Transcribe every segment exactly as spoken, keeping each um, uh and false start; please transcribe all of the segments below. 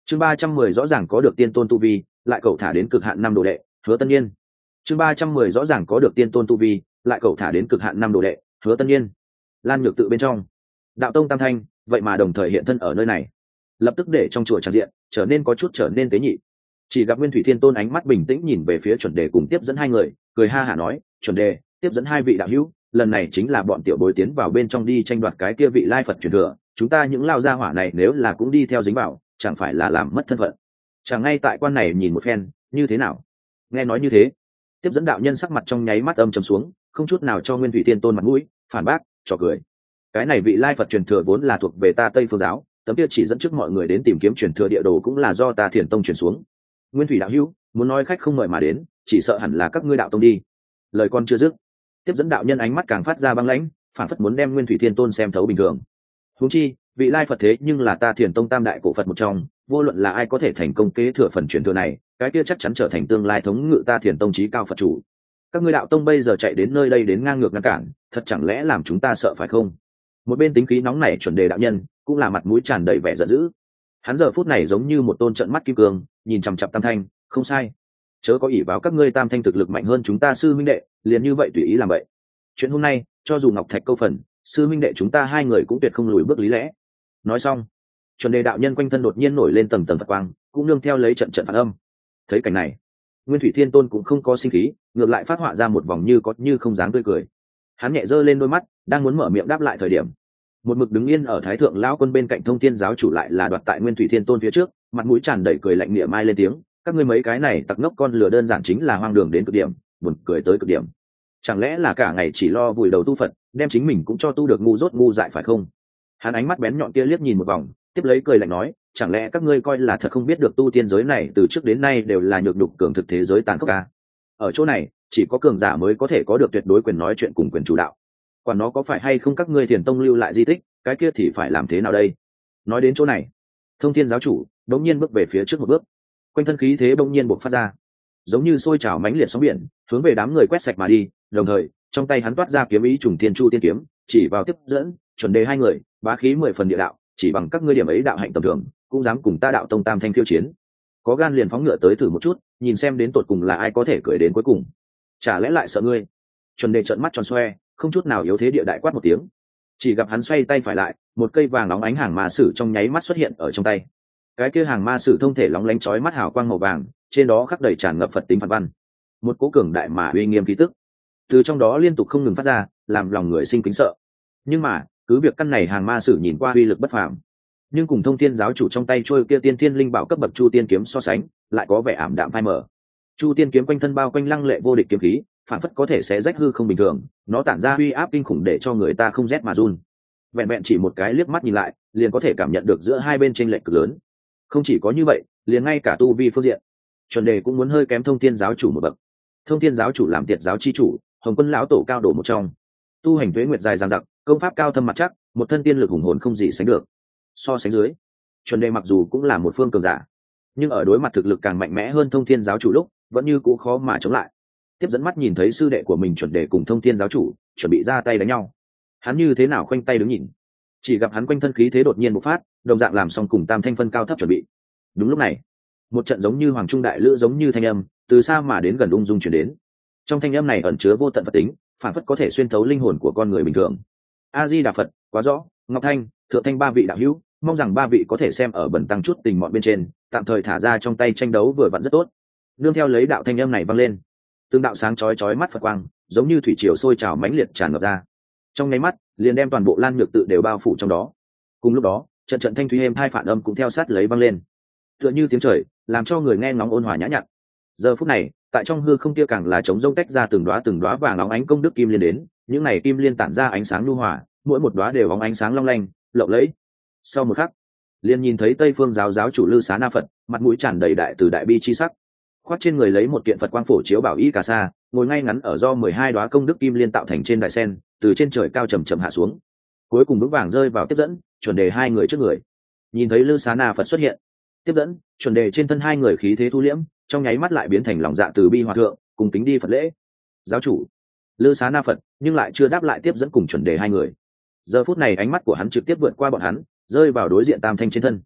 chương ba trăm mười rõ ràng có được tiên tôn tu vi, lại cậu thả đến cực hạn năm đồ đệ, Hứa Tân Nhiên. chương ba trăm mười rõ ràng có được tiên tôn tu vi, lại cậu thả đến cực hạn năm đồ đệ, Hứa Tân Nhiên. Lan Nhược tự bên trong, đạo tông tam thanh vậy mà đồng thời hiện thân ở nơi này, lập tức để trong chùa tràn diện trở nên có chút trở nên tế nhị. Chỉ gặp Nguyên Thủy Thiên Tôn ánh mắt bình tĩnh nhìn về phía chuẩn đề cùng tiếp dẫn hai người, cười ha hả nói: chuẩn đề, tiếp dẫn hai vị đạo hữu, lần này chính là bọn tiểu bối tiến vào bên trong đi tranh đoạt cái kia vị lai Phật truyền thừa, chúng ta những lao gia hỏa này nếu là cũng đi theo dính vào, chẳng phải là làm mất thân phận. Chẳng ngay tại quan này nhìn một phen, như thế nào? Nghe nói như thế, tiếp dẫn đạo nhân sắc mặt trong nháy mắt âm trầm xuống, không chút nào cho Nguyên Thủy Thiên Tôn mặt mũi, phản bác, trò cười. Cái này vị lai Phật truyền thừa vốn là thuộc về ta Tây Phương giáo, tấm kia chỉ dẫn trước mọi người đến tìm kiếm truyền thừa địa đồ cũng là do ta Thiền Tông truyền xuống. Nguyên Thủy đạo hữu, muốn nói khách không mời mà đến, chỉ sợ hẳn là các ngươi đạo tông đi. Lời con chưa dứt, tiếp dẫn đạo nhân ánh mắt càng phát ra băng lãnh, phản phất muốn đem Nguyên Thủy Thiên Tôn xem thấu bình thường. Huống chi, vị lai Phật thế nhưng là ta Thiền Tông tam đại cổ Phật một trong, vô luận là ai có thể thành công kế thừa phần truyền thừa này, cái kia chắc chắn trở thành tương lai thống ngự ta Thiền Tông chí cao Phật chủ. Các ngươi đạo tông bây giờ chạy đến nơi đây đến ngang ngược ngăn cản, thật chẳng lẽ làm chúng ta sợ phải không? Một bên tính khí nóng nảy chuẩn đề đạo nhân cũng là mặt mũi tràn đầy vẻ giận dữ. Hắn giờ phút này giống như một tôn trận mắt kim cương, nhìn chằm chằm tam thanh, không sai, chớ có ỷ vào các ngươi tam thanh thực lực mạnh hơn chúng ta sư minh đệ, liền như vậy tùy ý làm vậy. Chuyện hôm nay, cho dù ngọc thạch câu phần, sư minh đệ chúng ta hai người cũng tuyệt không lùi bước lý lẽ. Nói xong, chuẩn đề đạo nhân quanh thân đột nhiên nổi lên tầng tầng phật quang, cũng nương theo lấy trận trận phản âm. Thấy cảnh này, Nguyên Thủy Thiên Tôn cũng không có sinh khí, ngược lại phát họa ra một vòng như có như không dáng tươi cười. Hắn nhẹ giơ lên đôi mắt, đang muốn mở miệng đáp lại thời điểm, một mực đứng yên ở thái thượng lão quân bên cạnh thông thiên giáo chủ lại là đoạt tại Nguyên Thủy Thiên Tôn phía trước, mặt mũi tràn đầy cười lạnh miệng mai lên tiếng: các ngươi mấy cái này tặc ngốc con lừa đơn giản chính là hoang đường đến cực điểm, buồn cười tới cực điểm. Chẳng lẽ là cả ngày chỉ lo vùi đầu tu Phật, đem chính mình cũng cho tu được ngu dốt ngu dại phải không? Hắn ánh mắt bén nhọn kia liếc nhìn một vòng, tiếp lấy cười lạnh nói: chẳng lẽ các ngươi coi là thật không biết được tu tiên giới này từ trước đến nay đều là nhược đục cường thực thế giới tàn khốc à? Ở chỗ này, chỉ có cường giả mới có thể có được tuyệt đối quyền nói chuyện cùng quyền chủ đạo. Quản nó có phải hay không các ngươi Thiền Tông lưu lại di tích, cái kia thì phải làm thế nào đây? Nói đến chỗ này, thông thiên giáo chủ đống nhiên bước về phía trước một bước, quanh thân khí thế bỗng nhiên bộc phát ra, giống như sôi trào mãnh liệt sóng biển, hướng về đám người quét sạch mà đi. Đồng thời, trong tay hắn toát ra kiếm ý trùng thiên chu tiên kiếm, chỉ vào tiếp dẫn, chuẩn đề hai người, bá khí mười phần địa đạo, chỉ bằng các ngươi điểm ấy đạo hạnh tầm thường, cũng dám cùng ta đạo tông tam thanh khiêu chiến. Có gan liền phóng ngựa tới thử một chút, nhìn xem đến tột cùng là ai có thể cười đến cuối cùng. Chả lẽ lại sợ ngươi? Chuẩn đề trợn mắt tròn xoe, không chút nào yếu thế địa đại quát một tiếng. Chỉ gặp hắn xoay tay phải lại, một cây vàng nóng ánh hàng ma sử trong nháy mắt xuất hiện ở trong tay. Cái kia hàng ma sử thông thể lóng lánh chói mắt hào quang màu vàng, trên đó khắc đầy tràn ngập Phật tính phật văn, một cố cường đại mà uy nghiêm khí tức từ trong đó liên tục không ngừng phát ra, làm lòng người sinh kính sợ. Nhưng mà cứ việc căn này hàng ma sử nhìn qua uy lực bất phàm, nhưng cùng thông thiên giáo chủ trong tay trôi kia tiên thiên linh bảo cấp bậc chu tiên kiếm so sánh, lại có vẻ ảm đạm phai mờ. Chu tiên kiếm quanh thân bao quanh lăng lệ vô địch kiếm khí, phản phất có thể xé rách hư không bình thường, nó tản ra uy áp kinh khủng để cho người ta không rét mà run. Vẹn vẹn chỉ một cái liếc mắt nhìn lại, liền có thể cảm nhận được giữa hai bên chênh lệch cực lớn. Không chỉ có như vậy, liền ngay cả tu vi phương diện, chuẩn đề cũng muốn hơi kém thông thiên giáo chủ một bậc. Thông thiên giáo chủ làm tiệt giáo chi chủ, Hồng Quân lão tổ cao độ một trong, tu hành tuế nguyệt dài dằng dặc, công pháp cao thâm mặt chắc, một thân tiên lực hùng hồn không gì sánh được. So sánh dưới, chuẩn đề mặc dù cũng là một phương cường giả, nhưng ở đối mặt thực lực càng mạnh mẽ hơn thông thiên giáo chủ lúc, vẫn như cũ khó mà chống lại. Tiếp dẫn mắt nhìn thấy sư đệ của mình chuẩn đề cùng thông thiên giáo chủ chuẩn bị ra tay đánh nhau, hắn như thế nào khoanh tay đứng nhìn, chỉ gặp hắn quanh thân khí thế đột nhiên bộc phát, đồng dạng làm xong cùng tam thanh phân cao thấp chuẩn bị. Đúng lúc này, một trận giống như hoàng trung đại lữ giống như thanh âm từ xa mà đến gần ung dung chuyển đến. Trong thanh âm này ẩn chứa vô tận Phật tính, phản phất có thể xuyên thấu linh hồn của con người bình thường. A Di Đà Phật, quá rõ. Ngọc Thanh, Thượng Thanh ba vị đạo hữu, mong rằng ba vị có thể xem ở bẩn tăng chút tình mọn bên trên, tạm thời thả ra trong tay tranh đấu vừa vặn rất tốt. Nương theo lấy đạo thanh âm này vang lên, từng đạo sáng chói chói mắt Phật quang, giống như thủy triều sôi trào mãnh liệt tràn ngập ra. Trong nháy mắt, liền đem toàn bộ Lan Nhược tự đều bao phủ trong đó. Cùng lúc đó, trận trận thanh thúy êm hai phản âm cũng theo sát lấy vang lên, tựa như tiếng trời, làm cho người nghe ngóng ôn hòa nhã nhặn. Giờ phút này, tại trong hư không kia càng là trống rông tách ra từng đóa từng đóa vàng óng ánh công đức kim liên đến, những này kim liên tản ra ánh sáng nhu hòa, mỗi một đóa đều óng ánh sáng long lanh, lộng lẫy. Sau một khắc, liền nhìn thấy Tây Phương giáo giáo chủ Lư Xá Na Phật, mặt mũi tràn đầy đại từ đại bi chi sắc, khoác trên người lấy một kiện Phật quang phổ chiếu bảo y cà sa, ngồi ngay ngắn ở do mười hai đóa công đức kim liên tạo thành trên đài sen, từ trên trời cao chậm chậm hạ xuống, cuối cùng vững vàng rơi vào tiếp dẫn, chuẩn đề hai người trước người. Nhìn thấy Lư Xá Na Phật xuất hiện, tiếp dẫn, chuẩn đề trên thân hai người khí thế thu liễm, trong nháy mắt lại biến thành lòng dạ từ bi hòa thượng, cùng kính đi Phật lễ. Giáo chủ Lư Xá Na Phật nhưng lại chưa đáp lại tiếp dẫn cùng chuẩn đề hai người. Giờ phút này ánh mắt của hắn trực tiếp vượt qua bọn hắn, rơi vào đối diện tam thanh trên thân.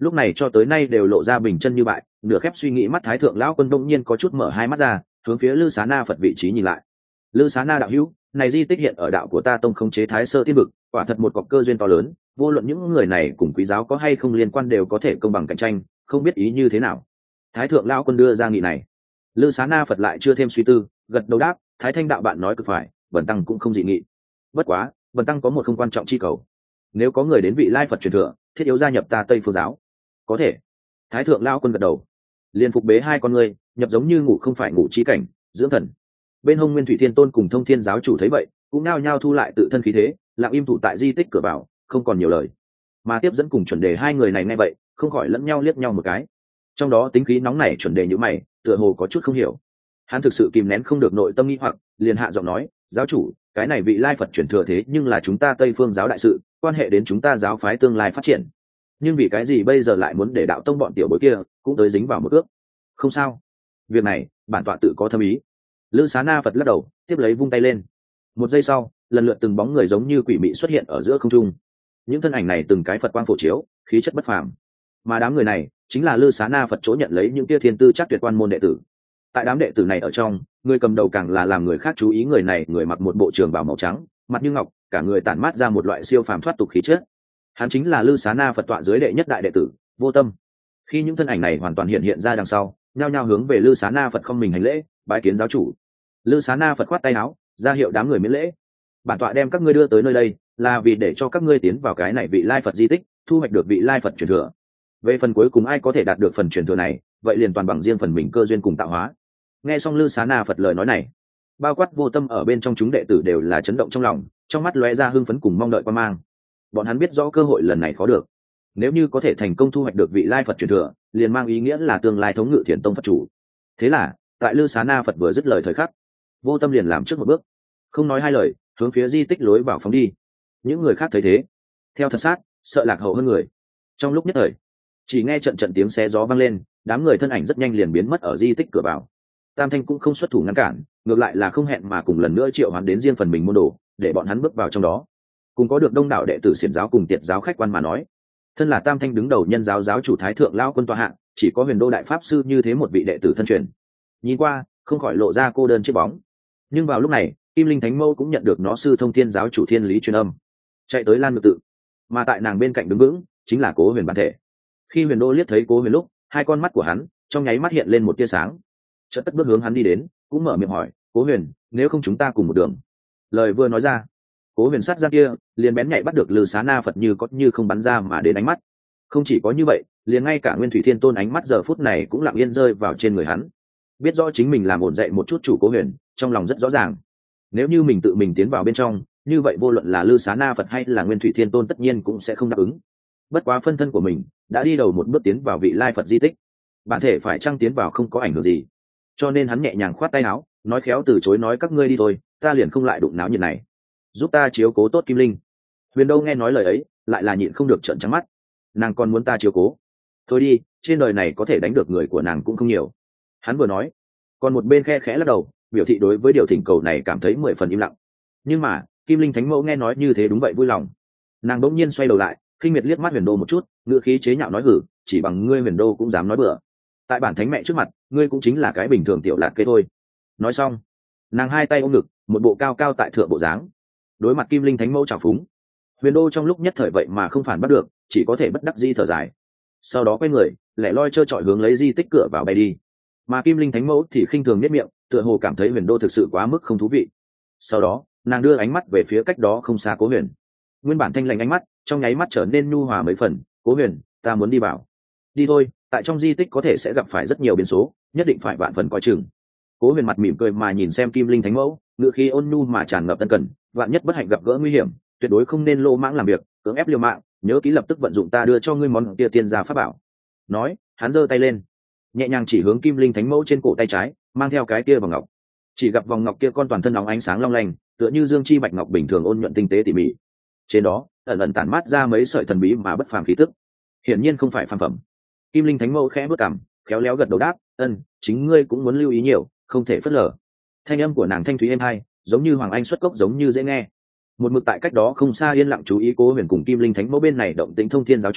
lúc này cho tới nay đều lộ ra bình chân như bại, nửa khép suy nghĩ mắt thái thượng lão quân đông nhiên có chút mở hai mắt ra, hướng phía lư xá na phật vị trí nhìn lại. Lư xá na đạo hữu, này di tích hiện ở đạo của ta tông không chế thái sơ tiên vực, quả thật một cọc cơ duyên to lớn, vô luận những người này cùng quý giáo có hay không liên quan đều có thể công bằng cạnh tranh, không biết ý như thế nào. Thái thượng lão quân đưa ra nghị này. Lư xá na phật lại chưa thêm suy tư, gật đầu đáp, thái thanh đạo bạn nói cực phải, bần tăng cũng không dị nghị. Bất quá, bần tăng có một không quan trọng chi cầu. Nếu có người đến vị lai phật truyền thừa, thiết yếu gia nhập ta tây phương giáo. Có thể. Thái thượng lão quân gật đầu. Liên phục bế hai con người, nhập giống như ngủ không phải ngủ trí cảnh, dưỡng thần. Bên hông Nguyên Thủy Thiên Tôn cùng Thông Thiên giáo chủ thấy vậy, cũng nao nhao thu lại tự thân khí thế, lặng im thủ tại di tích cửa vào, không còn nhiều lời. Mà tiếp dẫn cùng chuẩn đề hai người này nghe vậy, không khỏi lẫn nhau liếc nhau một cái. Trong đó tính khí nóng nảy chuẩn đề như mày, tựa hồ có chút không hiểu. Hắn thực sự kìm nén không được nội tâm nghi hoặc, liền hạ giọng nói, giáo chủ, cái này vị lai Phật truyền thừa thế nhưng là chúng ta Tây Phương giáo đại sự, quan hệ đến chúng ta giáo phái tương lai phát triển. Nhưng vì cái gì bây giờ lại muốn để đạo tông bọn tiểu bối kia cũng tới dính vào một ước? Không sao, việc này bản tọa tự có thâm ý. Lư xá na Phật lắc đầu, tiếp lấy vung tay lên. Một giây sau, lần lượt từng bóng người giống như quỷ mị xuất hiện ở giữa không trung. Những thân ảnh này từng cái Phật quang phổ chiếu, khí chất bất phàm. Mà đám người này chính là Lư xá na Phật chỗ nhận lấy những tia thiên tư chắc tuyệt quan môn đệ tử. Tại đám đệ tử này ở trong, người cầm đầu càng là làm người khác chú ý. Người này người mặc một bộ trường bào màu trắng, mặt như ngọc, cả người tản mát ra một loại siêu phàm thoát tục khí chất. Hắn chính là Lư xá na Phật tọa dưới đệ nhất đại đệ tử Vô Tâm. Khi những thân ảnh này hoàn toàn hiện hiện ra đằng sau, nhao nhao hướng về Lư xá na Phật không mình hành lễ, bái kiến giáo chủ. Lư xá na Phật khoát tay áo, ra hiệu đám người miễn lễ. Bản tọa đem các ngươi đưa tới nơi đây là vì để cho các ngươi tiến vào cái này vị lai Phật di tích, thu hoạch được vị lai Phật truyền thừa. Về phần cuối cùng ai có thể đạt được phần truyền thừa này, vậy liền toàn bằng riêng phần mình cơ duyên cùng tạo hóa. Nghe xong Lư xá na Phật lời nói này, bao quát Vô Tâm ở bên trong chúng đệ tử đều là chấn động trong lòng, trong mắt lóe ra hưng phấn cùng mong đợi quan mang. Bọn hắn biết rõ cơ hội lần này khó được, nếu như có thể thành công thu hoạch được vị lai Phật truyền thừa, liền mang ý nghĩa là tương lai thống ngự Thiền Tông Phật chủ. Thế là, tại Lư xá na Phật vừa dứt lời thời khắc, Vô Tâm liền làm trước một bước, không nói hai lời, hướng phía di tích lối vào phóng đi. Những người khác thấy thế, theo thật sát, sợ lạc hậu hơn người. Trong lúc nhất thời, chỉ nghe trận trận tiếng xé gió vang lên, đám người thân ảnh rất nhanh liền biến mất ở di tích cửa vào. Tam Thanh cũng không xuất thủ ngăn cản, ngược lại là không hẹn mà cùng lần nữa triệu hoán đến riêng phần mình môn đồ, để bọn hắn bước vào trong đó. Cùng có được đông đảo đệ tử xiển giáo cùng tiệt giáo khách quan mà nói, thân là Tam Thanh đứng đầu nhân giáo giáo chủ thái thượng lao quân tọa hạng, chỉ có Huyền Đô đại pháp sư như thế một vị đệ tử thân truyền. Nhìn qua, không khỏi lộ ra cô đơn chiếc bóng. Nhưng vào lúc này, Kim Linh Thánh Mẫu cũng nhận được nó sư Thông Thiên giáo chủ Thiên Lý truyền âm, chạy tới Lan Ngự tự. Mà tại nàng bên cạnh đứng vững chính là Cố Huyền bản thể. Khi Huyền Đô liếc thấy Cố Huyền lúc, hai con mắt của hắn trong nháy mắt hiện lên một tia sáng. Chợt tất bước hướng hắn đi đến, cũng mở miệng hỏi, Cố Huyền, nếu không chúng ta cùng một đường? Lời vừa nói ra, Cố Huyền sát ra kia liền bén nhạy bắt được Lư xá na Phật như có như không bắn ra mà đến ánh mắt. Không chỉ có như vậy, liền ngay cả Nguyên Thủy Thiên Tôn ánh mắt giờ phút này cũng lặng yên rơi vào trên người hắn. Biết rõ chính mình làm ổn dậy một chút chủ Cố Huyền, trong lòng rất rõ ràng, nếu như mình tự mình tiến vào bên trong, như vậy vô luận là Lư xá na Phật hay là Nguyên Thủy Thiên Tôn tất nhiên cũng sẽ không đáp ứng. Bất quá phân thân của mình đã đi đầu một bước tiến vào vị lai Phật di tích, bản thể phải chăng tiến vào không có ảnh hưởng gì, cho nên hắn nhẹ nhàng khoát tay áo, nói khéo từ chối, nói các ngươi đi thôi, ta liền không lại đụng náo nhiệt này, giúp ta chiếu cố tốt Kim Linh. Huyền Đô nghe nói lời ấy, lại là nhịn không được trợn trắng mắt. Nàng còn muốn ta chiếu cố? Thôi đi, trên đời này có thể đánh được người của nàng cũng không nhiều. Hắn vừa nói, còn một bên khe khẽ lắc đầu, biểu thị đối với điều thỉnh cầu này cảm thấy mười phần im lặng. Nhưng mà Kim Linh Thánh Mẫu nghe nói như thế đúng vậy vui lòng. Nàng đỗng nhiên xoay đầu lại, khinh miệt liếc mắt Huyền Đô một chút, ngựa khí chế nhạo nói, hử, chỉ bằng ngươi Huyền Đô cũng dám nói bừa? Tại bản thánh mẹ trước mặt, ngươi cũng chính là cái bình thường tiểu lạc kê thôi. Nói xong, nàng hai tay ôm ngực, một bộ cao cao tại thượng bộ dáng. Đối mặt Kim Linh Thánh Mẫu trào phúng, Huyền Đô trong lúc nhất thời vậy mà không phản bắt được, chỉ có thể bất đắc dĩ thở dài. Sau đó quay người, lẻ loi trơ trọi hướng lấy di tích cửa vào bay đi. Mà Kim Linh Thánh Mẫu thì khinh thường nhếch miệng, tựa hồ cảm thấy Huyền Đô thực sự quá mức không thú vị. Sau đó, nàng đưa ánh mắt về phía cách đó không xa Cố Huyền. Nguyên bản thanh lành ánh mắt trong nháy mắt trở nên nhu hòa mấy phần. Cố Huyền, ta muốn đi vào. Đi thôi, tại trong di tích có thể sẽ gặp phải rất nhiều biến số, nhất định phải vạn phần coi chừng. Cố Huyền mặt mỉm cười mà nhìn xem Kim Linh Thánh Mẫu, ngữ khí ôn nhu mà tràn ngập ân cần, vạn nhất bất hạnh gặp gỡ nguy hiểm, tuyệt đối không nên lô mãng làm việc, cưỡng ép liều mạng, nhớ kỹ lập tức vận dụng ta đưa cho ngươi món kia tiên gia pháp bảo. Nói, hắn giơ tay lên, nhẹ nhàng chỉ hướng Kim Linh Thánh Mẫu trên cổ tay trái, mang theo cái kia vòng ngọc. Chỉ gặp vòng ngọc kia con toàn thân nóng ánh sáng long lanh, tựa như dương chi bạch ngọc bình thường ôn nhuận tinh tế tỉ mỉ. Trên đó ẩn ẩn tản mát ra mấy sợi thần bí mà bất phàm khí tức, hiển nhiên không phải phàm phẩm. Kim Linh Thánh Mẫu khẽ bước cằm, khéo léo gật đầu đáp, ân, chính ngươi cũng muốn lưu ý nhiều, không thể phớt lờ. Thanh âm của nàng thanh thúy êm hai, giống như hoàng anh xuất cốc, giống như dễ nghe. Một mực tại cách đó không xa yên lặng chú ý Cố Huyền cùng Kim Linh Thánh Mẫu bên này động tĩnh Thông Thiên giáo chủ,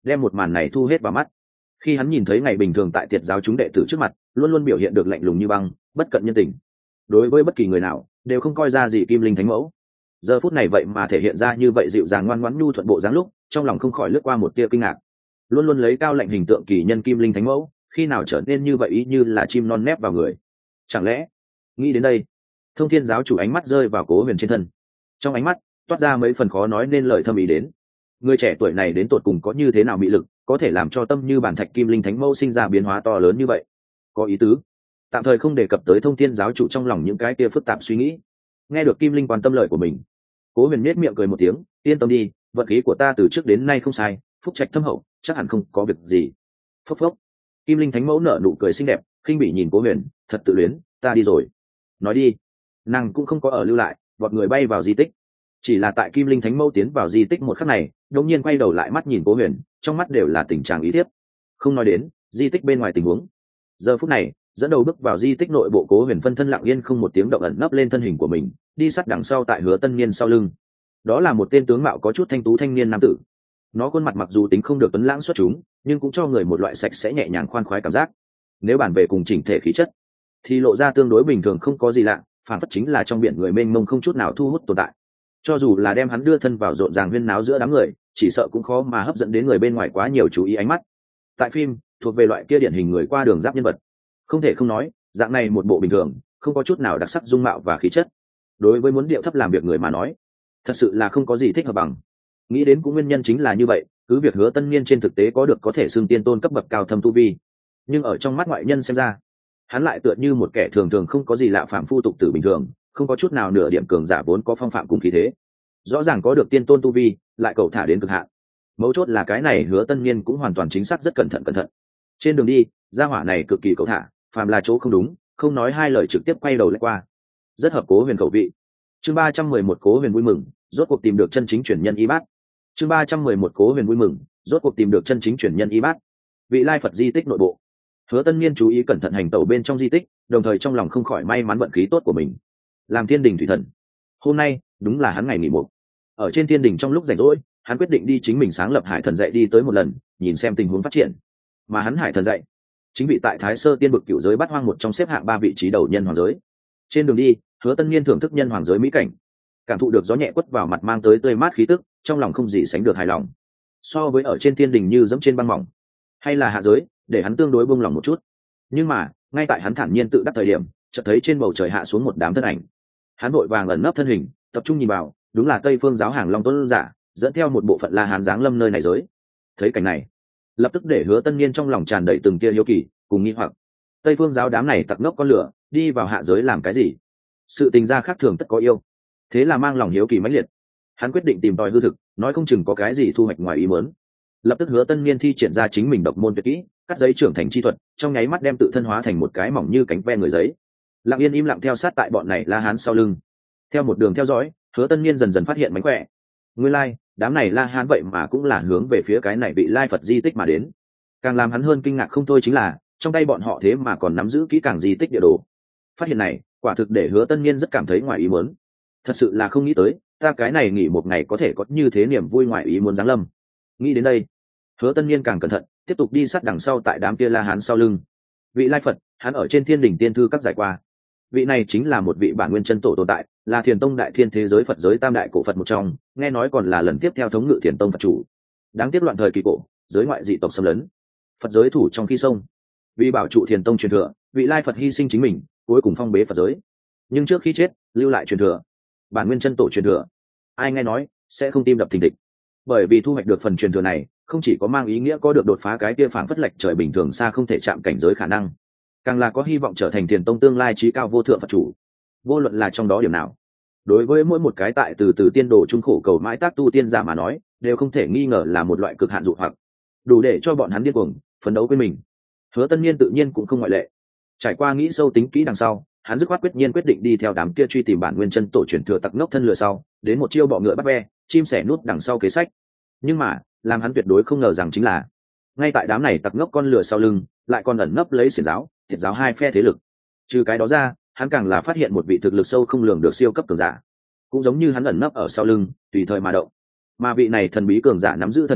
đem một màn này thu hết vào mắt. Khi hắn nhìn thấy ngày bình thường tại tiệt giáo chúng đệ tử trước mặt luôn luôn biểu hiện được lạnh lùng như băng, bất cận nhân tình, đối với bất kỳ người nào đều không coi ra gì kim linh thánh mẫu, giờ phút này vậy mà thể hiện ra như vậy dịu dàng ngoan ngoãn nhu thuận bộ dáng lúc, trong lòng không khỏi lướt qua một tia kinh ngạc. Luôn luôn lấy cao lạnh hình tượng kỳ nhân kim linh thánh mẫu, khi nào trở nên như vậy ý như là chim non nép vào người? Chẳng lẽ? Nghĩ đến đây, Thông Thiên giáo chủ ánh mắt rơi vào Cố Huyền trên thân, trong ánh mắt toát ra mấy phần khó nói nên lời thâm ý đến. Người trẻ tuổi này đến tột cùng có như thế nào mị lực, có thể làm cho tâm như bản thạch kim linh thánh mẫu sinh ra biến hóa to lớn như vậy? Có ý tứ. Tạm thời không đề cập tới Thông Thiên giáo chủ trong lòng những cái kia phức tạp suy nghĩ. Nghe được kim linh quan tâm lời của mình, Cố Huyền nhếch miệng cười một tiếng, yên tâm đi, vận khí của ta từ trước đến nay không sai, phúc trạch thâm hậu, chắc hẳn không có việc gì. Phốc phốc. Kim linh thánh mẫu nở nụ cười xinh đẹp, khinh bỉ nhìn Cố Huyền, thật tự luyến, ta đi rồi. Nói đi. Nàng cũng không có ở lưu lại, vọt người bay vào di tích. Chỉ là tại kim linh thánh mẫu tiến vào di tích một khắc này, đột nhiên quay đầu lại mắt nhìn Cố Huyền, trong mắt đều là tình trạng ý thiếp. Không nói đến di tích bên ngoài tình huống. Giờ phút này, dẫn đầu bước vào di tích nội bộ Cố Huyền phân thân lặng yên không một tiếng động ẩn nấp lên thân hình của mình, đi sát đằng sau tại Hứa Tân Niên sau lưng. Đó là một tên tướng mạo có chút thanh tú thanh niên nam tử. Nó khuôn mặt mặc dù tính không được tuấn lãng xuất chúng, nhưng cũng cho người một loại sạch sẽ nhẹ nhàng khoan khoái cảm giác. Nếu bàn về cùng chỉnh thể khí chất, thì lộ ra tương đối bình thường không có gì lạ, phản phất chính là trong biển người mênh mông không chút nào thu hút tồn tại. Cho dù là đem hắn đưa thân vào rộn ràng huyên náo giữa đám người, chỉ sợ cũng khó mà hấp dẫn đến người bên ngoài quá nhiều chú ý ánh mắt. Tại phim, thuộc về loại kia điển hình người qua đường giáp nhân vật. Không thể không nói, dạng này một bộ bình thường, không có chút nào đặc sắc dung mạo và khí chất. Đối với muốn điệu thấp làm việc người mà nói, thật sự là không có gì thích hợp bằng. Nghĩ đến cũng nguyên nhân chính là như vậy, cứ việc Hứa Tân Niên trên thực tế có được có thể xưng tiên tôn cấp bậc cao thâm tu vi, nhưng ở trong mắt ngoại nhân xem ra, hắn lại tựa như một kẻ thường thường không có gì lạ phạm phu tục tử bình thường, không có chút nào nửa điểm cường giả vốn có phong phạm cùng khí thế. Rõ ràng có được tiên tôn tu vi, lại cậu thả đến cực hạn. Mấu chốt là cái này Hứa Tân Niên cũng hoàn toàn chính xác rất cẩn thận cẩn thận. Trên đường đi, gia hỏa này cực kỳ cậu thả, phàm là chỗ không đúng, không nói hai lời trực tiếp quay đầu lách qua. Rất hợp Cố Huyền khẩu vị. Chương ba trăm mười một Cố Huyền vui mừng, rốt cuộc tìm được chân chính truyền nhân y bát. Chương ba trăm mười một Cố Huyền vui mừng, rốt cuộc tìm được chân chính truyền nhân y bát. Vị Lai Phật di tích nội bộ. Hứa Tân Niên chú ý cẩn thận hành tẩu bên trong di tích, đồng thời trong lòng không khỏi may mắn vận khí tốt của mình. Làm Thiên Đình thủy thần, hôm nay đúng là hắn ngày nghỉ một. Ở trên Thiên Đình trong lúc rảnh rỗi, hắn quyết định đi chính mình sáng lập Hải Thần dạy đi tới một lần, nhìn xem tình huống phát triển. Mà hắn Hải Thần dạy, chính vị tại Thái Sơ Tiên Bực Cửu Giới Bát Hoang một trong xếp hạng ba vị trí đầu nhân hoàng giới. Trên đường đi, Hứa Tân Niên thưởng thức nhân hoàng giới mỹ cảnh, cảm thụ được gió nhẹ quất vào mặt mang tới tươi mát khí tức, trong lòng không gì sánh được hài lòng. So với ở trên Thiên Đình như dẫm trên băng mỏng, hay là hạ giới, để hắn tương đối buông lòng một chút. Nhưng mà, ngay tại hắn thản nhiên tự đắc thời điểm, chợt thấy trên bầu trời hạ xuống một đám thân ảnh. Hắn vội vàng ẩn nấp thân hình, tập trung nhìn vào, đúng là Tây Phương giáo Hàng Long Tuấn giả, dẫn theo một bộ phận La Hán giáng lâm nơi này giới. Thấy cảnh này, lập tức để Hứa Tân Niên trong lòng tràn đầy từng tia hiếu kỳ, cùng nghi hoặc. Tây Phương giáo đám này tặc ngốc con lửa, đi vào hạ giới làm cái gì? Sự tình gia khác thường tất có yêu. Thế là mang lòng hiếu kỳ mãnh liệt, hắn quyết định tìm tòi hư thực, nói không chừng có cái gì thu hoạch ngoài ý muốn. Lập tức Hứa Tân Niên thi triển ra chính mình độc môn tuyệt kỹ, cắt giấy trưởng thành chi thuật, trong nháy mắt đem tự thân hóa thành một cái mỏng như cánh ve người giấy, lặng yên im lặng theo sát tại bọn này La Hán sau lưng. Theo một đường theo dõi, Hứa Tân Niên dần dần phát hiện mánh khỏe. Nguyên lai, like, đám này La Hán vậy mà cũng là hướng về phía cái này bị Lai Phật di tích mà đến. Càng làm hắn hơn kinh ngạc không thôi chính là, trong tay bọn họ thế mà còn nắm giữ kỹ càng di tích địa đồ. Phát hiện này, quả thực để Hứa Tân Niên rất cảm thấy ngoài ý muốn. Thật sự là không nghĩ tới, ta cái này nghỉ một ngày có thể có như thế niềm vui ngoài ý muốn giáng lâm. Nghĩ đến đây, Hứa Tân Niên càng cẩn thận, tiếp tục đi sát đằng sau tại đám kia La Hán sau lưng. Vị Lai Phật, hắn ở trên Thiên Đình tiên thư các giải qua. Vị này chính là một vị bản nguyên chân tổ tồn tại, là Thiền Tông đại thiên thế giới Phật giới tam đại cổ Phật một trong, nghe nói còn là lần tiếp theo thống ngự Thiền Tông Phật chủ. Đáng tiếc loạn thời kỳ cổ, giới ngoại dị tộc xâm lấn, Phật giới thủ trong khi sông. Vì bảo trụ Thiền Tông truyền thừa, vị Lai Phật hy sinh chính mình, cuối cùng phong bế Phật giới. Nhưng trước khi chết, lưu lại truyền thừa, bản nguyên chân tổ truyền thừa. Ai nghe nói sẽ không tim đập thình thịch. Bởi vì thu hoạch được phần truyền thừa này, không chỉ có mang ý nghĩa có được đột phá cái kia phảng phất lệch trời bình thường xa không thể chạm cảnh giới khả năng, càng là có hy vọng trở thành Thiền Tông tương lai trí cao vô thượng Phật chủ. Vô luận là trong đó điểm nào, đối với mỗi một cái tại từ từ tiên đồ trung khổ cầu mãi tác tu tiên giả mà nói, đều không thể nghi ngờ là một loại cực hạn dụ hoặc, đủ để cho bọn hắn điên cuồng phấn đấu với mình. Hứa Tân Niên tự nhiên cũng không ngoại lệ. Trải qua nghĩ sâu tính kỹ đằng sau, hắn dứt khoát quyết nhiên quyết định đi theo đám kia truy tìm bản nguyên chân tổ truyền thừa tặc ngốc thân lừa sau, đến một chiêu bọ ngựa bắt ve, chim sẻ nút đằng sau kế sách. Nhưng mà, làm hắn tuyệt đối không ngờ rằng chính là, ngay tại đám này tặc ngốc con lừa sau lưng, lại còn ẩn nấp lấy xiển giáo, thiệt giáo hai phe thế lực. Trừ cái đó ra, hắn càng là phát hiện một vị thực lực sâu không lường được siêu cấp cường giả, cũng giống như hắn ẩn nấp ở sau lưng, tùy thời mà động. Mà vị này thần bí cường giả nắm giữ thần thông,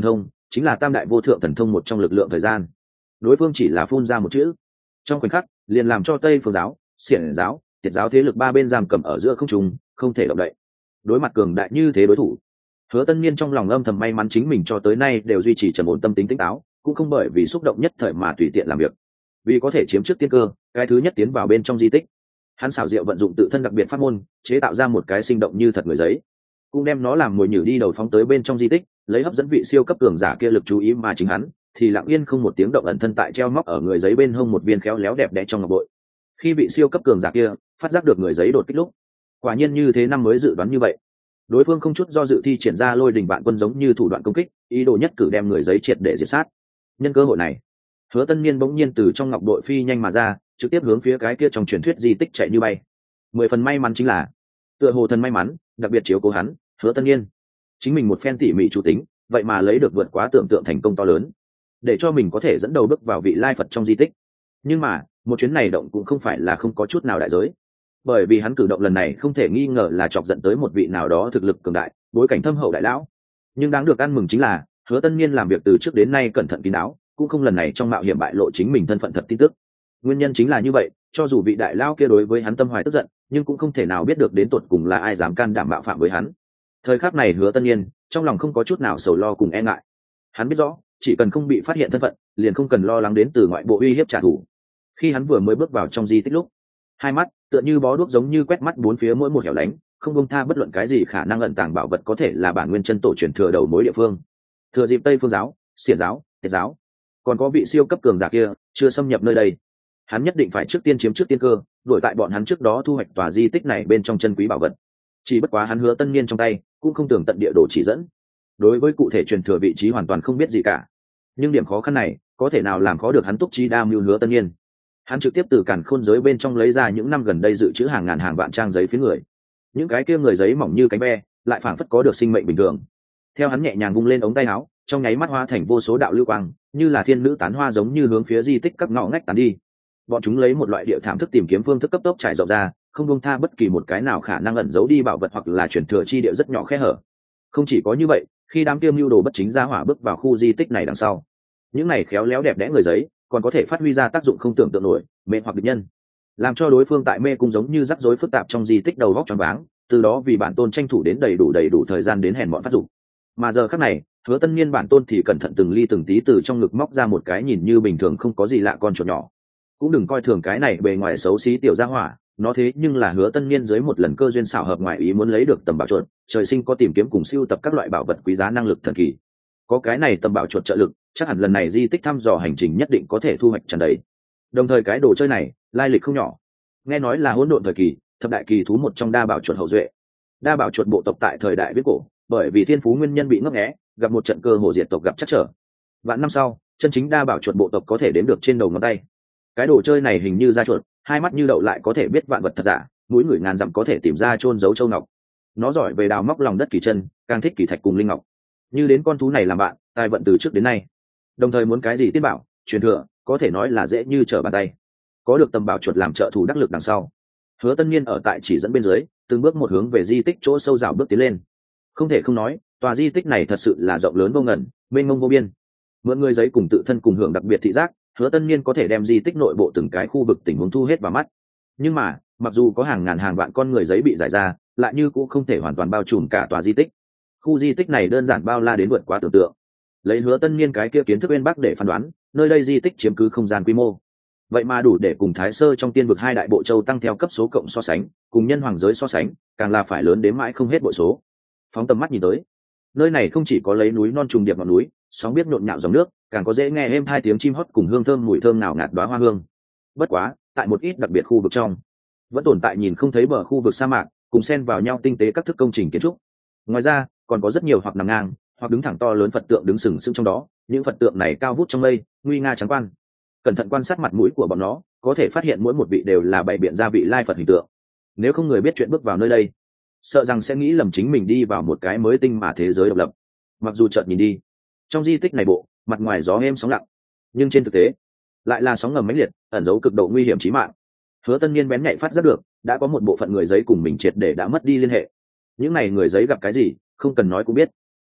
chính là tam đại vô thượng thần thông một trong lực lượng thời gian. Đối phương chỉ là phun ra một chữ, trong khoảnh khắc liền làm cho Tây Phương giáo, Xiển giáo, Tiệt giáo thế lực ba bên giam cầm ở giữa không trung, không thể động đậy. Đối mặt cường đại như thế đối thủ, Hứa Tân Niên trong lòng âm thầm may mắn chính mình cho tới nay đều duy trì trầm ổn tâm tính tỉnh táo, cũng không bởi vì xúc động nhất thời mà tùy tiện làm việc. Vì có thể chiếm trước tiên cơ, cái thứ nhất tiến vào bên trong di tích, hắn xảo diệu vận dụng tự thân đặc biệt pháp môn, chế tạo ra một cái sinh động như thật người giấy, cũng đem nó làm mồi nhử đi đầu phóng tới bên trong di tích, lấy hấp dẫn vị siêu cấp cường giả kia lực chú ý, mà chính hắn thì lặng yên không một tiếng động ẩn thân tại treo móc ở người giấy bên hông một viên khéo léo đẹp đẽ trong ngọc bội. Khi vị siêu cấp cường giả kia phát giác được người giấy đột kích lúc, quả nhiên như thế năm mới dự đoán như vậy, đối phương không chút do dự thi triển ra lôi đình vạn quân giống như thủ đoạn công kích, ý đồ nhất cử đem người giấy triệt để diệt sát. Nhân cơ hội này, Hứa Tân Niên bỗng nhiên từ trong ngọc bội phi nhanh mà ra, trực tiếp hướng phía cái kia trong truyền thuyết di tích chạy như bay. Mười phần may mắn chính là, tựa hồ thần may mắn đặc biệt chiếu cố hắn, Hứa Tân Niên chính mình một phen tỉ mỉ chủ tính, vậy mà lấy được vượt quá tưởng tượng thành công to lớn, để cho mình có thể dẫn đầu bước vào vị lai Phật trong di tích. Nhưng mà một chuyến này động cũng không phải là không có chút nào đại giới, bởi vì hắn cử động lần này không thể nghi ngờ là chọc giận tới một vị nào đó thực lực cường đại, bối cảnh thâm hậu đại lão. Nhưng đáng được ăn mừng chính là, Hứa Tân Niên làm việc từ trước đến nay cẩn thận kín đáo, cũng không lần này trong mạo hiểm bại lộ chính mình thân phận thật tin tức. Nguyên nhân chính là như vậy, cho dù vị đại lão kia đối với hắn tâm hoài tức giận, nhưng cũng không thể nào biết được đến tột cùng là ai dám can đảm mạo phạm với hắn. Thời khắc này Hứa Tân Niên trong lòng không có chút nào sầu lo cùng e ngại. Hắn biết rõ, chỉ cần không bị phát hiện thân phận, liền không cần lo lắng đến từ ngoại bộ uy hiếp trả thù. Khi hắn vừa mới bước vào trong di tích lúc, hai mắt tựa như bó đuốc giống như quét mắt bốn phía mỗi một hẻo lánh, không buông tha bất luận cái gì khả năng ẩn tàng bảo vật có thể là bản nguyên chân tổ truyền thừa đầu mối địa phương. Thừa dịp Tây Phương giáo, Xiển giáo, Tiệt giáo, còn có vị siêu cấp cường giả kia chưa xâm nhập nơi đây, hắn nhất định phải trước tiên chiếm trước tiên cơ, đổi tại bọn hắn trước đó thu hoạch tòa di tích này bên trong chân quý bảo vật. Chỉ bất quá hắn Hứa Tân Niên trong tay cũng không tưởng tận địa đồ chỉ dẫn, đối với cụ thể truyền thừa vị trí hoàn toàn không biết gì cả. Nhưng điểm khó khăn này có thể nào làm khó được hắn Túc Trí Đa mưu Hứa Tân Niên. Hắn trực tiếp từ càn khôn giới bên trong lấy ra những năm gần đây dự trữ hàng ngàn hàng vạn trang giấy phiến người. Những cái kia người giấy mỏng như cánh ve, lại phảng phất có được sinh mệnh bình thường. Theo hắn nhẹ nhàng vung lên ống tay áo, trong nháy mắt hóa thành vô số đạo lưu quang, như là thiên nữ tán hoa giống như hướng phía di tích các ngõ ngách tán đi. Bọn chúng lấy một loại địa thảm thức tìm kiếm phương thức cấp tốc trải rộng ra, không buông tha bất kỳ một cái nào khả năng ẩn giấu đi bảo vật hoặc là truyền thừa chi địa rất nhỏ khe hở. Không chỉ có như vậy, khi đám kiêm lưu đồ bất chính ra hỏa bước vào khu di tích này đằng sau, những này khéo léo đẹp đẽ người giấy còn có thể phát huy ra tác dụng không tưởng tượng nổi, mê hoặc địch nhân, làm cho đối phương tại mê cung giống như rắc rối phức tạp trong di tích đầu góc choáng váng, từ đó vì bản tôn tranh thủ đến đầy đủ đầy đủ thời gian đến hèn bọn phát dụng. Mà giờ khắc này, Hứa Tân Niên bản tôn thì cẩn thận từng ly từng tí từ trong ngực móc ra một cái nhìn như bình thường không có gì lạ con chuột nhỏ. Cũng đừng coi thường cái này bề ngoài xấu xí tiểu gia hỏa, nó thế nhưng là Hứa Tân Niên dưới một lần cơ duyên xảo hợp ngoại ý muốn lấy được tầm bảo chuột, trời sinh có tìm kiếm cùng siêu tập các loại bảo vật quý giá năng lực thần kỳ. Có cái này tầm bảo chuột trợ lực, chắc hẳn lần này di tích thăm dò hành trình nhất định có thể thu hoạch tràn đầy. Đồng thời cái đồ chơi này lai lịch không nhỏ, nghe nói là hỗn độn thời kỳ thập đại kỳ thú một trong đa bảo chuột hậu duệ. Đa bảo chuột bộ tộc tại thời đại viễn cổ, bởi vì thiên phú nguyên nhân bị ngấp nghé, gặp một trận cơ hồ diệt tộc gặp chắc trở. Vạn năm sau, chân chính đa bảo chuột bộ tộc có thể đếm được trên đầu ngón tay. Cái đồ chơi này hình như da chuột, hai mắt như đậu lại có thể biết vạn vật thật giả, mũi người ngàn dặm có thể tìm ra chôn giấu châu ngọc. Nó giỏi về đào móc lòng đất kỳ chân, càng thích kỳ thạch cùng linh ngọc. Như đến con thú này làm bạn, tài vận từ trước đến nay. Đồng thời muốn cái gì tiên bảo, truyền thừa, có thể nói là dễ như trở bàn tay. Có được tầm bảo chuột làm trợ thủ đắc lực đằng sau, Hứa Tân Niên ở tại chỉ dẫn bên dưới, từng bước một hướng về di tích chỗ sâu rào bước tiến lên. Không thể không nói, tòa di tích này thật sự là rộng lớn vô ngần, mênh mông vô biên. Mượn người giấy cùng tự thân cùng hưởng đặc biệt thị giác, Hứa Tân Niên có thể đem di tích nội bộ từng cái khu vực tình huống thu hết vào mắt. Nhưng mà, mặc dù có hàng ngàn hàng vạn con người giấy bị giải ra, lại như cũng không thể hoàn toàn bao trùm cả tòa di tích. Khu di tích này đơn giản bao la đến vượt quá tưởng tượng. Lấy Hứa Tân Niên cái kia kiến thức bên bắc để phán đoán, nơi đây di tích chiếm cứ không gian quy mô, vậy mà đủ để cùng Thái Sơ trong tiên vực hai đại bộ châu tăng theo cấp số cộng so sánh, cùng nhân hoàng giới so sánh, càng là phải lớn đến mãi không hết bội số. Phóng tầm mắt nhìn tới, nơi này không chỉ có lấy núi non trùng điệp ngọn núi, sóng biết nhộn nhạo dòng nước, càng có dễ nghe êm hai tiếng chim hót cùng hương thơm mùi thơm nào ngạt đóa hoa hương. Bất quá, tại một ít đặc biệt khu vực trong, vẫn tồn tại nhìn không thấy bờ khu vực sa mạc, cùng xen vào nhau tinh tế các thức công trình kiến trúc. Ngoài ra, còn có rất nhiều hoặc nằm ngang, hoặc đứng thẳng to lớn Phật tượng đứng sừng sững trong đó, những Phật tượng này cao vút trong mây, nguy nga trắng quan. Cẩn thận quan sát mặt mũi của bọn nó, có thể phát hiện mỗi một vị đều là bày biện ra vị lai Phật hình tượng. Nếu không người biết chuyện bước vào nơi đây, sợ rằng sẽ nghĩ lầm chính mình đi vào một cái mới tinh mà thế giới độc lập. Mặc dù chợt nhìn đi, trong di tích này bộ, mặt ngoài gió êm sóng lặng, nhưng trên thực tế lại là sóng ngầm mãnh liệt, ẩn giấu cực độ nguy hiểm chí mạng. Hứa Tân Niên bén nhạy phát giác được, đã có một bộ phận người giấy cùng mình triệt để đã mất đi liên hệ. Những này người giấy gặp cái gì, không cần nói cũng biết.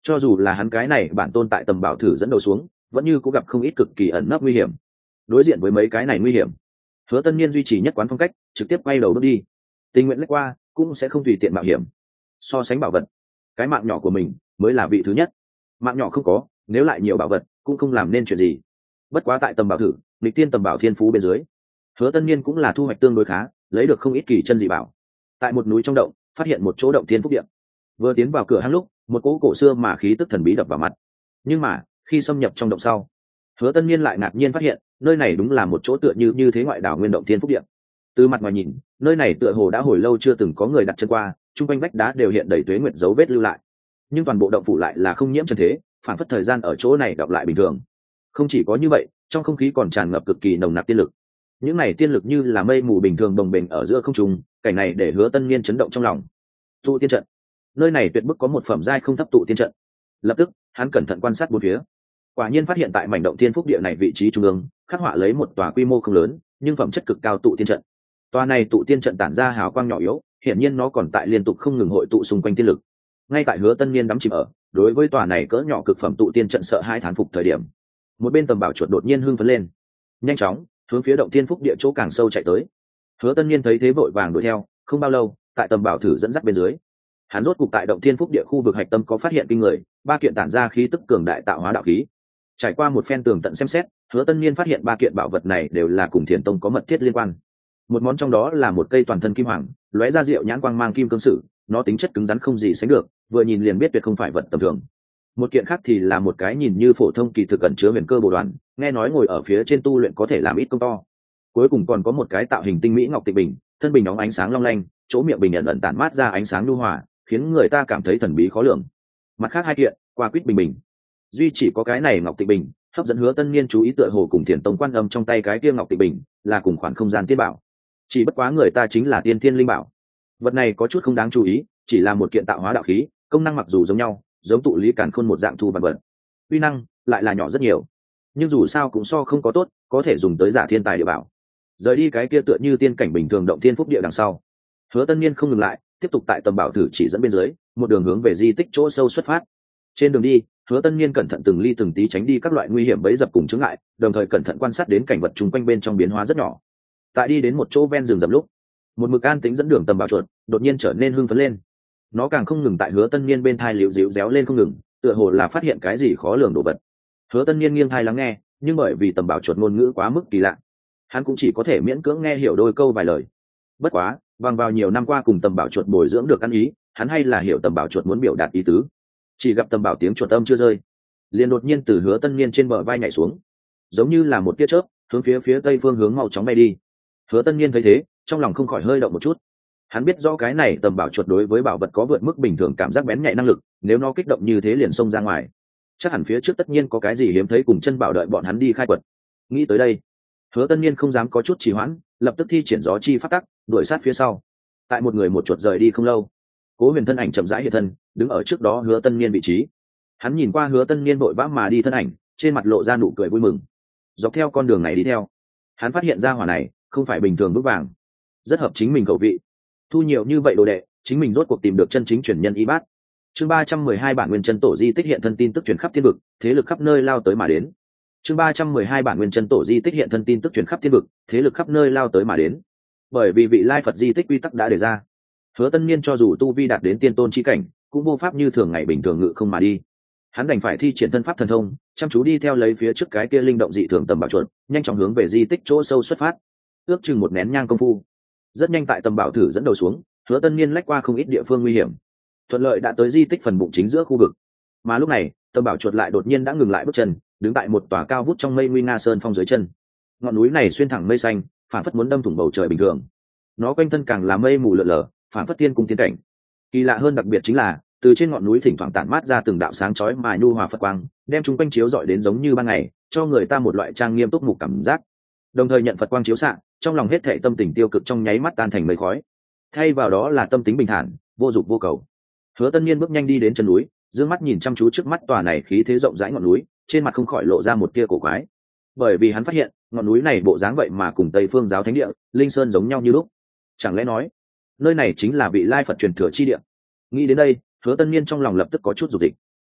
Cho dù là hắn cái này bản tôn tại tầm bảo thử dẫn đầu xuống vẫn như có gặp không ít cực kỳ ẩn nấp nguy hiểm. Đối diện với mấy cái này nguy hiểm, Hứa Tân Niên duy trì nhất quán phong cách, trực tiếp quay đầu bước đi, tình nguyện lách qua cũng sẽ không tùy tiện mạo hiểm. So sánh bảo vật, cái mạng nhỏ của mình mới là vị thứ nhất. Mạng nhỏ không có, nếu lại nhiều bảo vật cũng không làm nên chuyện gì. Bất quá tại tầm bảo thử nghịch tiên tầm bảo thiên phú bên dưới, Hứa Tân Niên cũng là thu hoạch tương đối khá, lấy được không ít kỳ chân dị bảo. Tại một núi trong động phát hiện một chỗ động thiên phúc điện. Vừa tiến vào cửa hang lúc, một cỗ cổ xưa mà khí tức thần bí đập vào mặt. Nhưng mà khi xâm nhập trong động sau, Hứa Tân Niên lại ngạc nhiên phát hiện nơi này đúng là một chỗ tựa như như thế ngoại đảo nguyên động thiên phúc điện. Từ mặt ngoài nhìn, nơi này tựa hồ đã hồi lâu chưa từng có người đặt chân qua, chung quanh vách đá đều hiện đầy tuế nguyệt dấu vết lưu lại. Nhưng toàn bộ động phủ lại là không nhiễm trần thế, phản phất thời gian ở chỗ này đọc lại bình thường. Không chỉ có như vậy, trong không khí còn tràn ngập cực kỳ nồng nặc tiên lực. Những này tiên lực như là mây mù bình thường đồng bền ở giữa không trung, cảnh này để Hứa Tân Niên chấn động trong lòng. Tụ tiên trận, nơi này tuyệt bức có một phẩm giai không thấp tụ tiên trận. Lập tức, hắn cẩn thận quan sát bốn phía. Quả nhiên phát hiện tại mảnh động thiên phúc địa này vị trí trung ương, khắc họa lấy một tòa quy mô không lớn, nhưng phẩm chất cực cao tụ tiên trận. Tòa này tụ tiên trận tản ra hào quang nhỏ yếu, hiển nhiên nó còn tại liên tục không ngừng hội tụ xung quanh tiên lực. Ngay tại Hứa Tân Niên đắm chìm ở đối với tòa này cỡ nhỏ cực phẩm tụ tiên trận sợ hai thán phục thời điểm, một bên tầm bảo chuột đột nhiên hưng phấn lên, nhanh chóng hướng phía động thiên phúc địa chỗ càng sâu chạy tới. Hứa Tân Niên thấy thế vội vàng đuổi theo, không bao lâu, tại tầm bảo thử dẫn dắt bên dưới, hắn rốt cục tại động thiên phúc địa khu vực hạch tâm có phát hiện kinh người, ba kiện tản ra khí tức cường đại tạo hóa đạo khí. Trải qua một phen tường tận xem xét, Hứa Tân Niên phát hiện ba kiện bảo vật này đều là cùng Thiền Tông có mật thiết liên quan. Một món trong đó là một cây toàn thân kim hoàng, lóe ra diệu nhãn quang mang kim cương sử, nó tính chất cứng rắn không gì sánh được, vừa nhìn liền biết tuyệt không phải vật tầm thường. Một kiện khác thì là một cái nhìn như phổ thông kỳ thực ẩn chứa huyền cơ bồ đoàn, nghe nói ngồi ở phía trên tu luyện có thể làm ít công to. Cuối cùng còn có một cái tạo hình tinh mỹ ngọc tịch bình, thân bình óng ánh sáng long lanh, chỗ miệng bình ẩn ẩn tản mát ra ánh sáng nhu hòa, khiến người ta cảm thấy thần bí khó lường. Mặt khác hai kiện, qua quýt bình bình, duy chỉ có cái này ngọc tịch bình hấp dẫn Hứa Tân Niên chú ý, tựa hồ cùng Thiền Tông quan âm trong tay cái kia ngọc tịch bình là cùng khoản không gian tiên bảo, chỉ bất quá người ta chính là tiên thiên linh bảo. Vật này có chút không đáng chú ý, chỉ là một kiện tạo hóa đạo khí, công năng mặc dù giống nhau, giống tụ lý càn khôn một dạng thu vật vật, uy năng lại là nhỏ rất nhiều, nhưng dù sao cũng so không có tốt, có thể dùng tới giả thiên tài địa bảo. Rời đi cái kia tựa như tiên cảnh bình thường động thiên phúc địa đằng sau, Hứa Tân Niên không ngừng lại, tiếp tục tại tầm bảo thử chỉ dẫn bên dưới, một đường hướng về di tích chỗ sâu xuất phát. Trên đường đi, Hứa Tân Niên cẩn thận từng ly từng tí tránh đi các loại nguy hiểm bẫy dập cùng chướng ngại, đồng thời cẩn thận quan sát đến cảnh vật chung quanh bên trong biến hóa rất nhỏ. Tại đi đến một chỗ ven rừng rậm lúc, một mực an tĩnh dẫn đường tầm bảo chuột đột nhiên trở nên hưng phấn lên. Nó càng không ngừng tại Hứa Tân Niên bên thai liễu díu réo lên không ngừng, tựa hồ là phát hiện cái gì khó lường đồ vật. Hứa Tân Niên nghiêng thai lắng nghe, nhưng bởi vì tầm bảo chuột ngôn ngữ quá mức kỳ lạ, hắn cũng chỉ có thể miễn cưỡng nghe hiểu đôi câu vài lời. Bất quá, bằng vào nhiều năm qua cùng tầm bảo chuột bồi dưỡng được ăn ý, hắn hay là hiểu tầm bảo chuột muốn biểu đạt ý tứ. Chỉ gặp tầm bảo tiếng chuột âm chưa rơi, liền đột nhiên từ Hứa Tân Niên trên bờ vai nhảy xuống, giống như là một tia chớp, hướng phía phía tây phương hướng mau chóng bay đi. Hứa Tân Niên thấy thế, trong lòng không khỏi hơi động một chút. Hắn biết rõ cái này tầm bảo chuột đối với bảo vật có vượt mức bình thường cảm giác bén nhạy năng lực, nếu nó kích động như thế liền xông ra ngoài, chắc hẳn phía trước tất nhiên có cái gì hiếm thấy cùng chân bảo đợi bọn hắn đi khai quật. Nghĩ tới đây, Hứa Tân Niên không dám có chút trì hoãn, lập tức thi triển gió chi pháp tắc, đuổi sát phía sau. Tại một người một chuột rời đi không lâu, Cố Huyền thân ảnh chậm rãi hiện thân, đứng ở trước đó Hứa Tân Niên vị trí. Hắn nhìn qua Hứa Tân Niên vội vã mà đi thân ảnh, trên mặt lộ ra nụ cười vui mừng. Dọc theo con đường này đi theo, hắn phát hiện ra hỏa này không phải bình thường bước vàng, rất hợp chính mình khẩu vị. Thu nhiều như vậy đồ đệ, chính mình rốt cuộc tìm được chân chính truyền nhân y bát. Chương ba trăm mười hai bản nguyên chân tổ di tích hiện thân tin tức truyền khắp thiên vực, thế lực khắp nơi lao tới mà đến. Chương ba trăm mười hai bản nguyên chân tổ di tích hiện thân tin tức truyền khắp thiên vực, thế lực khắp nơi lao tới mà đến. Bởi vì vị lai Phật di tích quy tắc đã đề ra, Hứa Tân Niên cho dù tu vi đạt đến tiên tôn chi cảnh, cũng vô pháp như thường ngày bình thường ngự không mà đi. Hắn đành phải thi triển thân pháp thần thông, chăm chú đi theo lấy phía trước cái kia linh động dị thường tầm bảo chuột, nhanh chóng hướng về di tích chỗ sâu xuất phát. Ước chừng một nén nhang công phu, rất nhanh tại tầm bảo thử dẫn đầu xuống, Hứa Tân Niên lách qua không ít địa phương nguy hiểm, thuận lợi đã tới di tích phần bụng chính giữa khu vực. Mà lúc này, tầm bảo chuột lại đột nhiên đã ngừng lại bước chân, đứng tại một tòa cao vút trong mây nguy nga sơn phong dưới chân. Ngọn núi này xuyên thẳng mây xanh, phản phất muốn đâm thủng bầu trời bình thường. Nó quanh thân càng là mây mù lượn lờ, phản phất tiên cung tiên cảnh. Kỳ lạ hơn đặc biệt chính là, từ trên ngọn núi thỉnh thoảng tản mát ra từng đạo sáng chói mà nhu hòa Phật quang, đem chúng quanh chiếu rọi đến giống như ban ngày, cho người ta một loại trang nghiêm túc mục cảm giác. Đồng thời nhận Phật quang chiếu xạ, trong lòng hết thảy tâm tình tiêu cực trong nháy mắt tan thành mây khói. Thay vào đó là tâm tính bình thản, vô dục vô cầu. Hứa Tân Niên bước nhanh đi đến chân núi, dương mắt nhìn chăm chú trước mắt tòa này khí thế rộng rãi ngọn núi, trên mặt không khỏi lộ ra một tia cổ quái. Bởi vì hắn phát hiện, ngọn núi này bộ dáng vậy mà cùng Tây Phương giáo thánh địa, Linh Sơn giống nhau như lúc. Chẳng lẽ nói, nơi này chính là vị lai Phật truyền thừa chi địa? Nghĩ đến đây, Hứa Tân Niên trong lòng lập tức có chút dục dịch.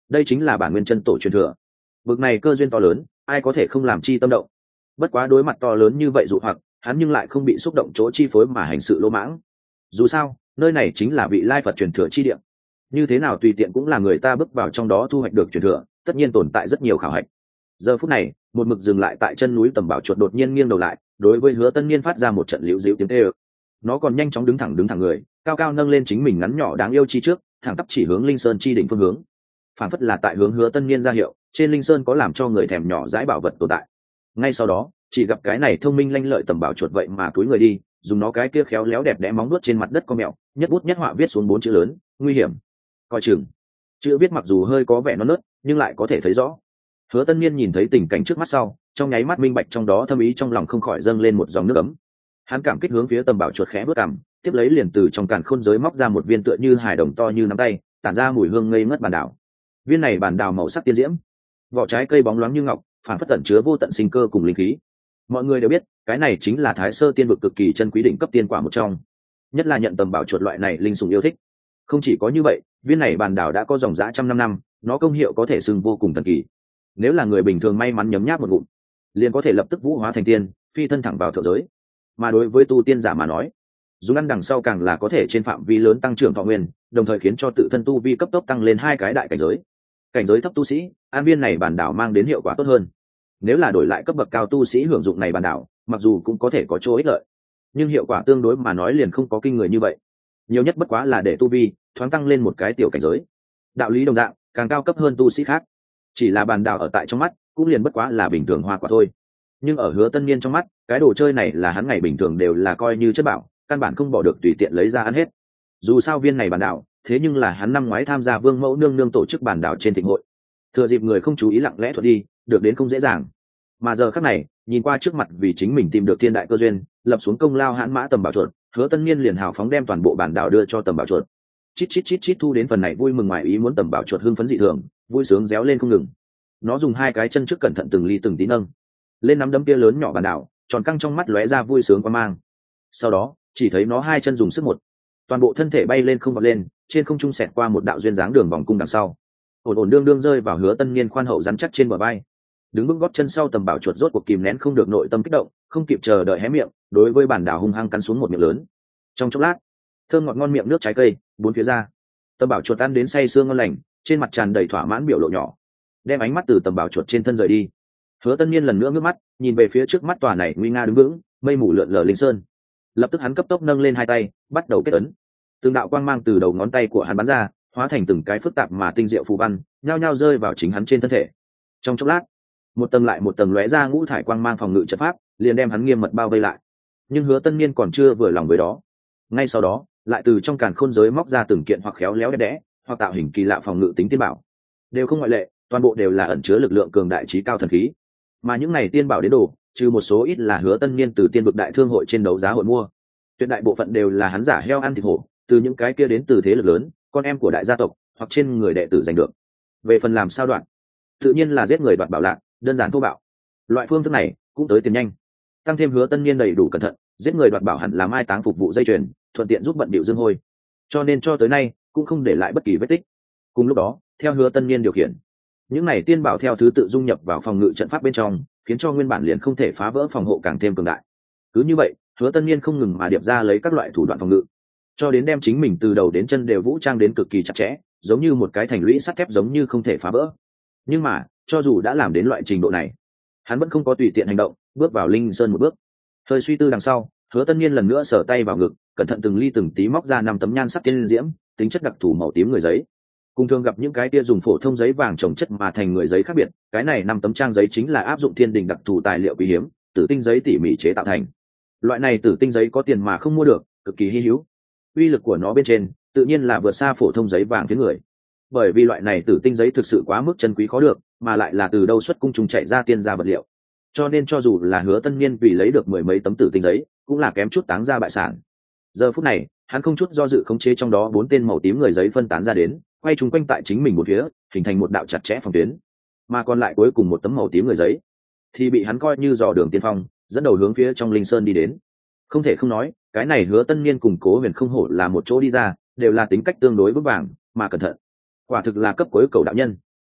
đây chính là bản nguyên chân tổ truyền thừa. Bực này cơ duyên to lớn, ai có thể không làm chi tâm động. Bất quá đối mặt to lớn như vậy dụ hoặc, hắn nhưng lại không bị xúc động chỗ chi phối mà hành sự lỗ mãng. Dù sao nơi này chính là vị lai Phật truyền thừa chi địa, như thế nào tùy tiện cũng là người ta bước vào trong đó thu hoạch được truyền thừa, tất nhiên tồn tại rất nhiều khảo hạch. Giờ phút này một mực dừng lại tại chân núi tầm bảo chuột đột nhiên nghiêng đầu lại, đối với Hứa Tân Niên phát ra một trận liễu dĩu tiếng kêu. Nó còn nhanh chóng đứng thẳng đứng thẳng người, cao cao nâng lên chính mình ngắn nhỏ đáng yêu chi trước, thẳng tắp chỉ hướng linh sơn chi đỉnh phương hướng, phản phất là tại hướng Hứa Tân Niên ra hiệu trên linh sơn có làm cho người thèm nhỏ dãi bảo vật tồn tại. Ngay sau đó chỉ gặp cái này thông minh lanh lợi tầm bảo chuột vậy mà cúi người đi, dùng nó cái kia khéo léo đẹp đẽ móng nuốt trên mặt đất có mẹo, nhất bút nhất họa viết xuống bốn chữ lớn: nguy hiểm. Coi chừng. Chữ viết mặc dù hơi có vẻ non nớt nhưng lại có thể thấy rõ. Hứa Tân Niên nhìn thấy tình cảnh trước mắt sau, trong nháy mắt minh bạch trong đó thâm ý, trong lòng không khỏi dâng lên một dòng nước ấm. Hắn cảm kích hướng phía tầm bảo chuột khẽ bước cằm, tiếp lấy liền từ trong càn khôn giới móc ra một viên tựa như hài đồng to như nắm tay, tản ra mùi hương ngây ngất bản đảo. Viên này bản đảo màu sắc tiên diễm, vỏ trái cây bóng loáng như ngọc, phản phất tẩn chứa vô tận sinh cơ cùng linh khí. Mọi người đều biết cái này chính là Thái Sơ tiên vực cực kỳ chân quý đỉnh cấp tiên quả một trong, nhất là nhận tầm bảo chuột loại này linh sủng yêu thích. Không chỉ có như vậy, viên này bản đảo đã có dòng dã trăm năm năm, nó công hiệu có thể xưng vô cùng thần kỳ. Nếu là người bình thường may mắn nhấm nháp một ngụm, liền có thể lập tức vũ hóa thành tiên, phi thân thẳng vào thượng giới. Mà đối với tu tiên giả mà nói, dùng ăn đằng sau càng là có thể trên phạm vi lớn tăng trưởng thọ nguyên, đồng thời khiến cho tự thân tu vi cấp tốc tăng lên hai cái đại cảnh giới. Cảnh giới thấp tu sĩ, an viên này bản đảo mang đến hiệu quả tốt hơn. Nếu là đổi lại cấp bậc cao tu sĩ hưởng dụng này bản đảo, mặc dù cũng có thể có chỗ ích lợi, nhưng hiệu quả tương đối mà nói liền không có kinh người như vậy. Nhiều nhất bất quá là để tu vi thoáng tăng lên một cái tiểu cảnh giới. Đạo lý đồng dạng, càng cao cấp hơn tu sĩ khác, chỉ là bản đảo ở tại trong mắt cũng liền bất quá là bình thường hoa quả thôi. Nhưng ở Hứa Tân Niên trong mắt, cái đồ chơi này là hắn ngày bình thường đều là coi như chất bảo, căn bản không bỏ được tùy tiện lấy ra ăn hết. Dù sao viên này bản đảo, thế nhưng là hắn năm ngoái tham gia Vương Mẫu nương nương tổ chức bản đảo trên thịnh hội, thừa dịp người không chú ý lặng lẽ thuận đi, được đến không dễ dàng. Mà giờ khắc này, nhìn qua trước mặt vì chính mình tìm được thiên đại cơ duyên, lập xuống công lao hãn mã tầm bảo chuột, Hứa Tân Niên liền hào phóng đem toàn bộ bản đảo đưa cho tầm bảo chuột. Chít chít chít chít thu đến phần này vui mừng ngoài ý muốn, tầm bảo chuột hưng phấn dị thường, vui sướng réo lên không ngừng. Nó dùng hai cái chân trước cẩn thận từng ly từng tí nâng lên nắm đấm kia lớn nhỏ bản đảo, tròn căng trong mắt lóe ra vui sướng quan mang. Sau đó chỉ thấy nó hai chân dùng sức một, toàn bộ thân thể bay lên không vọt lên, trên không trung xẹt qua một đạo duyên dáng đường vòng cung đằng sau, ổn ổn đương đương rơi vào Hứa Tân Niên khoan hậu rắn chắc trên bờ vai. Đứng vững gót chân sau, tầm bảo chuột rốt cuộc kìm nén không được nội tâm kích động, không kịp chờ đợi hé miệng, đối với bản đảo hung hăng cắn xuống một miệng lớn. Trong chốc lát, thơm ngọt ngon miệng nước trái cây bốn phía ra, tầm bảo chuột ăn đến say sương ngon lành, trên mặt tràn đầy thỏa mãn biểu lộ nhỏ, đem ánh mắt từ tầm bảo chuột trên thân rời đi. Hứa Tân Niên lần nữa ngước mắt nhìn về phía trước mắt tòa này nguy nga đứng vững, mây mù lượn lờ linh sơn. Lập tức hắn cấp tốc nâng lên hai tay, bắt đầu kết ấn. Từng đạo quang mang từ đầu ngón tay của hắn bắn ra, hóa thành từng cái phức tạp mà tinh diệu phù văn, nhao nhao rơi vào chính hắn trên thân thể. Trong chốc lát, một tầng lại một tầng lóe ra ngũ thải quang mang phòng ngự trận pháp, liền đem hắn nghiêm mật bao vây lại. Nhưng Hứa Tân Niên còn chưa vừa lòng với đó. Ngay sau đó, lại từ trong càn khôn giới móc ra từng kiện hoặc khéo léo đẹp đẽ, hoặc tạo hình kỳ lạ phòng ngự tính tiên bảo. Đều không ngoại lệ, toàn bộ đều là ẩn chứa lực lượng cường đại trí cao thần khí. Mà những này tiên bảo đến đồ, trừ một số ít là Hứa Tân Niên từ tiên vực đại thương hội trên đấu giá hội mua, tuyệt đại bộ phận đều là hắn giả heo ăn thịt hổ, từ những cái kia đến từ thế lực lớn, con em của đại gia tộc hoặc trên người đệ tử giành được. Về phần làm sao đoạn, tự nhiên là giết người đoạt bảo lạc, đơn giản thô bạo. Loại phương thức này cũng tới tiền nhanh, tăng thêm Hứa Tân Niên đầy đủ cẩn thận, giết người đoạt bảo hẳn là mai táng phục vụ dây chuyền, thuận tiện giúp bận bịu dương hôi, cho nên cho tới nay cũng không để lại bất kỳ vết tích. Cùng lúc đó, theo Hứa Tân Niên điều khiển, những này tiên bảo theo thứ tự dung nhập vào phòng ngự trận pháp bên trong, khiến cho nguyên bản liền không thể phá vỡ phòng hộ càng thêm cường đại. Cứ như vậy, Hứa Tân Niên không ngừng mà điệp ra lấy các loại thủ đoạn phòng ngự, cho đến đem chính mình từ đầu đến chân đều vũ trang đến cực kỳ chặt chẽ, giống như một cái thành lũy sắt thép, giống như không thể phá vỡ. Nhưng mà cho dù đã làm đến loại trình độ này, hắn vẫn không có tùy tiện hành động, bước vào linh sơn một bước. Hơi suy tư đằng sau, Hứa Tân Niên lần nữa sờ tay vào ngực, cẩn thận từng ly từng tí móc ra năm tấm nhan sắc tiên diễm, tính chất đặc thù màu tím người giấy. Cùng thường gặp những cái tia dùng phổ thông giấy vàng trồng chất mà thành người giấy khác biệt, cái này năm tấm trang giấy chính là áp dụng thiên đình đặc thù tài liệu quý hiếm, tử tinh giấy tỉ mỉ chế tạo thành. Loại này tử tinh giấy có tiền mà không mua được, cực kỳ hi hữu. Uy lực của nó bên trên tự nhiên là vượt xa phổ thông giấy vàng phía người. Bởi vì loại này tử tinh giấy thực sự quá mức chân quý khó được, mà lại là từ đâu xuất cung trùng chạy ra tiên gia vật liệu, cho nên cho dù là Hứa Tân Niên vì lấy được mười mấy tấm tử tinh giấy, cũng là kém chút táng ra bại sản. Giờ phút này, hắn không chút do dự khống chế trong đó bốn tên màu tím người giấy phân tán ra đến, quay chung quanh tại chính mình một phía, hình thành một đạo chặt chẽ phòng tuyến. Mà còn lại cuối cùng một tấm màu tím người giấy thì bị hắn coi như dò đường tiên phong, dẫn đầu hướng phía trong linh sơn đi đến. Không thể không nói, cái này Hứa Tân Niên cùng Cố Huyền không hổ là một chỗ đi ra, đều là tính cách tương đối vững vàng mà cẩn thận, quả thực là cấp cuối cầu đạo nhân.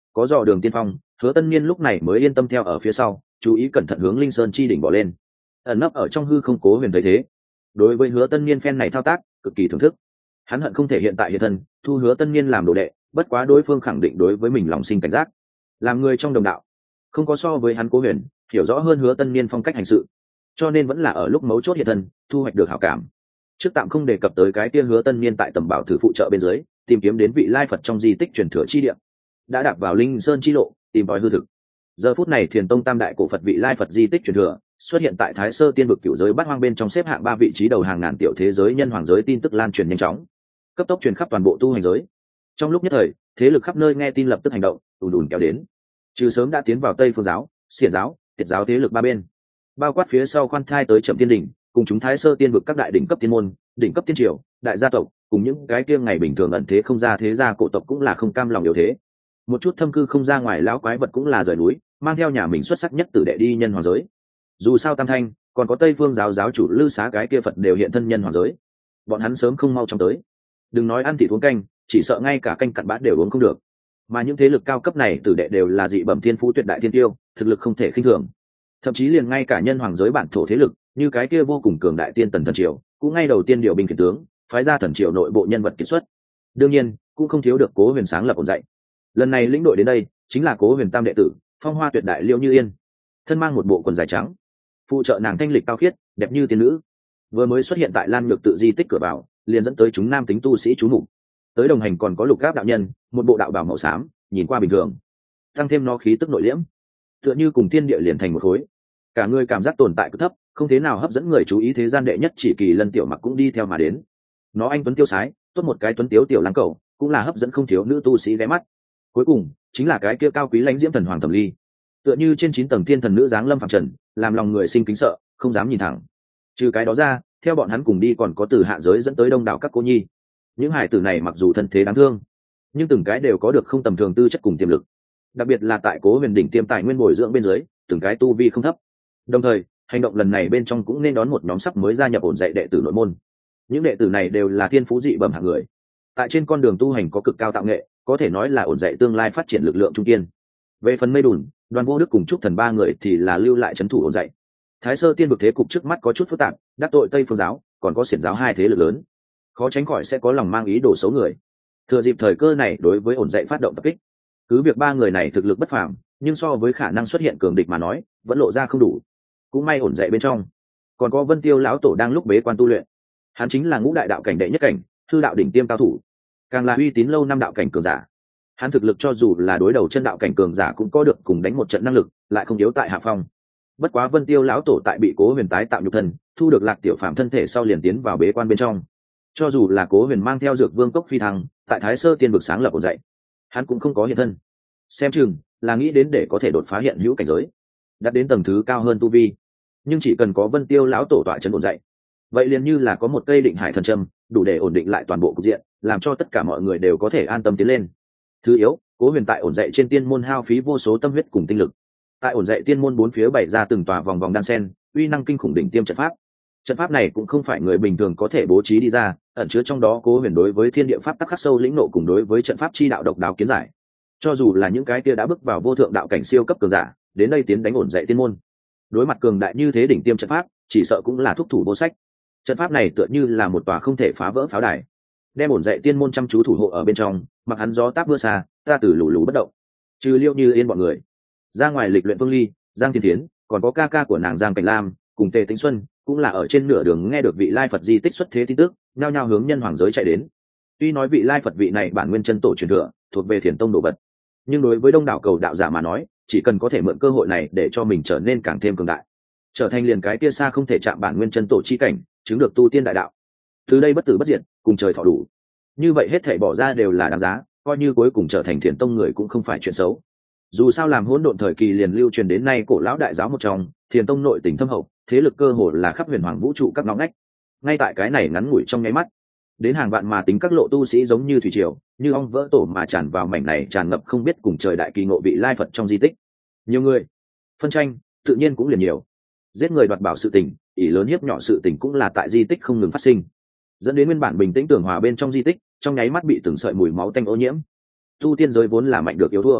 có dò đường tiên phong, Hứa Tân Niên lúc này mới yên tâm theo ở phía sau, chú ý cẩn thận hướng Linh Sơn chi đỉnh bỏ lên. Ẩn nấp ở trong hư không Cố Huyền thấy thế, đối với Hứa Tân Niên phen này thao tác cực kỳ thưởng thức. Hắn hận không thể hiện tại hiện thân, thu Hứa Tân Niên làm đồ đệ, bất quá đối phương khẳng định đối với mình lòng sinh cảnh giác. Làm người trong đồng đạo, không có so với hắn Cố Huyền hiểu rõ hơn Hứa Tân Niên phong cách hành sự, cho nên vẫn là ở lúc mấu chốt hiện thân, thu hoạch được hảo cảm. Trước tạm không đề cập tới cái kia Hứa Tân Niên tại tầm bảo thử phụ trợ bên dưới, tìm kiếm đến vị lai Phật trong di tích truyền thừa chi địa, đã đạp vào Linh Sơn chi lộ, tìm tòi hư thực. Giờ phút này Thiền Tông tam đại cổ Phật vị lai Phật di tích truyền thừa xuất hiện tại Thái Sơ Tiên vực cửu giới bát hoang bên trong xếp hạng ba vị trí đầu hàng ngàn tiểu thế giới nhân hoàng giới, tin tức lan truyền nhanh chóng, cấp tốc truyền khắp toàn bộ tu hành giới. Trong lúc nhất thời, thế lực khắp nơi nghe tin lập tức hành động, ùn ùn kéo đến. Trừ sớm đã tiến vào Tây Phương giáo, Xiển giáo, Tiệt giáo thế lực ba bên, bao quát phía sau khoan thai tới Chậm Tiên đỉnh, cùng chúng Thái Sơ Tiên vực các đại đỉnh cấp tiên môn, đỉnh cấp tiên triều, đại gia tộc, cùng những cái kia ngày bình thường ẩn thế không ra thế gia cổ tộc cũng là không cam lòng yếu thế. Một chút thâm cư không ra ngoài lão quái vật cũng là rời núi, mang theo nhà mình xuất sắc nhất tử đệ đi nhân hoàng giới. Dù sao Tam Thanh, còn có Tây Phương giáo giáo chủ Lư Xá cái kia Phật đều hiện thân nhân hoàng giới, bọn hắn sớm không mau chóng tới. Đừng nói ăn thịt uống canh, chỉ sợ ngay cả canh cặn bát đều uống không được. Mà những thế lực cao cấp này tử đệ đều là dị bẩm thiên phú tuyệt đại thiên tiêu, thực lực không thể khinh thường. Thậm chí liền ngay cả nhân hoàng giới bản thổ thế lực, như cái kia vô cùng cường đại tiên tần thần triều, cũng ngay đầu tiên điều binh khiển tướng, phái ra thần triều nội bộ nhân vật kiệt xuất. Đương nhiên, cũng không thiếu được Cố Huyền sáng lập ổn dạy. Lần này lĩnh đội đến đây, chính là Cố Huyền tam đệ tử, phong hoa tuyệt đại Liễu Như Yên, thân mang một bộ quần dài trắng, phụ trợ nàng thanh lịch cao khiết, đẹp như tiên nữ. Vừa mới xuất hiện tại Lan Nhược tự di tích cửa vào, liền dẫn tới chúng nam tính tu sĩ chú mục. Tới đồng hành còn có Lục Gáp đạo nhân, một bộ đạo bào màu xám, nhìn qua bình thường, tăng thêm nó khí tức nội liễm, tựa như cùng thiên địa liền thành một khối. Cả người cảm giác tồn tại cực thấp, không thế nào hấp dẫn người chú ý, thế gian đệ nhất chỉ Kỳ Lân Tiểu Mặc cũng đi theo mà đến. Nó anh tuấn tiêu sái, tốt một cái tuấn tiếu tiểu lang cầu, cũng là hấp dẫn không thiếu nữ tu sĩ ghé mắt. Cuối cùng chính là cái kia cao quý lãnh diễm thần hoàng Thẩm Ly, tựa như trên chín tầng thiên thần nữ giáng lâm phàm trần, làm lòng người sinh kính sợ, không dám nhìn thẳng. Trừ cái đó ra, theo bọn hắn cùng đi còn có từ hạ giới dẫn tới đông đảo các cô nhi. Những hải tử này mặc dù thân thế đáng thương, nhưng từng cái đều có được không tầm thường tư chất cùng tiềm lực, đặc biệt là tại Cố Huyền đỉnh tiêm tài nguyên bồi dưỡng bên dưới, từng cái tu vi không thấp. Đồng thời, hành động lần này bên trong cũng nên đón một nhóm sắp mới gia nhập ổn dạy đệ tử nội môn. Những đệ tử này đều là thiên phú dị bẩm hạng người, tại trên con đường tu hành có cực cao tạo nghệ, có thể nói là ổn dạy tương lai phát triển lực lượng trung kiên. Về phần Mây Đùn, Đoàn Vô Đức cùng Trúc Thần ba người thì là lưu lại trấn thủ ổn dạy. Thái Sơ Tiên vực thế cục trước mắt có chút phức tạp, đắc tội Tây Phương giáo, còn có Xiển giáo hai thế lực lớn, khó tránh khỏi sẽ có lòng mang ý đồ xấu người, thừa dịp thời cơ này đối với ổn dạy phát động tập kích. Cứ việc ba người này thực lực bất phàm, nhưng so với khả năng xuất hiện cường địch mà nói, vẫn lộ ra không đủ. Cũng may ổn dạy bên trong còn có Vân Tiêu lão tổ đang lúc bế quan tu luyện, hắn chính là ngũ đại đạo cảnh đệ nhất cảnh, hư đạo đỉnh tiêm cao thủ, càng là uy tín lâu năm đạo cảnh cường giả. Hắn thực lực cho dù là đối đầu chân đạo cảnh cường giả cũng có được cùng đánh một trận năng lực, lại không yếu tại hạ phong. Bất quá Vân Tiêu lão tổ tại bị Cố Huyền tái tạo nhục thân, thu được Lạc Tiểu Phàm thân thể sau liền tiến vào bế quan bên trong. Cho dù là Cố Huyền mang theo Dược Vương cốc phi thăng, tại Thái Sơ Tiên vực sáng lập ổn dạy, hắn cũng không có hiện thân. Xem chừng là nghĩ đến để có thể đột phá hiện hữu cảnh giới, đạt đến tầng thứ cao hơn tu vi. Nhưng chỉ cần có Vân Tiêu lão tổ tọa chân ổn dạy, vậy liền như là có một cây định hải thần châm, đủ để ổn định lại toàn bộ cục diện, làm cho tất cả mọi người đều có thể an tâm tiến lên. Thứ yếu, Cố Huyền tại ổn dạy trên tiên môn hao phí vô số tâm huyết cùng tinh lực. Tại ổn dạy tiên môn bốn phía bày ra từng tòa vòng vòng đan sen, uy năng kinh khủng đỉnh tiêm trận pháp. Trận pháp này cũng không phải người bình thường có thể bố trí đi ra, ẩn chứa trong đó Cố Huyền đối với thiên địa pháp tắc khắc sâu lĩnh nộ, cùng đối với trận pháp chi đạo độc đáo kiến giải. Cho dù là những cái kia đã bước vào vô thượng đạo cảnh siêu cấp cường giả, đến đây tiến đánh ổn dạy tiên môn, đối mặt cường đại như thế đỉnh tiêm trận pháp, chỉ sợ cũng là thúc thủ vô sách. Trận pháp này tựa như là một tòa không thể phá vỡ pháo đài, đem ổn dạy tiên môn chăm chú thủ hộ ở bên trong, mặc hắn gió táp mưa xa, ta từ lù lù bất động. Trừ Liễu Như Yên bọn người ra ngoài lịch luyện, Vương Ly, Giang Thiên Thiến, còn có ca ca của nàng Giang Cảnh Lam cùng Tề Tĩnh Xuân, cũng là ở trên nửa đường nghe được vị lai Phật di tích xuất thế tin tức, nhao nhao hướng nhân hoàng giới chạy đến. Tuy nói vị lai Phật vị này bản nguyên chân tổ truyền thừa, thuộc về Thiền Tông đồ vật, nhưng đối với đông đảo cầu đạo giả mà nói, chỉ cần có thể mượn cơ hội này để cho mình trở nên càng thêm cường đại, trở thành liền cái kia xa không thể chạm bản nguyên chân tổ chi cảnh, chứng được tu tiên đại đạo, từ đây bất tử bất diệt, cùng trời thọ đủ, như vậy hết thảy bỏ ra đều là đáng giá, coi như cuối cùng trở thành Thiền Tông người cũng không phải chuyện xấu. Dù sao làm hỗn độn thời kỳ liền lưu truyền đến nay cổ lão đại giáo một trong, Thiền Tông nội tình thâm hậu, thế lực cơ hồ là khắp huyền hoàng vũ trụ các ngõ ngách. Ngay tại cái này ngắn ngủi trong nháy mắt, đến hàng vạn mà tính các lộ tu sĩ giống như thủy triều, như ong vỡ tổ mà tràn vào mảnh này tràn ngập không biết cùng trời đại kỳ ngộ vị lai Phật trong di tích. Nhiều người, phân tranh, tự nhiên cũng liền nhiều. Giết người đoạt bảo sự tình, ỷ lớn hiếp nhỏ sự tình cũng là tại di tích không ngừng phát sinh, dẫn đến nguyên bản bình tĩnh tường hòa bên trong di tích, trong nháy mắt bị từng sợi mùi máu tanh ô nhiễm. Tu tiên giới vốn là mạnh được yếu thua,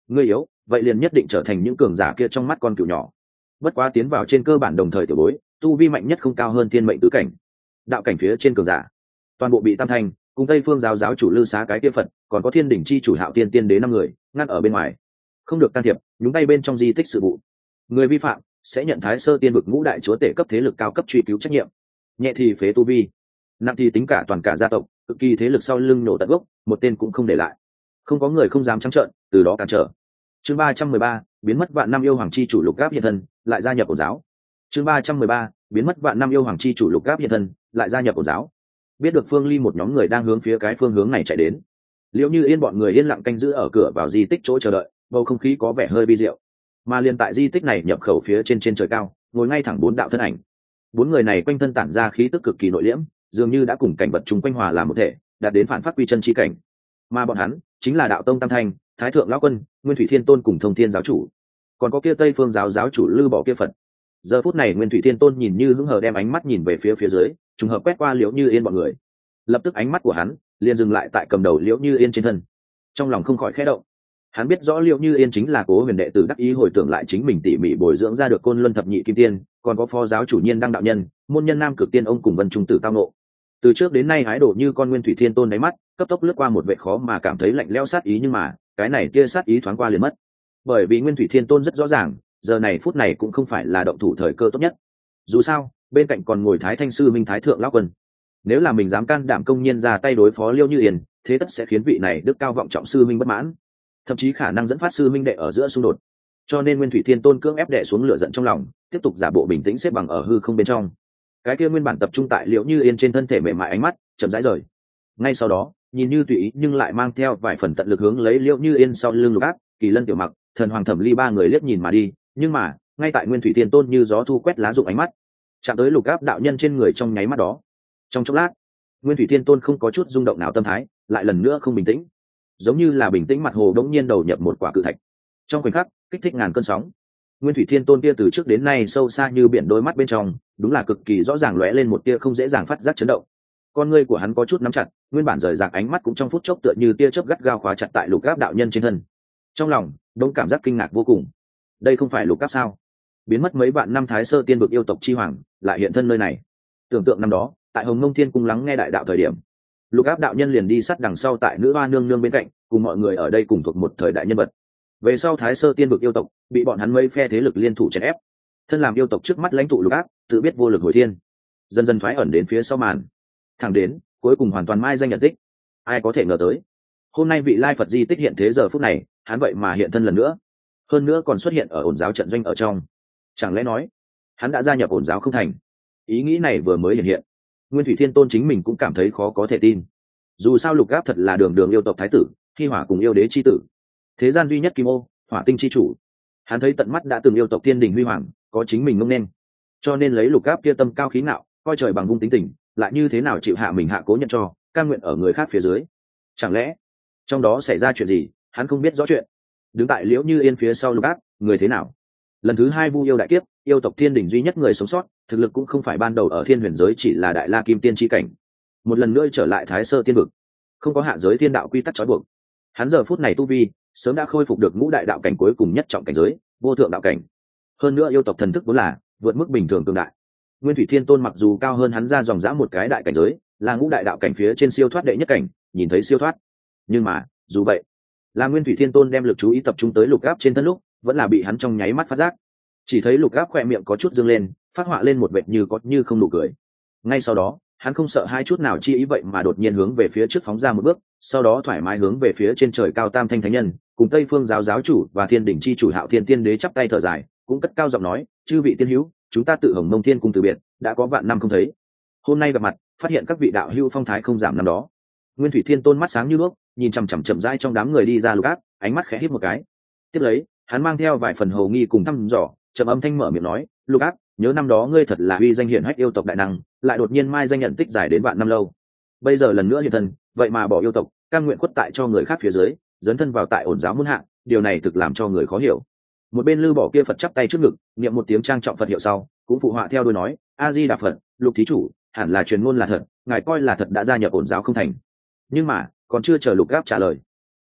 ngươi yếu vậy liền nhất định trở thành những cường giả kia trong mắt con cừu nhỏ. Bất quá tiến vào trên cơ bản đồng thời tiểu bối, tu vi mạnh nhất không cao hơn thiên mệnh tứ cảnh. Đạo cảnh phía trên cường giả toàn bộ bị tam thanh cùng tây phương giáo giáo chủ lư xá cái kia phật, còn có thiên đỉnh chi chủ hạo tiên tiên đế năm người ngăn ở bên ngoài, không được can thiệp nhúng tay bên trong di tích sự vụ. Người vi phạm sẽ nhận thái sơ tiên vực ngũ đại chúa tể cấp thế lực cao cấp truy cứu trách nhiệm, nhẹ thì phế tu vi, nặng thì tính cả toàn cả gia tộc cực kỳ thế lực sau lưng nổ tận gốc, một tên cũng không để lại. Không có người không dám trắng trợn từ đó cản trở. Chương ba trăm mười ba, biến mất vạn năm yêu hoàng chi chủ Lục Gáp hiện thân, lại gia nhập ổ giáo. Chương ba trăm mười ba, biến mất vạn năm yêu hoàng chi chủ Lục Gáp hiện thân, lại gia nhập ổ giáo. Biết được Phương Ly một nhóm người đang hướng phía cái phương hướng này chạy đến, Liễu Như Yên bọn người yên lặng canh giữ ở cửa vào di tích chỗ chờ đợi, bầu không khí có vẻ hơi vi diệu. Mà liền tại di tích này nhập khẩu phía trên trên trời cao, ngồi ngay thẳng bốn đạo thân ảnh. Bốn người này quanh thân tản ra khí tức cực kỳ nội liễm, dường như đã cùng cảnh vật chung quanh hòa làm một thể, đạt đến phản phát quy chân chi cảnh. Mà bọn hắn chính là đạo tông Tam Thanh, Thái thượng lão quân, Nguyên Thủy Thiên Tôn cùng Thông Thiên giáo chủ, còn có kia Tây Phương giáo giáo chủ Lư Bỏ kia Phật. Giờ phút này Nguyên Thủy Thiên Tôn nhìn như hứng hờ đem ánh mắt nhìn về phía phía dưới, trùng hợp quét qua Liễu Như Yên bọn người. Lập tức ánh mắt của hắn liền dừng lại tại cầm đầu Liễu Như Yên trên thân. Trong lòng không khỏi khẽ động. Hắn biết rõ Liễu Như Yên chính là Cố Huyền đệ tử đắc ý hồi tưởng lại chính mình tỉ mỉ bồi dưỡng ra được Côn Luân thập nhị kim tiên, còn có phó giáo chủ Nhiên Đăng đạo nhân, môn nhân Nam Cực Tiên ông cùng Vân Trung tử tao nộ. Từ trước đến nay hái đổ như con Nguyên Thủy Thiên Tôn đáy mắt cấp tốc lướt qua một vệ khó mà cảm thấy lạnh lẽo sát ý, nhưng mà cái này kia sát ý thoáng qua liền mất. Bởi vì Nguyên Thủy Thiên Tôn rất rõ ràng, giờ này phút này cũng không phải là động thủ thời cơ tốt nhất. Dù sao, bên cạnh còn ngồi Thái Thanh sư minh Thái thượng lão quân. Nếu là mình dám can đảm công nhiên ra tay đối phó Liễu Như Yên, thế tất sẽ khiến vị này đức cao vọng trọng sư minh bất mãn, thậm chí khả năng dẫn phát sư minh đệ ở giữa xung đột. Cho nên Nguyên Thủy Thiên Tôn cưỡng ép đệ xuống lửa giận trong lòng, tiếp tục giả bộ bình tĩnh xếp bằng ở hư không bên trong. Cái kia nguyên bản tập trung tại Liễu Như Yên trên thân thể mềm mại ánh mắt chậm rãi rời. Ngay sau đó, nhìn như tùy ý nhưng lại mang theo vài phần tận lực hướng lấy Liễu Như Yên sau lưng Lục Áp, Kỳ Lân Tiểu Mặc, Thần Hoàng Thẩm Ly ba người liếc nhìn mà đi, nhưng mà, ngay tại Nguyên Thủy Thiên Tôn như gió thu quét lá rụng ánh mắt, chạm tới Lục Áp đạo nhân trên người trong nháy mắt đó. Trong chốc lát, Nguyên Thủy Thiên Tôn không có chút rung động nào tâm thái, lại lần nữa không bình tĩnh, giống như là bình tĩnh mặt hồ đống nhiên đầu nhập một quả cự thạch. Trong khoảnh khắc, kích thích ngàn cơn sóng. Nguyên Thủy Thiên Tôn kia từ trước đến nay sâu xa như biển đôi mắt bên trong, đúng là cực kỳ rõ ràng lóe lên một tia không dễ dàng phát giác chấn động. Con ngươi của hắn có chút nắm chặt, nguyên bản rời rạc ánh mắt cũng trong phút chốc tựa như tia chớp gắt gao khóa chặt tại Lục Áp đạo nhân trên thân. Trong lòng, đông cảm giác kinh ngạc vô cùng. Đây không phải Lục Áp sao? Biến mất mấy vạn năm Thái Sơ Tiên vực yêu tộc chi hoàng, lại hiện thân nơi này. Tưởng tượng năm đó, tại Hồng Mông Thiên cung lắng nghe đại đạo thời điểm, Lục Áp đạo nhân liền đi sát đằng sau tại nữ hoa nương nương bên cạnh, cùng mọi người ở đây cùng thuộc một thời đại nhân vật. Về sau Thái Sơ Tiên vực yêu tộc bị bọn hắn mấy phe thế lực liên thủ chèn ép, thân làm yêu tộc trước mắt lãnh tụ Lục Áp tự biết vô lực hồi thiên, dần dần thoái ẩn đến phía sau màn, thẳng đến cuối cùng hoàn toàn mai danh nhận tích. Ai có thể ngờ tới hôm nay vị lai Phật di tích hiện thế giờ phút này, hắn vậy mà hiện thân lần nữa, hơn nữa còn xuất hiện ở ổn giáo trận doanh ở trong. Chẳng lẽ nói hắn đã gia nhập ổn giáo không thành? Ý nghĩ này vừa mới hiện hiện, Nguyên Thủy Thiên Tôn chính mình cũng cảm thấy khó có thể tin. Dù sao Lục Áp thật là đường đường yêu tộc thái tử, Hy Hỏa cùng yêu đế chi tử, thế gian duy nhất kim ô, hỏa tinh chi chủ. Hắn thấy tận mắt đã từng yêu tộc thiên đình huy hoàng, có chính mình ngông nên, cho nên lấy Lục Áp kia tâm cao khí ngạo, coi trời bằng vung tính tình, lại như thế nào chịu hạ mình hạ cố nhận cho, cam nguyện ở người khác phía dưới. Chẳng lẽ trong đó xảy ra chuyện gì, hắn không biết rõ chuyện? Đứng tại Liễu Như Yên phía sau Lục Áp, người thế nào? Lần thứ hai vu yêu đại kiếp, yêu tộc thiên đình duy nhất người sống sót, thực lực cũng không phải ban đầu ở thiên huyền giới chỉ là đại la kim tiên chi cảnh, một lần nữa trở lại Thái Sơ Tiên vực, không có hạ giới thiên đạo quy tắc trói buộc. Hắn giờ phút này tu vi sớm đã khôi phục được ngũ đại đạo cảnh cuối cùng nhất trọng cảnh giới, vô thượng đạo cảnh. Hơn nữa yêu tộc thần thức vốn là vượt mức bình thường cường đại. Nguyên Thủy Thiên Tôn mặc dù cao hơn hắn ra dòng dã một cái đại cảnh giới, là ngũ đại đạo cảnh phía trên siêu thoát đệ nhất cảnh, nhìn thấy siêu thoát. Nhưng mà, dù vậy, là Nguyên Thủy Thiên Tôn đem lực chú ý tập trung tới Lục Áp trên thân lúc, vẫn là bị hắn trong nháy mắt phát giác. Chỉ thấy Lục Áp khỏe miệng có chút dương lên, phát họa lên một vệt như có như không nụ cười. Ngay sau đó, hắn không sợ hai chút nào chi ý vậy mà đột nhiên hướng về phía trước phóng ra một bước, sau đó thoải mái hướng về phía trên trời cao Tam Thanh Thánh Nhân, cùng Tây Phương giáo giáo chủ và Thiên đỉnh chi chủ Hạo Thiên Tiên Đế chắp tay thở dài, cũng cất cao giọng nói: "Chư vị tiên hữu, chúng ta tự Hồng Mông Thiên cung từ biệt, đã có vạn năm không thấy. Hôm nay gặp mặt, phát hiện các vị đạo hữu phong thái không giảm năm đó." Nguyên Thủy Thiên Tôn mắt sáng như đuốc, nhìn chằm chằm chậm rãi trong đám người đi ra Lục Áp, ánh mắt khẽ híp một cái. Tiếp lấy, hắn mang theo vài phần hồ nghi cùng thăm dò, trầm âm thanh mở miệng nói: "Lục Áp, nhớ năm đó ngươi thật là uy danh hiển hách yêu tộc đại năng, lại đột nhiên mai danh nhận tích dài đến vạn năm lâu. Bây giờ lần nữa hiện thân, vậy mà bỏ yêu tộc, cam nguyện khuất tại cho người khác phía dưới, dấn thân vào tại ổn giáo muôn hạng, điều này thực làm cho người khó hiểu." Một bên Lư Bỏ kia Phật chắp tay trước ngực, niệm một tiếng trang trọng Phật hiệu sau, cũng phụ họa theo đuôi nói: "A Di Đà Phật, Lục thí chủ, hẳn là truyền ngôn là thật, ngài coi là thật đã gia nhập ổn giáo không thành?" Nhưng mà, còn chưa chờ Lục Áp trả lời,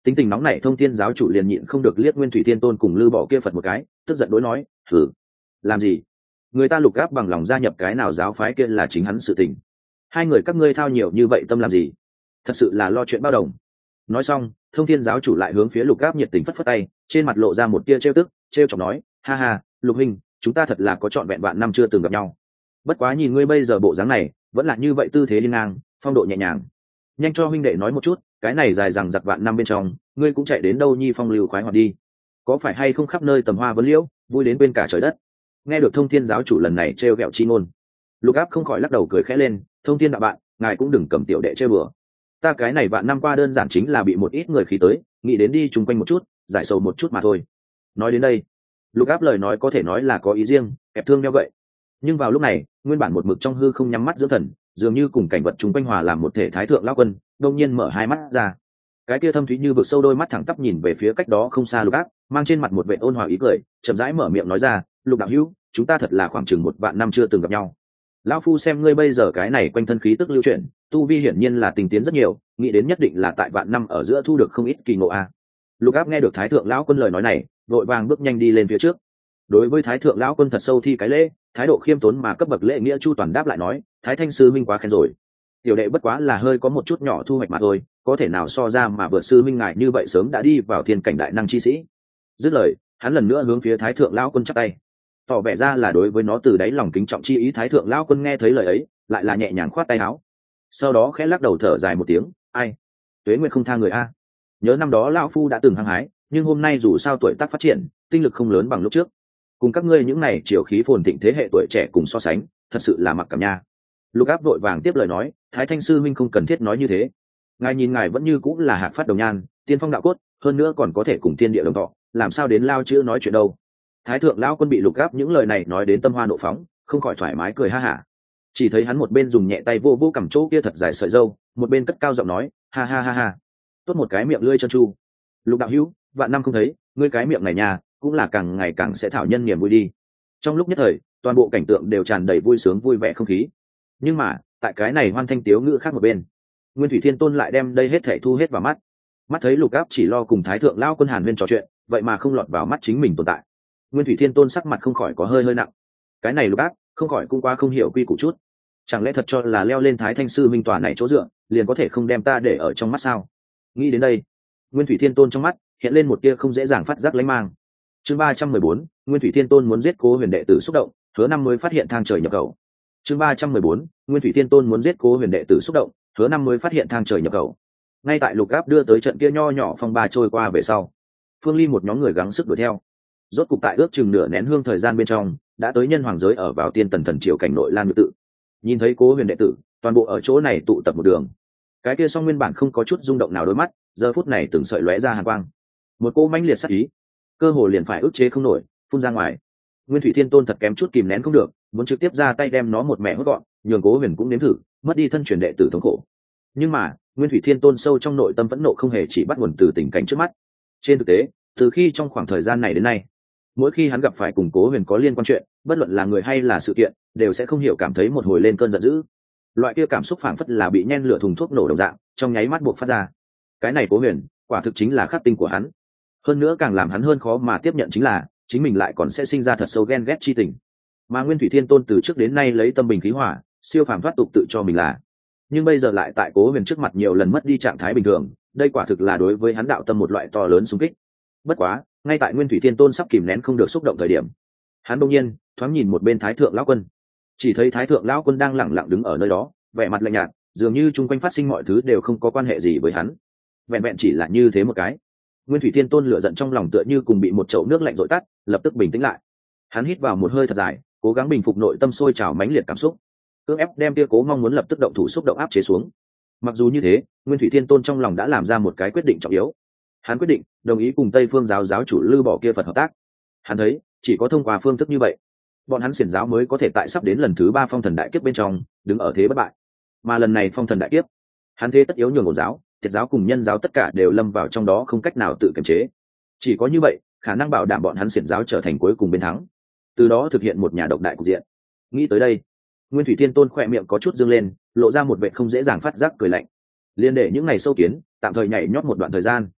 Tính tình nóng nảy Thông Thiên giáo chủ liền nhịn không được liếc Nguyên Thủy Thiên Tôn cùng Lư Bỏ kia Phật một cái, tức giận đối nói, "Hử, làm gì? Người ta Lục Áp bằng lòng gia nhập cái nào giáo phái kia là chính hắn sự tình. Hai người các ngươi thao nhiều như vậy tâm làm gì? Thật sự là lo chuyện bao đồng." Nói xong, Thông Thiên giáo chủ lại hướng phía Lục Áp nhiệt tình phất phất tay, trên mặt lộ ra một tia trêu tức, trêu chọc nói, "Ha ha, Lục huynh, chúng ta thật là có trọn vẹn vạn năm chưa từng gặp nhau. Bất quá nhìn ngươi bây giờ bộ dáng này, vẫn là như vậy tư thế đi ngang, phong độ nhẹ nhàng. Nhanh cho huynh đệ nói một chút, cái này dài rằng giặc vạn năm bên trong, ngươi cũng chạy đến đâu nhi phong lưu khoái hoạt đi? Có phải hay không khắp nơi tầm hoa vấn liễu, vui đến bên cả trời đất?" Nghe được Thông Thiên giáo chủ lần này trêu ghẹo chi ngôn, Lục Áp không khỏi lắc đầu cười khẽ lên, "Thông Thiên đạo bạn, ngài cũng đừng cầm tiểu đệ trêu bừa. Ta cái này vạn năm qua đơn giản chính là bị một ít người khí tới, nghĩ đến đi chung quanh một chút, giải sầu một chút mà thôi." Nói đến đây, Lục Áp lời nói có thể nói là có ý riêng, kẹp thương đeo gậy. Nhưng vào lúc này, nguyên bản một mực trong hư không nhắm mắt dưỡng thần, dường như cùng cảnh vật chung quanh hòa làm một thể thái thượng lão quân, đông nhiên mở hai mắt ra. Cái kia thâm thúy như vực sâu đôi mắt thẳng tắp nhìn về phía cách đó không xa Lục Áp, mang trên mặt một vẻ ôn hòa ý cười, chậm rãi mở miệng nói ra, "Lục đạo hữu, chúng ta thật là khoảng chừng một vạn năm chưa từng gặp nhau. Lão phu xem ngươi bây giờ cái này quanh thân khí tức lưu chuyển, tu vi hiển nhiên là tình tiến rất nhiều, nghĩ đến nhất định là tại vạn năm ở giữa thu được không ít kỳ ngộ a." Lục Áp nghe được thái thượng lão quân lời nói này, vội vàng bước nhanh đi lên phía trước. Đối với thái thượng lão quân thật sâu thi cái lễ, thái độ khiêm tốn mà cấp bậc lễ nghĩa chu toàn đáp lại nói, "Thái thanh sư minh quá khen rồi. Tiểu đệ bất quá là hơi có một chút nhỏ thu hoạch mà thôi, có thể nào so ra mà vượt sư minh ngài như vậy sớm đã đi vào thiên cảnh đại năng chi sĩ." Dứt lời, hắn lần nữa hướng phía thái thượng lão quân chắp tay, tỏ vẻ ra là đối với nó từ đáy lòng kính trọng chi ý. Thái thượng lão quân nghe thấy lời ấy, lại là nhẹ nhàng khoát tay áo, sau đó khẽ lắc đầu thở dài một tiếng, "Ai, tuế nguyệt không tha người a. Nhớ năm đó lão phu đã từng hăng hái, nhưng hôm nay dù sao tuổi tác phát triển, tinh lực không lớn bằng lúc trước. Cùng các ngươi những này triều khí phồn thịnh thế hệ tuổi trẻ cùng so sánh, thật sự là mặc cảm nha." Lục Áp vội vàng tiếp lời nói, "Thái thanh sư minh không cần thiết nói như thế. Ngài nhìn ngài vẫn như cũng là hạc phát đồng nhan, tiên phong đạo cốt, hơn nữa còn có thể cùng tiên địa đồng thọ, làm sao đến lao chữ nói chuyện đâu." Thái thượng lão quân bị Lục Áp những lời này nói đến tâm hoa nộ phóng, không khỏi thoải mái cười ha hả. Chỉ thấy hắn một bên dùng nhẹ tay vô vô cầm chỗ kia thật dài sợi râu, một bên cất cao giọng nói, "Ha ha ha ha, tốt một cái miệng lưỡi chân chu. Lục đạo hữu, vạn năm không thấy, ngươi cái miệng này nha, cũng là càng ngày càng sẽ thảo nhân niềm vui đi." Trong lúc nhất thời, toàn bộ cảnh tượng đều tràn đầy vui sướng vui vẻ không khí. Nhưng mà, tại cái này hoan thanh tiếu ngữ khác một bên, Nguyên Thủy Thiên Tôn lại đem đây hết thảy thu hết vào mắt. Mắt thấy Lục Áp chỉ lo cùng thái thượng lão quân Hàn Huyên trò chuyện, vậy mà không lọt vào mắt chính mình tồn tại. Nguyên Thủy Thiên Tôn sắc mặt không khỏi có hơi hơi nặng. Cái này Lục Áp không khỏi cũng quá không hiểu quy củ chút. Chẳng lẽ thật cho là leo lên thái thanh sư minh tòa này chỗ dựa, liền có thể không đem ta để ở trong mắt sao? Nghĩ đến đây, Nguyên Thủy Thiên Tôn trong mắt hiện lên một tia không dễ dàng phát giác lánh mang. Chương ba trăm mười bốn, Nguyên Thủy Thiên Tôn muốn giết Cố Huyền đệ tử xúc động, hứa năm mới phát hiện thang trời nhập khẩu. Chương ba trăm mười bốn, Nguyên Thủy Thiên Tôn muốn giết Cố Huyền đệ tử xúc động, hứa năm mới phát hiện thang trời nhập khẩu. Ngay tại Lục Áp đưa tới trận kia nho nhỏ phong ba trôi qua về sau, Phương Ly một nhóm người gắng sức đuổi theo. Rốt cục tại ước chừng nửa nén hương thời gian bên trong, đã tới nhân hoàng giới ở vào tiên tần thần triều cảnh nội Lan Nhược Tự. Nhìn thấy Cố Huyền đệ tử, toàn bộ ở chỗ này tụ tập một đường. Cái kia song nguyên bản không có chút rung động nào đôi mắt, giờ phút này từng sợi lóe ra hàn quang. Một cô mãnh liệt sát ý, cơ hồ liền phải ức chế không nổi, phun ra ngoài. Nguyên Thủy Thiên Tôn thật kém chút kìm nén không được, muốn trực tiếp ra tay đem nó một mẹ hốt gọn, nhường Cố Huyền cũng nếm thử, mất đi thân truyền đệ tử thống khổ. Nhưng mà, Nguyên Thủy Thiên Tôn sâu trong nội tâm phẫn nộ không hề chỉ bắt nguồn từ tình cảnh trước mắt. Trên thực tế, từ khi trong khoảng thời gian này đến nay, mỗi khi hắn gặp phải cùng Cố Huyền có liên quan chuyện, bất luận là người hay là sự kiện, đều sẽ không hiểu cảm thấy một hồi lên cơn giận dữ. Loại kia cảm xúc phảng phất là bị nhen lửa thùng thuốc nổ đồng dạng, trong nháy mắt buộc phát ra. Cái này Cố Huyền, quả thực chính là khắc tinh của hắn. Hơn nữa càng làm hắn hơn khó mà tiếp nhận chính là, chính mình lại còn sẽ sinh ra thật sâu ghen ghét chi tình. Mà Nguyên Thủy Thiên Tôn từ trước đến nay lấy tâm bình khí hòa, siêu phàm thoát tục tự cho mình là, nhưng bây giờ lại tại Cố Huyền trước mặt nhiều lần mất đi trạng thái bình thường, đây quả thực là đối với hắn đạo tâm một loại to lớn xung kích. Bất quá, ngay tại Nguyên Thủy Thiên Tôn sắp kìm nén không được xúc động thời điểm, hắn đột nhiên thoáng nhìn một bên Thái thượng lão quân, chỉ thấy Thái thượng lão quân đang lẳng lặng đứng ở nơi đó, vẻ mặt lạnh nhạt, dường như chung quanh phát sinh mọi thứ đều không có quan hệ gì với hắn. Vẹn vẹn chỉ là như thế một cái, Nguyên Thủy Thiên Tôn lửa giận trong lòng tựa như cùng bị một chậu nước lạnh dội tắt, lập tức bình tĩnh lại. Hắn hít vào một hơi thật dài, cố gắng bình phục nội tâm sôi trào mãnh liệt cảm xúc, cưỡng ép đem tia cố mong muốn lập tức động thủ xúc động áp chế xuống. Mặc dù như thế, Nguyên Thủy Thiên Tôn trong lòng đã làm ra một cái quyết định trọng yếu. Hắn quyết định đồng ý cùng Tây Phương giáo giáo chủ Lư Bỏ kia Phật hợp tác. Hắn thấy, chỉ có thông qua phương thức như vậy, bọn hắn xiển giáo mới có thể tại sắp đến lần thứ ba phong thần đại kiếp bên trong đứng ở thế bất bại. Mà lần này phong thần đại kiếp, hắn thế tất yếu nhường ổn giáo, Tiệt giáo cùng Nhân giáo tất cả đều lâm vào trong đó không cách nào tự kiềm chế. Chỉ có như vậy, khả năng bảo đảm bọn hắn xiển giáo trở thành cuối cùng bên thắng, từ đó thực hiện một nhà độc đại cục diện. Nghĩ tới đây, Nguyên Thủy Thiên Tôn khỏe miệng có chút dương lên, lộ ra một vẻ không dễ dàng phát giác cười lạnh. Liên để những ngày sâu kiến tạm thời nhảy nhót một đoạn thời gian.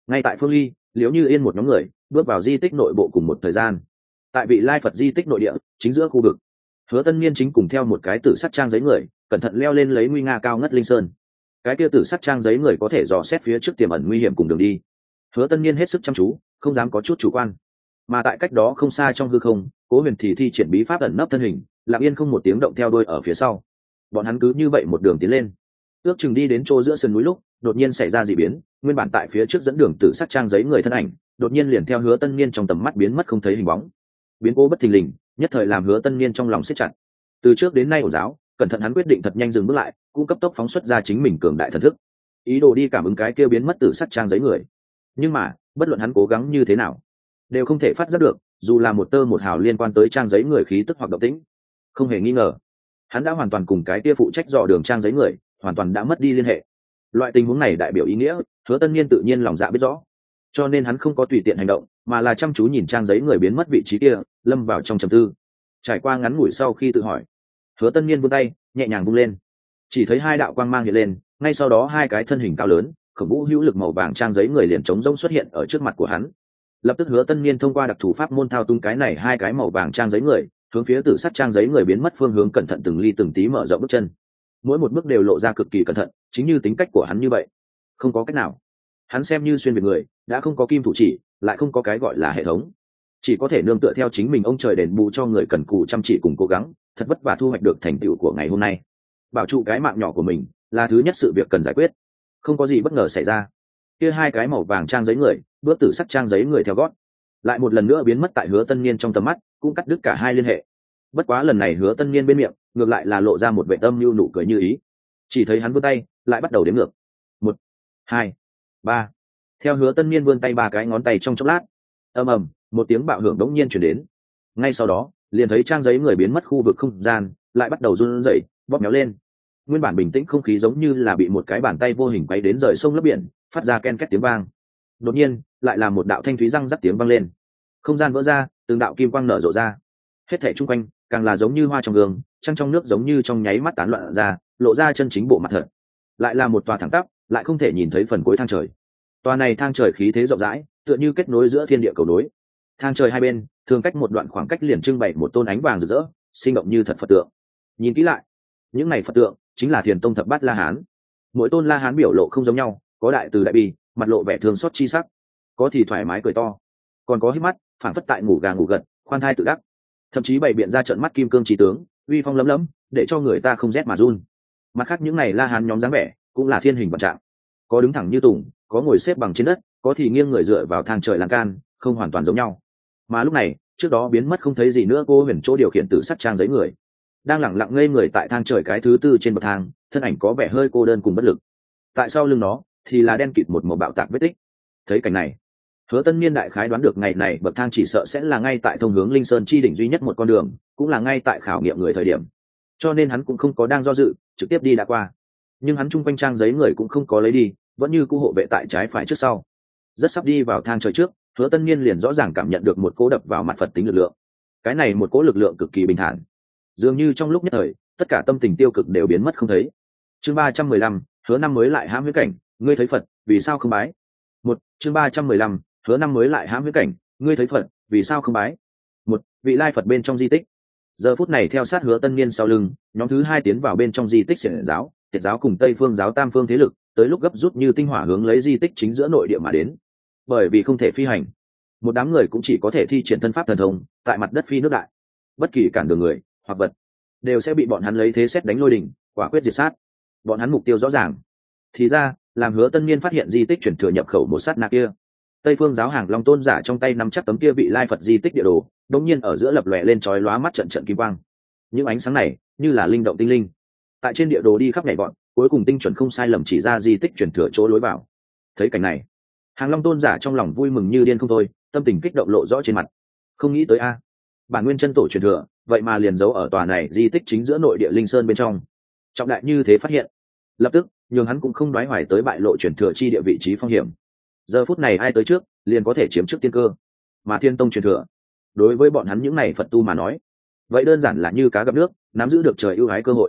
Ngay tại Phương Ly, Liễu Như Yên một nhóm người bước vào di tích nội bộ cùng một thời gian. Tại vị lai Phật di tích nội địa chính giữa khu vực, Hứa Tân Niên chính cùng theo một cái tử sắt trang giấy người cẩn thận leo lên lấy nguy nga cao ngất linh sơn. Cái kia tử sắt trang giấy người có thể dò xét phía trước tiềm ẩn nguy hiểm cùng đường đi. Hứa Tân Niên hết sức chăm chú, không dám có chút chủ quan. Mà tại cách đó không xa trong hư không, Cố Huyền thì thi triển bí pháp ẩn nấp thân hình, lặng yên không một tiếng động theo đuôi ở phía sau. Bọn hắn cứ như vậy một đường tiến lên. Ước chừng đi đến chỗ giữa sườn núi lúc, đột nhiên xảy ra dị biến, nguyên bản tại phía trước dẫn đường tử sắc trang giấy người thân ảnh, đột nhiên liền theo Hứa Tân Niên trong tầm mắt biến mất không thấy hình bóng. Biến cố bất thình lình, nhất thời làm Hứa Tân Niên trong lòng siết chặt. Từ trước đến nay ổn giáo, cẩn thận hắn quyết định thật nhanh dừng bước lại, cũng cấp tốc phóng xuất ra chính mình cường đại thần thức, ý đồ đi cảm ứng cái kia biến mất tử sắc trang giấy người. Nhưng mà, bất luận hắn cố gắng như thế nào, đều không thể phát giác được, dù là một tơ một hào liên quan tới trang giấy người khí tức hoặc động tĩnh. Không hề nghi ngờ, hắn đã hoàn toàn cùng cái kia phụ trách dò đường trang giấy người hoàn toàn đã mất đi liên hệ. Loại tình huống này đại biểu ý nghĩa, Hứa Tân Niên tự nhiên lòng dạ biết rõ, cho nên hắn không có tùy tiện hành động, mà là chăm chú nhìn trang giấy người biến mất vị trí kia, lâm vào trong trầm tư. Trải qua ngắn ngủi sau khi tự hỏi, Hứa Tân Niên vươn tay nhẹ nhàng vung lên, chỉ thấy hai đạo quang mang hiện lên, ngay sau đó hai cái thân hình cao lớn khổng vũ hữu lực màu vàng trang giấy người liền trống rỗng xuất hiện ở trước mặt của hắn. Lập tức Hứa Tân Niên thông qua đặc thủ pháp môn thao túng cái này hai cái màu vàng trang giấy người, hướng phía tử sắt trang giấy người biến mất phương hướng cẩn thận từng ly từng tí mở rộng bước chân. Mỗi một bước đều lộ ra cực kỳ cẩn thận, chính như tính cách của hắn như vậy. Không có cách nào, hắn xem như xuyên việt người, đã không có kim thủ chỉ, lại không có cái gọi là hệ thống, chỉ có thể nương tựa theo chính mình ông trời đền bù cho người cần cù chăm chỉ cùng cố gắng, thật vất vả thu hoạch được thành tựu của ngày hôm nay. Bảo trụ cái mạng nhỏ của mình là thứ nhất sự việc cần giải quyết. Không có gì bất ngờ xảy ra, kia hai cái màu vàng trang giấy người bước tử sắc trang giấy người theo gót, lại một lần nữa biến mất tại Hứa Tân Niên trong tầm mắt, cũng cắt đứt cả hai liên hệ. Bất quá lần này Hứa Tân Niên bên miệng ngược lại là lộ ra một vẻ âm mưu nụ cười như ý. Chỉ thấy hắn vươn tay lại bắt đầu đếm ngược: một, hai, ba. Theo Hứa Tân Niên vươn tay ba cái ngón tay trong chốc lát, ầm ầm một tiếng bạo hưởng đống nhiên truyền đến. Ngay sau đó liền thấy trang giấy người biến mất khu vực không gian lại bắt đầu run rẩy, bóp méo lên. Nguyên bản bình tĩnh không khí giống như là bị một cái bàn tay vô hình quấy đến rời sông lấp biển, phát ra ken két tiếng vang. Đột nhiên lại là một đạo thanh thúy răng rắc tiếng vang lên, không gian vỡ ra, từng đạo kim quang nở rộ ra. Hết thảy chung quanh càng là giống như hoa trong gương, trăng trong nước giống như trong nháy mắt tán loạn ra, lộ ra chân chính bộ mặt thật. Lại là một tòa thẳng tắp, lại không thể nhìn thấy phần cuối thang trời. Tòa này thang trời khí thế rộng rãi, tựa như kết nối giữa thiên địa cầu nối. Thang trời hai bên thường cách một đoạn khoảng cách liền trưng bày một tôn ánh vàng rực rỡ, sinh động như thật Phật tượng. Nhìn kỹ lại, những này Phật tượng chính là Thiền Tông thập bát La Hán. Mỗi tôn La Hán biểu lộ không giống nhau, có đại từ đại bi, mặt lộ vẻ thương xót chi sắc, có thì thoải mái cười to, còn có hít mắt, phảng phất tại ngủ gà ngủ gật, khoan thai tự đắc. Thậm chí bày biện ra trận mắt kim cương trí tướng, uy phong lấm lấm, để cho người ta không rét mà run. Mặt khác những này La Hán nhóm dáng vẻ cũng là thiên hình vạn trạng, có đứng thẳng như tùng, có ngồi xếp bằng trên đất, có thì nghiêng người dựa vào thang trời lan can, không hoàn toàn giống nhau. Mà lúc này, trước đó biến mất không thấy gì nữa cô Huyền chỗ điều khiển tử sắt trang giấy người, đang lẳng lặng ngây người tại thang trời cái thứ tư trên bậc thang, thân ảnh có vẻ hơi cô đơn cùng bất lực. Tại sau lưng nó thì là đen kịt một màu bạo tạc vết tích. Thấy cảnh này, Hứa Tân Niên đại khái đoán được ngày này bậc thang chỉ sợ sẽ là ngay tại thông hướng Linh Sơn chi đỉnh duy nhất một con đường, cũng là ngay tại khảo nghiệm người thời điểm. Cho nên hắn cũng không có đang do dự, trực tiếp đi đã qua. Nhưng hắn chung quanh trang giấy người cũng không có lấy đi, vẫn như cũ hộ vệ tại trái phải trước sau. Rất sắp đi vào thang trời trước, Hứa Tân Niên liền rõ ràng cảm nhận được một cỗ đập vào mặt Phật tính lực lượng. Cái này một cỗ lực lượng cực kỳ bình thản, dường như trong lúc nhất thời, tất cả tâm tình tiêu cực đều biến mất không thấy. Chương ba trăm mười lăm, Hứa năm mới lại hãm huyễn cảnh, ngươi thấy Phật, vì sao không bái? Một, chương ba trăm mười lăm, Hứa năm mới lại hãm huyễn cảnh, ngươi thấy Phật, vì sao không bái? Một, vị lai Phật bên trong di tích. Giờ phút này theo sát Hứa Tân Niên sau lưng, nhóm thứ hai tiến vào bên trong di tích Xiển giáo, Tiệt giáo cùng Tây Phương giáo tam phương thế lực, tới lúc gấp rút như tinh hỏa hướng lấy di tích chính giữa nội địa mà đến. Bởi vì không thể phi hành, một đám người cũng chỉ có thể thi triển thân pháp thần thông, tại mặt đất phi nước đại. Bất kỳ cản đường người hoặc vật đều sẽ bị bọn hắn lấy thế xét đánh lôi đỉnh, quả quyết diệt sát. Bọn hắn mục tiêu rõ ràng. Thì ra, làm Hứa Tân Niên phát hiện di tích chuyển thừa nhập khẩu một sát na kia, Tây Phương giáo hàng Long tôn giả trong tay nắm chắc tấm kia vị lai Phật di tích địa đồ, đột nhiên ở giữa lập lòe lên chói lóa mắt trận trận kim quang. Những ánh sáng này như là linh động tinh linh, tại trên địa đồ đi khắp nhảy vọt, cuối cùng tinh chuẩn không sai lầm chỉ ra di tích chuyển thừa chỗ lối vào. Thấy cảnh này, hàng Long tôn giả trong lòng vui mừng như điên không thôi, tâm tình kích động lộ rõ trên mặt. Không nghĩ tới a, bản nguyên chân tổ truyền thừa, vậy mà liền giấu ở tòa này di tích chính giữa nội địa Linh Sơn bên trong. Trọng đại như thế phát hiện, lập tức nhường hắn cũng không đoái hoài tới bại lộ truyền thừa chi địa vị trí phong hiểm. Giờ phút này ai tới trước, liền có thể chiếm trước tiên cơ. Mà Thiên Tông truyền thừa, đối với bọn hắn những này Phật tu mà nói, vậy đơn giản là như cá gặp nước, nắm giữ được trời ưu ái cơ hội.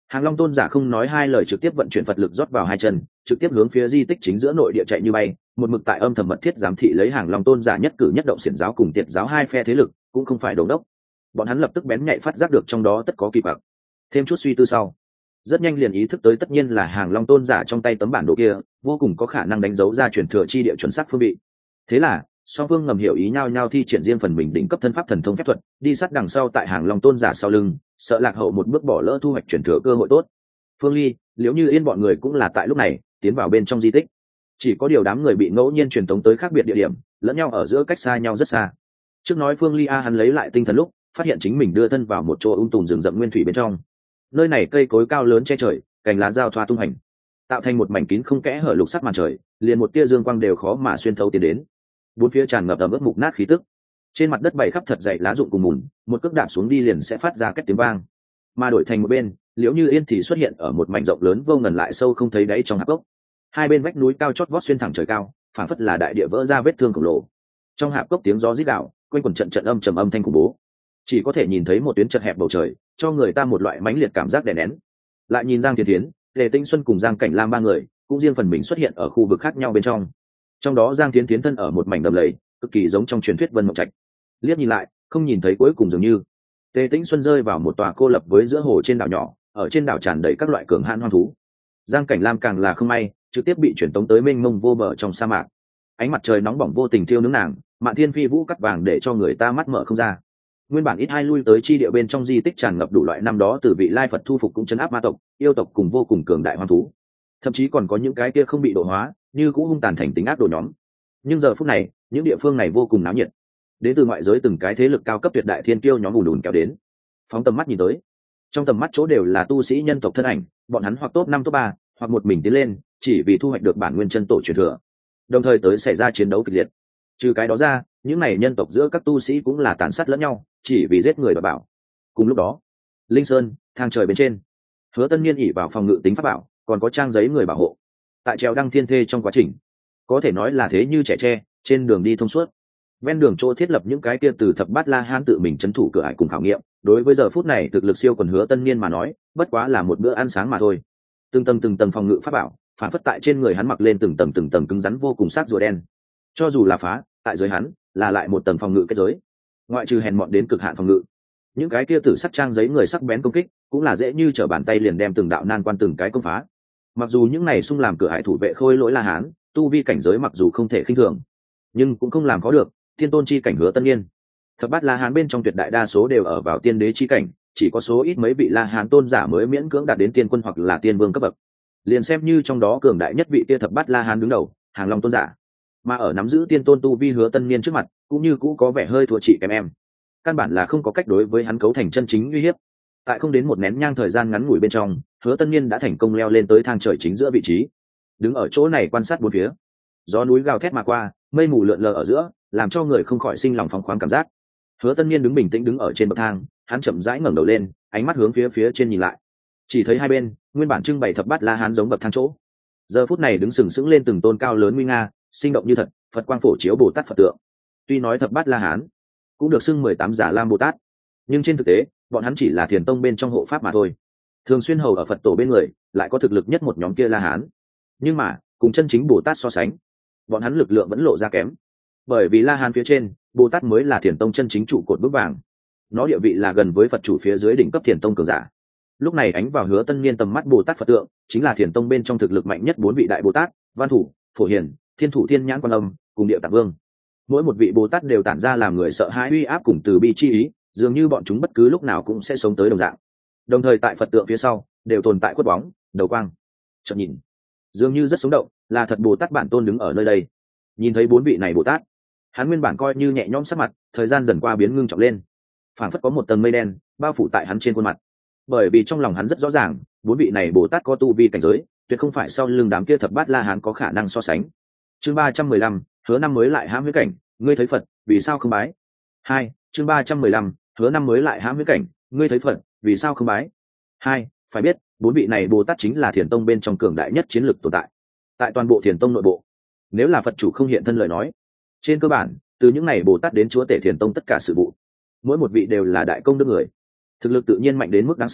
Hàng Long tôn giả không nói hai lời trực tiếp vận chuyển Phật lực rót vào hai chân, trực tiếp hướng phía di tích chính giữa nội địa chạy như bay, một mực tại âm thầm mật thiết giám thị lấy Hàng Long tôn giả nhất cử nhất động xiển giáo cùng tiệt giáo hai phe thế lực, cũng không phải đồ đốc. Bọn hắn lập tức bén nhạy phát giác được trong đó tất có kỳ quặc. Thêm chút suy tư sau, rất nhanh liền ý thức tới tất nhiên là Hàng Long tôn giả trong tay tấm bản đồ kia, vô cùng có khả năng đánh dấu ra truyền thừa chi địa chuẩn xác phương vị. Thế là, song phương ngầm hiểu ý nhau nhau thi triển riêng phần mình đỉnh cấp thân pháp thần thông phép thuật, đi sát đằng sau tại Hàng Long tôn giả sau lưng, sợ lạc hậu một bước bỏ lỡ thu hoạch truyền thừa cơ hội tốt. Phương Ly, Liễu Như Yên bọn người cũng là tại lúc này tiến vào bên trong di tích. Chỉ có điều đám người bị ngẫu nhiên truyền tống tới khác biệt địa điểm, lẫn nhau ở giữa cách xa nhau rất xa. Trước nói Phương Ly a hắn lấy lại tinh thần lúc, phát hiện chính mình đưa thân vào một chỗ ung tùm rừng rậm nguyên thủy bên trong. Nơi này cây cối cao lớn che trời, cành lá giao thoa tung hành, tạo thành một mảnh kín không kẽ hở lục sắc màn trời, liền một tia dương quang đều khó mà xuyên thấu tiến đến. Bốn phía tràn ngập ẩm ướt mục nát khí tức, trên mặt đất bày khắp thật dày lá rụng cùng mùn, một cước đạp xuống đi liền sẽ phát ra két tiếng vang. Mà đổi thành một bên, Liễu Như Yên thì xuất hiện ở một mảnh rộng lớn vô ngần lại sâu không thấy đáy trong hạp cốc. Hai bên vách núi cao chót vót xuyên thẳng trời cao, phảng phất là đại địa vỡ ra vết thương khổng lồ. Trong hạp cốc tiếng gió rít gào, quanh quẩn trận trận âm trầm âm thanh khủng bố. Chỉ có thể nhìn thấy một tuyến chật hẹp bầu trời, cho người ta một loại mãnh liệt cảm giác đè nén. Lại nhìn Giang Thiên Thiến, Lệ Tĩnh Xuân cùng Giang Cảnh Lam ba người, cũng riêng phần mình xuất hiện ở khu vực khác nhau bên trong. Trong đó Giang Thiên Thiến thân ở một mảnh đầm lầy, cực kỳ giống trong truyền thuyết Vân Mộng Trạch. Liếc nhìn lại, không nhìn thấy cuối cùng dường như. Lệ Tĩnh Xuân rơi vào một tòa cô lập với giữa hồ trên đảo nhỏ, ở trên đảo tràn đầy các loại cường hãn hoang thú. Giang Cảnh Lam càng là không may, trực tiếp bị chuyển tống tới mênh mông vô bờ trong sa mạc. Ánh mặt trời nóng bỏng vô tình thiêu nướng nàng, Mạn Thiên Phi vũ cắt vàng để cho người ta mắt mở không ra. Nguyên bản ít hai lui tới chi địa bên trong di tích tràn ngập đủ loại năm đó từ vị lai Phật thu phục cũng chấn áp ma tộc, yêu tộc cùng vô cùng cường đại hoang thú. Thậm chí còn có những cái kia không bị độ hóa, như cũng hung tàn thành tính ác đồ nhóm. Nhưng giờ phút này, những địa phương này vô cùng náo nhiệt. Đến từ ngoại giới từng cái thế lực cao cấp tuyệt đại thiên kiêu nhóm ùn ùn kéo đến. Phóng tầm mắt nhìn tới, trong tầm mắt chỗ đều là tu sĩ nhân tộc thân ảnh, bọn hắn hoặc top năm top ba, hoặc một mình tiến lên, chỉ vì thu hoạch được bản nguyên chân tổ truyền thừa. Đồng thời tới xảy ra chiến đấu kịch liệt. Trừ cái đó ra, những này nhân tộc giữa các tu sĩ cũng là tàn sát lẫn nhau, chỉ vì giết người và bảo. Cùng lúc đó, Linh Sơn, thang trời bên trên, Hứa Tân Niên ỉ vào phòng ngự tính pháp bảo, còn có trang giấy người bảo hộ. Tại treo đăng thiên thê trong quá trình, có thể nói là thế như trẻ tre, trên đường đi thông suốt. Ven đường chỗ thiết lập những cái kia từ thập bát la hán tự mình trấn thủ cửa ải cùng khảo nghiệm, đối với giờ phút này thực lực siêu quần Hứa Tân Niên mà nói, bất quá là một bữa ăn sáng mà thôi. Từng tầng từng tầng phòng ngự pháp bảo, phản phất tại trên người hắn mặc lên từng tầng từng tầng cứng rắn vô cùng sát rùa đen. Cho dù là phá, tại dưới hắn, là lại một tầng phòng ngự kết giới. Ngoại trừ hèn mọn đến cực hạn phòng ngự, những cái kia tử sắc trang giấy người sắc bén công kích, cũng là dễ như trở bàn tay liền đem từng đạo nan quan từng cái công phá. Mặc dù những này xung làm cửa ải thủ vệ khôi lỗi la hán, tu vi cảnh giới mặc dù không thể khinh thường, nhưng cũng không làm khó được thiên tôn chi cảnh Hứa Tân Niên. Thập bát la hán bên trong tuyệt đại đa số đều ở vào tiên đế chi cảnh, chỉ có số ít mấy vị la hán tôn giả mới miễn cưỡng đạt đến tiên quân hoặc là tiên vương cấp bậc. Liền xem như trong đó cường đại nhất vị kia thập bát la hán đứng đầu, Hàng Long tôn giả, mà ở nắm giữ tiên tôn tu vi Hứa Tân Niên trước mặt, cũng như cũ có vẻ hơi thua chị kém em. Căn bản là không có cách đối với hắn cấu thành chân chính uy hiếp. Tại không đến một nén nhang thời gian ngắn ngủi bên trong, Hứa Tân Niên đã thành công leo lên tới thang trời chính giữa vị trí. Đứng ở chỗ này quan sát bốn phía, gió núi gào thét mà qua, mây mù lượn lờ ở giữa, làm cho người không khỏi sinh lòng phóng khoáng cảm giác. Hứa Tân Niên đứng bình tĩnh đứng ở trên bậc thang, hắn chậm rãi ngẩng đầu lên, ánh mắt hướng phía phía trên nhìn lại. Chỉ thấy hai bên, nguyên bản trưng bày thập bát la hán giống bậc thang chỗ, giờ phút này đứng sừng sững lên từng tôn cao lớn nguy nga, sinh động như thật, Phật quang phổ chiếu Bồ Tát Phật tượng. Tuy nói thập bát la hán cũng được xưng mười tám giả lam Bồ Tát, nhưng trên thực tế, bọn hắn chỉ là thiền tông bên trong hộ pháp mà thôi. Thường xuyên hầu ở Phật tổ bên người, lại có thực lực nhất một nhóm kia la hán. Nhưng mà, cùng chân chính Bồ Tát so sánh, bọn hắn lực lượng vẫn lộ ra kém. Bởi vì la hán phía trên, Bồ Tát mới là thiền tông chân chính trụ cột bước vàng. Nó địa vị là gần với Phật chủ phía dưới đỉnh cấp thiền tông cường giả. Lúc này ánh vào Hứa Tân Niên tầm mắt Bồ Tát Phật tượng, chính là thiền tông bên trong thực lực mạnh nhất bốn vị đại Bồ Tát, Văn Thủ, Phổ Hiền, Thiên Thủ Thiên Nhãn Quan Âm, cùng Địa Tạng Vương. Mỗi một vị Bồ Tát đều tản ra làm người sợ hãi uy áp cùng từ bi chi ý, dường như bọn chúng bất cứ lúc nào cũng sẽ sống tới đồng dạng. Đồng thời tại Phật tượng phía sau, đều tồn tại khuất bóng, đầu quang. Chợt nhìn, dường như rất sống động, là thật Bồ Tát bản tôn đứng ở nơi đây. Nhìn thấy bốn vị này Bồ Tát, hắn nguyên bản coi như nhẹ nhõm sắc mặt, thời gian dần qua biến ngưng trọng lên. Phảng phất có một tầng mây đen bao phủ tại hắn trên khuôn mặt. Bởi vì trong lòng hắn rất rõ ràng, bốn vị này Bồ Tát có tu vi cảnh giới, tuyệt không phải sau lưng đám kia thập bát la hán có khả năng so sánh. Chương ba trăm mười lăm, Hứa năm mới lại hãm huyết cảnh, ngươi thấy Phật, vì sao không bái? Hai, chương ba trăm mười lăm, Hứa năm mới lại hãm huyết cảnh, ngươi thấy Phật, vì sao không bái? Hai, phải biết, bốn vị này Bồ Tát chính là Thiền Tông bên trong cường đại nhất chiến lược tồn tại. Tại toàn bộ Thiền Tông nội bộ, nếu là Phật chủ không hiện thân lời nói, trên cơ bản, từ những này Bồ Tát đến chúa tể Thiền Tông tất cả sự vụ, mỗi một vị đều là đại công đức người, thực lực tự nhiên mạnh đến mức đáng sợ,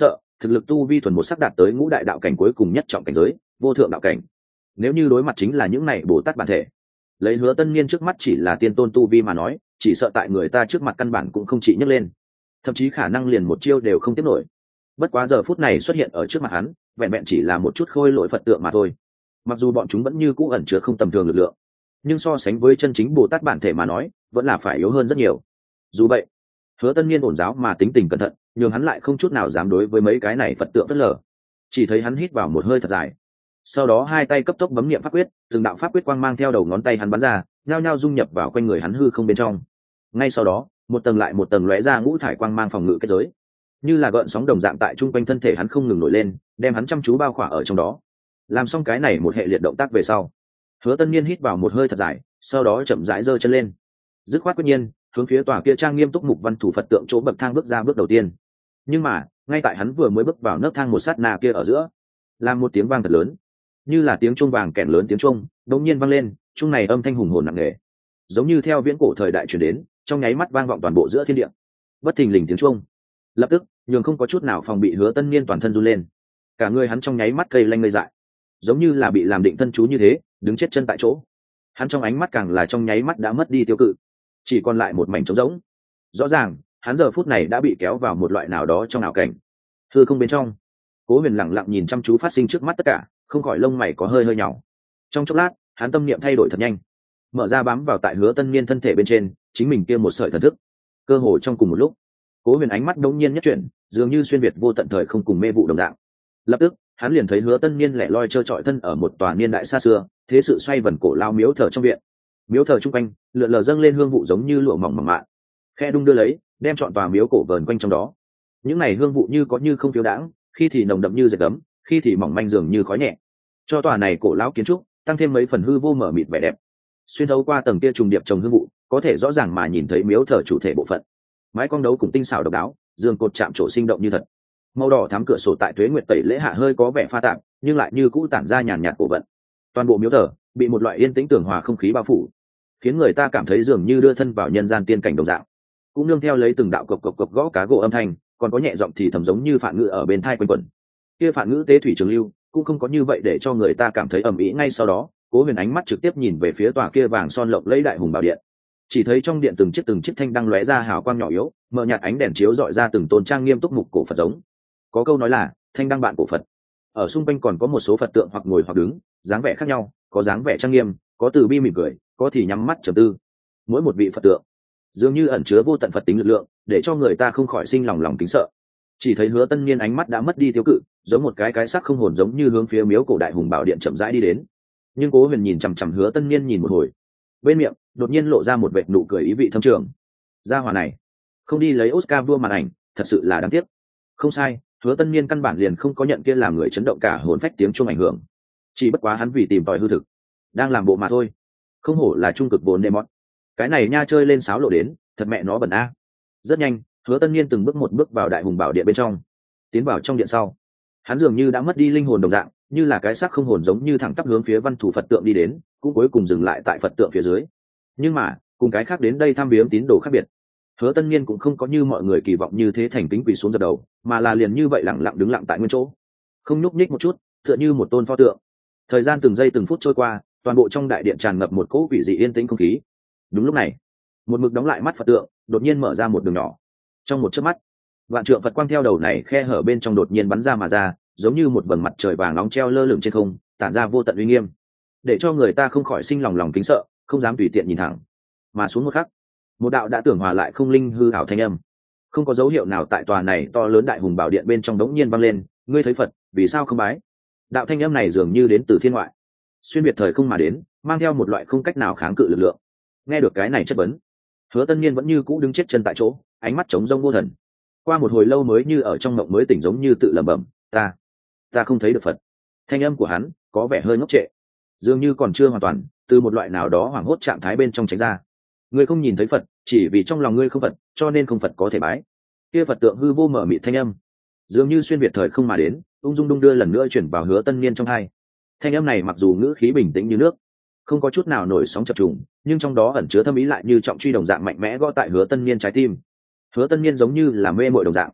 thực lực tu vi thuần một sắc đạt tới ngũ đại đạo cảnh cuối cùng nhất trọng cảnh giới vô thượng đạo cảnh. Nếu như đối mặt chính là những này bồ tát bản thể, lấy Hứa Tân Niên trước mắt chỉ là tiên tôn tu vi mà nói, chỉ sợ tại người ta trước mặt căn bản cũng không chỉ nhấc lên, thậm chí khả năng liền một chiêu đều không tiếp nổi. Bất quá giờ phút này xuất hiện ở trước mặt hắn, vẹn vẹn chỉ là một chút khôi lỗi Phật tượng mà thôi. Mặc dù bọn chúng vẫn như cũ ẩn chứa không tầm thường lực lượng, nhưng so sánh với chân chính bồ tát bản thể mà nói, vẫn là phải yếu hơn rất nhiều. Dù vậy, Hứa Tân Niên ổn giáo mà tính tình cẩn thận, nhưng hắn lại không chút nào dám đối với mấy cái này Phật tượng phớt lờ. Chỉ thấy hắn hít vào một hơi thật dài, sau đó hai tay cấp tốc bấm niệm pháp quyết, từng đạo pháp quyết quang mang theo đầu ngón tay hắn bắn ra, nhao nhao dung nhập vào quanh người hắn hư không bên trong. Ngay sau đó, một tầng lại một tầng lóe ra ngũ thải quang mang phòng ngự kết giới, như là gợn sóng đồng dạng tại trung quanh thân thể hắn không ngừng nổi lên, đem hắn chăm chú bao khỏa ở trong đó. Làm xong cái này một hệ liệt động tác về sau, Hứa Tân Niên hít vào một hơi thật dài, sau đó chậm rãi giơ chân lên, dứt khoát quyết nhiên hướng phía tòa kia trang nghiêm túc mục văn thủ Phật tượng chỗ bậc thang bước ra bước đầu tiên. Nhưng mà ngay tại hắn vừa mới bước vào nấc thang một sát na kia ở giữa, làm một tiếng vang thật lớn, như là tiếng chuông vàng kèn lớn tiếng chuông đột nhiên vang lên. Chuông này âm thanh hùng hồn nặng nề, giống như theo viễn cổ thời đại truyền đến, trong nháy mắt vang vọng toàn bộ giữa thiên địa. Bất thình lình tiếng chuông lập tức nhường không có chút nào phòng bị Hứa Tân Niên toàn thân run lên, cả người hắn trong nháy mắt cây lanh ngây dại, giống như là bị làm định thân chú như thế, đứng chết chân tại chỗ. Hắn trong ánh mắt càng là trong nháy mắt đã mất đi tiêu cự, chỉ còn lại một mảnh trống rỗng. Rõ ràng hắn giờ phút này đã bị kéo vào một loại nào đó trong ảo cảnh. Hư không bên trong, Cố Huyền lặng lặng nhìn chăm chú phát sinh trước mắt tất cả, không khỏi lông mày có hơi hơi nhàu. Trong chốc lát, hắn tâm niệm thay đổi thật nhanh, mở ra bám vào tại Hứa Tân Niên thân thể bên trên, chính mình kia một sợi thần thức. Cơ hồ trong cùng một lúc, Cố Huyền ánh mắt đống nhiên nhất chuyển, dường như xuyên việt vô tận thời không cùng mê vụ đồng dạng. Lập tức, hắn liền thấy Hứa Tân Niên lẻ loi trơ trọi thân ở một tòa niên đại xa xưa, thế sự xoay vần cổ lao miếu thờ trong viện. Miếu thờ trung quanh, lượn lờ dâng lên hương vụ giống như lụa mỏng mỏng mạn, khe đung đưa lấy, đem trọn tòa miếu cổ vờn quanh trong đó. Những này hương vụ như có như không phiêu đãng, khi thì nồng đậm như dệt gấm, khi thì mỏng manh dường như khói nhẹ, cho tòa này cổ lão kiến trúc tăng thêm mấy phần hư vô mở mịt vẻ đẹp. Xuyên thấu qua tầng kia trùng điệp trồng hương vụ, có thể rõ ràng mà nhìn thấy miếu thờ chủ thể bộ phận. Mái cong đấu cùng tinh xảo độc đáo, giường cột chạm trổ sinh động như thật. Màu đỏ thắm cửa sổ tại tuế nguyệt tẩy lễ hạ hơi có vẻ pha tạp, nhưng lại như cũ tản ra nhàn nhạt cổ vận. Toàn bộ miếu thờ bị một loại yên tĩnh tường hòa không khí bao phủ, khiến người ta cảm thấy dường như đưa thân vào nhân gian tiên cảnh đồng dạng. Cũng nương theo lấy từng đạo cộc cộc cộc gõ cá gỗ âm thanh, còn có nhẹ giọng thì thầm giống như phản ngữ ở bên tai quanh quẩn. Kia phản ngữ tế thủy trường lưu, cũng không có như vậy để cho người ta cảm thấy ầm ĩ. Ngay sau đó, Cố Huyền ánh mắt trực tiếp nhìn về phía tòa kia vàng son lộng lẫy đại hùng bảo điện. Chỉ thấy trong điện từng chiếc từng chiếc thanh đăng lóe ra hào quang nhỏ yếu, mờ nhạt ánh đèn chiếu rọi ra từng tôn trang nghiêm túc mục cổ Phật giống. Có câu nói là thanh đăng bạn cổ Phật. Ở xung quanh còn có một số Phật tượng hoặc ngồi hoặc đứng, dáng vẻ khác nhau, có dáng vẻ trang nghiêm, có từ bi mỉm cười, có thì nhắm mắt trầm tư. Mỗi một vị Phật tượng dường như ẩn chứa vô tận Phật tính lực lượng, để cho người ta không khỏi sinh lòng lòng kính sợ. Chỉ thấy Hứa Tân Niên ánh mắt đã mất đi tiêu cự, giống một cái cái xác không hồn, giống như hướng phía miếu cổ đại hùng bảo điện chậm rãi đi đến. Nhưng Cố Huyền nhìn chằm chằm Hứa Tân Niên nhìn một hồi, bên miệng đột nhiên lộ ra một vệt nụ cười ý vị thâm trường. Gia hỏa này không đi lấy Oscar vua màn ảnh, thật sự là đáng tiếc. Không sai, Hứa Tân Niên căn bản liền không có nhận kia làm người chấn động cả hồn phách tiếng chuông ảnh hưởng, chỉ bất quá hắn vì tìm tòi hư thực, đang làm bộ mà thôi. Không hổ là trung cực vốn Demon, cái này nha chơi lên sáo lộ đến, thật mẹ nó bẩn a. Rất nhanh, Hứa Tân Niên từng bước một bước vào đại hùng bảo điện bên trong. Tiến vào trong điện sau, hắn dường như đã mất đi linh hồn đồng dạng, như là cái xác không hồn, giống như thẳng tắp hướng phía văn thủ Phật tượng đi đến, cũng cuối cùng dừng lại tại Phật tượng phía dưới. Nhưng mà cùng cái khác đến đây thăm viếng tín đồ khác biệt, Hứa Tân Niên cũng không có như mọi người kỳ vọng như thế thành kính quỳ xuống dập đầu, mà là liền như vậy lặng lặng đứng lặng tại nguyên chỗ, không nhúc nhích một chút, tựa như một tôn pho tượng. Thời gian từng giây từng phút trôi qua, toàn bộ trong đại điện tràn ngập một cỗ quỷ dị yên tĩnh không khí. Đúng lúc này, một mực đóng lại mắt Phật tượng đột nhiên mở ra một đường nhỏ. Trong một chớp mắt, vạn trượng Phật quang theo đầu này khe hở bên trong đột nhiên bắn ra mà ra, giống như một vầng mặt trời vàng nóng treo lơ lửng trên không, tản ra vô tận uy nghiêm, để cho người ta không khỏi sinh lòng lòng kính sợ, không dám tùy tiện nhìn thẳng. Mà xuống một khắc, một đạo đã tưởng hòa lại không linh hư ảo thanh âm, không có dấu hiệu nào tại tòa này to lớn đại hùng bảo điện bên trong đống nhiên vang lên. Ngươi thấy Phật, vì sao không bái? Đạo thanh âm này dường như đến từ thiên ngoại, xuyên biệt thời không mà đến, mang theo một loại không cách nào kháng cự lực lượng. Nghe được cái này chất vấn, Hứa Tân Niên vẫn như cũ đứng chết chân tại chỗ, ánh mắt trống rỗng vô thần. Qua một hồi lâu mới như ở trong mộng mới tỉnh, giống như tự lẩm bẩm, ta ta không thấy được Phật. Thanh âm của hắn có vẻ hơi ngốc trệ, dường như còn chưa hoàn toàn từ một loại nào đó hoảng hốt trạng thái bên trong tránh ra. Ngươi không nhìn thấy Phật, chỉ vì trong lòng ngươi không Phật, cho nên không Phật có thể bái. Kia Phật tượng hư vô mở mịt thanh âm, dường như xuyên việt thời không mà đến, ung dung đung đưa lần nữa chuyển vào Hứa Tân Niên trong tai. Thanh âm này mặc dù ngữ khí bình tĩnh như nước, không có chút nào nổi sóng chập trùng, nhưng trong đó ẩn chứa thâm ý lại như trọng truy đồng dạng mạnh mẽ gõ tại Hứa Tân Niên trái tim. Hứa Tân Niên giống như là mê muội đồng dạng,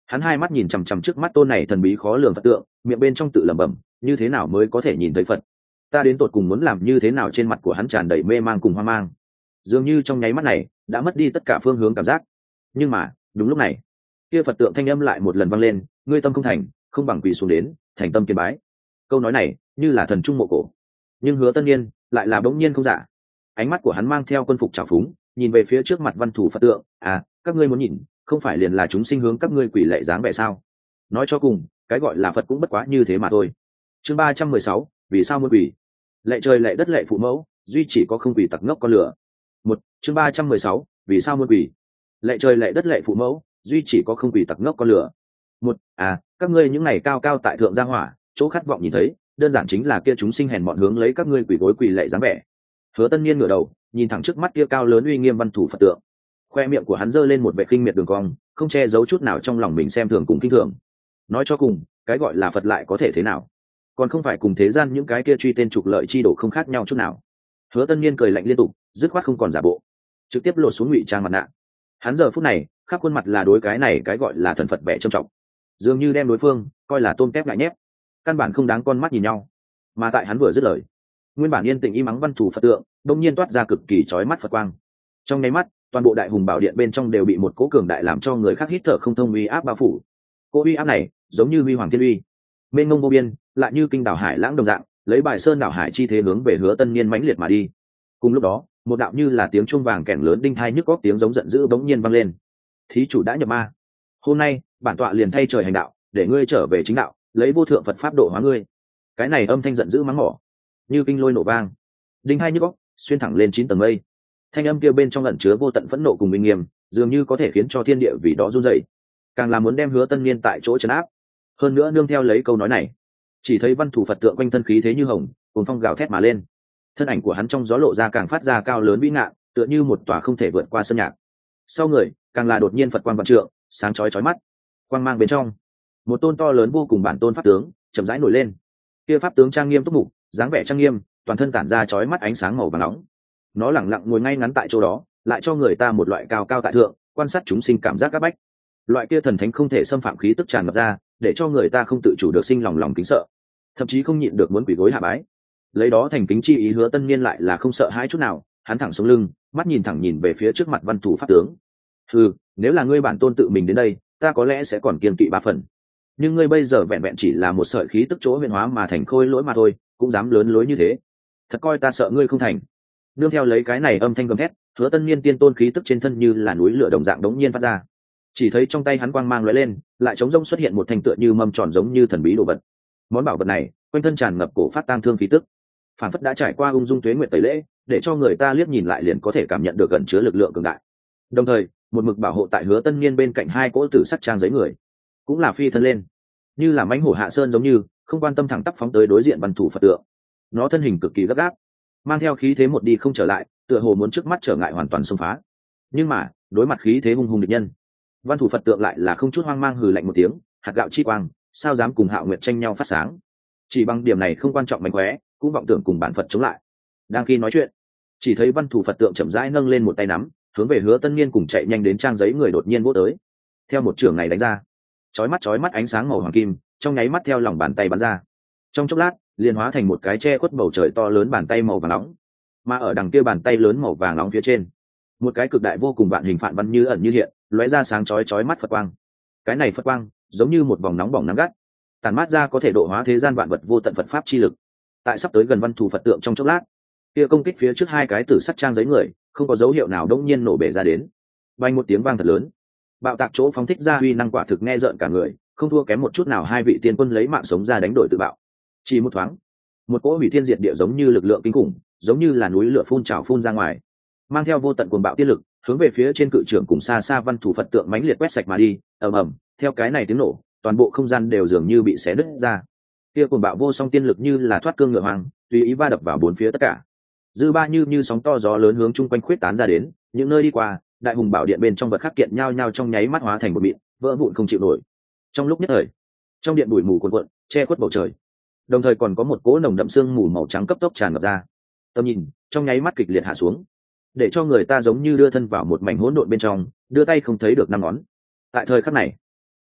Hắn hai mắt nhìn chằm chằm trước mắt tôn này thần bí khó lường Phật tượng, miệng bên trong tự lẩm bẩm, như thế nào mới có thể nhìn thấy Phật? Ta đến tột cùng muốn làm như thế nào? Trên mặt của hắn tràn đầy mê mang cùng hoang mang, dường như trong nháy mắt này đã mất đi tất cả phương hướng cảm giác. Nhưng mà đúng lúc này, kia Phật tượng thanh âm lại một lần vang lên: ngươi tâm không thành, không bằng quỳ xuống đến thành tâm kiến bái. Câu nói này như là thần trung mộ cổ, nhưng Hứa Tân Nhiên lại là bỗng nhiên không giả. Ánh mắt của hắn mang theo quân phục trào phúng, nhìn về phía trước mặt văn thủ Phật tượng. À, các ngươi muốn nhìn, không phải liền là chúng sinh hướng các ngươi quỳ lạy dáng vẻ sao? Nói cho cùng, cái gọi là Phật cũng bất quá như thế mà thôi. Chương ba trăm mười sáu, vì sao muốn quỳ? Lạy trời lạy đất lạy phụ mẫu, duy chỉ có không quỳ tặc ngốc con lửa. Một, chương ba trăm mười sáu, vì sao muốn quỳ? Lạy trời lạy đất lạy phụ mẫu, duy chỉ có không quỳ tặc ngốc con lửa. Một, à, các ngươi những này cao cao tại thượng gia hỏa, chỗ khát vọng nhìn thấy, đơn giản chính là kia chúng sinh hèn mọn hướng lấy các ngươi quỳ gối quỳ lạy dáng vẻ. Hứa Tân Nhiên ngửa đầu, nhìn thẳng trước mắt kia cao lớn uy nghiêm văn thủ Phật tượng. Khoe miệng của hắn giơ lên một vẻ khinh miệt đường cong, không che giấu chút nào trong lòng mình xem thường cùng kinh thường. Nói cho cùng, cái gọi là Phật lại có thể thế nào? Còn không phải cùng thế gian những cái kia truy tên trục lợi chi đồ không khác nhau chút nào. Hứa Tân Nhiên cười lạnh liên tục, dứt khoát không còn giả bộ, trực tiếp lột xuống ngụy trang mặt nạ. Hắn giờ phút này, khắp khuôn mặt là đối cái này cái gọi là thần Phật vẻ trầm trọng, dường như đem đối phương coi là tôm tép ngại nhép, căn bản không đáng con mắt nhìn nhau. Mà tại hắn vừa dứt lời, nguyên bản yên tĩnh im mắng văn thủ Phật tượng đông nhiên toát ra cực kỳ chói mắt Phật quang. Trong nháy mắt, toàn bộ Đại Hùng Bảo Điện bên trong đều bị một cỗ cường đại làm cho người khác hít thở không thông uy áp bao phủ. Cỗ uy áp này giống như huy hoàng thiên uy, mênh mông vô biên, lại như kinh đảo hải lãng đồng dạng, lấy bài sơn đảo hải chi thế hướng về Hứa Tân Nhiên mãnh liệt mà đi. Cùng lúc đó, một đạo như là tiếng chuông vàng kèn lớn đinh tai nhức óc tiếng giống giận dữ bỗng nhiên vang lên. Thí chủ đã nhập ma, hôm nay bản tọa liền thay trời hành đạo, để ngươi trở về chính đạo, lấy vô thượng Phật pháp độ hóa ngươi. Cái này âm thanh giận dữ mắng mỏ, như kinh lôi nổ vang, đinh hai nhức óc, xuyên thẳng lên chín tầng mây. Thanh âm kia bên trong ẩn chứa vô tận phẫn nộ cùng uy nghiêm, dường như có thể khiến cho thiên địa vì đó run rẩy, càng là muốn đem Hứa Tân Nhiên tại chỗ trấn áp. Hơn nữa nương theo lấy câu nói này, chỉ thấy văn thủ Phật tượng quanh thân khí thế như hồng, cuồng phong gào thét mà lên. Thân ảnh của hắn trong gió lộ ra càng phát ra cao lớn vĩ ngạn, tựa như một tòa không thể vượt qua sơn nhạc. Sau người, càng là đột nhiên Phật quang vạn trượng, sáng chói chói mắt. Quang mang bên trong, một tôn to lớn vô cùng bản tôn pháp tướng chậm rãi nổi lên. Kia pháp tướng trang nghiêm túc mục, dáng vẻ trang nghiêm, toàn thân tản ra chói mắt ánh sáng màu vàng nóng. Nó lẳng lặng ngồi ngay ngắn tại chỗ đó, lại cho người ta một loại cao cao tại thượng, quan sát chúng sinh cảm giác các bách. Loại kia thần thánh không thể xâm phạm khí tức tràn ngập ra, để cho người ta không tự chủ được sinh lòng lòng kính sợ, thậm chí không nhịn được muốn quỳ gối hạ bái. Lấy đó thành kính chi ý, Hứa Tân Nhiên lại là không sợ hãi chút nào, hắn thẳng sống lưng, mắt nhìn thẳng nhìn về phía trước mặt văn thủ pháp tướng. Hừ, nếu là ngươi bản tôn tự mình đến đây, ta có lẽ sẽ còn kiên kỵ ba phần. Nhưng ngươi bây giờ vẹn vẹn chỉ là một sợi khí tức chỗ huyền hóa mà thành khôi lỗi mà thôi, cũng dám lớn lối như thế, thật coi ta sợ ngươi không thành. Nương theo lấy cái này âm thanh gầm thét, Hứa Tân Nhiên tiên tôn khí tức trên thân như là núi lửa đồng dạng đống nhiên phát ra. Chỉ thấy trong tay hắn quang mang lóe lên, lại trống rỗng xuất hiện một thanh tựa như mâm tròn giống như thần bí đồ vật. Món bảo vật này, quanh thân tràn ngập cổ phát tang thương khí tức, phản phất đã trải qua ung dung tuế nguyệt tẩy lễ, để cho người ta liếc nhìn lại liền có thể cảm nhận được gần chứa lực lượng cường đại. Đồng thời, một mực bảo hộ tại Hứa Tân Nhiên bên cạnh hai cỗ tử sắc trang giấy người, cũng là phi thân lên, như là mãnh hổ hạ sơn giống như, không quan tâm thẳng tắp phóng tới đối diện văn thủ Phật tượng. Nó thân hình cực kỳ gấp gáp, mang theo khí thế một đi không trở lại, tựa hồ muốn trước mắt trở ngại hoàn toàn xông phá. Nhưng mà, đối mặt khí thế hung hùng địch nhân, văn thủ Phật tượng lại là không chút hoang mang hừ lạnh một tiếng, hạt gạo chi quang, sao dám cùng Hạo Nguyệt tranh nhau phát sáng. Chỉ bằng điểm này không quan trọng mánh khóe, cũng vọng tưởng cùng bản Phật chống lại. Đang khi nói chuyện, chỉ thấy văn thủ Phật tượng chậm rãi nâng lên một tay nắm, hướng về Hứa Tân Nhiên cùng chạy nhanh đến trang giấy người đột nhiên vỗ tới. Theo một trường này đánh ra, chói mắt chói mắt ánh sáng màu hoàng kim, trong nháy mắt theo lòng bàn tay bắn ra. Trong chốc lát, liền hóa thành một cái che khuất bầu trời to lớn bàn tay màu vàng nóng. Mà ở đằng kia bàn tay lớn màu vàng nóng phía trên, một cái cực đại vô cùng vạn hình phản văn như ẩn như hiện, lóe ra sáng chói chói mắt Phật quang. Cái này Phật quang, giống như một vòng nóng bỏng nắng gắt, tàn mát ra có thể độ hóa thế gian vạn vật vô tận Phật pháp chi lực. Tại sắp tới gần văn thủ Phật tượng trong chốc lát, kia công kích phía trước hai cái tử sắc trang giấy người, không có dấu hiệu nào đống nhiên nổ bể ra đến. Vang một tiếng vang thật lớn, bạo tạc chỗ phóng thích ra uy năng quả thực nghe rợn cả người, không thua kém một chút nào hai vị tiên quân lấy mạng sống ra đánh đổi tự bạo. Chỉ một thoáng, một cỗ hủy thiên diệt địa giống như lực lượng kinh khủng, giống như là núi lửa phun trào phun ra ngoài, mang theo vô tận cuồng bạo tiên lực, hướng về phía trên cự trưởng cùng xa xa văn thủ Phật tượng mãnh liệt quét sạch mà đi. Ầm ầm, theo cái này tiếng nổ, toàn bộ không gian đều dường như bị xé nứt ra. Kia cuồng bạo vô song tiên lực như là thoát cương ngựa hoang, tùy ý va đập vào bốn phía tất cả. Dư ba như như sóng to gió lớn hướng chung quanh khuyết tán ra đến, những nơi đi qua, Đại Hùng Bảo Điện bên trong vật khắc kiện nhao nhao trong nháy mắt hóa thành một mịn, vỡ vụn không chịu nổi. Trong lúc nhất thời, trong điện bụi mù cuồn cuộn, che khuất bầu trời. Đồng thời còn có một cỗ nồng đậm sương mù màu trắng cấp tốc tràn ngập ra. Tầm nhìn trong nháy mắt kịch liệt hạ xuống, để cho người ta giống như đưa thân vào một mảnh hỗn độn bên trong, đưa tay không thấy được năm ngón. Tại thời khắc này,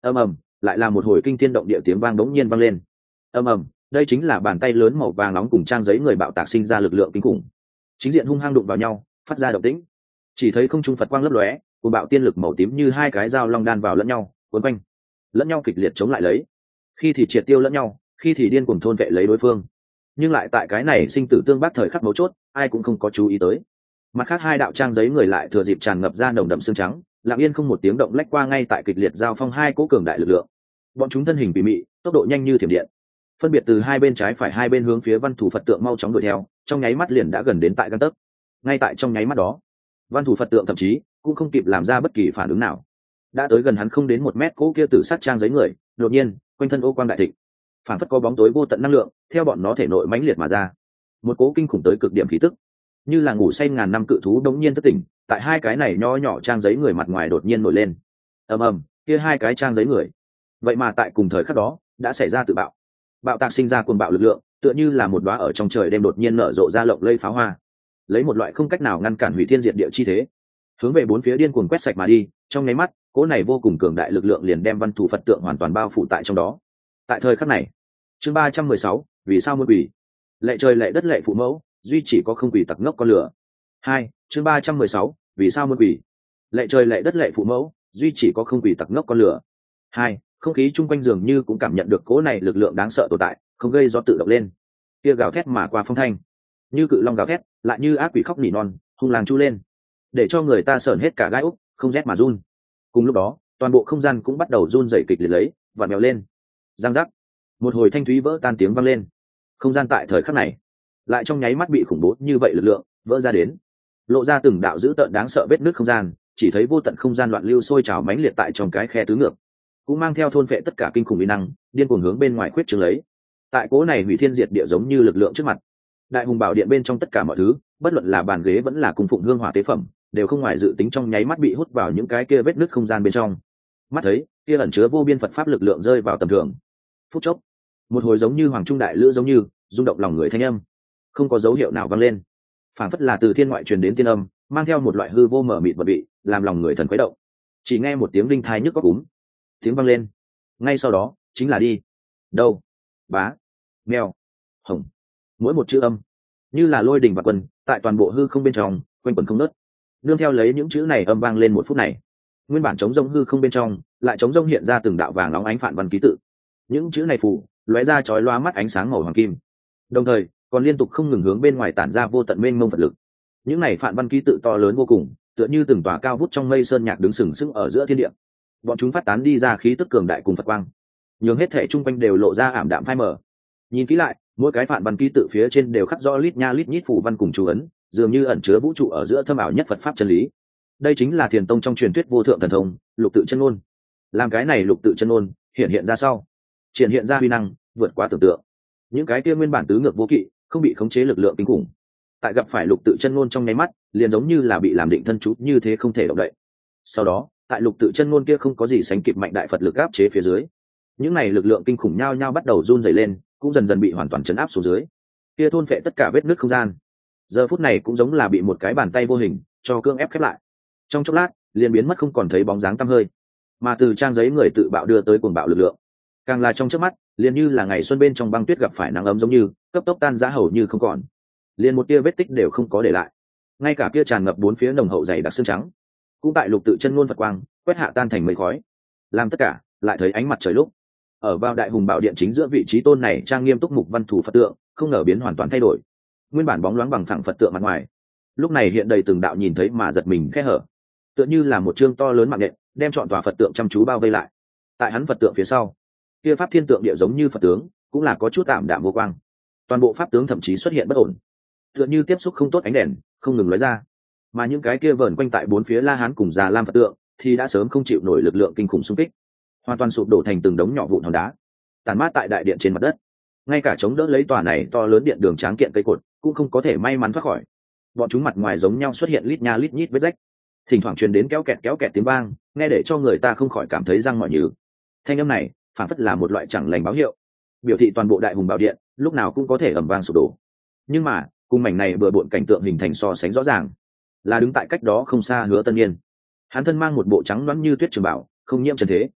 ầm ầm, lại là một hồi kinh thiên động địa tiếng vang bỗng nhiên vang lên. Ầm ầm, đây chính là bàn tay lớn màu vàng nóng cùng trang giấy người bạo tạc sinh ra lực lượng kinh khủng. Chính diện hung hăng đụng vào nhau, phát ra động tĩnh. Chỉ thấy không trung Phật quang lấp lóe, cùng bạo tiên lực màu tím như hai cái dao long đan vào lẫn nhau, cuốn quanh, lẫn nhau kịch liệt chống lại lấy. Khi thì triệt tiêu lẫn nhau, khi thì điên cuồng thôn vệ lấy đối phương. Nhưng lại tại cái này sinh tử tương bác thời khắc mấu chốt, ai cũng không có chú ý tới. Mặt khác hai đạo trang giấy người lại thừa dịp tràn ngập ra nồng đậm xương trắng, lặng yên không một tiếng động lách qua ngay tại kịch liệt giao phong hai cỗ cường đại lực lượng. Bọn chúng thân hình kỳ mị, tốc độ nhanh như thiểm điện, phân biệt từ hai bên trái phải hai bên hướng phía văn thủ Phật tượng mau chóng đuổi theo, trong nháy mắt liền đã gần đến tại gang tấc. Ngay tại trong nháy mắt đó, văn thủ Phật tượng thậm chí cũng không kịp làm ra bất kỳ phản ứng nào, đã tới gần hắn không đến một mét cỗ kia tử sát trang giấy người, đột nhiên quanh thân ô quang đại thịnh, phản phất có bóng tối vô tận năng lượng theo bọn nó thể nội mãnh liệt mà ra, một cỗ kinh khủng tới cực điểm khí tức, như là ngủ say ngàn năm cự thú đống nhiên thức tỉnh, tại hai cái này nho nhỏ trang giấy người mặt ngoài đột nhiên nổi lên. Ầm ầm, kia hai cái trang giấy người, vậy mà tại cùng thời khắc đó đã xảy ra tự bạo, bạo tạc sinh ra cuồng bạo lực lượng, tựa như là một đóa ở trong trời đêm đột nhiên nở rộ ra lộng lây pháo hoa, lấy một loại không cách nào ngăn cản hủy thiên diệt địa chi thế, hướng về bốn phía điên cuồng quét sạch mà đi. Trong nháy mắt, cỗ này vô cùng cường đại lực lượng liền đem văn thủ Phật tượng hoàn toàn bao phủ tại trong đó. Tại thời khắc này, chương ba trăm mười sáu, vì sao muôn quỷ, lệ trời lệ đất lệ phụ mẫu, duy chỉ có không quỷ tặc ngốc con lửa. Hai, chương ba trăm mười sáu, vì sao muôn quỷ, lệ trời lệ đất lệ phụ mẫu, duy chỉ có không quỷ tặc ngốc con lửa. Hai, không khí chung quanh dường như cũng cảm nhận được cỗ này lực lượng đáng sợ tồn tại, không gây do tự động lên. Kia gào thét mà qua phong thanh, như cự long gào thét, lại như ác quỷ khóc nỉ non, hung làng chu lên, để cho người ta sởn hết cả gai úc, không rét mà run. Cùng lúc đó, toàn bộ không gian cũng bắt đầu run rẩy kịch liệt lấy, vặn vẹo lên. Giang giác, một hồi thanh thúy vỡ tan tiếng vang lên. Không gian tại thời khắc này, lại trong nháy mắt bị khủng bố như vậy lực lượng vỡ ra đến, lộ ra từng đạo dữ tợn đáng sợ vết nứt không gian, chỉ thấy vô tận không gian loạn lưu sôi trào mãnh liệt tại trong cái khe tứ ngược, cũng mang theo thôn phệ tất cả kinh khủng uy năng, điên cuồng hướng bên ngoài khuyết trương lấy. Tại cố này hủy thiên diệt địa giống như lực lượng trước mặt, đại hùng bảo điện bên trong tất cả mọi thứ, bất luận là bàn ghế vẫn là cung phụng hương hỏa tế phẩm, đều không ngoài dự tính trong nháy mắt bị hút vào những cái kia vết nứt không gian bên trong. Mắt thấy kia ẩn chứa vô biên Phật pháp lực lượng rơi vào tầm thường. Phút chốc, một hồi giống như hoàng trung đại lữ giống như rung động lòng người thanh âm, không có dấu hiệu nào vang lên, phản phất là từ thiên ngoại truyền đến tiên âm, mang theo một loại hư vô mở mịt vật vị, làm lòng người thần khuấy động. Chỉ nghe một tiếng đinh thai nhức óc cúm, tiếng vang lên, ngay sau đó chính là đi đâu, bá, mèo, hồng, mỗi một chữ âm như là lôi đình và quân tại toàn bộ hư không bên trong quanh quẩn không nớt. Nương theo lấy những chữ này âm vang lên một phút này, nguyên bản chống rông hư không bên trong lại chống rông hiện ra từng đạo vàng nóng ánh phản văn ký tự. Những chữ này phủ lóe ra chói loa mắt ánh sáng màu hoàng kim, đồng thời còn liên tục không ngừng hướng bên ngoài tản ra vô tận mênh mông Phật lực. Những này phản văn ký tự to lớn vô cùng, tựa như từng tòa cao vút trong mây sơn nhạc đứng sừng sững ở giữa thiên địa. Bọn chúng phát tán đi ra khí tức cường đại cùng Phật quang, nhường hết thể chung quanh đều lộ ra ảm đạm phai mờ. Nhìn kỹ lại, mỗi cái phản văn ký tự phía trên đều khắc rõ lít nha lít nhít phủ văn cùng chú ấn, dường như ẩn chứa vũ trụ ở giữa thâm ảo nhất Phật pháp chân lý. Đây chính là Thiền Tông trong truyền thuyết vô thượng thần thông, lục tự chân ngôn. Làm cái này lục tự chân ngôn hiện hiện ra sau, triển hiện ra huy năng vượt qua tưởng tượng. Những cái kia nguyên bản tứ ngược vô kỵ, không bị khống chế lực lượng kinh khủng, tại gặp phải lục tự chân ngôn trong nháy mắt, liền giống như là bị làm định thân chú như thế không thể động đậy. Sau đó, tại lục tự chân ngôn kia không có gì sánh kịp mạnh đại Phật lực áp chế phía dưới, những này lực lượng kinh khủng nhao nhao bắt đầu run rẩy lên, cũng dần dần bị hoàn toàn chấn áp xuống dưới. Kia thôn phệ tất cả vết nứt không gian, giờ phút này cũng giống là bị một cái bàn tay vô hình cho cương ép khép lại. Trong chốc lát, liền biến mất không còn thấy bóng dáng tăm hơi. Mà từ trang giấy người tự bạo đưa tới cuồng bạo lực lượng, càng là trong chớp mắt, liền như là ngày xuân bên trong băng tuyết gặp phải nắng ấm giống như, cấp tốc tan rã hầu như không còn, liền một tia vết tích đều không có để lại. Ngay cả kia tràn ngập bốn phía nồng hậu dày đặc xương trắng, cũng tại lục tự chân ngôn Phật quang quét hạ tan thành mây khói. Làm tất cả lại thấy ánh mặt trời lúc, ở vào đại hùng bảo điện chính giữa vị trí tôn này trang nghiêm túc mục văn thủ Phật tượng, không ngờ biến hoàn toàn thay đổi. Nguyên bản bóng loáng bằng phẳng Phật tượng mặt ngoài, lúc này hiện đầy từng đạo nhìn thấy mà giật mình khe hở, tựa như là một chương to lớn mạng nhện, đem trọn tòa Phật tượng chăm chú bao vây lại. Tại hắn Phật tượng phía sau, kia pháp thiên tượng địa giống như Phật tướng, cũng là có chút tạm đạm vô quang. Toàn bộ pháp tướng thậm chí xuất hiện bất ổn, tựa như tiếp xúc không tốt ánh đèn, không ngừng lóe ra. Mà những cái kia vờn quanh tại bốn phía La Hán cùng Già Lam Phật tượng, thì đã sớm không chịu nổi lực lượng kinh khủng xung kích, hoàn toàn sụp đổ thành từng đống nhỏ vụn hòn đá, tàn mát tại đại điện trên mặt đất. Ngay cả chống đỡ lấy tòa này to lớn điện đường tráng kiện cây cột, cũng không có thể may mắn thoát khỏi. Bọn chúng mặt ngoài giống nhau xuất hiện lít nha lít nhít vết rách, thỉnh thoảng truyền đến kéo kẹt kéo kẹt tiếng vang, nghe để cho người ta không khỏi cảm thấy răng mỏi nhừ. Thanh âm này phản phất là một loại chẳng lành báo hiệu, biểu thị toàn bộ đại hùng bảo điện lúc nào cũng có thể ầm vang sụp đổ. Nhưng mà cùng mảnh này bừa bộn cảnh tượng hình thành so sánh rõ ràng, là đứng tại cách đó không xa Hứa Tân Niên. Hắn thân mang một bộ trắng loáng như tuyết trường bảo, không nhiễm trần thế,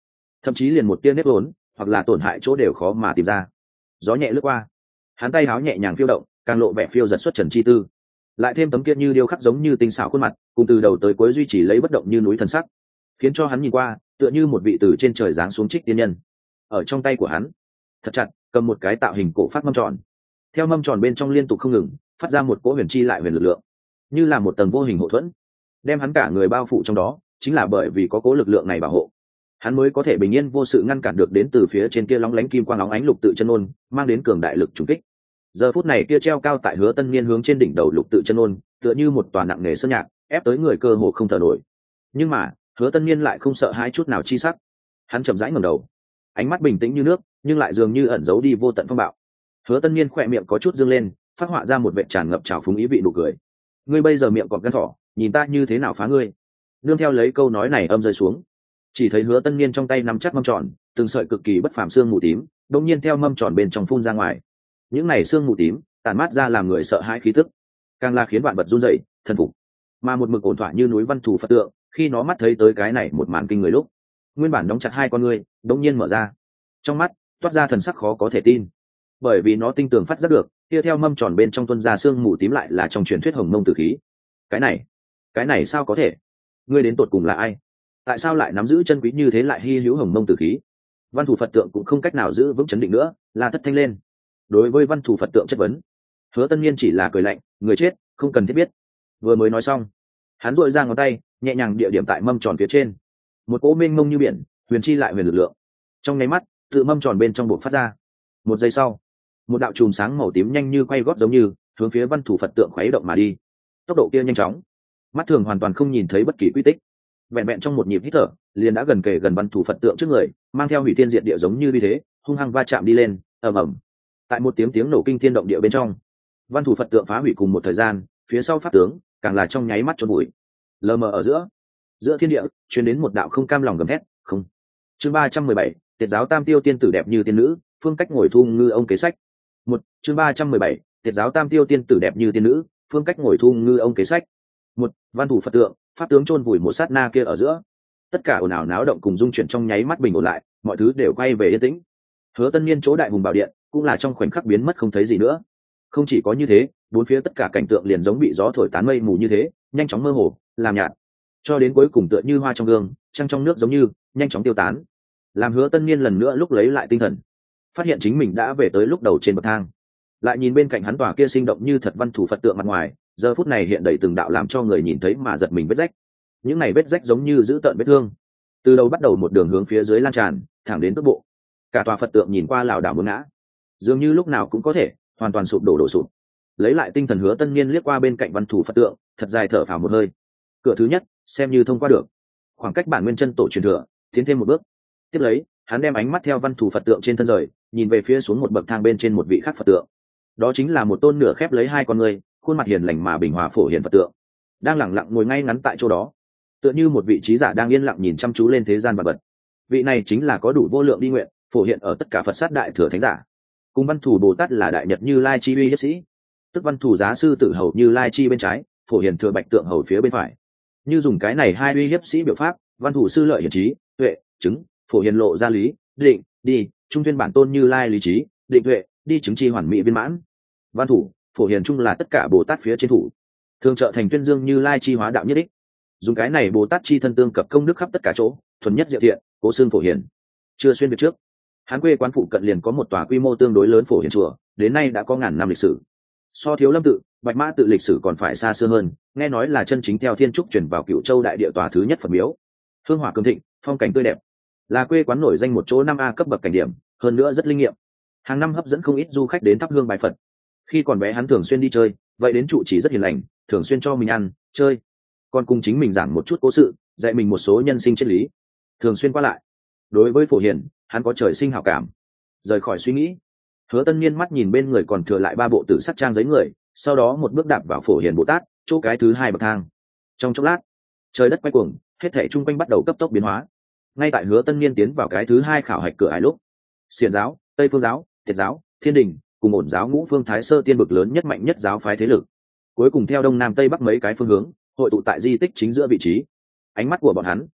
thậm chí liền một tia nếp vốn hoặc là tổn hại chỗ đều khó mà tìm ra. Gió nhẹ lướt qua, hắn tay áo nhẹ nhàng phiêu động, càng lộ vẻ phiêu giật xuất trần chi tư. Lại thêm tấm kia như điêu khắc giống như tinh xảo khuôn mặt, cùng từ đầu tới cuối duy trì lấy bất động như núi thần sắc, khiến cho hắn nhìn qua tựa như một vị từ trên trời giáng xuống trích tiên nhân. Ở trong tay của hắn thật chặt cầm một cái tạo hình cổ phát mâm tròn, theo mâm tròn bên trong liên tục không ngừng phát ra một cỗ huyền chi lại huyền lực lượng, như là một tầng vô hình hộ thuẫn đem hắn cả người bao phủ trong đó. Chính là bởi vì có cỗ lực lượng này bảo hộ, hắn mới có thể bình yên vô sự ngăn cản được đến từ phía trên kia lóng lánh kim quang óng ánh lục tự chân ôn mang đến cường đại lực trùng kích. Giờ phút này kia treo cao tại Hứa Tân Niên hướng trên đỉnh đầu lục tự chân ôn tựa như một tòa nặng nề sơn nhạc ép tới người cơ hồ không thở nổi. Nhưng mà Hứa Tân Niên lại không sợ hãi chút nào chi sắc, hắn chậm rãi ngẩng đầu, ánh mắt bình tĩnh như nước nhưng lại dường như ẩn giấu đi vô tận phong bạo. Hứa Tân Niên khỏe miệng có chút dương lên, phát họa ra một vẻ tràn ngập trào phúng ý vị nụ cười. Ngươi bây giờ miệng còn gan thỏ, nhìn ta như thế nào phá ngươi. Nương theo lấy câu nói này âm rơi xuống, chỉ thấy Hứa Tân Niên trong tay nắm chắc mâm tròn, từng sợi cực kỳ bất phàm xương mù tím đột nhiên theo mâm tròn bên trong phun ra ngoài. Những này xương mù tím tàn mát ra làm người sợ hãi khí tức, càng là khiến vạn vật run rẩy thần phục. Mà một mực ổn thỏa như núi văn thù Phật tượng, khi nó mắt thấy tới cái này một màn kinh người lúc, nguyên bản đóng chặt hai con ngươi đột nhiên mở ra, trong mắt toát ra thần sắc khó có thể tin, bởi vì nó tinh tường phát giác được kia theo mâm tròn bên trong tuân ra xương mù tím lại là trong truyền thuyết hồng mông tử khí. Cái này cái này sao có thể? Ngươi đến tột cùng là ai? Tại sao lại nắm giữ chân quý như thế lại hy hữu hồng mông tử khí? Văn thủ Phật tượng cũng không cách nào giữ vững chấn định nữa, là thất thanh lên. Đối với văn thủ Phật tượng chất vấn, Hứa Tân Niên chỉ là cười lạnh, người chết không cần thiết biết. Vừa mới nói xong, hắn duỗi ra ngón tay nhẹ nhàng địa điểm tại mâm tròn phía trên, một cỗ mênh mông như biển huyền chi lại huyền lực lượng trong nháy mắt tự mâm tròn bên trong buộc phát ra. Một giây sau, một đạo chùm sáng màu tím nhanh như quay gót giống như hướng phía văn thủ Phật tượng khuấy động mà đi. Tốc độ kia nhanh chóng, mắt thường hoàn toàn không nhìn thấy bất kỳ quy tích, vẹn vẹn trong một nhịp hít thở liền đã gần kề gần văn thủ Phật tượng trước người, mang theo hủy thiên diệt địa giống như như thế hung hăng va chạm đi lên, ầm ầm. Tại một tiếng tiếng nổ kinh thiên động địa bên trong, văn thủ Phật tượng phá hủy cùng một thời gian, phía sau pháp tướng càng là trong nháy mắt chôn bụi. Lờ mờ ở giữa, giữa thiên địa truyền đến một đạo không cam lòng gầm thét, không. Chương ba trăm mười bảy, Tiệt giáo Tam Tiêu tiên tử đẹp như tiên nữ, phương cách ngồi thu ngư ông kế sách. Một, chương ba trăm mười bảy, Tiệt giáo Tam Tiêu tiên tử đẹp như tiên nữ, phương cách ngồi thu ngư ông kế sách. Một, văn thủ Phật tượng, pháp tướng chôn vùi một sát na kia ở giữa, tất cả ồn ào náo động cùng dung chuyển trong nháy mắt bình ổn lại, mọi thứ đều quay về yên tĩnh. Hứa Tân Niên chỗ đại hùng bảo điện cũng là trong khoảnh khắc biến mất không thấy gì nữa. Không chỉ có như thế, bốn phía tất cả cảnh tượng liền giống bị gió thổi tán mây mù như thế, nhanh chóng mơ hồ, làm nhạt, cho đến cuối cùng tựa như hoa trong gương, trăng trong nước giống như nhanh chóng tiêu tán. Làm Hứa Tân Niên lần nữa lúc lấy lại tinh thần, phát hiện chính mình đã về tới lúc đầu trên bậc thang. Lại nhìn bên cạnh hắn tòa kia sinh động như thật văn thủ Phật tượng mặt ngoài, giờ phút này hiện đầy từng đạo làm cho người nhìn thấy mà giật mình vết rách. Những này vết rách giống như giữ tợn vết thương, từ đầu bắt đầu một đường hướng phía dưới lan tràn, thẳng đến tốc bộ. Cả tòa Phật tượng nhìn qua lảo đảo muốn ngã, dường như lúc nào cũng có thể hoàn toàn sụp đổ đổ sụp. Lấy lại tinh thần, Hứa Tân Niên liếc qua bên cạnh văn thủ Phật tượng, thật dài thở phào một hơi. Cửa thứ nhất xem như thông qua được, khoảng cách bản nguyên chân tổ truyền thừa tiến thêm một bước. Tiếp lấy, hắn đem ánh mắt theo văn thủ Phật tượng trên thân rời, nhìn về phía xuống một bậc thang bên trên một vị khác Phật tượng. Đó chính là một tôn nửa khép lấy hai con người, khuôn mặt hiền lành mà bình hòa phổ hiền Phật tượng, đang lẳng lặng ngồi ngay ngắn tại chỗ đó, tựa như một vị trí giả đang yên lặng nhìn chăm chú lên thế gian vật vật. Vị này chính là có đủ vô lượng đi nguyện, phổ hiện ở tất cả Phật sát đại thừa thánh giả. Cùng văn thủ Bồ Tát là đại nhật Như Lai chi uy hiếp sĩ, tức văn thủ giá sư tử hầu Như Lai chi bên trái, phổ hiền thừa bạch tượng hầu phía bên phải. Như dùng cái này hai uy hiếp sĩ biểu pháp, văn thủ sư lợi hiển trí, tuệ, chứng, phổ hiền lộ ra lý, định, đi, trung tuyên bản tôn Như Lai lý trí, định tuệ, đi chứng chi hoàn mỹ viên mãn. Văn thủ, phổ hiền chung là tất cả Bồ Tát phía trên thủ, thường trợ thành tuyên dương Như Lai chi hóa đạo nhất đích. Dùng cái này Bồ Tát chi thân tương cập công đức khắp tất cả chỗ, thuần nhất diệu thiện, cố xương phổ hiền. Chưa xuyên biệt trước, hắn quê quán phụ cận liền có một tòa quy mô tương đối lớn phổ hiền chùa, đến nay đã có ngàn năm lịch sử. So Thiếu Lâm tự, Bạch Mã tự lịch sử còn phải xa xưa hơn, nghe nói là chân chính theo thiên trúc chuyển vào Cửu Châu đại địa tòa thứ nhất Phật miếu. Hương hỏa cường thịnh, phong cảnh tươi đẹp, là quê quán nổi danh một chỗ năm A cấp bậc cảnh điểm, hơn nữa rất linh nghiệm. Hàng năm hấp dẫn không ít du khách đến thắp hương bài Phật. Khi còn bé hắn thường xuyên đi chơi, vậy đến trụ trì rất hiền lành, thường xuyên cho mình ăn, chơi, còn cùng chính mình giảng một chút cố sự, dạy mình một số nhân sinh triết lý. Thường xuyên qua lại. Đối với phổ hiền, hắn có trời sinh hảo cảm. Rời khỏi suy nghĩ, Hứa Tân Niên mắt nhìn bên người còn thừa lại ba bộ tử sắc trang giấy người, sau đó một bước đạp vào phổ hiền Bồ Tát chỗ cái thứ hai bậc thang. Trong chốc lát, trời đất quay cuồng, hết thảy chung quanh bắt đầu cấp tốc biến hóa. Ngay tại Hứa Tân Niên tiến vào cái thứ hai khảo hạch cửa ải lúc, Xiển giáo, Tây Phương giáo, Tiệt giáo, Thiên Đình cùng Ổn giáo ngũ phương thái sơ tiên bực lớn nhất mạnh nhất giáo phái thế lực, cuối cùng theo đông nam tây bắc mấy cái phương hướng hội tụ tại di tích chính giữa vị trí. Ánh mắt của bọn hắn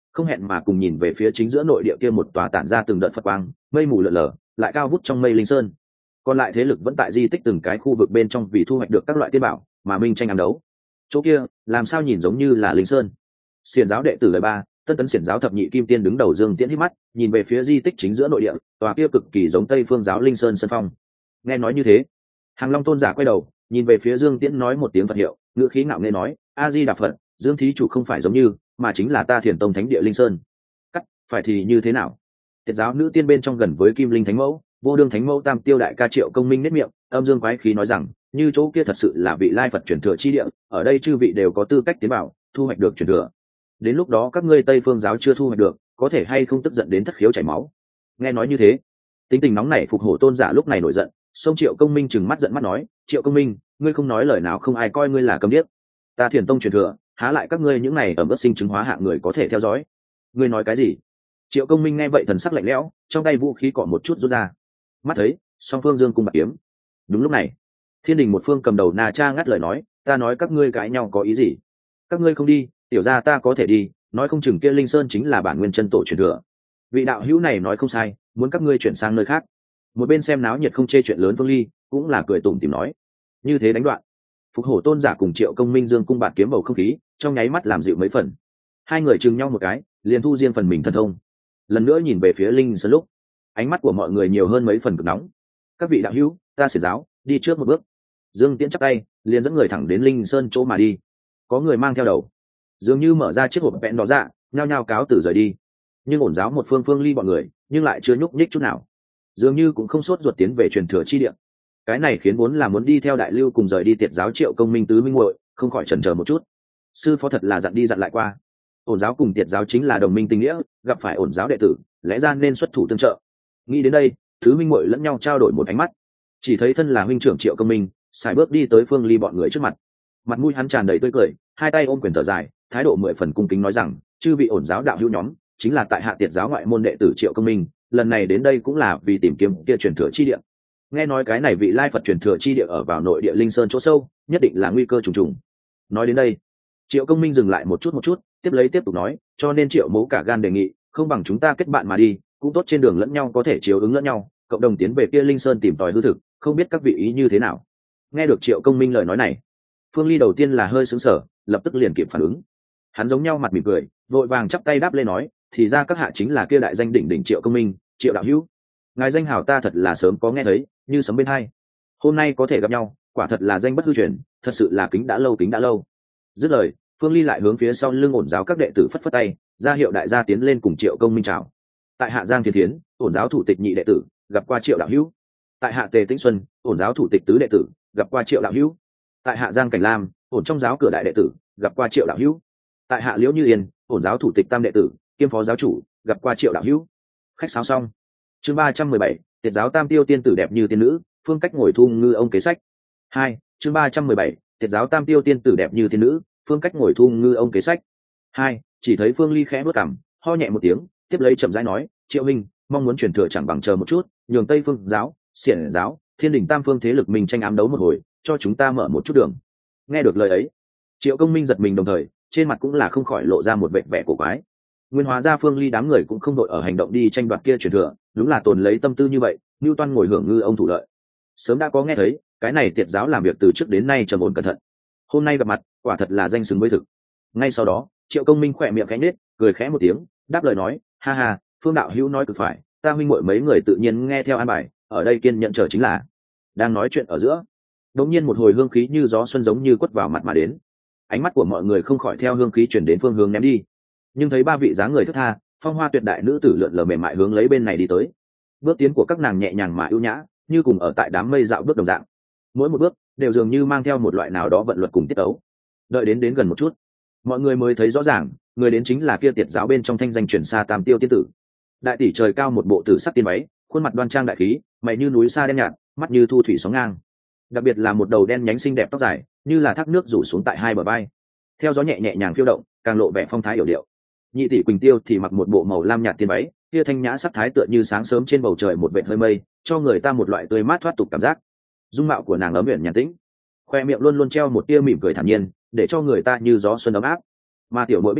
không hẹn mà cùng nhìn về phía chính giữa nội địa kia một tòa tản ra từng đợt phật quang, mây mù lờ lờ lại cao vút trong mây linh sơn. Còn lại thế lực vẫn tại di tích từng cái khu vực bên trong vì thu hoạch được các loại tiên bảo mà minh tranh ám đấu. Chỗ kia làm sao nhìn giống như là linh sơn. Xiển giáo đệ tử lời ba, tân tấn xiển giáo thập nhị kim tiên đứng đầu dương tiễn hít mắt nhìn về phía di tích chính giữa nội địa, tòa kia cực kỳ giống tây phương giáo linh sơn sơn phong. Nghe nói như thế, Hàng Long tôn giả quay đầu nhìn về phía dương tiễn nói một tiếng Phật hiệu, ngữ khí ngạo nghễ nói: A Di Đà Phật, Dương thí chủ không phải giống như, mà chính là ta Thiền Tông thánh địa linh sơn. Cắt, phải thì như thế nào? Tiệt giáo nữ tiên bên trong gần với Kim Linh thánh mẫu, vô đương thánh mẫu tam tiêu đại ca Triệu Công Minh nét miệng, âm dương quái khí nói rằng, như chỗ kia thật sự là vị lai Phật truyền thừa chi địa, ở đây chư vị đều có tư cách tiến bảo, thu hoạch được truyền thừa. Đến lúc đó các ngươi Tây Phương giáo chưa thu hoạch được, có thể hay không tức giận đến thất khiếu chảy máu. Nghe nói như thế, tính tình nóng nảy Phục Hổ tôn giả lúc này nổi giận, xông Triệu Công Minh trừng mắt giận mắt nói: Triệu Công Minh, ngươi không nói lời nào không ai coi ngươi là câm điếc. Ta Thiền Tông truyền thừa, há lại các ngươi những này ở bất sinh chứng hóa hạng người có thể theo dõi. Ngươi nói cái gì? Triệu Công Minh nghe vậy thần sắc lạnh lẽo, trong tay vũ khí cọ một chút rút ra. Mắt thấy song phương dương cung bạc kiếm. Đúng lúc này, Thiên Đình một phương cầm đầu Na Cha ngắt lời nói: ta nói các ngươi cãi nhau có ý gì? Các ngươi không đi, tiểu ra ta có thể đi, nói không chừng kia linh sơn chính là bản nguyên chân tổ truyền thừa. Vị đạo hữu này nói không sai, muốn các ngươi chuyển sang nơi khác. Một bên xem náo nhiệt không chê chuyện lớn Vương Ly cũng là cười tủm tỉm nói. Như thế đánh đoạn, Phục Hổ tôn giả cùng Triệu Công Minh dương cung bạt kiếm bầu không khí trong nháy mắt làm dịu mấy phần. Hai người chừng nhau một cái, liền thu riêng phần mình thần thông. Lần nữa nhìn về phía linh sơn lúc, ánh mắt của mọi người nhiều hơn mấy phần cực nóng. Các vị đạo hữu, ta xiển giáo đi trước một bước. Dương Tiễn chắp tay, liền dẫn người thẳng đến linh sơn chỗ mà đi. Có người mang theo đầu, dường như mở ra chiếc hộp vẹn đỏ dạ, nhao nhao cáo từ rời đi. Nhưng ổn giáo một phương Phương Ly bọn người nhưng lại chưa nhúc nhích chút nào, dường như cũng không sốt ruột tiến về truyền thừa chi địa. Cái này khiến vốn là muốn đi theo đại lưu cùng rời đi Tiệt giáo Triệu Công Minh tứ minh muội không khỏi chần chờ một chút. Sư phó thật là dặn đi dặn lại qua, ổn giáo cùng Tiệt giáo chính là đồng minh tình nghĩa, gặp phải ổn giáo đệ tử lẽ ra nên xuất thủ tương trợ. Nghĩ đến đây, tứ minh muội lẫn nhau trao đổi một ánh mắt, chỉ thấy thân là huynh trưởng Triệu Công Minh xài bước đi tới Phương Ly bọn người trước mặt. Mặt mũi hắn tràn đầy tươi cười, hai tay ôm quyền thở dài, thái độ mười phần cung kính nói rằng: chư vị ổn giáo đạo hữu nhóm, chính là tại hạ Tiệt giáo ngoại môn đệ tử Triệu Công Minh, lần này đến đây cũng là vì tìm kiếm kia truyền thừa chi địa. Nghe nói cái này vị lai Phật truyền thừa chi địa ở vào nội địa linh sơn chỗ sâu, nhất định là nguy cơ trùng trùng. Nói đến đây, Triệu Công Minh dừng lại một chút một chút, tiếp lấy tiếp tục nói: cho nên Triệu mẫu cả gan đề nghị, không bằng chúng ta kết bạn mà đi, cũng tốt, trên đường lẫn nhau có thể chiếu ứng lẫn nhau, cộng đồng tiến về kia linh sơn tìm tòi hư thực, không biết các vị ý như thế nào. Nghe được Triệu Công Minh lời nói này, Phương Ly đầu tiên là hơi sững sờ, lập tức liền kịp phản ứng. Hắn giống nhau mặt mỉm cười, vội vàng chắp tay đáp lên nói: thì ra các hạ chính là kia đại danh đỉnh đỉnh Triệu Công Minh, Triệu đạo hữu. Ngài danh hào ta thật là sớm có nghe thấy, như sấm bên hai. Hôm nay có thể gặp nhau, quả thật là danh bất hư truyền, thật sự là kính đã lâu kính đã lâu. Dứt lời, Phương Ly lại hướng phía sau lưng ổn giáo các đệ tử phất phất tay, ra hiệu đại gia tiến lên cùng Triệu Công Minh chào. Tại hạ Giang Thiên Thiến, ổn giáo thủ tịch nhị đệ tử, gặp qua Triệu đạo hữu. Tại hạ Tề Tĩnh Xuân, ổn giáo thủ tịch tứ đệ tử, gặp qua Triệu đạo hữu. Tại hạ Giang Cảnh Lam, ổn trong giáo cửa đại đệ tử, gặp qua Triệu đạo hữu. Tại hạ Liễu Như Yên, ổn giáo thủ tịch tam đệ tử, kiêm phó giáo chủ, gặp qua Triệu đạo hữu. Khách sáo xong. Chương ba trăm mười bảy, Tiệt giáo tam tiêu tiên tử đẹp như tiên nữ, phương cách ngồi thu ngư ông kế sách. Hai, chương ba trăm mười bảy, Tiệt giáo tam tiêu tiên tử đẹp như tiên nữ, phương cách ngồi thu ngư ông kế sách. Hai, chỉ thấy Phương Ly khẽ bước cằm, ho nhẹ một tiếng, tiếp lấy chậm rãi nói: Triệu Minh, mong muốn truyền thừa chẳng bằng chờ một chút, nhường Tây Phương giáo, Xiển giáo, Thiên Đình tam phương thế lực mình tranh ám đấu một hồi, cho chúng ta mở một chút đường. Nghe được lời ấy, Triệu Công Minh giật mình, đồng thời trên mặt cũng là không khỏi lộ ra một vẻ vẻ cổ quái. Nguyên hóa ra Phương Ly đám người cũng không đội ở hành động đi tranh đoạt kia truyền thừa, đúng là tồn lấy tâm tư như vậy, Nưu Toan ngồi hưởng ngư ông thủ lợi. Sớm đã có nghe thấy, cái này Tiệt giáo làm việc từ trước đến nay trầm ổn cẩn thận. Hôm nay gặp mặt, quả thật là danh xứng với thực. Ngay sau đó, Triệu Công Minh khỏe miệng khẽ nhếch, cười khẽ một tiếng, đáp lời nói: ha ha, Phương đạo hữu nói cực phải, ta huynh muội mấy người tự nhiên nghe theo an bài, ở đây kiên nhận chờ chính là. Đang nói chuyện ở giữa, đột nhiên một hồi hương khí như gió xuân giống như quất vào mặt mà đến. Ánh mắt của mọi người không khỏi theo hương khí chuyển đến phương hướng ném đi, nhưng thấy ba vị dáng người thướt tha, phong hoa tuyệt đại nữ tử lượn lờ mềm mại hướng lấy bên này đi tới. Bước tiến của các nàng nhẹ nhàng mà ưu nhã, như cùng ở tại đám mây dạo bước đồng dạng. Mỗi một bước đều dường như mang theo một loại nào đó vận luật cùng tiết tấu. Đợi đến đến gần một chút, mọi người mới thấy rõ ràng, người đến chính là kia Tiệt giáo bên trong thanh danh truyền xa tam tiêu tiên tử. Đại tỷ trời cao một bộ tử sắc tiên váy, khuôn mặt đoan trang đại khí, mày như núi sa đen nhạt, mắt như thu thủy sóng ngang. Đặc biệt là một đầu đen nhánh xinh đẹp tóc dài, như là thác nước rủ xuống tại hai bờ vai, theo gió nhẹ nhẹ nhàng phiêu động, càng lộ vẻ phong thái yểu điệu. Nhị tỷ Quỳnh Tiêu thì mặc một bộ màu lam nhạt tiên váy, kia thanh nhã sắc thái tựa như sáng sớm trên bầu trời một vệt hơi mây, cho người ta một loại tươi mát thoát tục cảm giác. Dung mạo của nàng ấm uyển nhàn tĩnh, khoe miệng luôn luôn treo một tia mỉm cười thản nhiên, để cho người ta như gió xuân ấm áp. Mà tiểu muội Bích Tiêu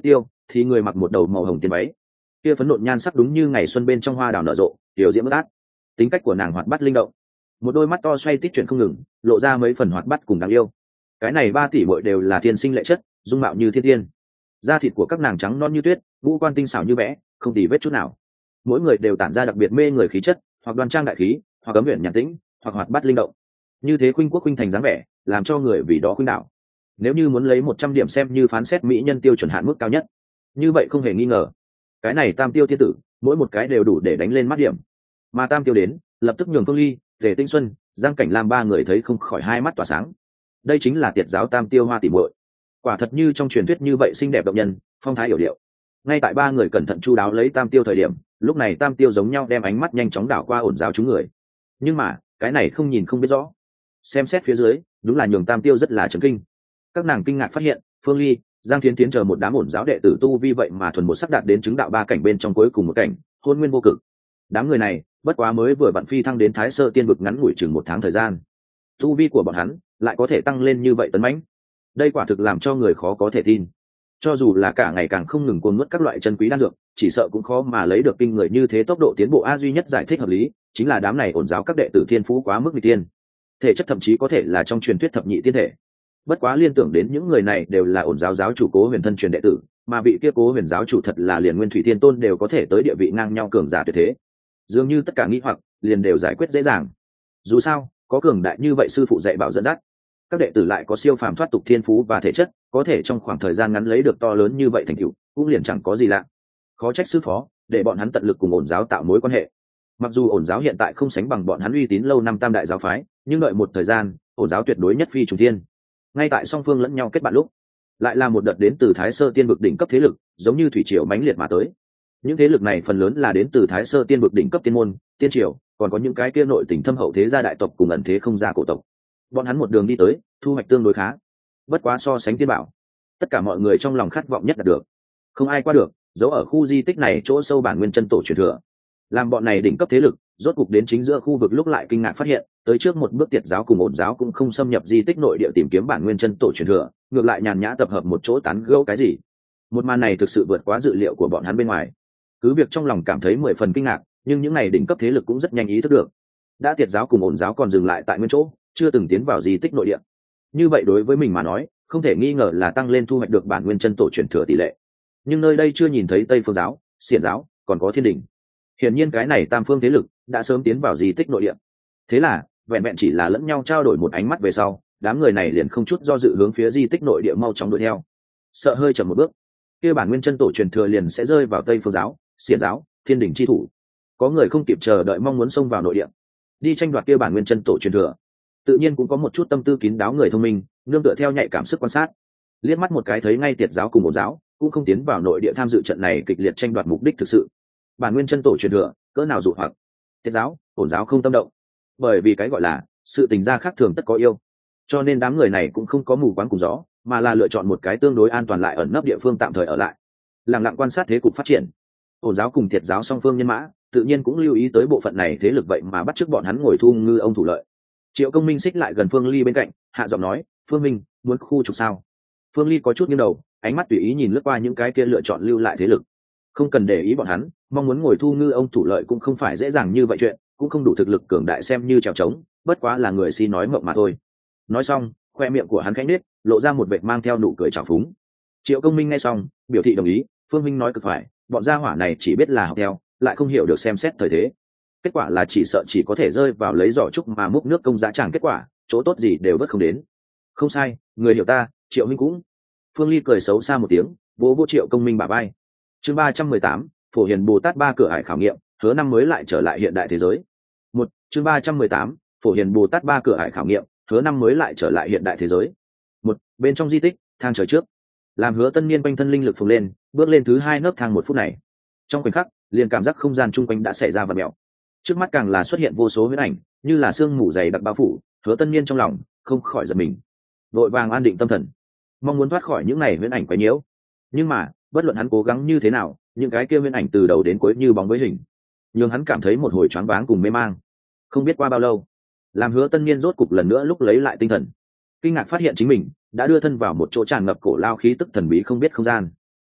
thì người mặc một đầu màu hồng tiền váy, kia phấn nộn nhan sắc đúng như ngày xuân bên trong hoa đào nở rộ, tiểu diễm bất át. Tính cách của nàng hoạt bát linh động, một đôi mắt to xoay tít chuyển không ngừng, lộ ra mấy phần hoạt bát cùng đáng yêu. Cái này ba tỷ muội đều là thiên sinh lệ chất, dung mạo như thiên tiên. Da thịt của các nàng trắng non như tuyết, ngũ quan tinh xảo như vẽ, không tì vết chút nào. Mỗi người đều tản ra đặc biệt mê người khí chất, hoặc đoan trang đại khí, hoặc cấm uyển nhàn tĩnh, hoặc hoạt bát linh động. Như thế khuynh quốc khuynh thành dáng vẻ, làm cho người vì đó khuynh đảo. Nếu như muốn lấy một trăm điểm xem như phán xét mỹ nhân tiêu chuẩn hạn mức cao nhất, như vậy không hề nghi ngờ, cái này tam tiêu tiên tử, mỗi một cái đều đủ để đánh lên mắt điểm. Mà tam tiêu đến, lập tức nhường Phương Ly, Tề Tinh Xuân, Giang Cảnh Lam ba người thấy không khỏi hai mắt tỏa sáng. Đây chính là tiệt giáo tam tiêu hoa tỷ muội, quả thật như trong truyền thuyết như vậy xinh đẹp động nhân, phong thái hiểu điệu. Ngay tại ba người cẩn thận chu đáo lấy tam tiêu thời điểm, lúc này tam tiêu giống nhau đem ánh mắt nhanh chóng đảo qua ổn giáo chúng người. Nhưng mà cái này không nhìn không biết rõ, xem xét phía dưới đúng là nhường tam tiêu rất là chấn kinh. Các nàng kinh ngạc phát hiện Phương Ly, Giang Thiến Tiến chờ một đám ổn giáo đệ tử tu vi vậy mà thuần một sắc đạt đến chứng đạo ba cảnh bên trong cuối cùng một cảnh, hôn nguyên vô cực. Đám người này bất quá mới vừa vặn phi thăng đến Thái Sơ Tiên vực ngắn ngủi chừng một tháng thời gian, tu vi của bọn hắn lại có thể tăng lên như vậy tấn mãnh. Đây quả thực làm cho người khó có thể tin. Cho dù là cả ngày càng không ngừng cuốn nuốt các loại chân quý đan dược, chỉ sợ cũng khó mà lấy được kinh người như thế tốc độ tiến bộ. A duy nhất giải thích hợp lý chính là đám này ổn giáo các đệ tử thiên phú quá mức nghịch tiên, thể chất thậm chí có thể là trong truyền thuyết thập nhị tiên thể. Bất quá liên tưởng đến những người này đều là ổn giáo giáo chủ Cố Huyền thân truyền đệ tử, mà vị kia Cố Huyền giáo chủ thật là liền Nguyên Thủy Thiên Tôn đều có thể tới địa vị ngang nhau cường giả tuyệt thế, dường như tất cả nghi hoặc liền đều giải quyết dễ dàng. Dù sao có cường đại như vậy sư phụ dạy bảo dẫn dắt, các đệ tử lại có siêu phàm thoát tục thiên phú và thể chất, có thể trong khoảng thời gian ngắn lấy được to lớn như vậy thành tựu, cũng liền chẳng có gì lạ. Khó trách sư phó để bọn hắn tận lực cùng ổn giáo tạo mối quan hệ. Mặc dù ổn giáo hiện tại không sánh bằng bọn hắn uy tín lâu năm tam đại giáo phái, nhưng đợi một thời gian, ổn giáo tuyệt đối nhất phi trùng thiên. Ngay tại song phương lẫn nhau kết bạn lúc, lại là một đợt đến từ Thái Sơ Tiên vực đỉnh cấp thế lực, giống như thủy triều mãnh liệt mà tới. Những thế lực này phần lớn là đến từ Thái Sơ Tiên vực đỉnh cấp tiên môn, tiên triều, còn có những cái kia nội tình thâm hậu thế gia đại tộc cùng ẩn thế không gia cổ tộc. Bọn hắn một đường đi tới, thu hoạch tương đối khá. Bất quá so sánh tiên bảo, tất cả mọi người trong lòng khát vọng nhất là được, không ai qua được, giấu ở khu di tích này chỗ sâu bản nguyên chân tổ truyền thừa. Làm bọn này đỉnh cấp thế lực rốt cục đến chính giữa khu vực lúc lại kinh ngạc phát hiện, tới trước một bước tiệt giáo cùng ổn giáo cũng không xâm nhập di tích nội địa tìm kiếm bản nguyên chân tổ truyền thừa, ngược lại nhàn nhã tập hợp một chỗ tán gẫu cái gì. Một màn này thực sự vượt quá dự liệu của bọn hắn bên ngoài. Cứ việc trong lòng cảm thấy mười phần kinh ngạc, nhưng những này đỉnh cấp thế lực cũng rất nhanh ý thức được, đã tiệt giáo cùng ổn giáo còn dừng lại tại nguyên chỗ, chưa từng tiến vào di tích nội địa. Như vậy đối với mình mà nói, không thể nghi ngờ là tăng lên thu hoạch được bản nguyên chân tổ truyền thừa tỷ lệ. Nhưng nơi đây chưa nhìn thấy Tây Phương giáo, Xiển giáo, còn có Thiên Đình. Hiển nhiên cái này tam phương thế lực đã sớm tiến vào di tích nội địa. Thế là vẹn vẹn chỉ là lẫn nhau trao đổi một ánh mắt về sau, đám người này liền không chút do dự hướng phía di tích nội địa mau chóng đuổi theo. Sợ hơi chậm một bước, kia bản nguyên chân tổ truyền thừa liền sẽ rơi vào Tây Phương giáo, Xiển giáo, Thiên Đình chi thủ. Có người không kịp chờ đợi mong muốn xông vào nội địa, đi tranh đoạt kia bản nguyên chân tổ truyền thừa. Tự nhiên cũng có một chút tâm tư kín đáo người thông minh, nương tựa theo nhạy cảm sức quan sát, liếc mắt một cái thấy ngay tiệt giáo cùng ổn giáo cũng không tiến vào nội địa tham dự trận này kịch liệt tranh đoạt mục đích thực sự. Bản nguyên chân tổ truyền thừa cỡ nào dụ hoặc, tiệt giáo, ổn giáo không tâm động, bởi vì cái gọi là sự tình gia khác thường tất có yêu, cho nên đám người này cũng không có mù quáng cùng gió, mà là lựa chọn một cái tương đối an toàn lại ẩn nấp địa phương tạm thời ở lại, lặng lặng quan sát thế cục phát triển. Ổn giáo cùng tiệt giáo song phương nhân mã tự nhiên cũng lưu ý tới bộ phận này thế lực, vậy mà bắt chước bọn hắn ngồi thu ngư ông thủ lợi. Triệu Công Minh xích lại gần Phương Ly bên cạnh, hạ giọng nói, Phương Minh, muốn khu trục sao? Phương Ly có chút nghiêng đầu, ánh mắt tùy ý nhìn lướt qua những cái kia lựa chọn lưu lại thế lực. Không cần để ý bọn hắn, mong muốn ngồi thu ngư ông thủ lợi cũng không phải dễ dàng như vậy chuyện, cũng không đủ thực lực cường đại xem như trèo trống, bất quá là người si nói mộng mà thôi. Nói xong, khoe miệng của hắn khẽ nhếch, lộ ra một vệt mang theo nụ cười trào phúng. Triệu Công Minh nghe xong, biểu thị đồng ý, Phương Minh nói cực phải, bọn gia hỏa này chỉ biết là học theo, lại không hiểu được xem xét thời thế. Kết quả là chỉ sợ chỉ có thể rơi vào lấy giỏ trúc mà múc nước công giá chẳng, kết quả chỗ tốt gì đều vất không đến. Không sai, người hiểu ta, Triệu Minh cũng. Phương Ly cười xấu xa một tiếng, vỗ vỗ Triệu Công Minh bả vai. Chương ba trăm mười tám, Phổ Hiền Bồ Tát ba cửa ải khảo nghiệm, hứa năm mới lại trở lại hiện đại thế giới. Một, chương ba trăm mười tám, Phổ Hiền Bồ Tát ba cửa ải khảo nghiệm, hứa năm mới lại trở lại hiện đại thế giới. Một, bên trong di tích, thang trời trước, làm Hứa Tân Niên quanh thân linh lực phồng lên, bước lên thứ hai nấc thang một phút này. Trong khoảnh khắc, liền cảm giác không gian chung quanh đã xảy ra vật mèo. Trước mắt càng là xuất hiện vô số huyễn ảnh, như là sương mù dày đặc bao phủ. Hứa Tân Niên trong lòng không khỏi giật mình, vội vàng an định tâm thần, mong muốn thoát khỏi những này huyễn ảnh quấy nhiễu. Nhưng mà bất luận hắn cố gắng như thế nào, những cái kia huyễn ảnh từ đầu đến cuối như bóng với hình, nhưng hắn cảm thấy một hồi choáng váng cùng mê mang. Không biết qua bao lâu, làm Hứa Tân Niên rốt cục lần nữa lúc lấy lại tinh thần, kinh ngạc phát hiện chính mình đã đưa thân vào một chỗ tràn ngập cổ lao khí tức thần bí không biết không gian.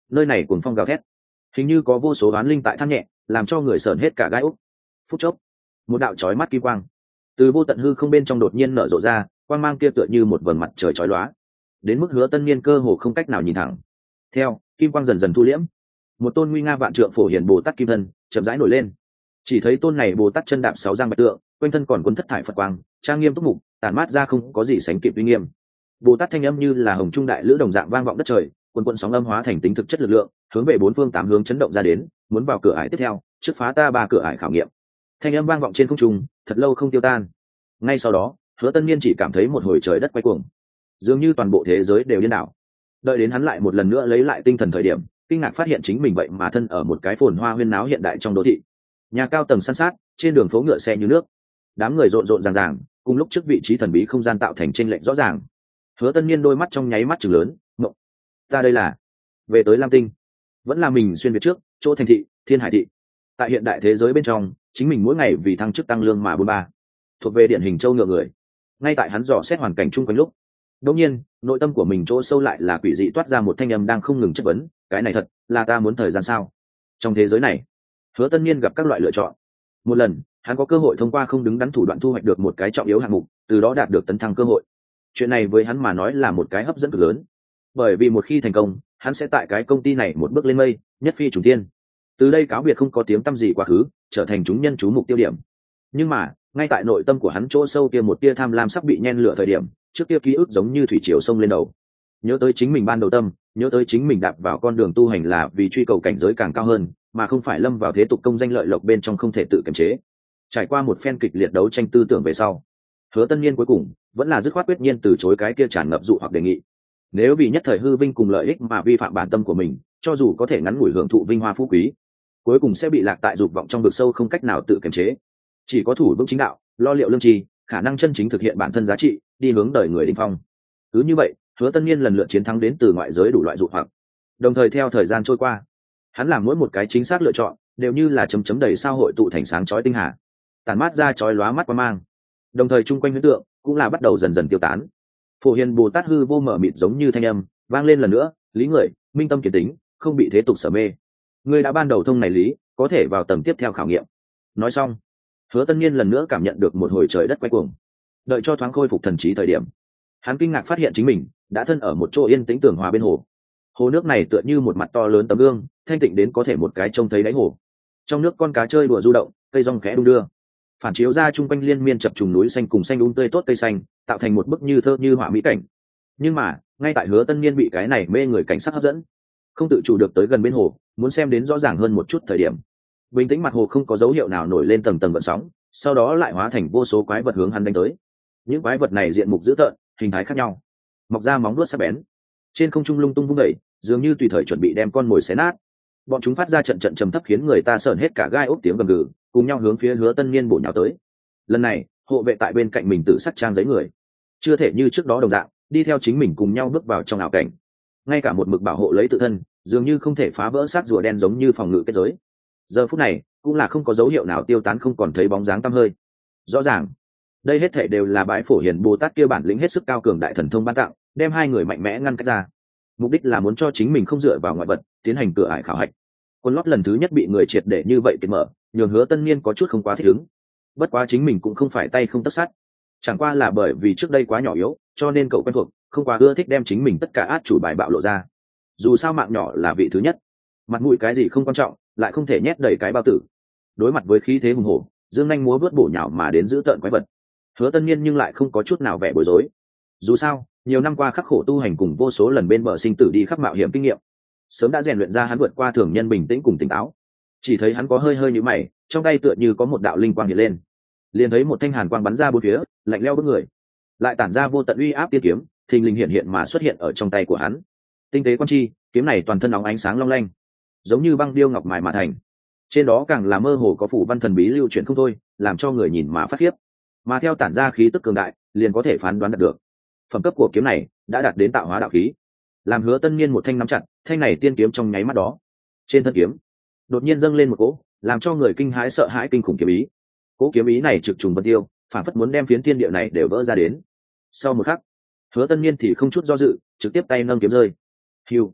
nơi này cuồng phong gào thét, hình như có vô số oán linh tại than nhẹ, làm cho người sởn hết cả gai ốc. Phút chốc, một đạo chói mắt kim quang từ vô tận hư không bên trong đột nhiên nở rộ ra, quang mang kia tựa như một vầng mặt trời chói lóa, đến mức Hứa Tân Niên cơ hồ không cách nào nhìn thẳng. Theo kim quang dần dần thu liễm, một tôn nguy nga vạn trượng phổ hiển bồ tát kim thân chậm rãi nổi lên. Chỉ thấy tôn này bồ tát chân đạp sáu giang bạch tượng, quanh thân còn cuốn thất thải phật quang, trang nghiêm túc mục, tản mát ra không có gì sánh kịp uy nghiêm. Bồ tát thanh âm như là hồng trung đại lữ đồng dạng vang vọng đất trời, quần quần sóng âm hóa thành tính thực chất lực lượng, hướng về bốn phương tám hướng chấn động ra đến, muốn vào cửa ải tiếp theo, trước phá ta ba cửa ải khảo nghiệm. Thanh âm vang vọng trên không trung, thật lâu không tiêu tan. Ngay sau đó, Hứa Tân Niên chỉ cảm thấy một hồi trời đất quay cuồng, dường như toàn bộ thế giới đều điên đảo. Đợi đến hắn lại một lần nữa lấy lại tinh thần thời điểm, kinh ngạc phát hiện chính mình vậy mà thân ở một cái phồn hoa huyên náo hiện đại trong đô thị. Nhà cao tầng san sát, trên đường phố ngựa xe như nước, đám người rộn rộn ràng ràng, cùng lúc trước vị trí thần bí không gian tạo thành chênh lệch rõ ràng. Hứa Tân Niên đôi mắt trong nháy mắt trừng lớn, ngộ, ta đây là về tới Lam Tinh, vẫn là mình xuyên việt trước, chỗ thành thị Thiên Hải thị. Tại hiện đại thế giới bên trong, chính mình mỗi ngày vì thăng chức tăng lương mà bôn ba, thuộc về điển hình châu ngựa người. Ngay tại hắn dò xét hoàn cảnh chung quanh lúc, đột nhiên, nội tâm của mình chỗ sâu lại là quỷ dị toát ra một thanh âm đang không ngừng chất vấn, cái này thật là ta muốn thời gian sao? Trong thế giới này, Hứa Tân Niên gặp các loại lựa chọn. Một lần, hắn có cơ hội thông qua không đứng đắn thủ đoạn thu hoạch được một cái trọng yếu hạng mục, từ đó đạt được tấn thăng cơ hội. Chuyện này với hắn mà nói là một cái hấp dẫn cực lớn, bởi vì một khi thành công, hắn sẽ tại cái công ty này một bước lên mây, nhất phi trùng thiên. Từ đây cáo biệt không có tiếng tăm gì quá khứ, trở thành chúng nhân chú mục tiêu điểm. Nhưng mà, ngay tại nội tâm của hắn chỗ sâu kia một tia tham lam sắp bị nhen lửa thời điểm, trước kia ký ức giống như thủy triều sông lên đầu. Nhớ tới chính mình ban đầu tâm, nhớ tới chính mình đạp vào con đường tu hành là vì truy cầu cảnh giới càng cao hơn, mà không phải lâm vào thế tục công danh lợi lộc bên trong không thể tự kiềm chế. Trải qua một phen kịch liệt đấu tranh tư tưởng về sau, Hứa Tân Niên cuối cùng vẫn là dứt khoát quyết nhiên từ chối cái kia tràn ngập dụ hoặc đề nghị. Nếu vì nhất thời hư vinh cùng lợi ích mà vi phạm bản tâm của mình, cho dù có thể ngắn ngủi hưởng thụ vinh hoa phú quý, cuối cùng sẽ bị lạc tại dục vọng trong vực sâu không cách nào tự kiềm chế. Chỉ có thủ vững chính đạo, lo liệu lương tri, khả năng chân chính thực hiện bản thân giá trị, đi hướng đời người đỉnh phong. Cứ như vậy, Hứa Tân Niên lần lượt chiến thắng đến từ ngoại giới đủ loại dụ hoặc. Đồng thời theo thời gian trôi qua, hắn làm mỗi một cái chính xác lựa chọn, đều như là chấm chấm đầy sao hội tụ thành sáng chói tinh hà, tàn mát ra chói lóa mắt quang mang. Đồng thời chung quanh huyễn tượng cũng là bắt đầu dần dần tiêu tán. Phổ Hiền Bồ Tát hư vô mở mịt giống như thanh âm, vang lên lần nữa, lý người, minh tâm kiến tính, không bị thế tục sở mê. Ngươi đã ban đầu thông này lý, có thể vào tầng tiếp theo khảo nghiệm. Nói xong, Hứa Tân Niên lần nữa cảm nhận được một hồi trời đất quay cuồng. Đợi cho thoáng khôi phục thần trí thời điểm, hắn kinh ngạc phát hiện chính mình đã thân ở một chỗ yên tĩnh tường hòa bên hồ. Hồ nước này tựa như một mặt to lớn tấm gương, thanh tịnh đến có thể một cái trông thấy đáy hồ. Trong nước con cá chơi đùa du động, cây rong khẽ đung đưa, phản chiếu ra chung quanh liên miên chập trùng núi xanh cùng xanh um tươi tốt cây xanh, tạo thành một bức như thơ như họa mỹ cảnh. Nhưng mà, ngay tại Hứa Tân Niên bị cái này mê người cảnh sắc hấp dẫn, không tự chủ được tới gần bên hồ, muốn xem đến rõ ràng hơn một chút thời điểm. Bình tĩnh mặt hồ không có dấu hiệu nào nổi lên tầng tầng gợn sóng, sau đó lại hóa thành vô số quái vật hướng hắn đánh tới. Những quái vật này diện mục dữ tợn, hình thái khác nhau, mọc ra móng vuốt sắc bén, trên không trung lung tung vung đẩy, dường như tùy thời chuẩn bị đem con mồi xé nát. Bọn chúng phát ra trận trận trầm thấp khiến người ta sởn hết cả gai ốc tiếng gầm gừ, cùng nhau hướng phía Hứa Tân Niên bổ nhào tới. Lần này, hộ vệ tại bên cạnh mình tự sắc trang giấy người, chưa thể như trước đó đồng dạng, đi theo chính mình cùng nhau bước vào trong ảo cảnh. Ngay cả một mực bảo hộ lấy tự thân, dường như không thể phá vỡ xác rùa đen giống như phòng ngự kết giới. Giờ phút này, cũng là không có dấu hiệu nào tiêu tán, không còn thấy bóng dáng tăm hơi. Rõ ràng, đây hết thảy đều là bái Phổ Hiền Bồ Tát kia bản lĩnh hết sức cao cường đại thần thông ban tặng, đem hai người mạnh mẽ ngăn cách ra. Mục đích là muốn cho chính mình không dựa vào ngoại vật, tiến hành cửa ải khảo hạch. Quân lót lần thứ nhất bị người triệt để như vậy kiệt mở, nhường Hứa Tân Niên có chút không quá thích ứng. Bất quá chính mình cũng không phải tay không tất sắt, chẳng qua là bởi vì trước đây quá nhỏ yếu, cho nên cậu quen thuộc, không quá ưa thích đem chính mình tất cả át chủ bài bạo lộ ra. Dù sao mạng nhỏ là vị thứ nhất, mặt mũi cái gì không quan trọng, lại không thể nhét đầy cái bao tử. Đối mặt với khí thế hùng hổ, dương nhanh múa vớt bổ nhào mà đến giữ tợn quái vật, Hứa Tân Niên nhưng lại không có chút nào vẻ bối rối. Dù sao, nhiều năm qua khắc khổ tu hành cùng vô số lần bên bờ sinh tử đi khắp mạo hiểm kinh nghiệm, sớm đã rèn luyện ra hắn vượt qua thường nhân bình tĩnh cùng tỉnh táo. Chỉ thấy hắn có hơi hơi nhíu mày, trong tay tựa như có một đạo linh quang hiện lên, liền thấy một thanh hàn quang bắn ra bốn phía, lạnh lẽo bức người, lại tản ra vô tận uy áp tiên kiếm, thình lình hiện hiện mà xuất hiện ở trong tay của hắn. Tinh tế quan chi, kiếm này toàn thân óng ánh sáng long lanh, giống như băng điêu ngọc mài mà thành. Trên đó càng là mơ hồ có phủ văn thần bí lưu chuyển không thôi, làm cho người nhìn mà phát khiếp. Mà theo tản ra khí tức cường đại, liền có thể phán đoán được phẩm cấp của kiếm này đã đạt đến tạo hóa đạo khí. Làm Hứa Tân Niên một thanh nắm chặt, thanh này tiên kiếm trong nháy mắt đó, trên thân kiếm đột nhiên dâng lên một cỗ làm cho người kinh hãi sợ hãi kinh khủng kiếm ý. Cỗ kiếm ý này trực trùng vân tiêu, phản phất muốn đem phiến thiên địa này đều vỡ ra đến. Sau một khắc, Hứa Tân Niên thì không chút do dự, trực tiếp tay nâng kiếm rơi. Hưu,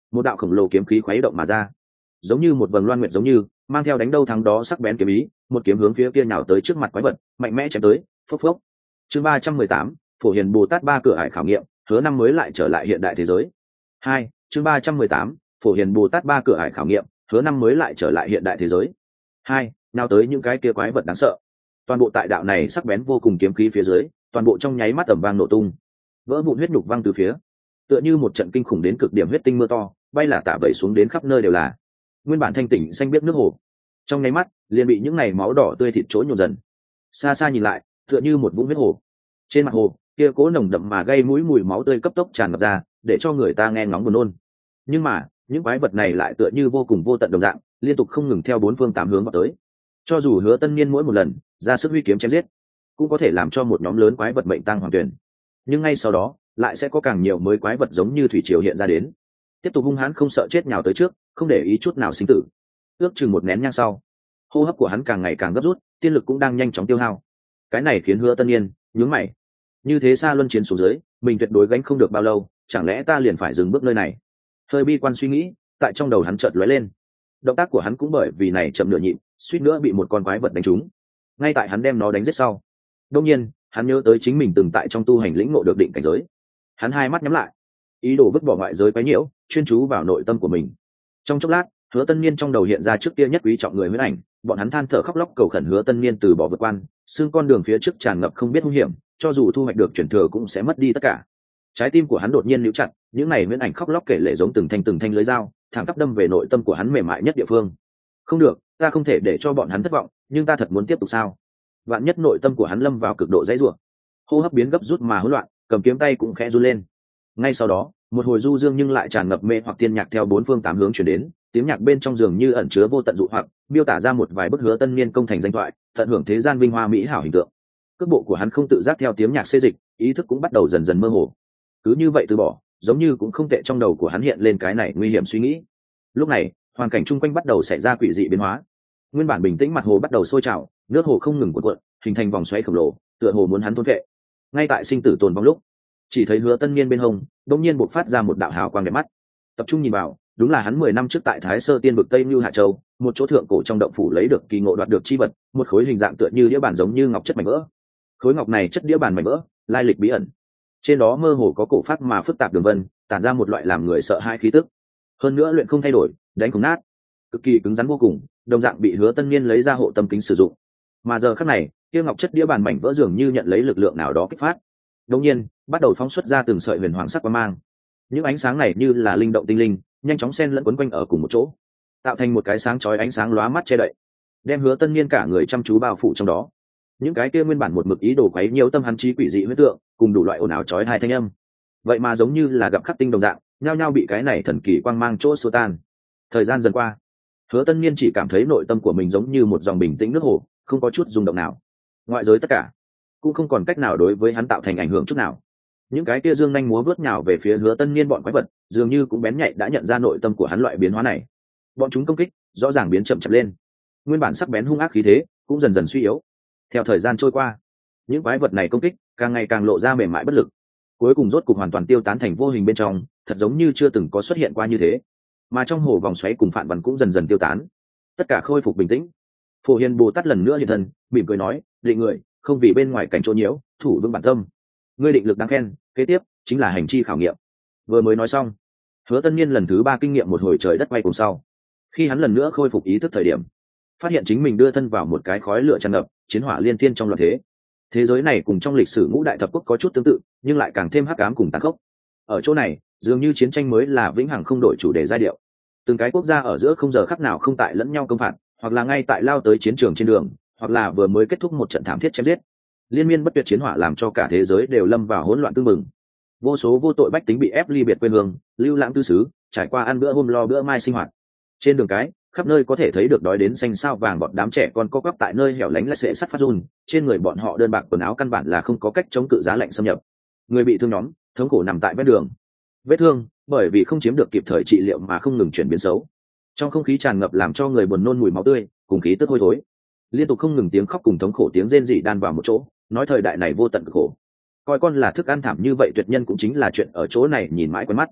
một đạo khổng lồ kiếm khí khuấy động mà ra, giống như một vầng loan nguyệt, giống như mang theo đánh đâu thắng đó sắc bén kiếm ý, một kiếm hướng phía kia nhào tới trước mặt quái vật, mạnh mẽ chém tới. Phốc phốc. Chương ba trăm mười tám, Phổ Hiền Bồ Tát ba cửa ải khảo nghiệm, hứa năm mới lại trở lại hiện đại thế giới. Hai. Chương ba trăm mười tám, Phổ Hiền Bồ Tát ba cửa ải khảo nghiệm, hứa năm mới lại trở lại hiện đại thế giới. Hai. Nào tới những cái kia quái vật đáng sợ. Toàn bộ tại đạo này sắc bén vô cùng kiếm khí phía dưới, toàn bộ trong nháy mắt tầm vang nổ tung, vỡ vụn huyết nhục văng từ phía, tựa như một trận kinh khủng đến cực điểm huyết tinh mưa to, bay là tả vẩy xuống đến khắp nơi đều là. Nguyên bản thanh tỉnh xanh biết nước hồ, trong nháy mắt liền bị những này máu đỏ tươi thịt trỗi nhộn dần. Xa xa nhìn lại, tựa như một vũng huyết hồ. Trên mặt hồ, kia cố nồng đậm mà gây mũi mùi máu tươi cấp tốc tràn ngập ra, để cho người ta nghe ngóng buồn nôn. Nhưng mà, những quái vật này lại tựa như vô cùng vô tận đồng dạng, liên tục không ngừng theo bốn phương tám hướng vào tới. Cho dù Hứa Tân Niên mỗi một lần ra sức huy kiếm chém giết, cũng có thể làm cho một nhóm lớn quái vật mệnh tang hoàng tuyển. Nhưng ngay sau đó, lại sẽ có càng nhiều mới quái vật giống như thủy triều hiện ra đến, tiếp tục hung hãn không sợ chết nhào tới trước, không để ý chút nào sinh tử. Ước chừng một nén nhang sau, hô hấp của hắn càng ngày càng gấp rút, tiên lực cũng đang nhanh chóng tiêu hao. Cái này khiến Hứa Tân Niên nhướng mày. Như thế xa luân chiến xuống dưới, mình tuyệt đối gánh không được bao lâu, chẳng lẽ ta liền phải dừng bước nơi này? Hơi bi quan suy nghĩ tại trong đầu hắn chợt lóe lên. Động tác của hắn cũng bởi vì này chậm nửa nhịp, suýt nữa bị một con quái vật đánh trúng. Ngay tại hắn đem nó đánh giết sau, đương nhiên hắn nhớ tới chính mình từng tại trong tu hành lĩnh ngộ được định cảnh giới. Hắn hai mắt nhắm lại, ý đồ vứt bỏ ngoại giới quấy nhiễu, chuyên chú vào nội tâm của mình. Trong chốc lát, Hứa Tân Niên trong đầu hiện ra trước kia nhất quý trọng người huyễn ảnh, bọn hắn than thở khóc lóc cầu khẩn Hứa Tân Niên từ bỏ vượt quan, xương con đường phía trước tràn ngập không biết hung hiểm, cho dù thu hoạch được chuyển thừa cũng sẽ mất đi tất cả. Trái tim của hắn đột nhiên níu chặt, những này huyễn ảnh khóc lóc kể lể giống từng thanh từng thanh lưới dao, thẳng tắp đâm về nội tâm của hắn mềm mại nhất địa phương. Không được, ta không thể để cho bọn hắn thất vọng, nhưng ta thật muốn tiếp tục sao? Vạn nhất nội tâm của hắn lâm vào cực độ dãy rủa, hô hấp biến gấp rút mà hỗn loạn, cầm kiếm tay cũng khẽ run lên. Ngay sau đó, một hồi du dương nhưng lại tràn ngập mê hoặc tiên nhạc theo bốn phương tám hướng truyền đến, tiếng nhạc bên trong dường như ẩn chứa vô tận dụ hoặc, miêu tả ra một vài bức Hứa Tân Niên công thành danh thoại, tận hưởng thế gian vinh hoa mỹ hảo hình tượng. Cước bộ của hắn không tự giác theo tiếng nhạc xê dịch, ý thức cũng bắt đầu dần dần mơ hồ. Cứ như vậy từ bỏ, giống như cũng không tệ, trong đầu của hắn hiện lên cái này nguy hiểm suy nghĩ. Lúc này, hoàn cảnh chung quanh bắt đầu xảy ra quỷ dị biến hóa. Nguyên bản bình tĩnh mặt hồ bắt đầu sôi trào, nước hồ không ngừng cuộn cuộn, hình thành vòng xoáy khổng lồ, tựa hồ muốn hắn thôn phệ. Ngay tại sinh tử tồn vong lúc, chỉ thấy Hứa Tân Niên bên hông đột nhiên bộc phát ra một đạo hào quang đẹp mắt. Tập trung nhìn vào, đúng là hắn mười năm trước tại Thái Sơ Tiên vực Tây Nưu Hạ Châu, một chỗ thượng cổ trong động phủ lấy được kỳ ngộ đoạt được chi vật, một khối hình dạng tựa như đĩa bàn giống như ngọc chất mảnh vỡ. Khối ngọc này chất đĩa bàn mảnh vỡ, lai lịch bí ẩn. Trên đó mơ hồ có cổ phát mà phức tạp đường vân, tản ra một loại làm người sợ hãi khí tức. Hơn nữa luyện không thay đổi, đánh không nát, cực kỳ cứng rắn vô cùng, đồng dạng bị Hứa Tân Niên lấy ra hộ tâm kính sử dụng. Mà giờ khắc này, kia ngọc chất đĩa bàn mảnh vỡ dường như nhận lấy lực lượng nào đó kích phát, đột nhiên bắt đầu phóng xuất ra từng sợi huyền hoàng sắc quang mang. Những ánh sáng này như là linh động tinh linh, nhanh chóng xen lẫn quấn quanh ở cùng một chỗ, tạo thành một cái sáng chói ánh sáng lóa mắt che đậy, đem Hứa Tân Niên cả người chăm chú bao phủ trong đó. Những cái kia nguyên bản một mực ý đồ quấy nhiễu tâm hắn trí quỷ dị huyết tượng, cùng đủ loại ồn ào chói hai thanh âm, vậy mà giống như là gặp khắc tinh đồng dạng, nhao nhao bị cái này thần kỳ quang mang chỗ xua tan. Thời gian dần qua, Hứa Tân Niên chỉ cảm thấy nội tâm của mình giống như một dòng bình tĩnh nước hồ, không có chút rung động nào. Ngoại giới tất cả cũng không còn cách nào đối với hắn tạo thành ảnh hưởng chút nào. Những cái kia dương nhanh múa vớt nhào về phía Hứa Tân Niên bọn quái vật, dường như cũng bén nhạy đã nhận ra nội tâm của hắn loại biến hóa này. Bọn chúng công kích rõ ràng biến chậm chậm lên, nguyên bản sắc bén hung ác khí thế cũng dần dần suy yếu. Theo thời gian trôi qua, những quái vật này công kích càng ngày càng lộ ra mềm mại bất lực, cuối cùng rốt cục hoàn toàn tiêu tán thành vô hình bên trong, thật giống như chưa từng có xuất hiện qua như thế. Mà trong hồ vòng xoáy cùng phản văn cũng dần dần tiêu tán, tất cả khôi phục bình tĩnh. Phổ Hiền Bồ Tát lần nữa hiện thân, mỉm cười nói: "Định người, không vì bên ngoài cảnh chỗ nhiễu, thủ vững bản tâm. Ngươi định lực đáng khen, kế tiếp chính là hành chi khảo nghiệm." Vừa mới nói xong, Hứa Tân Niên lần thứ ba kinh nghiệm một hồi trời đất quay cuồng sau, khi hắn lần nữa khôi phục ý thức thời điểm, phát hiện chính mình đưa thân vào một cái khói lửa tràn ngập, chiến hỏa liên thiên trong loạn thế. Thế giới này cùng trong lịch sử ngũ đại thập quốc có chút tương tự, nhưng lại càng thêm hắc ám cùng tàn khốc. Ở chỗ này, dường như chiến tranh mới là vĩnh hằng không đổi chủ đề giai điệu. Từng cái quốc gia ở giữa không giờ khắc nào không tại lẫn nhau công phạt, hoặc là ngay tại lao tới chiến trường trên đường, hoặc là vừa mới kết thúc một trận thảm thiết chém giết. Liên miên bất tuyệt chiến hỏa làm cho cả thế giới đều lâm vào hỗn loạn tương mừng. Vô số vô tội bách tính bị ép ly biệt quê hương, lưu lãng tư xứ, trải qua ăn bữa hôm lo bữa mai sinh hoạt. Trên đường cái, khắp nơi có thể thấy được đói đến xanh sao vàng, bọn đám trẻ con co quắp tại nơi hẻo lánh lại sẽ sắt phát run, trên người bọn họ đơn bạc quần áo căn bản là không có cách chống cự giá lạnh xâm nhập. Người bị thương nhóm thống khổ nằm tại ven đường, vết thương bởi vì không chiếm được kịp thời trị liệu mà không ngừng chuyển biến xấu. Trong không khí tràn ngập làm cho người buồn nôn mùi máu tươi cùng khí tức hôi thối, liên tục không ngừng tiếng khóc cùng thống khổ tiếng rên rỉ đan vào một chỗ, nói thời đại này vô tận cực khổ. Coi con là thức ăn thảm như vậy tuyệt nhân cũng chính là chuyện ở chỗ này nhìn mãi quen mắt.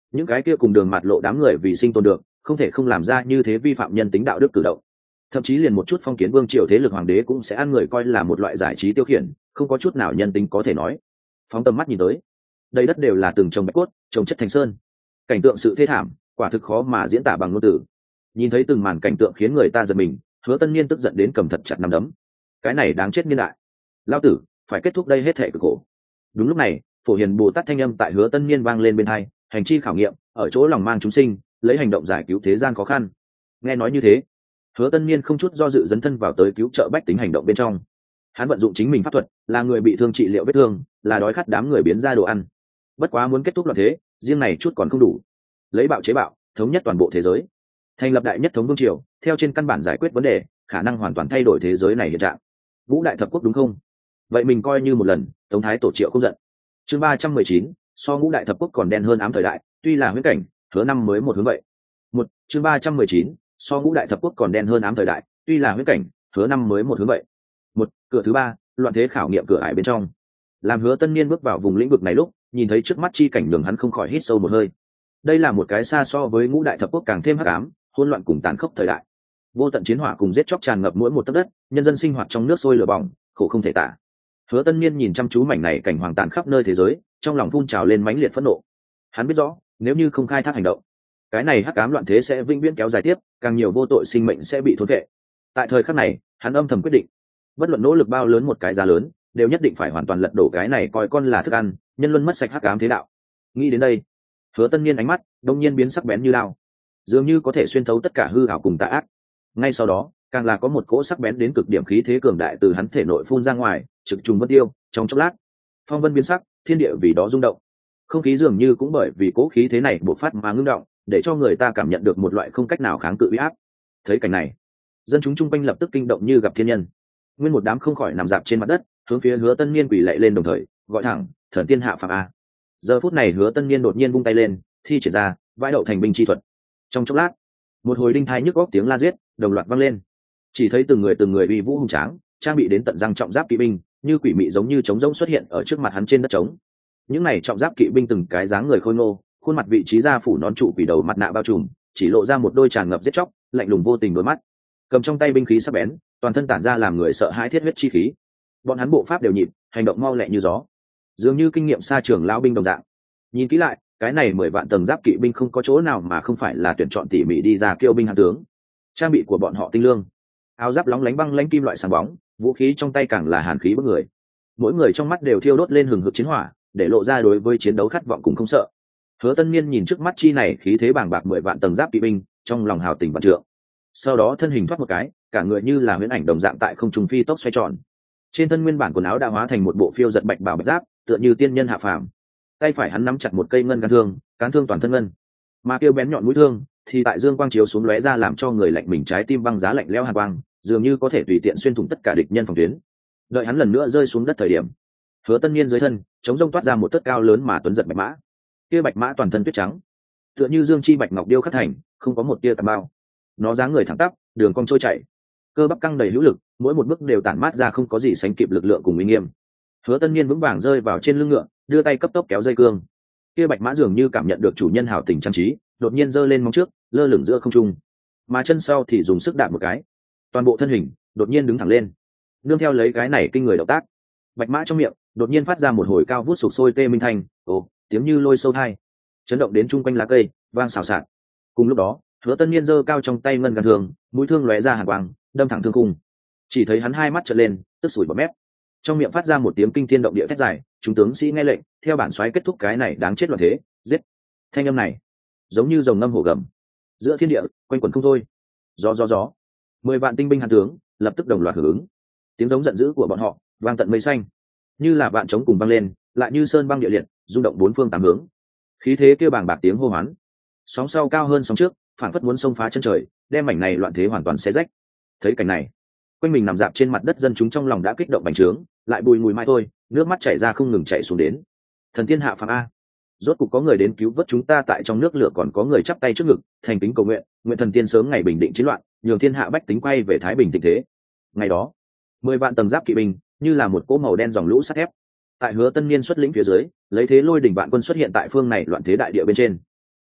những cái kia cùng đường mặt lộ đám người vì sinh tồn được không thể không làm ra như thế vi phạm nhân tính đạo đức cử động. Thậm chí liền một chút phong kiến vương triều thế lực hoàng đế cũng sẽ ăn người coi là một loại giải trí tiêu khiển, không có chút nào nhân tính có thể nói. Phóng tầm mắt nhìn tới, đây đất đều là từng trồng bạch cốt, trồng chất thành sơn, cảnh tượng sự thê thảm quả thực khó mà diễn tả bằng ngôn từ. Nhìn thấy từng màn cảnh tượng khiến người ta giật mình, Hứa Tân Niên tức giận đến cầm thật chặt nắm đấm. Cái này đáng chết niên đại, lão tử phải kết thúc đây hết thệ cực khổ. Đúng lúc này, Phổ Hiền Bồ Tát thanh âm tại Hứa Tân Niên vang lên bên tai, hành chi khảo nghiệm, ở chỗ lòng mang chúng sinh, lấy hành động giải cứu thế gian khó khăn. Nghe nói như thế, Hứa Tân Niên không chút do dự dấn thân vào tới cứu trợ bách tính hành động bên trong. Hắn vận dụng chính mình pháp thuật, là người bị thương trị liệu vết thương, là đói khát đám người biến ra đồ ăn. Bất quá muốn kết thúc loạn thế, riêng này chút còn không đủ. Lấy bạo chế bạo, thống nhất toàn bộ thế giới, thành lập đại nhất thống vương triều, theo trên căn bản giải quyết vấn đề, khả năng hoàn toàn thay đổi thế giới này hiện trạng. Vũ đại thập quốc đúng không? Vậy mình coi như một lần, Tống Thái Tổ Triệu không giận. Chương ba trăm mười chín, so ngũ đại thập quốc còn đen hơn ám thời đại, tuy là huyễn cảnh, Hứa năm mới một hướng vậy. Một, chương ba trăm mười chín, so ngũ đại thập quốc còn đen hơn ám thời đại, tuy là huyễn cảnh, Hứa năm mới một hướng vậy. Một, cửa thứ ba, loạn thế khảo nghiệm cửa ải bên trong. Làm Hứa Tân Niên bước vào vùng lĩnh vực này lúc, nhìn thấy trước mắt chi cảnh đường hắn không khỏi hít sâu một hơi. Đây là một cái xa so với ngũ đại thập quốc càng thêm hắc ám, hỗn loạn cùng tàn khốc thời đại. Vô tận chiến hỏa cùng giết chóc tràn ngập mỗi một tấc đất, nhân dân sinh hoạt trong nước sôi lửa bỏng, khổ không thể tả. Hứa Tân Niên nhìn chăm chú mảnh này cảnh hoàng tàn khắp nơi thế giới, trong lòng phun trào lên mãnh liệt phẫn nộ. Hắn biết rõ, nếu như không khai thác hành động, cái này hắc ám loạn thế sẽ vĩnh viễn kéo dài tiếp, càng nhiều vô tội sinh mệnh sẽ bị thôn phệ. Tại thời khắc này, hắn âm thầm quyết định, bất luận nỗ lực bao lớn một cái giá lớn, đều nhất định phải hoàn toàn lật đổ cái này coi con là thức ăn, nhân luân mất sạch hắc ám thế đạo. Nghĩ đến đây, Hứa Tân Niên ánh mắt đông nhiên biến sắc bén như lao, dường như có thể xuyên thấu tất cả hư ảo cùng tà ác. Ngay sau đó, càng là có một cỗ sắc bén đến cực điểm khí thế cường đại từ hắn thể nội phun ra ngoài, trực trùng vân tiêu, trong chốc lát, phong vân biến sắc, thiên địa vì đó rung động. Không khí dường như cũng bởi vì cỗ khí thế này bộc phát mà ngưng động, để cho người ta cảm nhận được một loại không cách nào kháng cự uy áp. Thấy cảnh này, dân chúng chung quanh lập tức kinh động như gặp thiên nhân. Nguyên một đám không khỏi nằm dạp trên mặt đất, hướng phía Hứa Tân Niên quỳ lạy lên đồng thời, gọi thẳng, thần tiên hạ phàm a. Giờ phút này Hứa Tân Niên đột nhiên vung tay lên, thi triển ra vãi đậu thành binh chi thuật. Trong chốc lát, một hồi đinh thai nhức óc tiếng la giết đồng loạt vang lên. Chỉ thấy từng người từng người uy vũ hùng tráng, trang bị đến tận răng trọng giáp kỵ binh, như quỷ mị giống như trống rỗng xuất hiện ở trước mặt hắn trên đất trống. Những này trọng giáp kỵ binh từng cái dáng người khôi ngô, khuôn mặt vị trí da phủ nón trụ quỷ đầu mặt nạ bao trùm, chỉ lộ ra một đôi tràn ngập giết chóc, lạnh lùng vô tình đôi mắt. Cầm trong tay binh khí sắc bén, toàn thân tản ra làm người sợ hãi thiết huyết chi khí. Bọn hắn bộ pháp đều nhịp, hành động mau lẹ như gió, dường như kinh nghiệm xa trường lão binh đồng dạng. Nhìn kỹ lại, cái này mười vạn tầng giáp kỵ binh không có chỗ nào mà không phải là tuyển chọn tỉ mỉ đi ra kiêu binh hạng tướng. Trang bị của bọn họ tinh lương, áo giáp lóng lánh băng lãnh kim loại sáng bóng, vũ khí trong tay càng là hàn khí bức người. Mỗi người trong mắt đều thiêu đốt lên hừng hực chiến hỏa, để lộ ra đối với chiến đấu khát vọng cùng không sợ. Hứa Tân Niên nhìn trước mắt chi này khí thế bàng bạc mười vạn tầng giáp kỵ binh, trong lòng hào tình vạn trượng. Sau đó thân hình thoát một cái, cả người như là huyễn ảnh đồng dạng tại không trung phi tốc xoay tròn. Trên thân nguyên bản quần áo đã hóa thành một bộ phiêu giật bạch bào bạch giáp, tựa như tiên nhân hạ phàm. Tay phải hắn nắm chặt một cây ngân can thương, cán thương toàn thân ngân, mà kêu bén nhọn mũi thương thì tại dương quang chiếu xuống lóe ra làm cho người lạnh mình trái tim băng giá lạnh lẽo hàn quang, dường như có thể tùy tiện xuyên thủng tất cả địch nhân phòng tuyến. Đợi hắn lần nữa rơi xuống đất thời điểm, Hứa Tân Niên dưới thân chống rông toát ra một tấc cao lớn mà tuấn giật bạch mã. Kia bạch mã toàn thân tuyết trắng, tựa như dương chi bạch ngọc điêu khắc thành, không có một tia tà bao. Nó dáng người thẳng tắp, đường cong trôi chảy, cơ bắp căng đầy hữu lực, mỗi một bước đều tản mát ra không có gì sánh kịp lực lượng cùng uy nghiêm. Hứa Tân Niên vững vàng rơi vào trên lưng ngựa, đưa tay cấp tốc kéo dây cương. Kia bạch mã dường như cảm nhận được chủ nhân hảo tình trang trí, đột nhiên giơ lên móng trước, lơ lửng giữa không trung, mà chân sau thì dùng sức đạp một cái, toàn bộ thân hình đột nhiên đứng thẳng lên. Nương theo lấy cái này kinh người động tác, bạch mã trong miệng đột nhiên phát ra một hồi cao vút sục sôi tê minh thanh, ồ, tiếng như lôi sâu tai, chấn động đến chung quanh lá cây, vang xào xạc. Cùng lúc đó, Hứa Tân Niên giơ cao trong tay ngân can thương, mũi thương lóe ra hàn quang, đâm thẳng thương khung. Chỉ thấy hắn hai mắt trợn lên, tức sủi bọt mép, trong miệng phát ra một tiếng kinh thiên động địa thét dài. Chúng tướng sĩ nghe lệnh, theo bản soái kết thúc cái này đáng chết loạn thế, giết. Thanh âm này giống như rồng ngâm hổ gầm, giữa thiên địa quanh quẩn không thôi. Gió gió gió, mười vạn tinh binh hàn tướng lập tức đồng loạt hưởng ứng. Tiếng giống giận dữ của bọn họ vang tận mây xanh, như là vạn trống cùng vang lên, lại như sơn băng địa liệt, rung động bốn phương tám hướng. Khí thế kêu bàng bạc tiếng hô hoán, sóng sau cao hơn sóng trước, phản phất muốn xông phá chân trời, đem mảnh này loạn thế hoàn toàn xé rách. Thấy cảnh này, quanh mình nằm dạp trên mặt đất dân chúng trong lòng đã kích động bành trướng, lại bùi mùi mai thôi, nước mắt chảy ra không ngừng chảy xuống đến. Thần tiên hạ phàm a, rốt cục có người đến cứu vớt chúng ta. Tại trong nước lửa còn có người chắp tay trước ngực, thành kính cầu nguyện, nguyện thần tiên sớm ngày bình định chiến loạn, nhường thiên hạ bách tính quay về thái bình thịnh thế. Ngày đó, mười vạn tầng giáp kỵ binh như là một cỗ màu đen dòng lũ sắt thép, tại Hứa Tân Niên xuất lĩnh phía dưới, lấy thế lôi đỉnh vạn quân xuất hiện tại phương này loạn thế đại địa bên trên.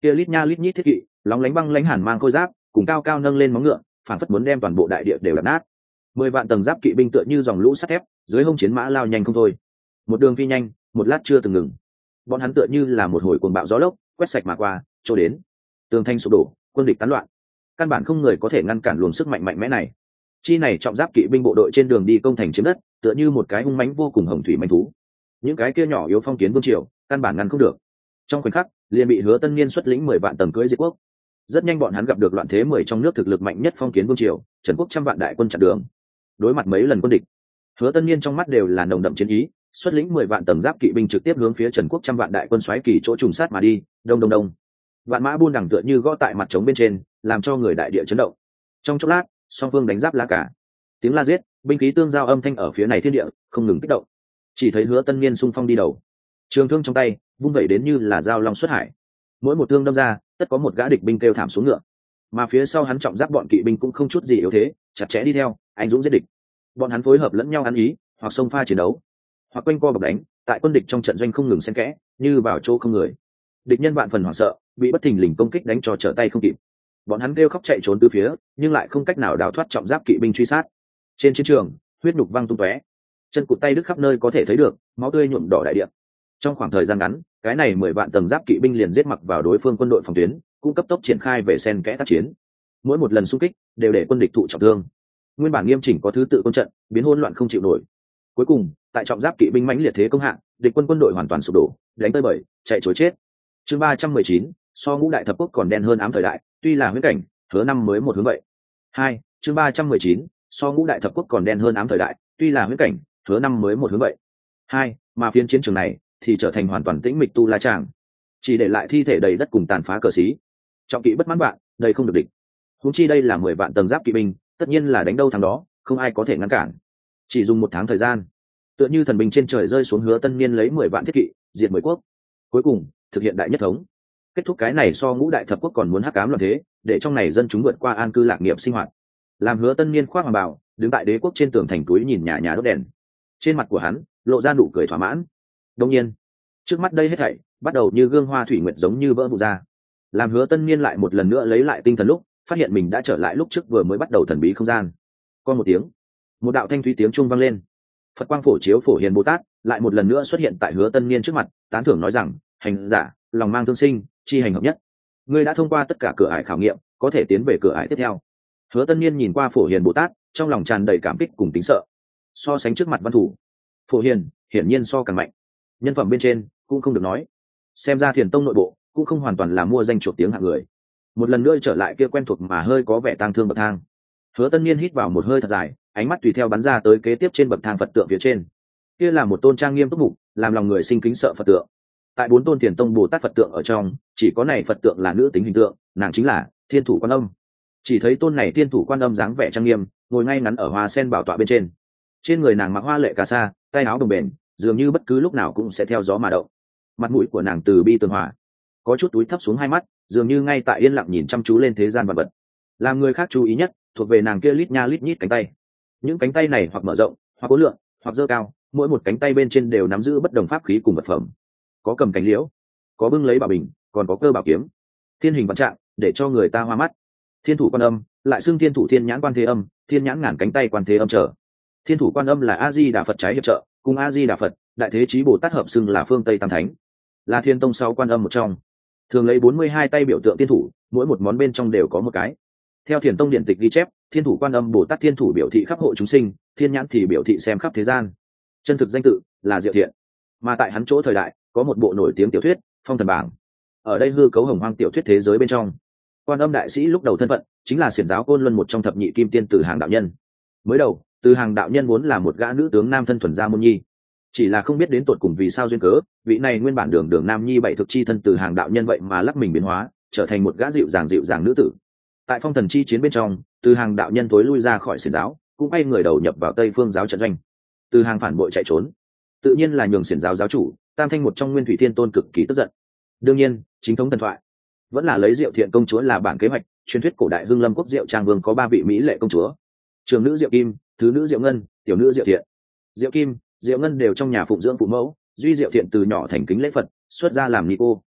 kia lít nha lít nhít thiết kỵ lóng lánh băng lánh hàn mang khôi giáp cùng cao cao nâng lên móng ngựa, phản phất muốn đem toàn bộ đại địa đều đập nát. Mười vạn tầng giáp kỵ binh tựa như dòng lũ sắt thép, dưới hông chiến mã lao nhanh không thôi. Một đường phi nhanh, một lát chưa từng ngừng. Bọn hắn tựa như là một hồi cuồng bạo gió lốc, quét sạch mà qua, chỗ đến. Tường thành sụp đổ, quân địch tán loạn. Căn bản không người có thể ngăn cản luồng sức mạnh mạnh mẽ này. Chi này trọng giáp kỵ binh bộ đội trên đường đi công thành chiếm đất, tựa như một cái hung mãnh vô cùng hồng thủy manh thú. Những cái kia nhỏ yếu phong kiến vương triều, căn bản ngăn không được. Trong khoảnh khắc, liền bị Hứa Tân Niên xuất lĩnh mười vạn tầng cưỡi diệt quốc. Rất nhanh bọn hắn gặp được loạn thế mười trong nước thực lực mạnh nhất phong kiến vương triều, Trần Quốc trăm vạn đại quân chặn đường. Đối mặt mấy lần quân địch, Hứa Tân Niên trong mắt đều là nồng đậm chiến ý, xuất lĩnh mười vạn tầng giáp kỵ binh trực tiếp hướng phía Trần Quốc trăm vạn đại quân xoáy kỳ chỗ trùng sát mà đi, đông đông đông. Vạn mã buôn đằng tựa như gõ tại mặt trống bên trên, làm cho người đại địa chấn động. Trong chốc lát, song phương đánh giáp lá cả. Tiếng la giết, binh khí tương giao âm thanh ở phía này thiên địa không ngừng kích động. Chỉ thấy Hứa Tân Niên xung phong đi đầu, trường thương trong tay, vung vẩy đến như là dao long xuất hải. Mỗi một thương đâm ra, tất có một gã địch binh kêu thảm xuống ngựa. Mà phía sau hắn trọng giáp bọn kỵ binh cũng không chút gì yếu thế, chặt chẽ đi theo, anh dũng giết địch. Bọn hắn phối hợp lẫn nhau ăn ý, hoặc xông pha chiến đấu, hoặc quanh co bọc đánh, tại quân địch trong trận doanh không ngừng xen kẽ, như vào chỗ không người. Địch nhân vạn phần hoảng sợ, bị bất thình lình công kích đánh cho trở tay không kịp. Bọn hắn kêu khóc chạy trốn từ phía, nhưng lại không cách nào đào thoát trọng giáp kỵ binh truy sát. Trên chiến trường, huyết nhục văng tung tóe, chân cụt tay đứt khắp nơi có thể thấy được, máu tươi nhuộm đỏ đại địa. Trong khoảng thời gian ngắn, cái này mười vạn tầng giáp kỵ binh liền giết mặc vào đối phương quân đội phòng tuyến, cũng cấp tốc triển khai về xen kẽ tác chiến. Mỗi một lần xung kích đều để quân địch thụ trọng thương. Nguyên bản nghiêm chỉnh có thứ tự quân trận biến hỗn loạn không chịu nổi. Cuối cùng, tại trọng giáp kỵ binh mãnh liệt thế công hạ, địch quân quân đội hoàn toàn sụp đổ, đánh tơi bời, chạy trối chết. Chương ba trăm mười chín, so ngũ đại thập quốc còn đen hơn ám thời đại, tuy là huyễn cảnh, Hứa năm mới một hướng vậy. Hai, chương ba trăm mười chín, so ngũ đại thập quốc còn đen hơn ám thời đại, tuy là huyễn cảnh, Hứa năm mới một hướng vậy. Hai, mà phiến chiến trường này thì trở thành hoàn toàn tĩnh mịch tu la tràng, chỉ để lại thi thể đầy đất cùng tàn phá cờ xí. Trọng kỵ bất mãn bạn, đây không được địch. Huống chi đây là mười vạn tầng giáp kỵ binh, tất nhiên là đánh đâu thắng đó, không ai có thể ngăn cản. Chỉ dùng một tháng thời gian, tựa như thần binh trên trời rơi xuống, Hứa Tân Niên lấy mười vạn thiết kỵ, diệt mười quốc. Cuối cùng, thực hiện đại nhất thống. Kết thúc cái này so ngũ đại thập quốc còn muốn hắc ám loạn thế, để trong này dân chúng vượt qua an cư lạc nghiệp sinh hoạt. Làm Hứa Tân Niên khoác hoàng bào, đứng tại đế quốc trên tường thành túi nhìn nhà nhà đốt đèn. Trên mặt của hắn lộ ra nụ cười thỏa mãn. Đương nhiên, trước mắt đây hết thảy bắt đầu như gương hoa thủy nguyệt giống như vỡ vụn ra. Làm Hứa Tân Niên lại một lần nữa lấy lại tinh thần lúc, phát hiện mình đã trở lại lúc trước vừa mới bắt đầu thần bí không gian. Có một tiếng, một đạo thanh thúy tiếng chuông vang lên. Phật quang phổ chiếu Phổ Hiền Bồ Tát lại một lần nữa xuất hiện tại Hứa Tân Niên trước mặt, tán thưởng nói rằng: hành giả, lòng mang thương sinh, chi hành hợp nhất. Ngươi đã thông qua tất cả cửa ải khảo nghiệm, có thể tiến về cửa ải tiếp theo. Hứa Tân Niên nhìn qua Phổ Hiền Bồ Tát, trong lòng tràn đầy cảm kích cùng kính sợ. So sánh trước mặt văn thủ, Phổ Hiền hiển nhiên so càng mạnh. Nhân phẩm bên trên cũng không được nói. Xem ra Thiền Tông nội bộ cũng không hoàn toàn là mua danh chuộc tiếng hạng người. Một lần nữa trở lại kia quen thuộc mà hơi có vẻ tang thương bậc thang. Hứa Tân Niên hít vào một hơi thật dài, ánh mắt tùy theo bắn ra tới kế tiếp trên bậc thang Phật tượng phía trên. Kia là một tôn trang nghiêm túc mục, làm lòng người sinh kính sợ Phật tượng. Tại bốn tôn Thiền Tông Bồ Tát Phật tượng ở trong, chỉ có này Phật tượng là nữ tính hình tượng, nàng chính là Thiên Thủ Quan Âm. Chỉ thấy tôn này Thiên Thủ Quan Âm dáng vẻ trang nghiêm, ngồi ngay ngắn ở hoa sen bảo tọa bên trên. Trên người nàng mặc hoa lệ cà sa, tay áo đồng bền, dường như bất cứ lúc nào cũng sẽ theo gió mà động. Mặt mũi của nàng từ bi tường hòa, có chút túi thấp xuống hai mắt, dường như ngay tại yên lặng nhìn chăm chú lên thế gian vật vật. Làm người khác chú ý nhất thuộc về nàng kia lít nha lít nhít cánh tay. Những cánh tay này hoặc mở rộng, hoặc cố lượng, hoặc dơ cao, mỗi một cánh tay bên trên đều nắm giữ bất đồng pháp khí cùng vật phẩm. Có cầm cánh liễu, có bưng lấy bảo bình, còn có cơ bảo kiếm. Thiên hình vạn trạng, để cho người ta hoa mắt. Thiên Thủ Quan Âm, lại xưng Thiên Thủ Thiên Nhãn Quan Thế Âm, Thiên Nhãn ngàn cánh tay Quan Thế Âm trở. Thiên Thủ Quan Âm là A Di Đà Phật trái hiệp trợ, cùng A Di Đà Phật, Đại Thế Chí Bồ Tát hợp xưng là phương Tây Tam Thánh, là Thiên Tông sáu Quan Âm một trong. Thường lấy bốn mươi hai tay biểu tượng thiên thủ, mỗi một món bên trong đều có một cái. Theo Thiền Tông điện tịch ghi chép, Thiên Thủ Quan Âm Bồ Tát thiên thủ biểu thị khắp hộ chúng sinh, thiên nhãn thì biểu thị xem khắp thế gian. Chân thực danh tự là Diệu Thiện. Mà tại hắn chỗ thời đại, có một bộ nổi tiếng tiểu thuyết, Phong Thần Bảng. Ở đây hư cấu hồng hoang tiểu thuyết thế giới bên trong, Quan Âm đại sĩ lúc đầu thân phận chính là xiển giáo Côn Luân một trong thập nhị kim tiên Từ Hàng đạo nhân. Mới đầu, Từ Hàng đạo nhân vốn là một gã nữ tướng nam thân thuần gia môn nhi, chỉ là không biết đến tột cùng vì sao duyên cớ, vị này nguyên bản đường đường nam nhi bảy thực chi thân Từ Hàng đạo nhân vậy mà lắc mình biến hóa, trở thành một gã dịu dàng dịu dàng nữ tử. Tại Phong Thần chi chiến bên trong, Từ Hàng đạo nhân tối lui ra khỏi xiển giáo, cũng bay người đầu nhập vào Tây Phương giáo trận doanh. Từ Hàng phản bội chạy trốn, tự nhiên là nhường xiển giáo giáo chủ Tam Thanh một trong Nguyên Thủy Thiên Tôn cực kỳ tức giận. Đương nhiên, chính thống thần thoại vẫn là lấy Diệu Thiện công chúa là bản kế hoạch. Truyền thuyết cổ đại Hưng Lâm quốc Diệu Trang vương có ba vị mỹ lệ công chúa: trường nữ Diệu Kim, thứ nữ Diệu Ngân, tiểu nữ Diệu Thiện. Diệu Kim, Diệu Ngân đều trong nhà phụng dưỡng phụ mẫu, duy Diệu Thiện từ nhỏ thành kính lễ Phật, xuất gia làm ni cô.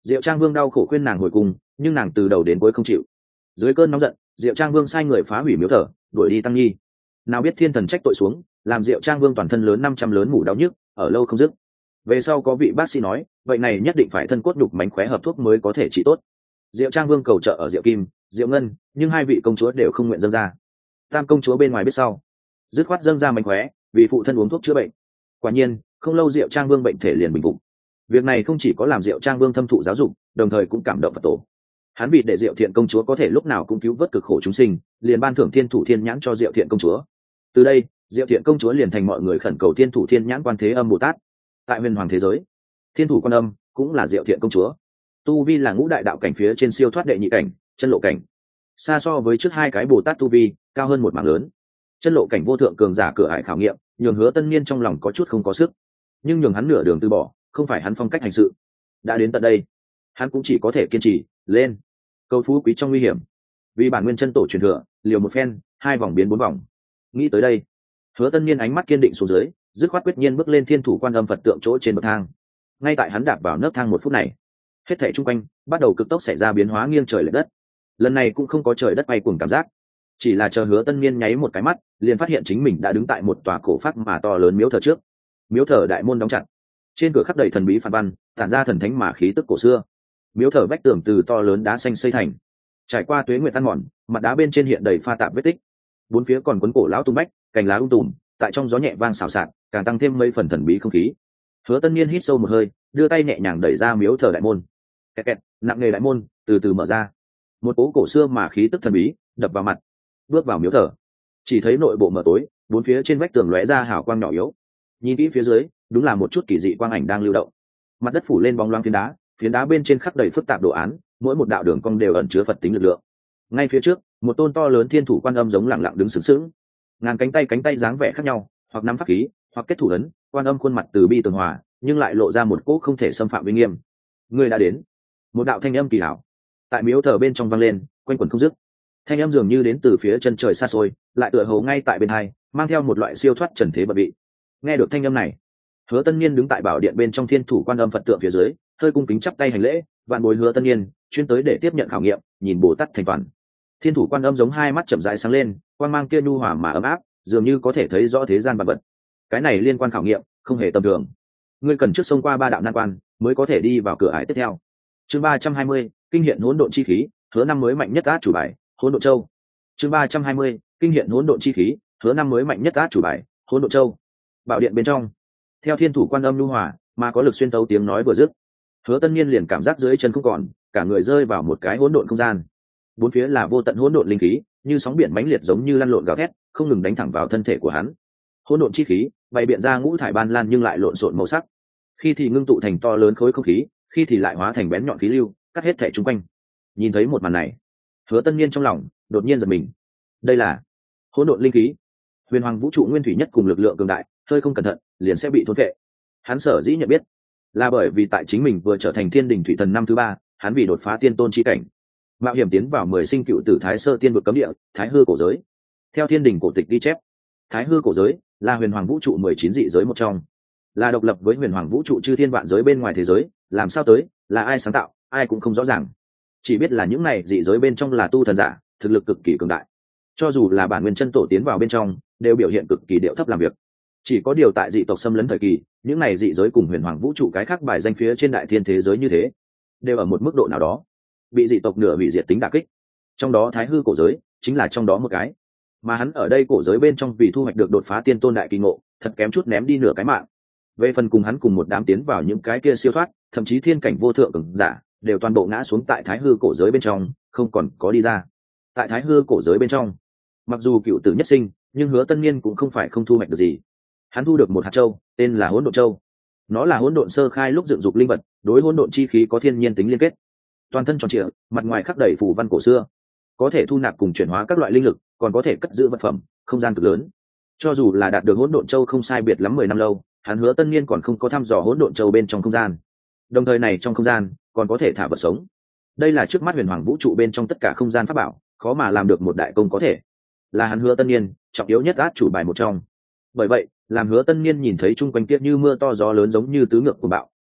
Diệu Trang Vương đau khổ khuyên nàng hồi cung, nhưng nàng từ đầu đến cuối không chịu. Dưới cơn nóng giận, Diệu Trang Vương sai người phá hủy miếu thờ, đuổi đi Tăng Nhi. Nào biết thiên thần trách tội xuống, làm Diệu Trang Vương toàn thân lớn năm trăm lớn mủ đau nhức, ở lâu không dứt. Về sau có vị bác sĩ nói, vậy này nhất định phải thân cốt nhục mánh khóe hợp thuốc mới có thể trị tốt. Diệu Trang Vương cầu trợ ở Diệu Kim, Diệu Ngân, nhưng hai vị công chúa đều không nguyện dâng ra. Tam công chúa bên ngoài biết sau, dứt khoát dâng ra mánh khóe, vì phụ thân uống thuốc chữa bệnh. Quả nhiên, không lâu Diệu Trang Vương bệnh thể liền bình phục. Việc này không chỉ có làm Diệu Trang Vương thâm thụ giáo dục, đồng thời cũng cảm động Phật tổ. Hắn vì để Diệu Thiện công chúa có thể lúc nào cũng cứu vớt cực khổ chúng sinh, liền ban thưởng Thiên Thủ Thiên Nhãn cho Diệu Thiện công chúa. Từ đây, Diệu Thiện công chúa liền thành mọi người khẩn cầu Thiên Thủ Thiên Nhãn Quan Thế Âm Bồ Tát. Tại huyền hoàng thế giới, Thiên Thủ Quan Âm cũng là Diệu Thiện công chúa. Tu vi là ngũ đại đạo cảnh phía trên siêu thoát đệ nhị cảnh, chân lộ cảnh. Xa so với trước hai cái Bồ Tát tu vi, cao hơn một mảng lớn. Chân lộ cảnh vô thượng cường giả cửa ải khảo nghiệm, nhường Hứa Tân Niên trong lòng có chút không có sức, nhưng nhường hắn nửa đường từ bỏ, không phải hắn phong cách hành sự. Đã đến tận đây, hắn cũng chỉ có thể kiên trì lên. Cầu phú quý trong nguy hiểm, vì bản nguyên chân tổ truyền thừa, liều một phen, hai vòng biến bốn vòng. Nghĩ tới đây, Hứa Tân Niên ánh mắt kiên định xuống dưới, dứt khoát quyết nhiên bước lên Thiên Thủ Quan Âm Phật tượng chỗ trên bậc thang. Ngay tại hắn đạp vào nấc thang một phút này, hết thảy chung quanh bắt đầu cực tốc xảy ra biến hóa nghiêng trời lệch đất. Lần này cũng không có trời đất bay cuồng cảm giác, chỉ là chờ Hứa Tân Niên nháy một cái mắt, liền phát hiện chính mình đã đứng tại một tòa cổ phác mà to lớn miếu thờ trước. Miếu thờ đại môn đóng chặt, trên cửa khắc đầy thần bí phản văn, tản ra thần thánh mà khí tức cổ xưa. Miếu thờ vách tường từ to lớn đá xanh xây thành, trải qua tuế nguyệt tan mòn, mặt đá bên trên hiện đầy pha tạp vết tích. Bốn phía còn quấn cổ lão tung bách, cành lá um tùm, tại trong gió nhẹ vang xào xạc, càng tăng thêm mấy phần thần bí không khí. Hứa Tân Niên hít sâu một hơi, đưa tay nhẹ nhàng đẩy ra miếu thờ đại môn. Kẹt kẹt, nặng nề đại môn từ từ mở ra. Một cỗ cổ xưa mà khí tức thần bí đập vào mặt. Bước vào miếu thờ, chỉ thấy nội bộ mờ tối, bốn phía trên vách tường lóe ra hào quang nhỏ yếu. Nhìn kỹ phía dưới, đúng là một chút kỳ dị quang ảnh đang lưu động. Mặt đất phủ lên bóng loáng phiến đá, phiến đá bên trên khắc đầy phức tạp đồ án, mỗi một đạo đường cong đều ẩn chứa Phật tính lực lượng. Ngay phía trước, một tôn to lớn Thiên Thủ Quan Âm giống lẳng lặng đứng sướng sướng. Ngàn cánh tay cánh tay dáng vẻ khác nhau, hoặc nắm pháp khí, hoặc kết thủ ấn, Quan Âm khuôn mặt từ bi tường hòa, nhưng lại lộ ra một cỗ không thể xâm phạm uy nghiêm. Người đã đến. Một đạo thanh âm kỳ hảo tại miếu thờ bên trong vang lên, quanh quẩn không dứt. Thanh âm dường như đến từ phía chân trời xa xôi, lại tựa hồ ngay tại bên hai, mang theo một loại siêu thoát trần thế bậc vị. Nghe được thanh âm này, Hứa Tân Niên đứng tại bảo điện bên trong Thiên Thủ Quan Âm Phật tượng phía dưới, hơi cung kính chắp tay hành lễ, vạn bối Hứa Tân Niên, chuyên tới để tiếp nhận khảo nghiệm, nhìn Bồ Tát thành toàn. Thiên Thủ Quan Âm giống hai mắt chậm rãi sáng lên, quang mang kia nhu hòa mà ấm áp, dường như có thể thấy rõ thế gian vạn vật. Cái này liên quan khảo nghiệm, không hề tầm thường. Ngươi cần trước xông qua ba đạo nan quan, mới có thể đi vào cửa ải tiếp theo. Chương ba trăm hai mươi, kinh hiện hỗn độn chi khí, Hứa năm mới mạnh nhất át chủ bài, Hỗn Độn Châu. Chương ba trăm hai mươi, kinh hiện hỗn độn chi khí, Hứa năm mới mạnh nhất át chủ bài, Hỗn Độn Châu. Bảo điện bên trong, theo Thiên Thủ Quan Âm nhu hòa, mà có lực xuyên tấu tiếng nói vừa dứt, Hứa Tân Niên liền cảm giác dưới chân không còn, cả người rơi vào một cái hỗn độn không gian. Bốn phía là vô tận hỗn độn linh khí, như sóng biển mãnh liệt giống như lăn lộn gào thét, không ngừng đánh thẳng vào thân thể của hắn. Hỗn độn chi khí, bày biện ra ngũ thải ban lan nhưng lại lộn xộn màu sắc. Khi thì ngưng tụ thành to lớn khối không khí, khi thì lại hóa thành bén nhọn khí lưu, cắt hết thể chung quanh. Nhìn thấy một màn này, Hứa Tân Niên trong lòng đột nhiên giật mình. Đây là hỗn độn linh khí. Huyền hoàng vũ trụ nguyên thủy nhất cùng lực lượng cường đại, hơi không cẩn thận, liền sẽ bị thôn phệ. Hắn sở dĩ nhận biết, là bởi vì tại chính mình vừa trở thành Thiên Đình Thủy Thần năm thứ ba, hắn vì đột phá tiên tôn chi cảnh, mạo hiểm tiến vào mười sinh cựu tử Thái Sơ Tiên vực cấm địa, Thái Hư cổ giới. Theo Thiên Đình cổ tịch ghi chép, Thái Hư cổ giới là huyền hoàng vũ trụ mười chín dị giới một trong, là độc lập với huyền hoàng vũ trụ chư thiên vạn giới bên ngoài thế giới. Làm sao tới, là ai sáng tạo, ai cũng không rõ ràng, chỉ biết là những này dị giới bên trong là tu thần giả, thực lực cực kỳ cường đại. Cho dù là bản nguyên chân tổ tiến vào bên trong, đều biểu hiện cực kỳ điệu thấp làm việc. Chỉ có điều tại dị tộc xâm lấn thời kỳ, những này dị giới cùng huyền hoàng vũ trụ cái khác bài danh phía trên đại thiên thế giới như thế, đều ở một mức độ nào đó bị dị tộc nửa hủy diệt tính đả kích. Trong đó Thái Hư cổ giới chính là trong đó một cái. Mà hắn ở đây cổ giới bên trong vì thu hoạch được đột phá tiên tôn đại kỳ ngộ, thật kém chút ném đi nửa cái mạng. Về phần cùng hắn cùng một đám tiến vào những cái kia siêu thoát, thậm chí thiên cảnh vô thượng cường giả, đều toàn bộ ngã xuống tại Thái Hư cổ giới bên trong, không còn có đi ra. Tại Thái Hư cổ giới bên trong, mặc dù cựu tử nhất sinh, nhưng Hứa Tân Niên cũng không phải không thu hoạch được gì. Hắn thu được một hạt châu, tên là Hỗn Độn Châu. Nó là hỗn độn sơ khai lúc dựng dục linh vật, đối hỗn độn chi khí có thiên nhiên tính liên kết. Toàn thân tròn trịa, mặt ngoài khắc đầy phù văn cổ xưa, có thể thu nạp cùng chuyển hóa các loại linh lực, còn có thể cất giữ vật phẩm, không gian cực lớn. Cho dù là đạt được Hỗn Độn Châu không sai biệt lắm mười năm lâu, hắn Hứa Tân Niên còn không có thăm dò Hỗn Độn Châu bên trong không gian. Đồng thời này trong không gian còn có thể thả vật sống. Đây là trước mắt huyền hoàng vũ trụ bên trong tất cả không gian pháp bảo, khó mà làm được một đại công có thể. Là hắn Hứa Tân Niên trọng yếu nhất át chủ bài một trong. Bởi vậy, làm Hứa Tân Niên nhìn thấy chung quanh kia như mưa to gió lớn giống như tứ ngược của bạo,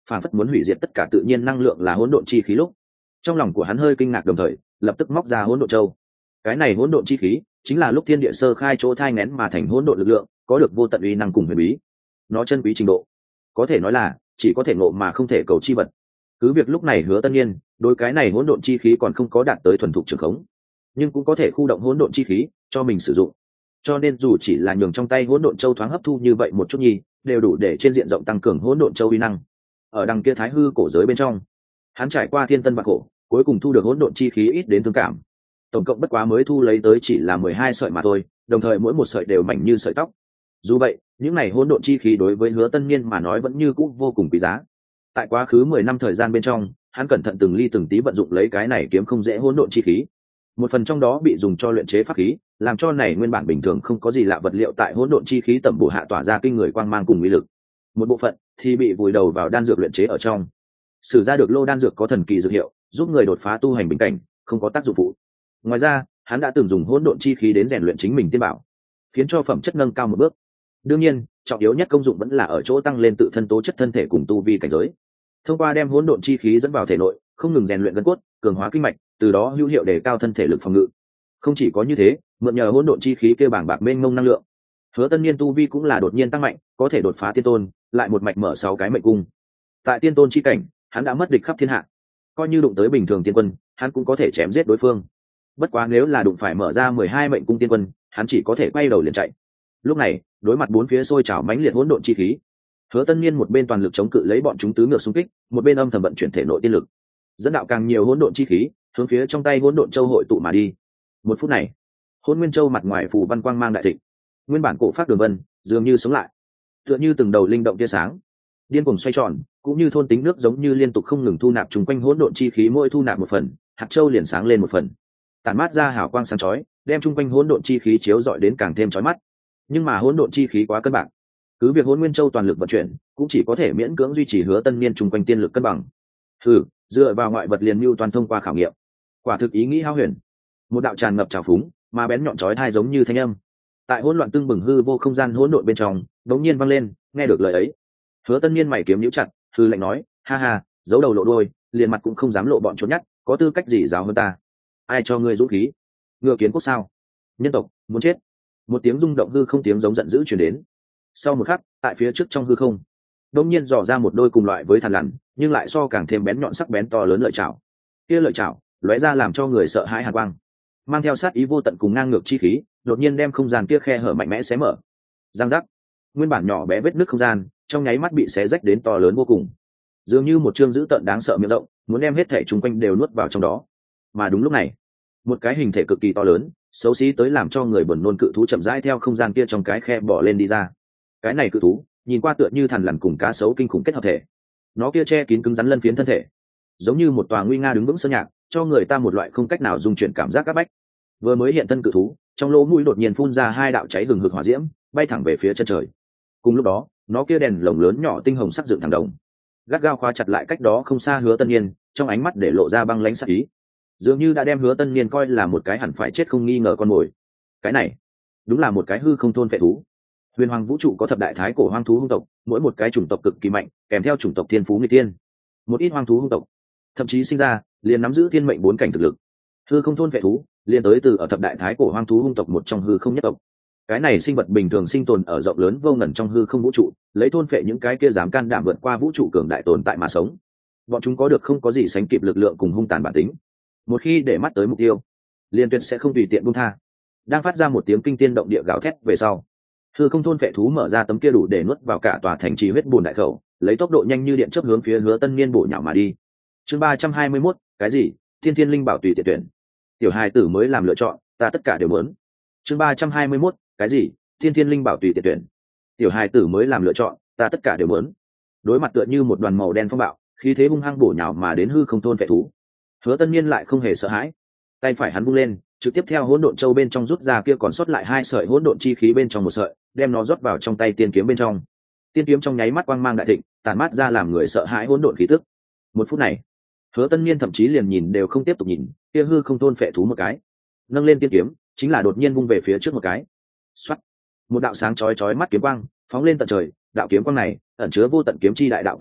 phản phất muốn hủy diệt tất cả tự nhiên năng lượng là hỗn độn chi khí lúc, trong lòng của hắn hơi kinh ngạc, đồng thời lập tức móc ra hỗn độn châu. Cái này hỗn độn chi khí chính là lúc thiên địa sơ khai chỗ thai nghén mà thành hỗn độn lực lượng, có được vô tận uy năng cùng huyền bí. Nó chân quý trình độ có thể nói là chỉ có thể ngộ mà không thể cầu chi vật. Cứ việc lúc này Hứa Tân Nhiên đối cái này hỗn độn chi khí còn không có đạt tới thuần thục trường khống, nhưng cũng có thể khu động hỗn độn chi khí cho mình sử dụng. Cho nên dù chỉ là nhường trong tay hỗn độn châu thoáng hấp thu như vậy một chút nhi, đều đủ để trên diện rộng tăng cường hỗn độn châu uy năng. Ở đằng kia thái hư cổ giới bên trong, hắn trải qua thiên tân vạn khổ, cuối cùng thu được hỗn độn chi khí ít đến thương cảm. Tổng cộng bất quá mới thu lấy tới chỉ là mười hai sợi mà thôi, đồng thời mỗi một sợi đều mảnh như sợi tóc. Dù vậy, những này hỗn độn chi khí đối với Hứa Tân Nhiên mà nói vẫn như cũ vô cùng quý giá. Tại quá khứ mười năm thời gian bên trong, hắn cẩn thận từng ly từng tí vận dụng lấy cái này kiếm không dễ hỗn độn chi khí. Một phần trong đó bị dùng cho luyện chế pháp khí, làm cho này nguyên bản bình thường không có gì lạ vật liệu tại hỗn độn chi khí tẩm bổ hạ tỏa ra kinh người quang mang cùng uy lực. Một bộ phận thì bị vùi đầu vào đan dược luyện chế ở trong. Sử ra được lô đan dược có thần kỳ dược hiệu, giúp người đột phá tu hành bình cảnh, không có tác dụng phụ. Ngoài ra, hắn đã từng dùng hỗn độn chi khí đến rèn luyện chính mình tiên bảo, khiến cho phẩm chất nâng cao một bước. Đương nhiên, trọng yếu nhất công dụng vẫn là ở chỗ tăng lên tự thân tố chất thân thể cùng tu vi cảnh giới. Thông qua đem hỗn độn chi khí dẫn vào thể nội, không ngừng rèn luyện gân cốt, cường hóa kinh mạch, từ đó hữu hiệu đề cao thân thể lực phòng ngự. Không chỉ có như thế, mượn nhờ hỗn độn chi khí kêu bảng bạc mênh mông năng lượng, Hứa Tân Nhiên tu vi cũng là đột nhiên tăng mạnh, có thể đột phá tiên tôn, lại một mạch mở sáu cái mệnh cung. Tại tiên tôn chi cảnh, hắn đã mất địch khắp thiên hạ. Coi như đụng tới bình thường tiên quân, hắn cũng có thể chém giết đối phương. Bất quá nếu là đụng phải mở ra mười hai mệnh cung tiên quân, hắn chỉ có thể quay đầu liền chạy. Lúc này, đối mặt bốn phía sôi trào mãnh liệt hỗn độn chi khí, Hứa Tân Nhiên một bên toàn lực chống cự lấy bọn chúng tứ ngược xung kích, một bên âm thầm vận chuyển thể nội tiên lực, dẫn đạo càng nhiều hỗn độn chi khí hướng phía trong tay hỗn độn châu hội tụ mà đi. Một phút này, Hỗn Nguyên Châu mặt ngoài phủ văn quang mang đại thịnh, nguyên bản cổ phát đường vân dường như sống lại, tựa như từng đầu linh động tia sáng, điên cuồng xoay tròn, cũng như thôn tính nước giống như liên tục không ngừng thu nạp trùng quanh hỗn độn chi khí, mỗi thu nạp một phần, hạt châu liền sáng lên một phần, tản mát ra hào quang sáng chói, đem trùng quanh hỗn độn chi khí chiếu rọi đến càng thêm chói mắt. Nhưng mà hỗn độn chi khí quá cân bằng, cứ việc Hỗn Nguyên Châu toàn lực vận chuyển, cũng chỉ có thể miễn cưỡng duy trì Hứa Tân Nhiên trùng quanh tiên lực cân bằng. Thử dựa vào ngoại vật liền mưu toàn thông qua khảo nghiệm, quả thực ý nghĩ hao huyền. Một đạo tràn ngập trào phúng mà bén nhọn chói tai giống như thanh âm, tại hỗn loạn tương bừng hư vô không gian hỗn độn bên trong đống nhiên vang lên. Nghe được lời ấy, Hứa Tân Nhiên mày kiếm nhíu chặt, hư lạnh nói: ha ha, giấu đầu lộ đuôi, liền mặt cũng không dám lộ, bọn trốn nhát, có tư cách gì giáo hơn ta? Ai cho ngươi dũng khí? Ngựa kiến quốc sao? Nhân tộc muốn chết? Một tiếng rung động hư không, tiếng giống giận dữ truyền đến. Sau một khắc, tại phía trước trong hư không đột nhiên dò ra một đôi cùng loại với thằn lằn, nhưng lại so càng thêm bén nhọn sắc bén to lớn lợi chảo. Kia lợi chảo lóe ra làm cho người sợ hãi hàn quang, mang theo sát ý vô tận cùng ngang ngược chi khí, đột nhiên đem không gian kia khe hở mạnh mẽ xé mở. Giang giác, nguyên bản nhỏ bé vết nứt không gian trong nháy mắt bị xé rách đến to lớn vô cùng, dường như một chương dữ tợn đáng sợ miệng rộng, muốn đem hết thể chung quanh đều nuốt vào trong đó. Mà đúng lúc này, một cái hình thể cực kỳ to lớn, xấu xí tới làm cho người buồn nôn cự thú chậm rãi theo không gian kia trong cái khe bỏ lên đi ra. Cái này cự thú nhìn qua tựa như thằn lằn cùng cá sấu kinh khủng kết hợp thể, nó kia che kín cứng rắn lân phiến thân thể, giống như một tòa nguy nga đứng vững sơn nhạc, cho người ta một loại không cách nào dung chuyển cảm giác áp bách. Vừa mới hiện thân cự thú, trong lỗ mũi đột nhiên phun ra hai đạo cháy hừng hực hỏa diễm, bay thẳng về phía chân trời. Cùng lúc đó, nó kia đèn lồng lớn nhỏ tinh hồng sắc dựng thẳng đồng, gắt gao khóa chặt lại cách đó không xa Hứa Tân Nhiên, trong ánh mắt để lộ ra băng lãnh sắc ý, dường như đã đem Hứa Tân Nhiên coi là một cái hẳn phải chết không nghi ngờ con mồi. Cái này đúng là một cái hư không thôn phệ thú. Huyền Hoàng vũ trụ có thập đại thái cổ hoang thú hung tộc, mỗi một cái chủng tộc cực kỳ mạnh, kèm theo chủng tộc thiên phú nghịch tiên. Một ít hoang thú hung tộc thậm chí sinh ra liền nắm giữ thiên mệnh bốn cảnh thực lực. Hư không thôn vệ thú liền tới từ ở thập đại thái cổ hoang thú hung tộc một trong hư không nhất tộc. Cái này sinh vật bình thường sinh tồn ở rộng lớn vô ngần trong hư không vũ trụ, lấy thôn phệ những cái kia dám can đảm vượt qua vũ trụ cường đại tồn tại mà sống. Bọn chúng có được không có gì sánh kịp lực lượng cùng hung tàn bản tính. Một khi để mắt tới mục tiêu, liền tuyệt sẽ không tùy tiện buông tha. Đang phát ra một tiếng kinh thiên động địa gào thét về sau, hư không thôn phệ thú mở ra tấm kia đủ để nuốt vào cả tòa thành trì huyết bùn đại khẩu, lấy tốc độ nhanh như điện chớp hướng phía Hứa Tân Niên bổ nhào mà đi. Chương ba trăm hai mươi mốt, cái gì? Thiên Thiên Linh Bảo tùy tiện tuyển. Tiểu hài tử mới làm lựa chọn, ta tất cả đều muốn. Chương ba trăm hai mươi mốt, cái gì? Thiên Thiên Linh Bảo tùy tiện tuyển. Tiểu hài tử mới làm lựa chọn, ta tất cả đều muốn. Đối mặt tựa như một đoàn màu đen phong bạo, khí thế hung hăng bổ nhào mà đến hư không thôn phệ thú, Hứa Tân Niên lại không hề sợ hãi. Tay phải hắn vung lên, trực tiếp theo hỗn độn châu bên trong rút ra kia còn sót lại hai sợi hỗn độn chi khí bên trong một sợi, đem nó rót vào trong tay tiên kiếm bên trong. Tiên kiếm trong nháy mắt quang mang đại thịnh, tản mát ra làm người sợ hãi hỗn độn khí tức. Một phút này, Hứa Tân Niên thậm chí liền nhìn đều không tiếp tục nhìn, kia hư không thôn phệ thú một cái, nâng lên tiên kiếm, chính là đột nhiên vung về phía trước một cái. Soát, một đạo sáng chói chói mắt kiếm quang phóng lên tận trời, đạo kiếm quang này ẩn chứa vô tận kiếm chi đại đạo quy tắc,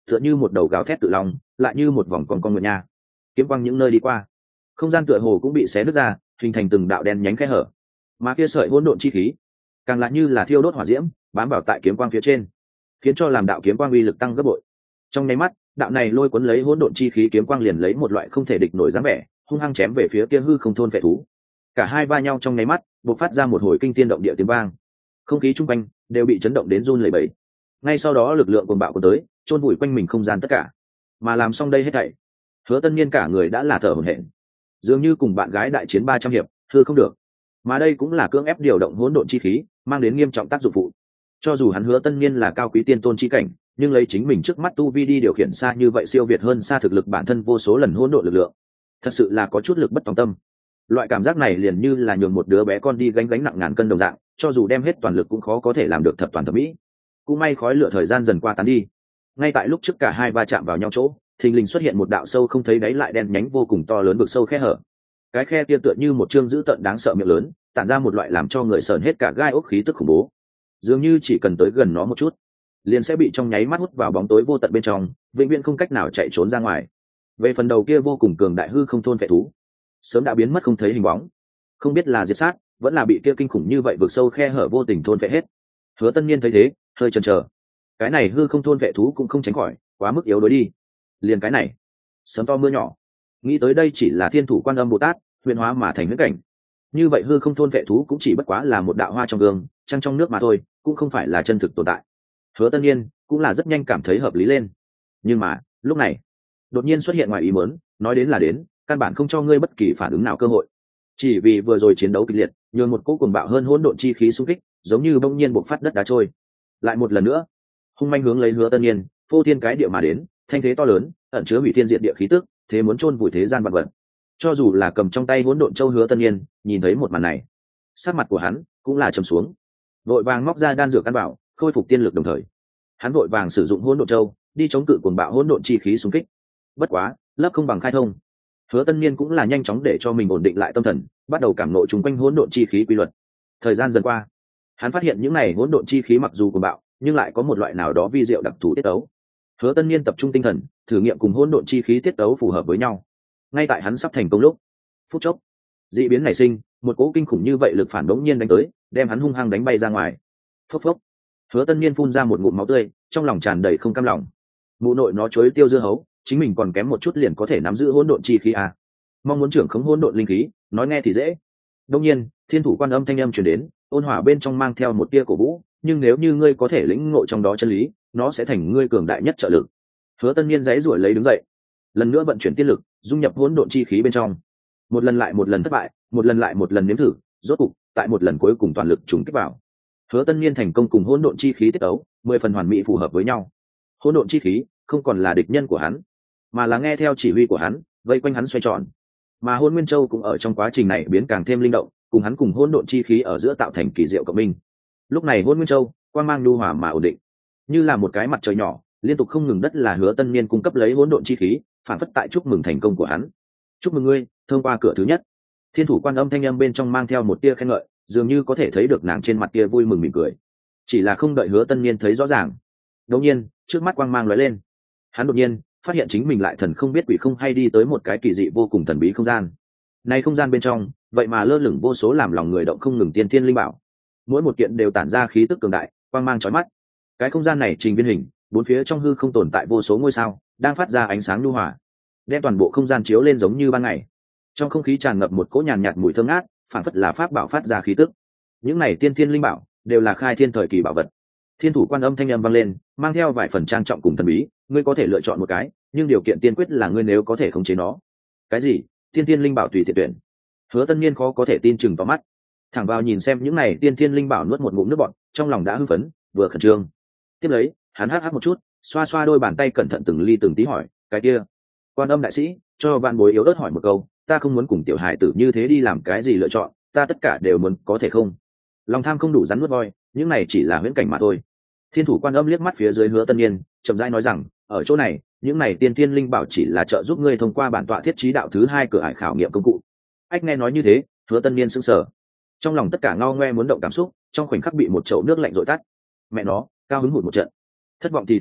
tựa như một đầu gào thét tự lòng, lại như một vòng con con nguyệt nha. Kiếm quang những nơi đi qua, không gian tựa hồ cũng bị xé nứt ra, hình thành từng đạo đen nhánh khe hở. Mà kia sợi hỗn độn chi khí, càng lại như là thiêu đốt hỏa diễm, bám vào tại kiếm quang phía trên, khiến cho làm đạo kiếm quang uy lực tăng gấp bội. Trong nháy mắt, đạo này lôi cuốn lấy hỗn độn chi khí kiếm quang liền lấy một loại không thể địch nổi dáng vẻ, hung hăng chém về phía kia hư không thôn vệ thú. Cả hai va nhau trong nháy mắt, bộc phát ra một hồi kinh thiên động địa tiếng vang. Không khí chung quanh đều bị chấn động đến run lẩy bẩy. Ngay sau đó lực lượng cuồng bạo của tới, chôn vùi quanh mình không gian tất cả. Mà làm xong đây hết thảy, Hứa Tân Niên cả người đã là thở hổn hển, dường như cùng bạn gái đại chiến ba trăm hiệp, thưa không được. Mà đây cũng là cưỡng ép điều động hỗn độn chi khí, mang đến nghiêm trọng tác dụng phụ. Cho dù hắn Hứa Tân Niên là cao quý tiên tôn chi cảnh, nhưng lấy chính mình trước mắt tu vi đi điều khiển xa như vậy siêu việt hơn xa thực lực bản thân vô số lần hỗn độn lực lượng, thật sự là có chút lực bất tòng tâm. Loại cảm giác này liền như là nhường một đứa bé con đi gánh gánh nặng ngàn cân đồng dạng, cho dù đem hết toàn lực cũng khó có thể làm được thập toàn thập mỹ. Cũng may khói lửa thời gian dần qua tán đi. Ngay tại lúc trước cả hai va chạm vào nhau chỗ, thình lình xuất hiện một đạo sâu không thấy đáy lại đen nhánh vô cùng to lớn vực sâu khe hở. Cái khe kia tựa như một chương dữ tợn đáng sợ miệng lớn, tản ra một loại làm cho người sờn hết cả gai ốc khí tức khủng bố. Dường như chỉ cần tới gần nó một chút, liền sẽ bị trong nháy mắt hút vào bóng tối vô tận bên trong, vĩnh viễn không cách nào chạy trốn ra ngoài. Về phần đầu kia vô cùng cường đại hư không thôn vệ thú, sớm đã biến mất không thấy hình bóng, không biết là diệt sát, vẫn là bị kia kinh khủng như vậy vượt sâu khe hở vô tình thôn vệ hết. Hứa Tân Niên thấy thế, hơi chần chờ. Cái này hư không thôn vệ thú cũng không tránh khỏi, quá mức yếu đuối đi. Liền cái này, sớm to mưa nhỏ. Nghĩ tới đây chỉ là Thiên Thủ Quan Âm Bồ Tát, huyền hóa mà thành huyễn cảnh. Như vậy hư không thôn vệ thú cũng chỉ bất quá là một đạo hoa trong gương, trăng trong nước mà thôi, cũng không phải là chân thực tồn tại. Hứa Tân Niên cũng là rất nhanh cảm thấy hợp lý lên. Nhưng mà, lúc này, đột nhiên xuất hiện ngoài ý muốn, nói đến là đến, căn bản không cho ngươi bất kỳ phản ứng nào cơ hội. Chỉ vì vừa rồi chiến đấu kịch liệt, nhường một cỗ cuồng bạo hơn hỗn độn chi khí xung kích, giống như bỗng nhiên bộc phát đất đá trôi. Lại một lần nữa, hung manh hướng lấy Hứa Tân Niên, phô thiên cái địa mà đến, thanh thế to lớn, ẩn chứa hủy thiên diệt địa khí tức, thế muốn chôn vùi thế gian vạn vật. Cho dù là cầm trong tay hỗn độn châu Hứa Tân Niên, nhìn thấy một màn này, sắc mặt của hắn cũng là trầm xuống. Vội vàng móc ra đan dược căn bảo, khôi phục tiên lực đồng thời, hắn vội vàng sử dụng hỗn độn châu, đi chống cự cuồng bạo hỗn độn chi khí xung kích. Bất quá, lấp không bằng khai thông. Hứa Tân Niên cũng là nhanh chóng để cho mình ổn định lại tâm thần, bắt đầu cảm ngộ chung quanh hỗn độn chi khí quy luật. Thời gian dần qua, hắn phát hiện những này hỗn độn chi khí mặc dù cuồng bạo, nhưng lại có một loại nào đó vi diệu đặc thù tiết tấu. Hứa Tân Niên tập trung tinh thần, thử nghiệm cùng hỗn độn chi khí tiết tấu phù hợp với nhau. Ngay tại hắn sắp thành công lúc, phút chốc, dị biến nảy sinh, một cỗ kinh khủng như vậy lực phản đống nhiên đánh tới, đem hắn hung hăng đánh bay ra ngoài. Phốc phốc. Hứa Tân Niên phun ra một ngụm máu tươi, trong lòng tràn đầy không cam lòng. Mụ nội nó chối tiêu dưa hấu, chính mình còn kém một chút liền có thể nắm giữ hỗn độn chi khí à? Mong muốn trưởng khống hỗn độn linh khí, nói nghe thì dễ. Đương nhiên, Thiên Thủ Quan Âm thanh âm truyền đến, ôn hòa bên trong mang theo một tia cổ vũ, nhưng nếu như ngươi có thể lĩnh ngộ trong đó chân lý, nó sẽ thành ngươi cường đại nhất trợ lực. Hứa Tân Niên giãy giụa lấy đứng dậy, lần nữa vận chuyển tiên lực, dung nhập hỗn độn chi khí bên trong. Một lần lại một lần thất bại, một lần lại một lần nếm thử, rốt cục, tại một lần cuối cùng toàn lực trùng kích vào. Hứa Tân Niên thành công cùng hỗn độn chi khí tiết ấu, mười phần hoàn mỹ phù hợp với nhau. Hỗn độn chi khí không còn là địch nhân của hắn, mà là nghe theo chỉ huy của hắn, vây quanh hắn xoay tròn. Mà Hỗn Nguyên Châu cũng ở trong quá trình này biến càng thêm linh động, cùng hắn cùng hỗn độn chi khí ở giữa tạo thành kỳ diệu cộng minh. Lúc này Hỗn Nguyên Châu, quang mang nhu hòa mà ổn định, như là một cái mặt trời nhỏ, liên tục không ngừng đất là Hứa Tân Niên cung cấp lấy hỗn độn chi khí, phản phất tại chúc mừng thành công của hắn. Chúc mừng ngươi, thông qua cửa thứ nhất. Thiên Thủ Quan Âm thanh âm bên trong mang theo một tia khen ngợi, dường như có thể thấy được nàng trên mặt kia vui mừng mỉm cười. Chỉ là không đợi Hứa Tân Niên thấy rõ ràng, đột nhiên, trước mắt quang mang lóe lên. Hắn đột nhiên phát hiện chính mình lại thần không biết quỷ không hay đi tới một cái kỳ dị vô cùng thần bí không gian. Này không gian bên trong, vậy mà lơ lửng vô số làm lòng người động không ngừng tiên thiên linh bảo. Mỗi một kiện đều tản ra khí tức cường đại, quang mang chói mắt. Cái không gian này trình viên hình, bốn phía trong hư không tồn tại vô số ngôi sao, đang phát ra ánh sáng nhu hòa, đem toàn bộ không gian chiếu lên giống như ban ngày. Trong không khí tràn ngập một cỗ nhàn nhạt mùi thơm ngát, phản phất là pháp bảo phát ra khí tức. Những này tiên thiên linh bảo đều là khai thiên thời kỳ bảo vật. Thiên Thủ Quan Âm thanh âm vang lên, mang theo vài phần trang trọng cùng thần bí, ngươi có thể lựa chọn một cái, nhưng điều kiện tiên quyết là ngươi nếu có thể khống chế nó. Cái gì? Tiên thiên linh bảo tùy tiện tuyển. Hứa Tân Niên khó có thể tin chừng vào mắt, thẳng vào nhìn xem những này tiên thiên linh bảo, nuốt một ngụm nước bọt, trong lòng đã hưng phấn, vừa khẩn trương. Tiếp lấy, hắn hắc hắc một chút, xoa xoa đôi bàn tay cẩn thận từng ly từng tí hỏi, cái kia, Quan Âm đại sĩ, cho vạn bối yếu ớt hỏi một câu, ta không muốn cùng tiểu hài tử như thế đi làm cái gì lựa chọn, ta tất cả đều muốn, có thể không? Lòng tham không đủ rắn nuốt voi, những này chỉ là huyễn cảnh mà thôi. Thiên Thủ Quan Âm liếc mắt phía dưới Hứa Tân Niên, chậm rãi nói rằng, ở chỗ này, những này tiên thiên linh bảo chỉ là trợ giúp ngươi thông qua bản tọa thiết trí đạo thứ hai cửa ải khảo nghiệm công cụ. Ách nghe nói như thế, Hứa Tân Niên sững sờ, trong lòng tất cả ngao ngoe muốn động cảm xúc, trong khoảnh khắc bị một chậu nước lạnh dội tắt. Mẹ nó, cao hứng hụt một trận. Thất vọng thì thất vọng,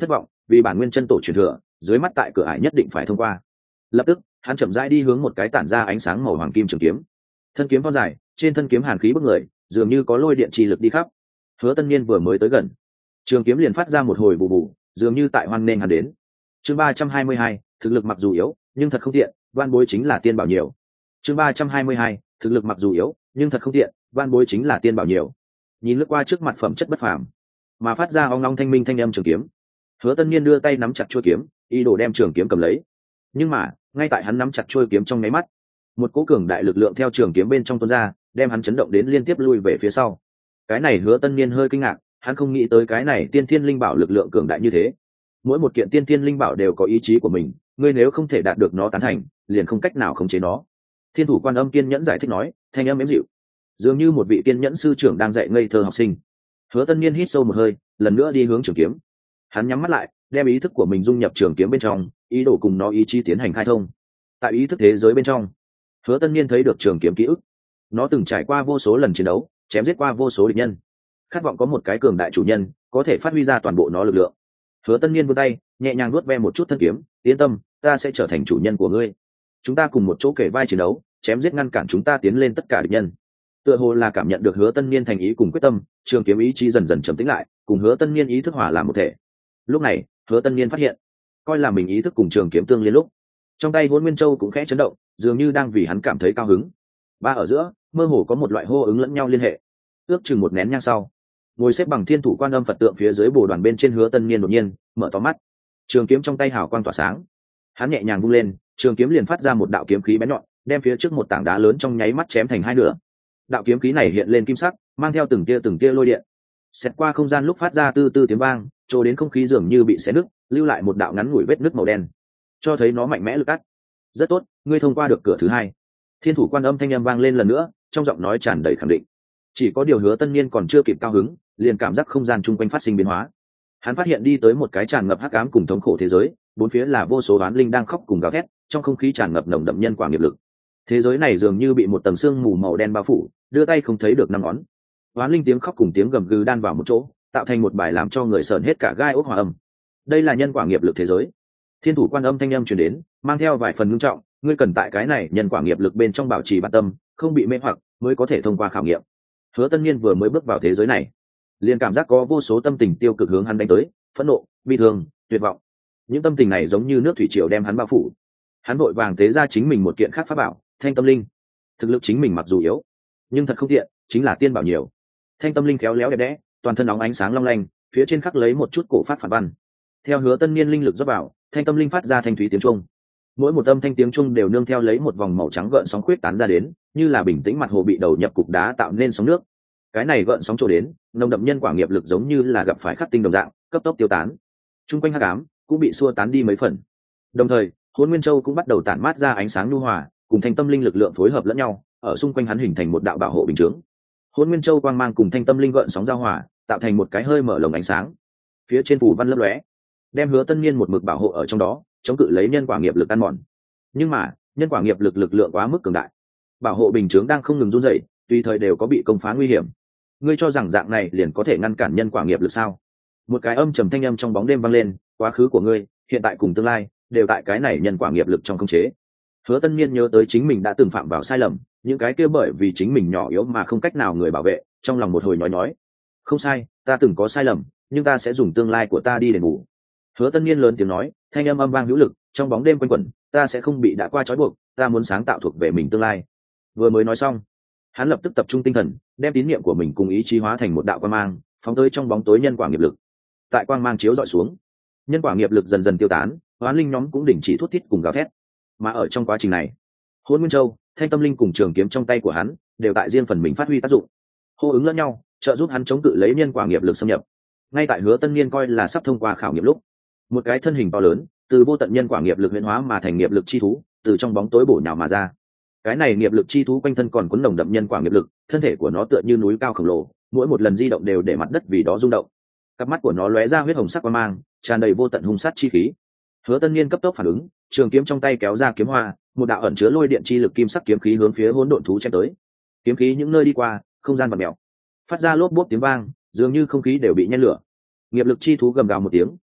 vì bản nguyên chân tổ truyền thừa dưới mắt tại cửa ải nhất định phải thông qua. Lập tức hắn chậm rãi đi hướng một cái tản ra ánh sáng màu hoàng kim trường kiếm. Thân kiếm phong dài, trên thân kiếm hàn khí bức người, dường như có lôi điện chi lực đi khắp. Hứa Tân Niên vừa mới tới gần, trường kiếm liền phát ra một hồi bù bù, dường như tại hoan nên hắn đến. Chương ba trăm hai mươi hai, thực lực mặc dù yếu, nhưng thật không tiện, van bối chính là tiên bảo nhiều. Chương ba trăm hai mươi hai, thực lực mặc dù yếu, nhưng thật không tiện, van bối chính là tiên bảo nhiều. Nhìn lướt qua trước mặt phẩm chất bất phàm, mà phát ra ong ong thanh minh thanh âm trường kiếm. Hứa Tân Niên đưa tay nắm chặt chuôi kiếm, ý đồ đem trường kiếm cầm lấy. Nhưng mà, ngay tại hắn nắm chặt chuôi kiếm trong nháy mắt, một cỗ cường đại lực lượng theo trường kiếm bên trong tuôn ra, đem hắn chấn động đến liên tiếp lui về phía sau. Cái này Hứa Tân Niên hơi kinh ngạc, hắn không nghĩ tới cái này tiên thiên linh bảo lực lượng cường đại như thế. Mỗi một kiện tiên thiên linh bảo đều có ý chí của mình, ngươi nếu không thể đạt được nó tán thành, liền không cách nào khống chế nó. Thiên thủ Quan Âm kiên nhẫn giải thích nói, thanh âm êm dịu, dường như một vị kiên nhẫn sư trưởng đang dạy ngây thơ học sinh. Hứa Tân Niên hít sâu một hơi, lần nữa đi hướng trường kiếm. Hắn nhắm mắt lại, đem ý thức của mình dung nhập trường kiếm bên trong, ý đồ cùng nó ý chí tiến hành khai thông. Tại ý thức thế giới bên trong, Hứa Tân Niên thấy được trường kiếm ký ức. Nó từng trải qua vô số lần chiến đấu, chém giết qua vô số địch nhân, khát vọng có một cái cường đại chủ nhân có thể phát huy ra toàn bộ nó lực lượng. Hứa Tân Niên vươn tay, nhẹ nhàng nuốt ve một chút thân kiếm, yên tâm, ta sẽ trở thành chủ nhân của ngươi. Chúng ta cùng một chỗ kể vai chiến đấu, chém giết ngăn cản chúng ta tiến lên tất cả địch nhân. Tựa hồ là cảm nhận được Hứa Tân Niên thành ý cùng quyết tâm, trường kiếm ý chí dần dần trầm tĩnh lại, cùng Hứa Tân Niên ý thức hòa làm một thể. Lúc này, Hứa Tân Niên phát hiện, coi là mình ý thức cùng trường kiếm tương liên lúc, trong tay Hỗn Nguyên Châu cũng khẽ chấn động, dường như đang vì hắn cảm thấy cao hứng. Ba ở giữa, mơ hồ có một loại hô ứng lẫn nhau liên hệ. Ước chừng một nén nhang sau, ngồi xếp bằng Thiên thủ Quan Âm Phật tượng phía dưới bồ đoàn bên trên Hứa Tân Niên đột nhiên mở to mắt, trường kiếm trong tay hào quang tỏa sáng. Hắn nhẹ nhàng vung lên, trường kiếm liền phát ra một đạo kiếm khí bén nhọn, đem phía trước một tảng đá lớn trong nháy mắt chém thành hai nửa. Đạo kiếm khí này hiện lên kim sắc, mang theo từng tia từng tia lôi điện, xẹt qua không gian lúc phát ra tư tư tiếng vang, trôi đến không khí dường như bị xé nứt, lưu lại một đạo ngắn ngủi vết nứt màu đen, cho thấy nó mạnh mẽ lực cắt. Rất tốt, ngươi thông qua được cửa thứ hai. Thiên thủ Quan Âm thanh âm vang lên lần nữa, trong giọng nói tràn đầy khẳng định. Chỉ có điều Hứa Tân Niên còn chưa kịp cao hứng, liền cảm giác không gian chung quanh phát sinh biến hóa. Hắn phát hiện đi tới một cái tràn ngập hắc ám cùng thống khổ thế giới, bốn phía là vô số oán linh đang khóc cùng gào thét, trong không khí tràn ngập nồng đậm nhân quả nghiệp lực. Thế giới này dường như bị một tầng sương mù màu đen bao phủ, đưa tay không thấy được năm ngón. Oán linh tiếng khóc cùng tiếng gầm gừ đan vào một chỗ, tạo thành một bài làm cho người sờn hết cả gai ốc hòa âm. Đây là nhân quả nghiệp lực thế giới. Thiên thủ Quan Âm thanh âm truyền đến, mang theo vài phần ngưng trọng, ngươi cần tại cái này nhân quả nghiệp lực bên trong bảo trì bản tâm, không bị mê hoặc, mới có thể thông qua khảo nghiệm. Hứa Tân Niên vừa mới bước vào thế giới này, liền cảm giác có vô số tâm tình tiêu cực hướng hắn đánh tới, phẫn nộ, bi thương, tuyệt vọng. Những tâm tình này giống như nước thủy triều đem hắn bao phủ. Hắn vội vàng tế ra chính mình một kiện khác pháp bảo, Thanh Tâm Linh. Thực lực chính mình mặc dù yếu, nhưng thật không tiện, chính là tiên bảo nhiều. Thanh Tâm Linh khéo léo đẹp đẽ, toàn thân óng ánh sáng long lanh, phía trên khắc lấy một chút cổ pháp phản văn. Theo Hứa Tân Niên linh lực rót vào, Thanh Tâm Linh phát ra thanh thúy tiếng chuông. Mỗi một âm thanh tiếng chuông đều nương theo lấy một vòng màu trắng gợn sóng khuyết tán ra đến, như là bình tĩnh mặt hồ bị đầu nhập cục đá tạo nên sóng nước. Cái này gợn sóng trổ đến, nồng đậm nhân quả nghiệp lực giống như là gặp phải khắc tinh đồng dạng, cấp tốc tiêu tán. Trung quanh hắc ám cũng bị xua tán đi mấy phần. Đồng thời, Hỗn Nguyên Châu cũng bắt đầu tản mát ra ánh sáng nhu hòa, cùng Thanh Tâm Linh lực lượng phối hợp lẫn nhau, ở xung quanh hắn hình thành một đạo bảo hộ bình chướng. Hỗn Nguyên Châu quang mang cùng Thanh Tâm Linh gợn sóng giao hòa, tạo thành một cái hơi mở lồng ánh sáng. Phía trên phù văn lấp lóe, đem Hứa Tân Niên một mực bảo hộ ở trong đó, chống cự lấy nhân quả nghiệp lực ăn mòn. Nhưng mà, nhân quả nghiệp lực lực lượng quá mức cường đại, bảo hộ bình chướng đang không ngừng run rẩy, tùy thời đều có bị công phá nguy hiểm. Ngươi cho rằng dạng này liền có thể ngăn cản nhân quả nghiệp lực sao? Một cái âm trầm thanh âm trong bóng đêm vang lên, quá khứ của ngươi, hiện tại cùng tương lai, đều tại cái này nhân quả nghiệp lực trong khống chế. Hứa Tân Niên nhớ tới chính mình đã từng phạm vào sai lầm, những cái kia bởi vì chính mình nhỏ yếu mà không cách nào người bảo vệ, trong lòng một hồi nói nói, không sai, ta từng có sai lầm, nhưng ta sẽ dùng tương lai của ta đi đền bù. Hứa Tân Niên lớn tiếng nói, thanh âm âm vang hữu lực, trong bóng đêm quanh quẩn, ta sẽ không bị đã qua trói buộc, ta muốn sáng tạo thuộc về mình tương lai. Vừa mới nói xong, hắn lập tức tập trung tinh thần, đem tín niệm của mình cùng ý chí hóa thành một đạo quang mang, phóng tới trong bóng tối nhân quả nghiệp lực. Tại quang mang chiếu dọi xuống, nhân quả nghiệp lực dần dần tiêu tán, oán linh nhóm cũng đình chỉ thút thít cùng gào thét. Mà ở trong quá trình này, Hỗn Nguyên Châu, Thanh Tâm Linh cùng trường kiếm trong tay của hắn đều tại riêng phần mình phát huy tác dụng, hô ứng lẫn nhau, trợ giúp hắn chống cự lấy nhân quả nghiệp lực xâm nhập. Ngay tại Hứa Tân Niên coi là sắp thông qua khảo nghiệm lúc, một cái thân hình to lớn từ vô tận nhân quả nghiệp lực huyễn hóa mà thành nghiệp lực chi thú từ trong bóng tối bổ nhào mà ra. Cái này nghiệp lực chi thú quanh thân còn cuốn nồng đậm nhân quả nghiệp lực, thân thể của nó tựa như núi cao khổng lồ, mỗi một lần di động đều để mặt đất vì đó rung động. Cặp mắt của nó lóe ra huyết hồng sắc quang mang, tràn đầy vô tận hung sát chi khí. Hứa Tân Niên cấp tốc phản ứng, trường kiếm trong tay kéo ra kiếm hoa, một đạo ẩn chứa lôi điện chi lực kim sắc kiếm khí hướng phía hỗn độn thú chém tới. Kiếm khí những nơi đi qua, không gian vặn mèo, phát ra lốp bốp tiếng vang, dường như không khí đều bị nhen lửa. Nghiệp lực chi thú gầm gào một tiếng,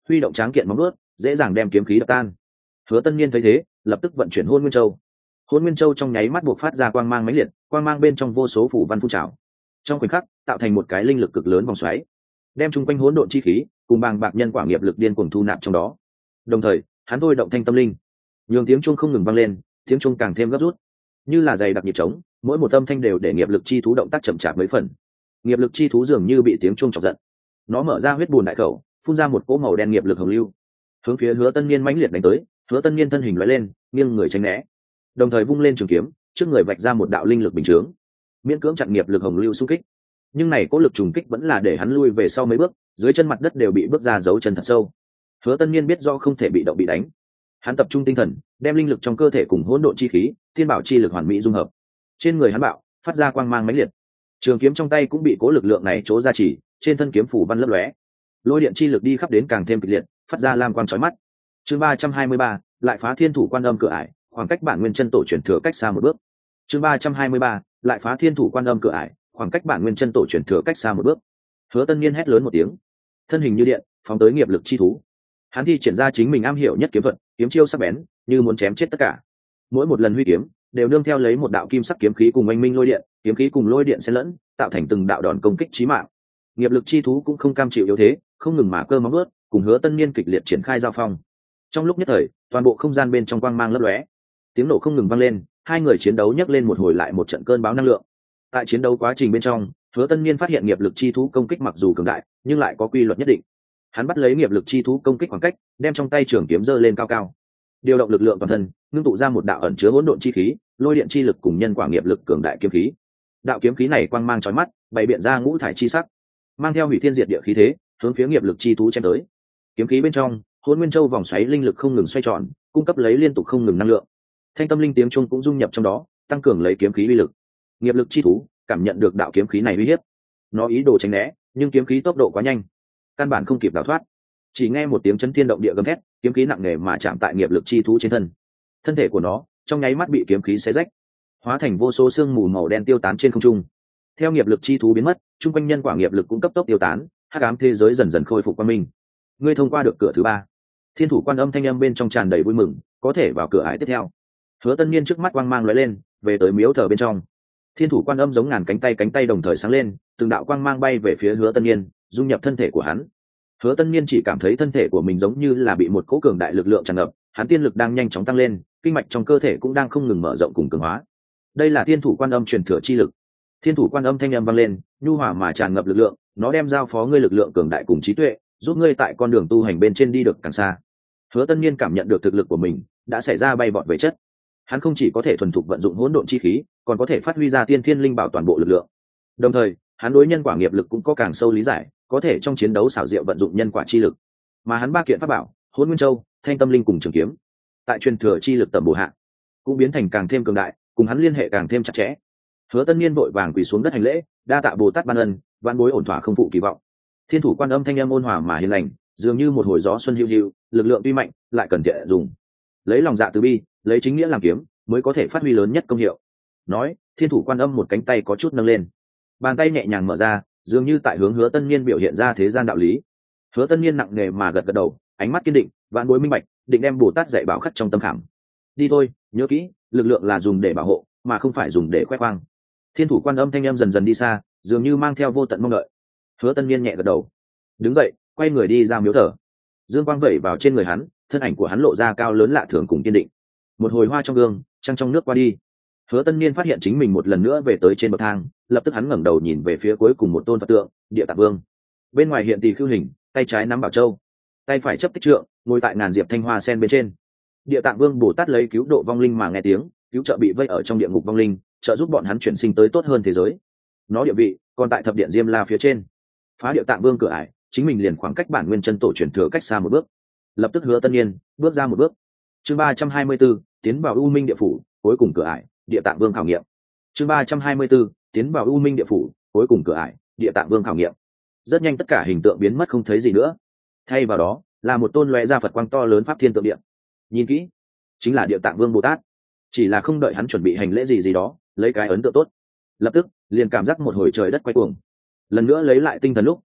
huy động tráng kiện móng ướt dễ dàng đem kiếm khí đập tan. Hứa Tân Niên thấy thế lập tức vận chuyển Hôn Nguyên Châu. Hôn Nguyên Châu trong nháy mắt buộc phát ra quang mang mãnh liệt, quang mang bên trong vô số phủ văn phun trào, trong khoảnh khắc tạo thành một cái linh lực cực lớn vòng xoáy, đem chung quanh hỗn độn chi khí cùng bàng bạc nhân quả nghiệp lực điên cuồng thu nạp trong đó. Đồng thời hắn thôi động thanh tâm linh, nhường tiếng chuông không ngừng vang lên, tiếng chuông càng thêm gấp rút, như là dày đặc nhịp trống, mỗi một âm thanh đều để nghiệp lực chi thú động tác chậm chạp mấy phần. Nghiệp lực chi thú dường như bị tiếng chuông chọc giận, nó mở ra huyết bùn đại khẩu, phun ra một cỗ màu đen nghiệp lực hồng lưu, hướng phía Hứa Tân Niên mãnh liệt đánh tới. Hứa Tân Niên thân hình lóe lên, nghiêng người tránh né, đồng thời vung lên trường kiếm, trước người vạch ra một đạo linh lực bình chướng, miễn cưỡng chặn nghiệp lực hồng lưu xung kích. Nhưng này cỗ lực trùng kích vẫn là để hắn lui về sau mấy bước, dưới chân mặt đất đều bị bước ra dấu chân thật sâu. Hứa Tân Niên biết do không thể bị động bị đánh, hắn tập trung tinh thần, đem linh lực trong cơ thể cùng hỗn độn chi khí, thiên bảo chi lực hoàn mỹ dung hợp. Trên người hắn bạo phát ra quang mang mãnh liệt, trường kiếm trong tay cũng bị cố lực lượng này chỗ ra chỉ, trên thân kiếm phủ văn lấp lóe, lôi điện chi lực đi khắp đến càng thêm kịch liệt, phát ra lam quang chói mắt. Chương ba trăm hai mươi ba, lại phá Thiên Thủ Quan Âm cửa ải, khoảng cách bản nguyên chân tổ truyền thừa cách xa một bước. Chương ba trăm hai mươi ba, lại phá Thiên Thủ Quan Âm cửa ải, khoảng cách bản nguyên chân tổ truyền thừa cách xa một bước. Hứa Tân Niên hét lớn một tiếng, thân hình như điện, phóng tới nghiệp lực chi thú. Hắn thi triển ra chính mình am hiểu nhất kiếm thuật, kiếm chiêu sắc bén, như muốn chém chết tất cả. Mỗi một lần huy kiếm, đều nương theo lấy một đạo kim sắc kiếm khí cùng oanh minh lôi điện, kiếm khí cùng lôi điện xen lẫn, tạo thành từng đạo đòn công kích chí mạng. Nghiệp lực chi thú cũng không cam chịu yếu thế, không ngừng mà cơ móng vuốt, cùng Hứa Tân Niên kịch liệt triển khai giao phong. Trong lúc nhất thời, toàn bộ không gian bên trong quang mang lấp lóe, tiếng nổ không ngừng vang lên, hai người chiến đấu nhấc lên một hồi lại một trận cơn bão năng lượng. Tại chiến đấu quá trình bên trong, Hứa Tân Niên phát hiện nghiệp lực chi thú công kích mặc dù cường đại, nhưng lại có quy luật nhất định. Hắn bắt lấy nghiệp lực chi thú công kích khoảng cách, đem trong tay trường kiếm giơ lên cao cao, điều động lực lượng toàn thân, ngưng tụ ra một đạo ẩn chứa hỗn độn chi khí, lôi điện chi lực cùng nhân quả nghiệp lực cường đại kiếm khí. Đạo kiếm khí này quang mang chói mắt, bày biện ra ngũ thải chi sắc, mang theo hủy thiên diệt địa khí thế, hướng phía nghiệp lực chi thú chém tới. Kiếm khí bên trong, Hỗn Nguyên Châu vòng xoáy linh lực không ngừng xoay tròn, cung cấp lấy liên tục không ngừng năng lượng. Thanh tâm linh tiếng chuông cũng dung nhập trong đó, tăng cường lấy kiếm khí uy lực. Nghiệp lực chi thú cảm nhận được đạo kiếm khí này uy hiếp, nó ý đồ tránh né, nhưng kiếm khí tốc độ quá nhanh, căn bản không kịp đào thoát. Chỉ nghe một tiếng chấn thiên động địa gầm thét, kiếm khí nặng nề mà chạm tại nghiệp lực chi thú trên thân. Thân thể của nó trong nháy mắt bị kiếm khí xé rách, hóa thành vô số sương mù màu đen tiêu tán trên không trung. Theo nghiệp lực chi thú biến mất, trung quanh nhân quả nghiệp lực cũng cấp tốc tiêu tán, hắc ám thế giới dần dần khôi phục quang minh. Ngươi thông qua được cửa thứ ba. Thiên Thủ Quan Âm thanh âm bên trong tràn đầy vui mừng, có thể vào cửa ải tiếp theo. Hứa Tân Niên trước mắt quang mang lóe lên, về tới miếu thờ bên trong. Thiên Thủ Quan Âm giống ngàn cánh tay cánh tay đồng thời sáng lên, từng đạo quang mang bay về phía Hứa Tân Niên, dung nhập thân thể của hắn. Hứa Tân Niên chỉ cảm thấy thân thể của mình giống như là bị một cỗ cường đại lực lượng tràn ngập, hắn tiên lực đang nhanh chóng tăng lên, kinh mạch trong cơ thể cũng đang không ngừng mở rộng cùng cường hóa. Đây là Thiên Thủ Quan Âm truyền thừa chi lực. Thiên Thủ Quan Âm thanh âm vang lên, nhu hòa mà tràn ngập lực lượng, nó đem giao phó ngươi lực lượng cường đại cùng trí tuệ, giúp ngươi tại con đường tu hành bên trên đi được càng xa. Hứa Tân Niên cảm nhận được thực lực của mình đã xảy ra bay vọt về chất. Hắn không chỉ có thể thuần thục vận dụng hỗn độn chi khí, còn có thể phát huy ra tiên thiên linh bảo toàn bộ lực lượng. Đồng thời, hắn đối nhân quả nghiệp lực cũng có càng sâu lý giải, có thể trong chiến đấu xảo diệu vận dụng nhân quả chi lực. Mà hắn ba kiện pháp bảo, Hỗn Nguyên Châu, Thanh Tâm Linh cùng Trường Kiếm, tại truyền thừa chi lực tầm bổ hạ, cũng biến thành càng thêm cường đại, cùng hắn liên hệ càng thêm chặt chẽ. Hứa Tân Niên vội vàng quỳ xuống đất hành lễ, đa tạ Bồ Tát ban ân, vãn bối ổn thỏa không phụ kỳ vọng. Thiên Thủ Quan Âm thanh âm ôn hòa mà hiền lành, dường như một hồi gió xuân hữu hữu, lực lượng tuy mạnh, lại cần thiện dùng. Lấy lòng dạ từ bi, lấy chính nghĩa làm kiếm, mới có thể phát huy lớn nhất công hiệu. Nói, Thiên Thủ Quan Âm một cánh tay có chút nâng lên, bàn tay nhẹ nhàng mở ra, dường như tại hướng Hứa Tân Niên biểu hiện ra thế gian đạo lý. Hứa Tân Niên nặng nề mà gật gật đầu, ánh mắt kiên định, vãn bối minh bạch, định đem Bồ Tát dạy bảo khắc trong tâm khảm. Đi thôi, nhớ kỹ, lực lượng là dùng để bảo hộ, mà không phải dùng để khoe khoang. Thiên Thủ Quan Âm thanh âm dần dần đi xa, dường như mang theo vô tận mong đợi. Hứa Tân Niên nhẹ gật đầu, đứng dậy, quay người đi ra miếu thờ. Dương quang vẩy vào trên người hắn, thân ảnh của hắn lộ ra cao lớn lạ thường cùng kiên định. Một hồi hoa trong gương, trăng trong nước qua đi. Hứa Tân Niên phát hiện chính mình một lần nữa về tới trên bậc thang, lập tức hắn ngẩng đầu nhìn về phía cuối cùng một tôn Phật tượng, Địa Tạng Vương. Bên ngoài hiện tỳ khưu hình, tay trái nắm bảo châu, tay phải chấp tích trượng, ngồi tại ngàn diệp thanh hoa sen bên trên. Địa Tạng Vương Bồ Tát lấy cứu độ vong linh mà nghe tiếng, cứu trợ bị vây ở trong địa ngục vong linh, trợ giúp bọn hắn chuyển sinh tới tốt hơn thế giới. Nó địa vị còn tại thập điện Diêm La phía trên. Phá Địa Tạng Vương cửa ải, chính mình liền khoảng cách bản nguyên chân tổ truyền thừa cách xa một bước. Lập tức Hứa Tân Niên bước ra một bước. Chương ba trăm hai mươi 34, tiến vào U Minh địa phủ, cuối cùng cửa ải, Địa Tạng Vương khảo nghiệm. Chương ba trăm hai mươi 34, tiến vào U Minh địa phủ, cuối cùng cửa ải, Địa Tạng Vương khảo nghiệm. Rất nhanh tất cả hình tượng biến mất không thấy gì nữa. Thay vào đó, là một tôn lóe ra Phật quang to lớn pháp thiên tượng điện. Nhìn kỹ, chính là Địa Tạng Vương Bồ Tát. Chỉ là không đợi hắn chuẩn bị hành lễ gì gì đó, lấy cái ấn tượng tốt, lập tức liền cảm giác một hồi trời đất quay cuồng. Lần nữa lấy lại tinh thần lúc,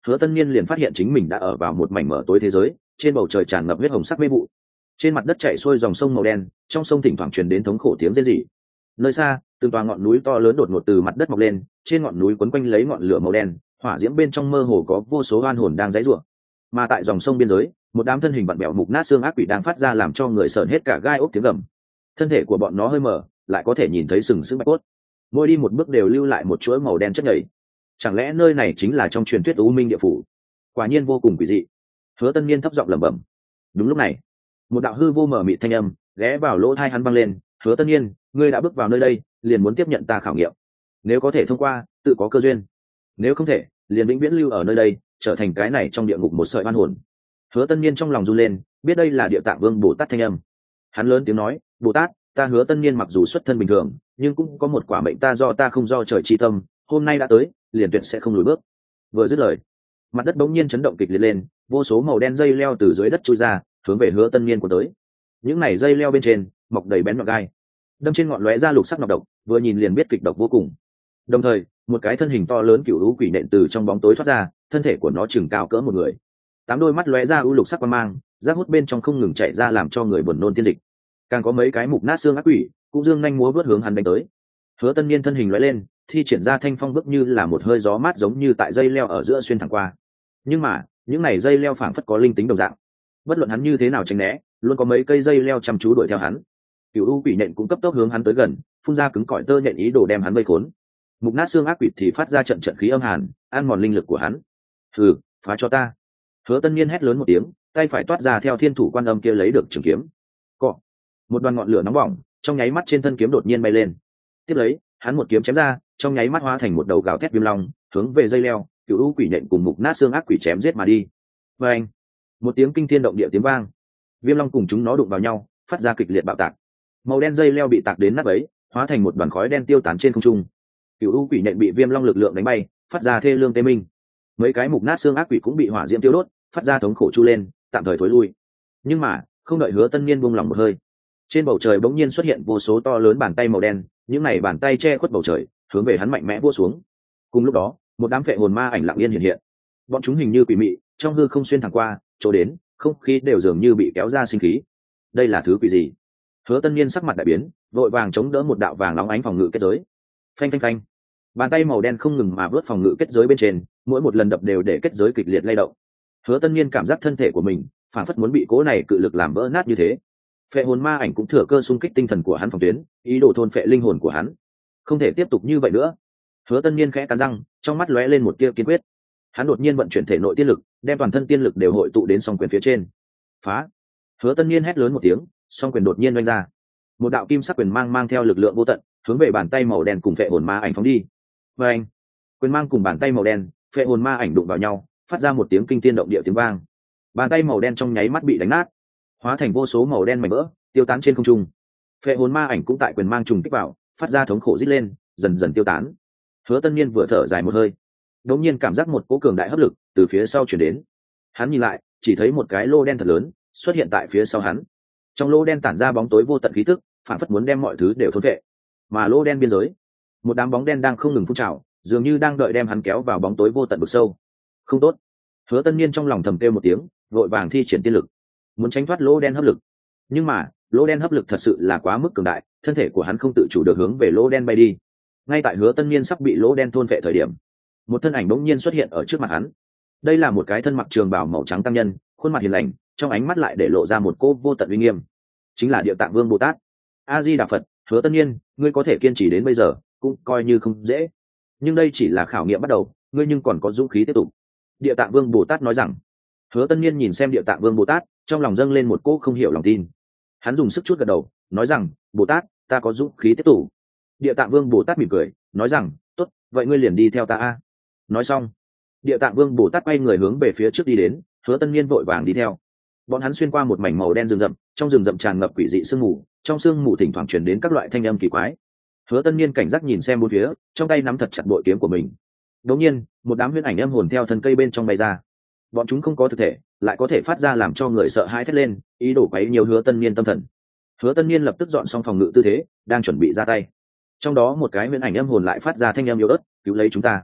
Hứa Tân Niên liền phát hiện chính mình đã ở vào một mảnh mở tối thế giới, trên bầu trời tràn ngập huyết hồng sắc mê vụ. Trên mặt đất chảy xuôi dòng sông màu đen, trong sông thỉnh thoảng truyền đến thống khổ tiếng rên rỉ. Nơi xa, từng tòa ngọn núi to lớn đột ngột từ mặt đất mọc lên, trên ngọn núi quấn quanh lấy ngọn lửa màu đen, hỏa diễm bên trong mơ hồ có vô số oan hồn đang giãy giụa. Mà tại dòng sông biên giới, một đám thân hình vặn vẹo mục nát xương ác quỷ đang phát ra làm cho người sởn hết cả gai ốc tiếng gầm. Thân thể của bọn nó hơi mở, lại có thể nhìn thấy sừng sững bạch cốt. Mỗi đi một bước đều lưu lại một chuỗi màu đen chất nhầy. Chẳng lẽ nơi này chính là trong truyền thuyết U Minh địa phủ? Quả nhiên vô cùng quỷ dị. Hứa Tân Niên thấp giọng lẩm bẩm. Đúng lúc này, một đạo hư vô mở mịt thanh âm ghé vào lỗ tai hắn vang lên. Hứa Tân Niên, ngươi đã bước vào nơi đây, liền muốn tiếp nhận ta khảo nghiệm. Nếu có thể thông qua, tự có cơ duyên. Nếu không thể, liền vĩnh viễn lưu ở nơi đây, trở thành cái này trong địa ngục một sợi oan hồn. Hứa Tân Niên trong lòng run lên, biết đây là Địa Tạng Vương Bồ Tát thanh âm. Hắn lớn tiếng nói, Bồ Tát, ta Hứa Tân Niên mặc dù xuất thân bình thường, nhưng cũng có một quả mệnh ta do ta không do trời chi tâm, hôm nay đã tới, liền tuyệt sẽ không lùi bước. Vừa dứt lời, mặt đất bỗng nhiên chấn động kịch liệt lên, vô số màu đen dây leo từ dưới đất chui ra, hướng về Hứa Tân Niên của tới. Những này dây leo bên trên mọc đầy bén nhọn gai, đâm trên ngọn lóe ra lục sắc nọc độc, vừa nhìn liền biết kịch độc vô cùng. Đồng thời, một cái thân hình to lớn cựu lũ quỷ nện từ trong bóng tối thoát ra, thân thể của nó chừng cao cỡ một người, tám đôi mắt lóe ra u lục sắc quang mang, rác hút bên trong không ngừng chạy ra làm cho người buồn nôn tiên dịch. Càng có mấy cái mục nát xương ác quỷ cũng dương nhanh múa vớt hướng hắn đánh tới. Hứa Tân Niên thân hình lóe lên, thi triển ra thanh phong bước như là một hơi gió mát giống như tại dây leo ở giữa xuyên thẳng qua. Nhưng mà những này dây leo phảng phất có linh tính đồng dạng, bất luận hắn như thế nào tránh né, luôn có mấy cây dây leo chăm chú đuổi theo hắn. Cựu u quỷ nện cũng cấp tốc hướng hắn tới gần, phun ra cứng cỏi tơ nhện ý đồ đem hắn vây khốn. Mục nát xương ác quỷ thì phát ra trận trận khí âm hàn, ăn mòn linh lực của hắn. Hừ, phá cho ta! Hứa Tân Niên hét lớn một tiếng, tay phải toát ra theo thiên thủ quan âm kia lấy được trường kiếm. Cọ! Một đoàn ngọn lửa nóng bỏng trong nháy mắt trên thân kiếm đột nhiên bay lên. Tiếp lấy, hắn một kiếm chém ra, trong nháy mắt hóa thành một đầu gào thét viêm long, hướng về dây leo, cựu u quỷ nện cùng mục nát xương ác quỷ chém giết mà đi. Và anh, một tiếng kinh thiên động địa tiếng vang, viêm long cùng chúng nó đụng vào nhau, phát ra kịch liệt bạo tạc. Màu đen dây leo bị tạc đến nát bấy, hóa thành một đoàn khói đen tiêu tán trên không trung. Cựu u quỷ nện bị viêm long lực lượng đánh bay, phát ra thê lương tê minh. Mấy cái mục nát xương ác quỷ cũng bị hỏa diễm tiêu đốt, phát ra thống khổ chu lên, tạm thời thối lui. Nhưng mà không đợi Hứa Tân Niên buông lòng một hơi, trên bầu trời bỗng nhiên xuất hiện vô số to lớn bàn tay màu đen, những này bàn tay che khuất bầu trời, hướng về hắn mạnh mẽ vỗ xuống. Cùng lúc đó, một đám phệ hồn ma ảnh lặng yên hiện hiện. Bọn chúng hình như quỷ mị, trong hư không xuyên thẳng qua, chỗ đến, không khí đều dường như bị kéo ra sinh khí. Đây là thứ quỷ gì? Hứa Tân Niên sắc mặt đại biến, vội vàng chống đỡ một đạo vàng óng ánh phòng ngự kết giới. Phanh phanh phanh. Bàn tay màu đen không ngừng mà vớt phòng ngự kết giới bên trên, mỗi một lần đập đều để kết giới kịch liệt lay động. Hứa Tân Niên cảm giác thân thể của mình phản phất muốn bị cố này cự lực làm vỡ nát như thế. Phệ hồn ma ảnh cũng thừa cơ xung kích tinh thần của hắn phòng tuyến, ý đồ thôn phệ linh hồn của hắn. Không thể tiếp tục như vậy nữa. Hứa Tân Niên khẽ cắn răng, trong mắt lóe lên một tia kiên quyết. Hắn đột nhiên vận chuyển thể nội tiên lực, đem toàn thân tiên lực đều hội tụ đến song quyền phía trên. Phá! Hứa Tân Niên hét lớn một tiếng, song quyền đột nhiên vung ra. Một đạo kim sắc quyền mang mang theo lực lượng vô tận, hướng về bàn tay màu đen cùng phệ hồn ma ảnh phóng đi. Và anh, quyền mang cùng bàn tay màu đen, phệ hồn ma ảnh đụng vào nhau, phát ra một tiếng kinh thiên động địa tiếng vang. Bàn tay màu đen trong nháy mắt bị đánh nát, hóa thành vô số màu đen mảnh vỡ, tiêu tán trên không trung. Phệ hồn ma ảnh cũng tại quyền mang trùng kích vào, phát ra thống khổ rít lên, dần dần tiêu tán. Hứa Tân Niên vừa thở dài một hơi, đột nhiên cảm giác một cỗ cường đại hấp lực từ phía sau truyền đến. Hắn nhìn lại, chỉ thấy một cái lô đen thật lớn xuất hiện tại phía sau hắn. Trong lô đen tản ra bóng tối vô tận khí tức, phản phất muốn đem mọi thứ đều thôn phệ. Mà lô đen biên giới, một đám bóng đen đang không ngừng phun trào, dường như đang đợi đem hắn kéo vào bóng tối vô tận vực sâu. Không tốt! Hứa Tân Niên trong lòng thầm kêu một tiếng, vội vàng thi triển tiên lực, muốn tránh thoát lô đen hấp lực. Nhưng mà lô đen hấp lực thật sự là quá mức cường đại, thân thể của hắn không tự chủ được hướng về lô đen bay đi. Ngay tại Hứa Tân Niên sắp bị lô đen thôn phệ thời điểm, một thân ảnh bỗng nhiên xuất hiện ở trước mặt hắn. Đây là một cái thân mặc trường bào màu trắng tăng nhân, khuôn mặt hiền lành, trong ánh mắt lại để lộ ra một cô vô tận uy nghiêm. Chính là Địa Tạng Vương Bồ Tát. A Di Đà Phật. Hứa Tân Niên, ngươi có thể kiên trì đến bây giờ, cũng coi như không dễ. Nhưng đây chỉ là khảo nghiệm bắt đầu, ngươi nhưng còn có dũng khí tiếp tục. Địa Tạng Vương Bồ Tát nói rằng. Hứa Tân Niên nhìn xem Địa Tạng Vương Bồ Tát, trong lòng dâng lên một cô không hiểu lòng tin. Hắn dùng sức chút gật đầu, nói rằng, Bồ Tát, ta có dũng khí tiếp tục. Địa Tạng Vương Bồ Tát mỉm cười, nói rằng, tốt, vậy ngươi liền đi theo ta a. Nói xong, Địa Tạng Vương Bồ Tát quay người hướng về phía trước đi đến, Hứa Tân Niên vội vàng đi theo. Bọn hắn xuyên qua một mảnh màu đen rừng rậm, trong rừng rậm tràn ngập quỷ dị sương mù, trong sương mù thỉnh thoảng truyền đến các loại thanh âm kỳ quái. Hứa Tân Niên cảnh giác nhìn xem bốn phía, trong tay nắm thật chặt bội kiếm của mình. Đột nhiên, một đám huyễn ảnh âm hồn theo thân cây bên trong bay ra. Bọn chúng không có thực thể, lại có thể phát ra làm cho người sợ hãi thét lên, ý đồ quấy nhiều Hứa Tân Niên tâm thần. Hứa Tân Niên lập tức dọn xong phòng ngự tư thế, đang chuẩn bị ra tay. Trong đó một cái huyễn ảnh âm hồn lại phát ra thanh âm yếu ớt, cứu lấy chúng ta.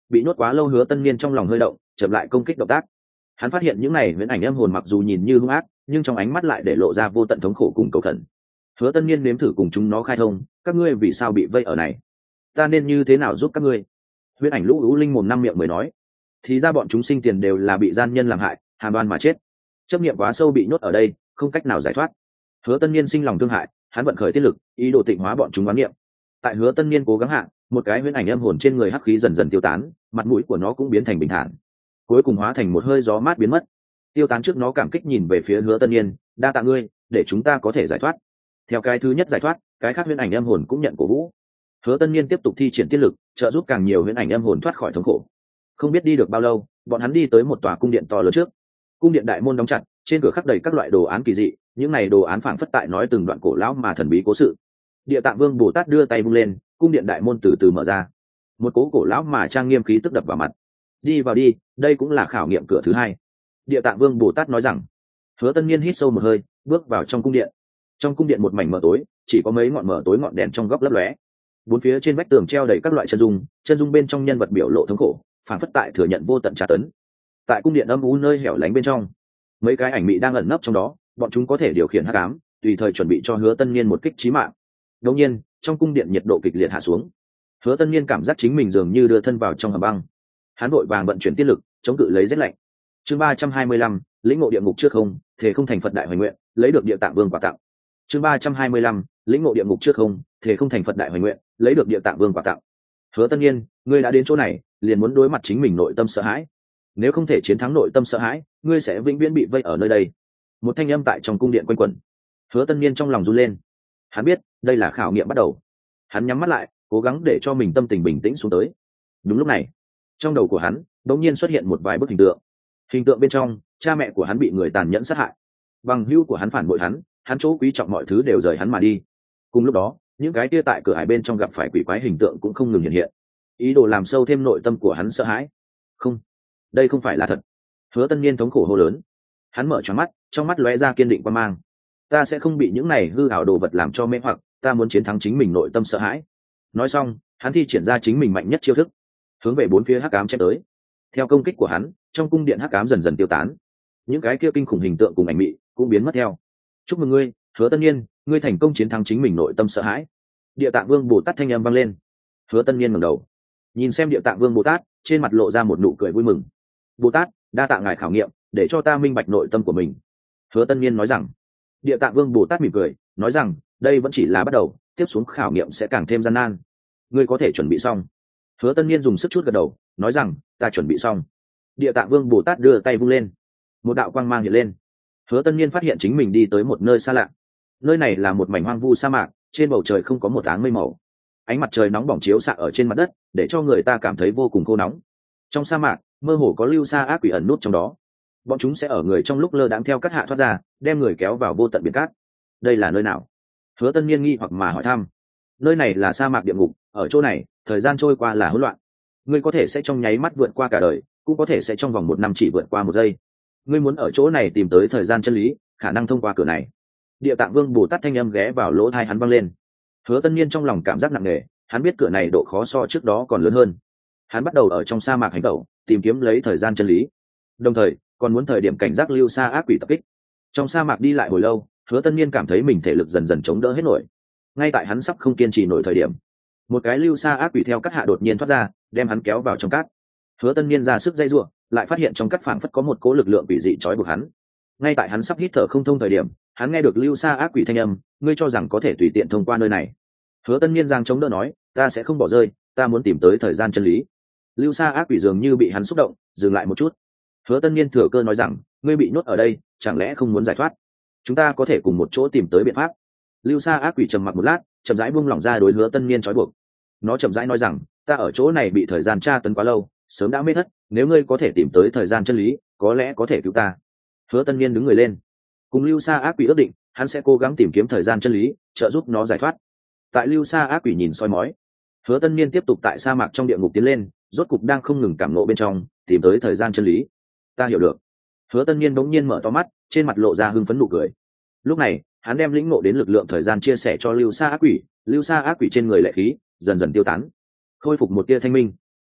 bị nhốt quá lâu Hứa Tân Niên trong lòng hơi động, chậm lại công kích động tác. Hắn phát hiện những này huyễn ảnh âm hồn mặc dù nhìn như hung ác, nhưng trong ánh mắt lại để lộ ra vô tận thống khổ cùng cầu khẩn. Hứa Tân Niên nếm thử cùng chúng nó khai thông, các ngươi vì sao bị vây ở này? Ta nên như thế nào giúp các ngươi? Huyễn ảnh lũ ú linh mồm năm miệng mới nói. Thì ra bọn chúng sinh tiền đều là bị gian nhân làm hại, hàm đoan mà chết. Chấp niệm quá sâu bị nhốt ở đây, không cách nào giải thoát. Hứa Tân Niên sinh lòng thương hại, hắn vận khởi tiết lực, ý đồ tịnh hóa bọn chúng oán niệm. Tại Hứa Tân Niên cố gắng hạ, một cái huyễn ảnh âm hồn trên người hắc khí dần dần tiêu tán, mặt mũi của nó cũng biến thành bình thản, cuối cùng hóa thành một hơi gió mát biến mất. Tiêu tán trước nó cảm kích nhìn về phía Hứa Tân Niên, đa tạ ngươi, để chúng ta có thể giải thoát. Theo cái thứ nhất giải thoát, cái khác huyễn ảnh âm hồn cũng nhận cổ vũ. Hứa Tân Niên tiếp tục thi triển tiết lực, trợ giúp càng nhiều huyễn ảnh âm hồn thoát khỏi thống khổ. Không biết đi được bao lâu, bọn hắn đi tới một tòa cung điện to lớn trước. Cung điện đại môn đóng chặt, trên cửa khắc đầy các loại đồ án kỳ dị, những này đồ án phảng phất tại nói từng đoạn cổ lão mà thần bí cố sự. Địa Tạng Vương Bồ Tát đưa tay vung lên, cung điện đại môn từ từ mở ra. Một cố cổ lão mà trang nghiêm khí tức đập vào mặt. Đi vào đi, đây cũng là khảo nghiệm cửa thứ hai. Địa Tạng Vương Bồ Tát nói rằng. Hứa Tân Niên hít sâu một hơi, bước vào trong cung điện. Trong cung điện một mảnh mờ tối, chỉ có mấy ngọn mở tối ngọn đèn trong góc lấp lóe. Bốn phía trên vách tường treo đầy các loại chân dung, chân dung bên trong nhân vật biểu lộ thống khổ, phảng phất tại thừa nhận vô tận tra tấn. Tại cung điện âm u nơi hẻo lánh bên trong, mấy cái ảnh mị đang ẩn nấp trong đó, bọn chúng có thể điều khiển hắc ám, tùy thời chuẩn bị cho Hứa Tân Niên một kích chí mạng. Đột nhiên, trong cung điện nhiệt độ kịch liệt hạ xuống. Hứa Tân Niên cảm giác chính mình dường như đưa thân vào trong hầm băng. Hắn vội vàng vận chuyển tiết lực, chống cự lấy rét lạnh. Chương ba trăm hai mươi lăm, lĩnh ngộ địa ngục trước không, thể không thành Phật đại hoài nguyện, lấy được Địa Tạng Vương quà tặng. Chương ba trăm hai mươi lăm, lĩnh ngộ địa ngục trước không, thể không thành Phật đại hoài nguyện, lấy được Địa Tạng Vương quà tặng. Hứa Tân Niên, ngươi đã đến chỗ này, liền muốn đối mặt chính mình nội tâm sợ hãi. Nếu không thể chiến thắng nội tâm sợ hãi, ngươi sẽ vĩnh viễn bị vây ở nơi đây. Một thanh âm tại trong cung điện quanh quẩn. Hứa Tân Niên trong lòng run lên. Hắn biết, đây là khảo nghiệm bắt đầu. Hắn nhắm mắt lại, cố gắng để cho mình tâm tình bình tĩnh xuống tới. Đúng lúc này, trong đầu của hắn đột nhiên xuất hiện một vài bức hình tượng. Hình tượng bên trong, cha mẹ của hắn bị người tàn nhẫn sát hại, bằng hữu của hắn phản bội hắn, hắn chỗ quý trọng mọi thứ đều rời hắn mà đi. Cùng lúc đó, những cái kia tại cửa hải bên trong gặp phải quỷ quái hình tượng cũng không ngừng hiện hiện, ý đồ làm sâu thêm nội tâm của hắn sợ hãi. Không, đây không phải là thật. Hứa Tân Niên thống khổ hô lớn. Hắn mở tròn mắt, trong mắt lóe ra kiên định quan mang. Ta sẽ không bị những này hư ảo đồ vật làm cho mê hoặc, ta muốn chiến thắng chính mình nội tâm sợ hãi. Nói xong, hắn thi triển ra chính mình mạnh nhất chiêu thức, hướng về bốn phía hắc ám chém tới. Theo công kích của hắn, trong cung điện hắc ám dần dần tiêu tán, những cái kia kinh khủng hình tượng cùng ảnh mị cũng biến mất theo. Chúc mừng ngươi, Hứa Tân Niên, ngươi thành công chiến thắng chính mình nội tâm sợ hãi. Địa Tạng Vương Bồ Tát thanh âm vang lên. Hứa Tân Niên ngẩng đầu, nhìn xem Địa Tạng Vương Bồ Tát, trên mặt lộ ra một nụ cười vui mừng. Bồ Tát, đa tạ ngài khảo nghiệm, để cho ta minh bạch nội tâm của mình. Hứa Tân Niên nói rằng. Địa Tạng Vương Bồ Tát mỉm cười, nói rằng, đây vẫn chỉ là bắt đầu, tiếp xuống khảo nghiệm sẽ càng thêm gian nan. Ngươi có thể chuẩn bị xong. Hứa Tân Niên dùng sức chút gật đầu, nói rằng, ta chuẩn bị xong. Địa Tạng Vương Bồ Tát đưa tay vung lên, một đạo quang mang hiện lên. Hứa Tân Niên phát hiện chính mình đi tới một nơi xa lạ. Nơi này là một mảnh hoang vu sa mạc, trên bầu trời không có một áng mây màu. Ánh mặt trời nóng bỏng chiếu xạ ở trên mặt đất, để cho người ta cảm thấy vô cùng khô nóng. Trong sa mạc, mơ hồ có lưu sa ác quỷ ẩn nút trong đó. Bọn chúng sẽ ở người trong lúc lơ đãng theo cắt hạ thoát ra, đem người kéo vào vô tận biển cát. Đây là nơi nào? Hứa Tân Niên nghi hoặc mà hỏi thăm. Nơi này là sa mạc địa ngục, ở chỗ này, thời gian trôi qua là hỗn loạn. Ngươi có thể sẽ trong nháy mắt vượt qua cả đời, cũng có thể sẽ trong vòng một năm chỉ vượt qua một giây. Ngươi muốn ở chỗ này tìm tới thời gian chân lý, khả năng thông qua cửa này. Địa Tạng Vương Bồ Tát thanh âm ghé vào lỗ tai hắn vang lên. Hứa Tân Niên trong lòng cảm giác nặng nề, hắn biết cửa này độ khó so trước đó còn lớn hơn. Hắn bắt đầu ở trong sa mạc hành tẩu, tìm kiếm lấy thời gian chân lý, đồng thời còn muốn thời điểm cảnh giác lưu sa ác quỷ tập kích. Trong sa mạc đi lại hồi lâu, Hứa Tân Niên cảm thấy mình thể lực dần dần chống đỡ hết nổi. Ngay tại hắn sắp không kiên trì nổi thời điểm, một cái lưu sa ác quỷ theo cắt hạ đột nhiên thoát ra, đem hắn kéo vào trong cát. Hứa Tân Niên ra sức dây giụa, lại phát hiện trong cát phảng phất có một cỗ lực lượng quỷ dị trói buộc hắn. Ngay tại hắn sắp hít thở không thông thời điểm, hắn nghe được lưu sa ác quỷ thanh âm, ngươi cho rằng có thể tùy tiện thông qua nơi này? Hứa Tân Niên giang chống đỡ nói, ta sẽ không bỏ rơi, ta muốn tìm tới thời gian chân lý. Lưu sa ác quỷ dường như bị hắn xúc động, dừng lại một chút. Hứa Tân Niên thừa cơ nói rằng, ngươi bị nhốt ở đây, chẳng lẽ không muốn giải thoát? Chúng ta có thể cùng một chỗ tìm tới biện pháp. Lưu sa ác quỷ trầm mặc một lát, chậm rãi buông lỏng ra đối Hứa Tân Niên trói buộc. Nó chậm rãi nói rằng, ta ở chỗ này bị thời gian tra tấn quá lâu, sớm đã mê thất, nếu ngươi có thể tìm tới thời gian chân lý, có lẽ có thể cứu ta. Hứa Tân Niên đứng người lên, cùng lưu sa ác quỷ ước định, hắn sẽ cố gắng tìm kiếm thời gian chân lý, trợ giúp nó giải thoát. Tại lưu sa ác quỷ nhìn soi mói, Hứa Tân Niên tiếp tục tại sa mạc trong địa ngục tiến lên, rốt cục đang không ngừng cảm ngộ bên trong, tìm tới thời gian chân lý. Ta hiểu được. Hứa Tân Niên bỗng nhiên mở to mắt, trên mặt lộ ra hưng phấn nụ cười. Lúc này, hắn đem lĩnh ngộ đến lực lượng thời gian chia sẻ cho lưu sa ác quỷ, lưu sa ác quỷ trên người lệ khí dần dần tiêu tán, khôi phục một tia thanh minh.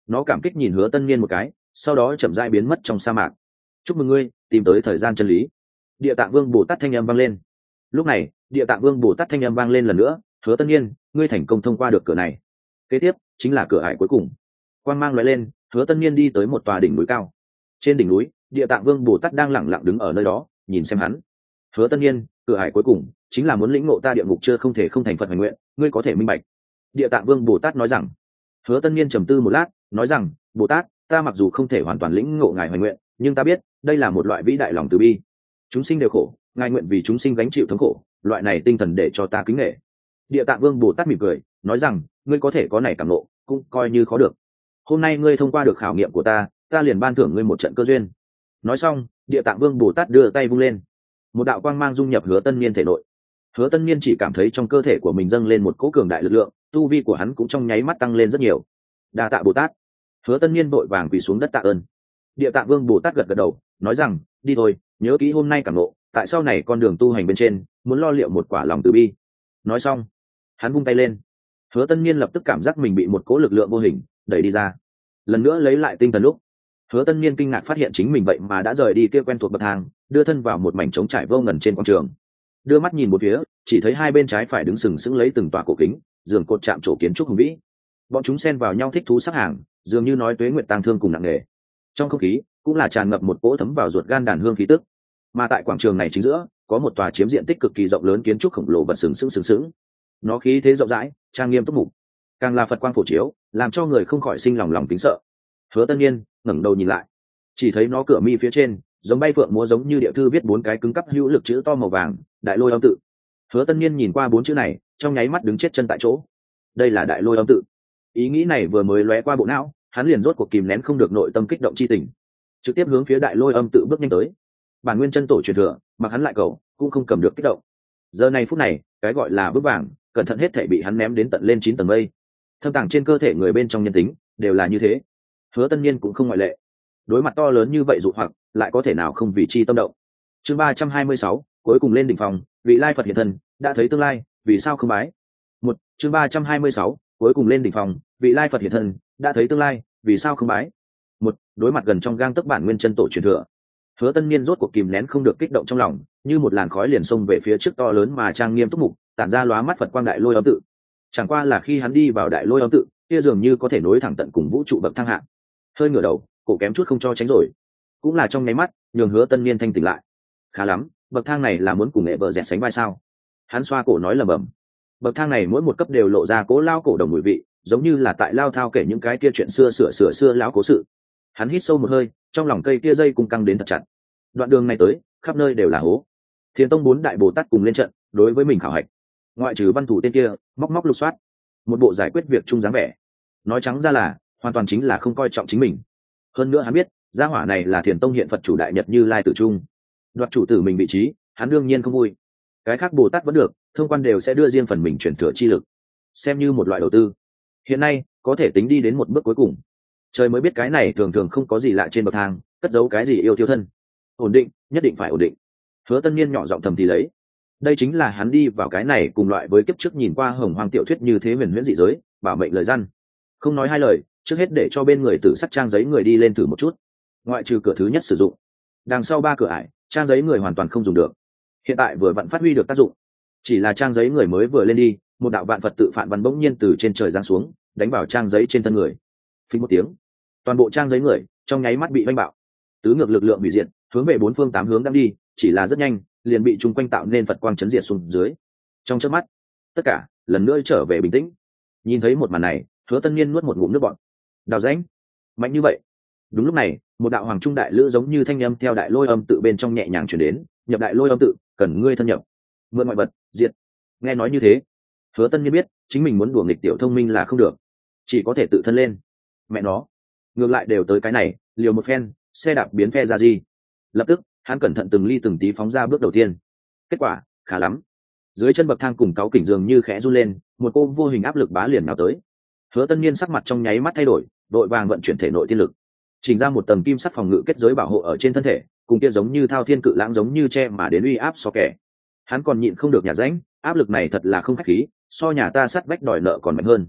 nó cảm kích nhìn Hứa Tân Niên một cái, sau đó chậm rãi biến mất trong sa mạc. Chúc mừng ngươi tìm tới thời gian chân lý. Địa Tạng Vương Bồ Tát thanh âm vang lên. Lúc này Địa Tạng Vương Bồ Tát thanh âm vang lên lần nữa. Hứa Tân Niên, ngươi thành công thông qua được cửa này. Kế tiếp chính là cửa ải cuối cùng. Quang mang lóe lên, Hứa Tân Niên đi tới một tòa đỉnh núi cao. Trên đỉnh núi, Địa Tạng Vương Bồ Tát đang lẳng lặng đứng ở nơi đó, nhìn xem hắn. Hứa Tân Niên, cửa ải cuối cùng chính là muốn lĩnh ngộ ta địa ngục chưa không thể không thành Phật hoài nguyện, ngươi có thể minh bạch. Địa Tạng Vương Bồ Tát nói rằng. Hứa Tân Niên trầm tư một lát, nói rằng, Bồ Tát, ta mặc dù không thể hoàn toàn lĩnh ngộ ngài hoài nguyện, nhưng ta biết đây là một loại vĩ đại lòng từ bi. Chúng sinh đều khổ, ngài nguyện vì chúng sinh gánh chịu thống khổ, loại này tinh thần để cho ta kính nể. Địa Tạng Vương Bồ Tát mỉm cười, nói rằng, ngươi có thể có này cảm ngộ, cũng coi như khó được. Hôm nay ngươi thông qua được khảo nghiệm của ta, ta liền ban thưởng ngươi một trận cơ duyên. Nói xong, Địa Tạng Vương Bồ Tát đưa tay vung lên, một đạo quang mang dung nhập Hứa Tân Niên thể nội. Hứa Tân Niên chỉ cảm thấy trong cơ thể của mình dâng lên một cỗ cường đại lực lượng, tu vi của hắn cũng trong nháy mắt tăng lên rất nhiều. Đa tạ Bồ Tát. Hứa Tân Niên vội vàng quỳ xuống đất tạ ơn. Địa Tạng Vương Bồ Tát gật gật đầu, nói rằng, đi thôi, nhớ kỹ hôm nay cảm ngộ, tại sau này con đường tu hành bên trên, muốn lo liệu một quả lòng từ bi. Nói xong, hắn vung tay lên. Hứa Tân Niên lập tức cảm giác mình bị một cỗ lực lượng vô hình đẩy đi ra. Lần nữa lấy lại tinh thần lúc, Hứa Tân Niên kinh ngạc phát hiện chính mình vậy mà đã rời đi kia quen thuộc bậc thang, đưa thân vào một mảnh trống trải vô ngần trên quảng trường. Đưa mắt nhìn một phía, chỉ thấy hai bên trái phải đứng sừng sững lấy từng tòa cổ kính, giường cột chạm trổ kiến trúc hùng vĩ. Bọn chúng xen vào nhau thích thú sắc hàng, dường như nói tuế nguyệt tang thương cùng nặng nề. Trong không khí cũng là tràn ngập một cỗ thấm vào ruột gan đàn hương khí tức. Mà tại quảng trường này chính giữa, có một tòa chiếm diện tích cực kỳ rộng lớn kiến trúc khổng lồ bật sừng sững sừng sững. Nó khí thế rộng rãi, trang nghiêm túc mục, càng là Phật quang phổ chiếu, làm cho người không khỏi sinh lòng lòng kính sợ. Hứa Tân Niên ngẩng đầu nhìn lại, chỉ thấy nó cửa mi phía trên, giống bay phượng múa giống như điệu thư viết bốn cái cứng cắp hữu lực chữ to màu vàng, Đại Lôi Âm tự. Hứa Tân Niên nhìn qua bốn chữ này, trong nháy mắt đứng chết chân tại chỗ. Đây là Đại Lôi Âm tự. Ý nghĩ này vừa mới lóe qua bộ não, hắn liền rốt cuộc kìm nén không được nội tâm kích động chi tình, trực tiếp hướng phía Đại Lôi Âm tự bước nhanh tới. Bản nguyên chân tổ truyền thừa, mặc hắn lại cầu cũng không cầm được kích động. Giờ này phút này, cái gọi là bước vàng, cẩn thận hết thảy bị hắn ném đến tận lên chín tầng mây. Thâm tàng trên cơ thể người bên trong nhân tính đều là như thế. Hứa Tân Niên cũng không ngoại lệ. Đối mặt to lớn như vậy dụ hoặc, lại có thể nào không vì chi tâm động. Chương ba trăm hai mươi sáu, cuối cùng lên đỉnh phòng, vị lai Phật hiện thân, đã thấy tương lai, vì sao không bái? Một, chương ba trăm hai mươi sáu, cuối cùng lên đỉnh phòng, vị lai Phật hiện thân, đã thấy tương lai, vì sao không bái? Một, đối mặt gần trong gang tấc bản nguyên chân tổ truyền thừa. Hứa Tân Niên rốt cuộc kìm nén không được kích động trong lòng, như một làn khói liền xông về phía trước to lớn mà trang nghiêm túc mục, tản ra lóa mắt Phật quang Đại Lôi Âm tự. Chẳng qua là khi hắn đi vào Đại Lôi Âm tự, kia dường như có thể nối thẳng tận cùng vũ trụ bậc thang hạng. Hơi ngửa đầu, cổ kém chút không cho tránh rồi. Cũng là trong nháy mắt, nhường Hứa Tân Niên thanh tỉnh lại. Khá lắm, bậc thang này là muốn cùng nghệ vợ rẻ sánh vai sao? Hắn xoa cổ nói lẩm bẩm. Bậc thang này mỗi một cấp đều lộ ra cố lao cổ đồng mùi vị, giống như là tại lao thao kể những cái kia chuyện xưa sửa sửa xưa lão cố sự. Hắn hít sâu một hơi, trong lòng cây kia dây cung căng đến thật chặt. Đoạn đường này tới, khắp nơi đều là hố. Thiền tông bốn đại bồ tát cùng lên trận, đối với mình khảo hạch. Ngoại trừ văn thủ tên kia, móc móc lục soát, một bộ giải quyết việc chung dáng vẻ. Nói trắng ra là, hoàn toàn chính là không coi trọng chính mình. Hơn nữa hắn biết, gia hỏa này là Thiền tông hiện Phật chủ đại nhật Như Lai Tử Trung, đoạt chủ tử mình vị trí, hắn đương nhiên không vui. Cái khác bồ tát vẫn được, thông quan đều sẽ đưa riêng phần mình chuyển thừa chi lực, xem như một loại đầu tư. Hiện nay có thể tính đi đến một bước cuối cùng. Trời mới biết cái này thường thường không có gì lạ trên bậc thang, cất giấu cái gì yêu thiêu thân. Ổn định, nhất định phải ổn định. Hứa Tân Niên nhỏ giọng thầm thì lấy. Đây chính là hắn đi vào cái này cùng loại với kiếp trước nhìn qua hồng hoang tiểu thuyết như thế huyền huyễn dị giới, bảo mệnh lời răn. Không nói hai lời, trước hết để cho bên người tử sắc trang giấy người đi lên thử một chút. Ngoại trừ cửa thứ nhất sử dụng, đằng sau ba cửa ải, trang giấy người hoàn toàn không dùng được. Hiện tại vừa vặn phát huy được tác dụng. Chỉ là trang giấy người mới vừa lên đi, một đạo vạn Phật tự phản văn bỗng nhiên từ trên trời giáng xuống, đánh vào trang giấy trên thân người. Phình một tiếng, toàn bộ trang giấy người trong nháy mắt bị vênh bạo, tứ ngược lực lượng bị diệt, hướng về bốn phương tám hướng đang đi, chỉ là rất nhanh, liền bị chung quanh tạo nên Phật quang chấn diệt xuống dưới. Trong chớp mắt, tất cả lần nữa trở về bình tĩnh. Nhìn thấy một màn này, Hứa Tân Niên nuốt một ngụm nước bọt. Đào rãnh, mạnh như vậy. Đúng lúc này, một đạo hoàng trung đại lữ giống như thanh âm theo Đại Lôi Âm tự bên trong nhẹ nhàng truyền đến, nhập Đại Lôi Âm tự, cần ngươi thân nhập. Mượn ngoại vật, diệt. Nghe nói như thế, Hứa Tân Niên biết, chính mình muốn đùa nghịch tiểu thông minh là không được, chỉ có thể tự thân lên. Mẹ nó, ngược lại đều tới cái này, liều một phen, xe đạp biến phe ra gì. Lập tức, hắn cẩn thận từng ly từng tí phóng ra bước đầu tiên. Kết quả, khá lắm. Dưới chân bậc thang cùng cáu kỉnh dường như khẽ run lên, một cô vô hình áp lực bá liền nào tới. Hứa Tân Niên sắc mặt trong nháy mắt thay đổi, đội vàng vận chuyển thể nội tiên lực, chỉnh ra một tầng kim sắc phòng ngự kết giới bảo hộ ở trên thân thể, cùng kia giống như thao thiên cự lãng giống như che mà đến uy áp so kẻ. Hắn còn nhịn không được nhà rãnh, áp lực này thật là không khách khí, so nhà ta sắt vách đòi nợ còn mạnh hơn.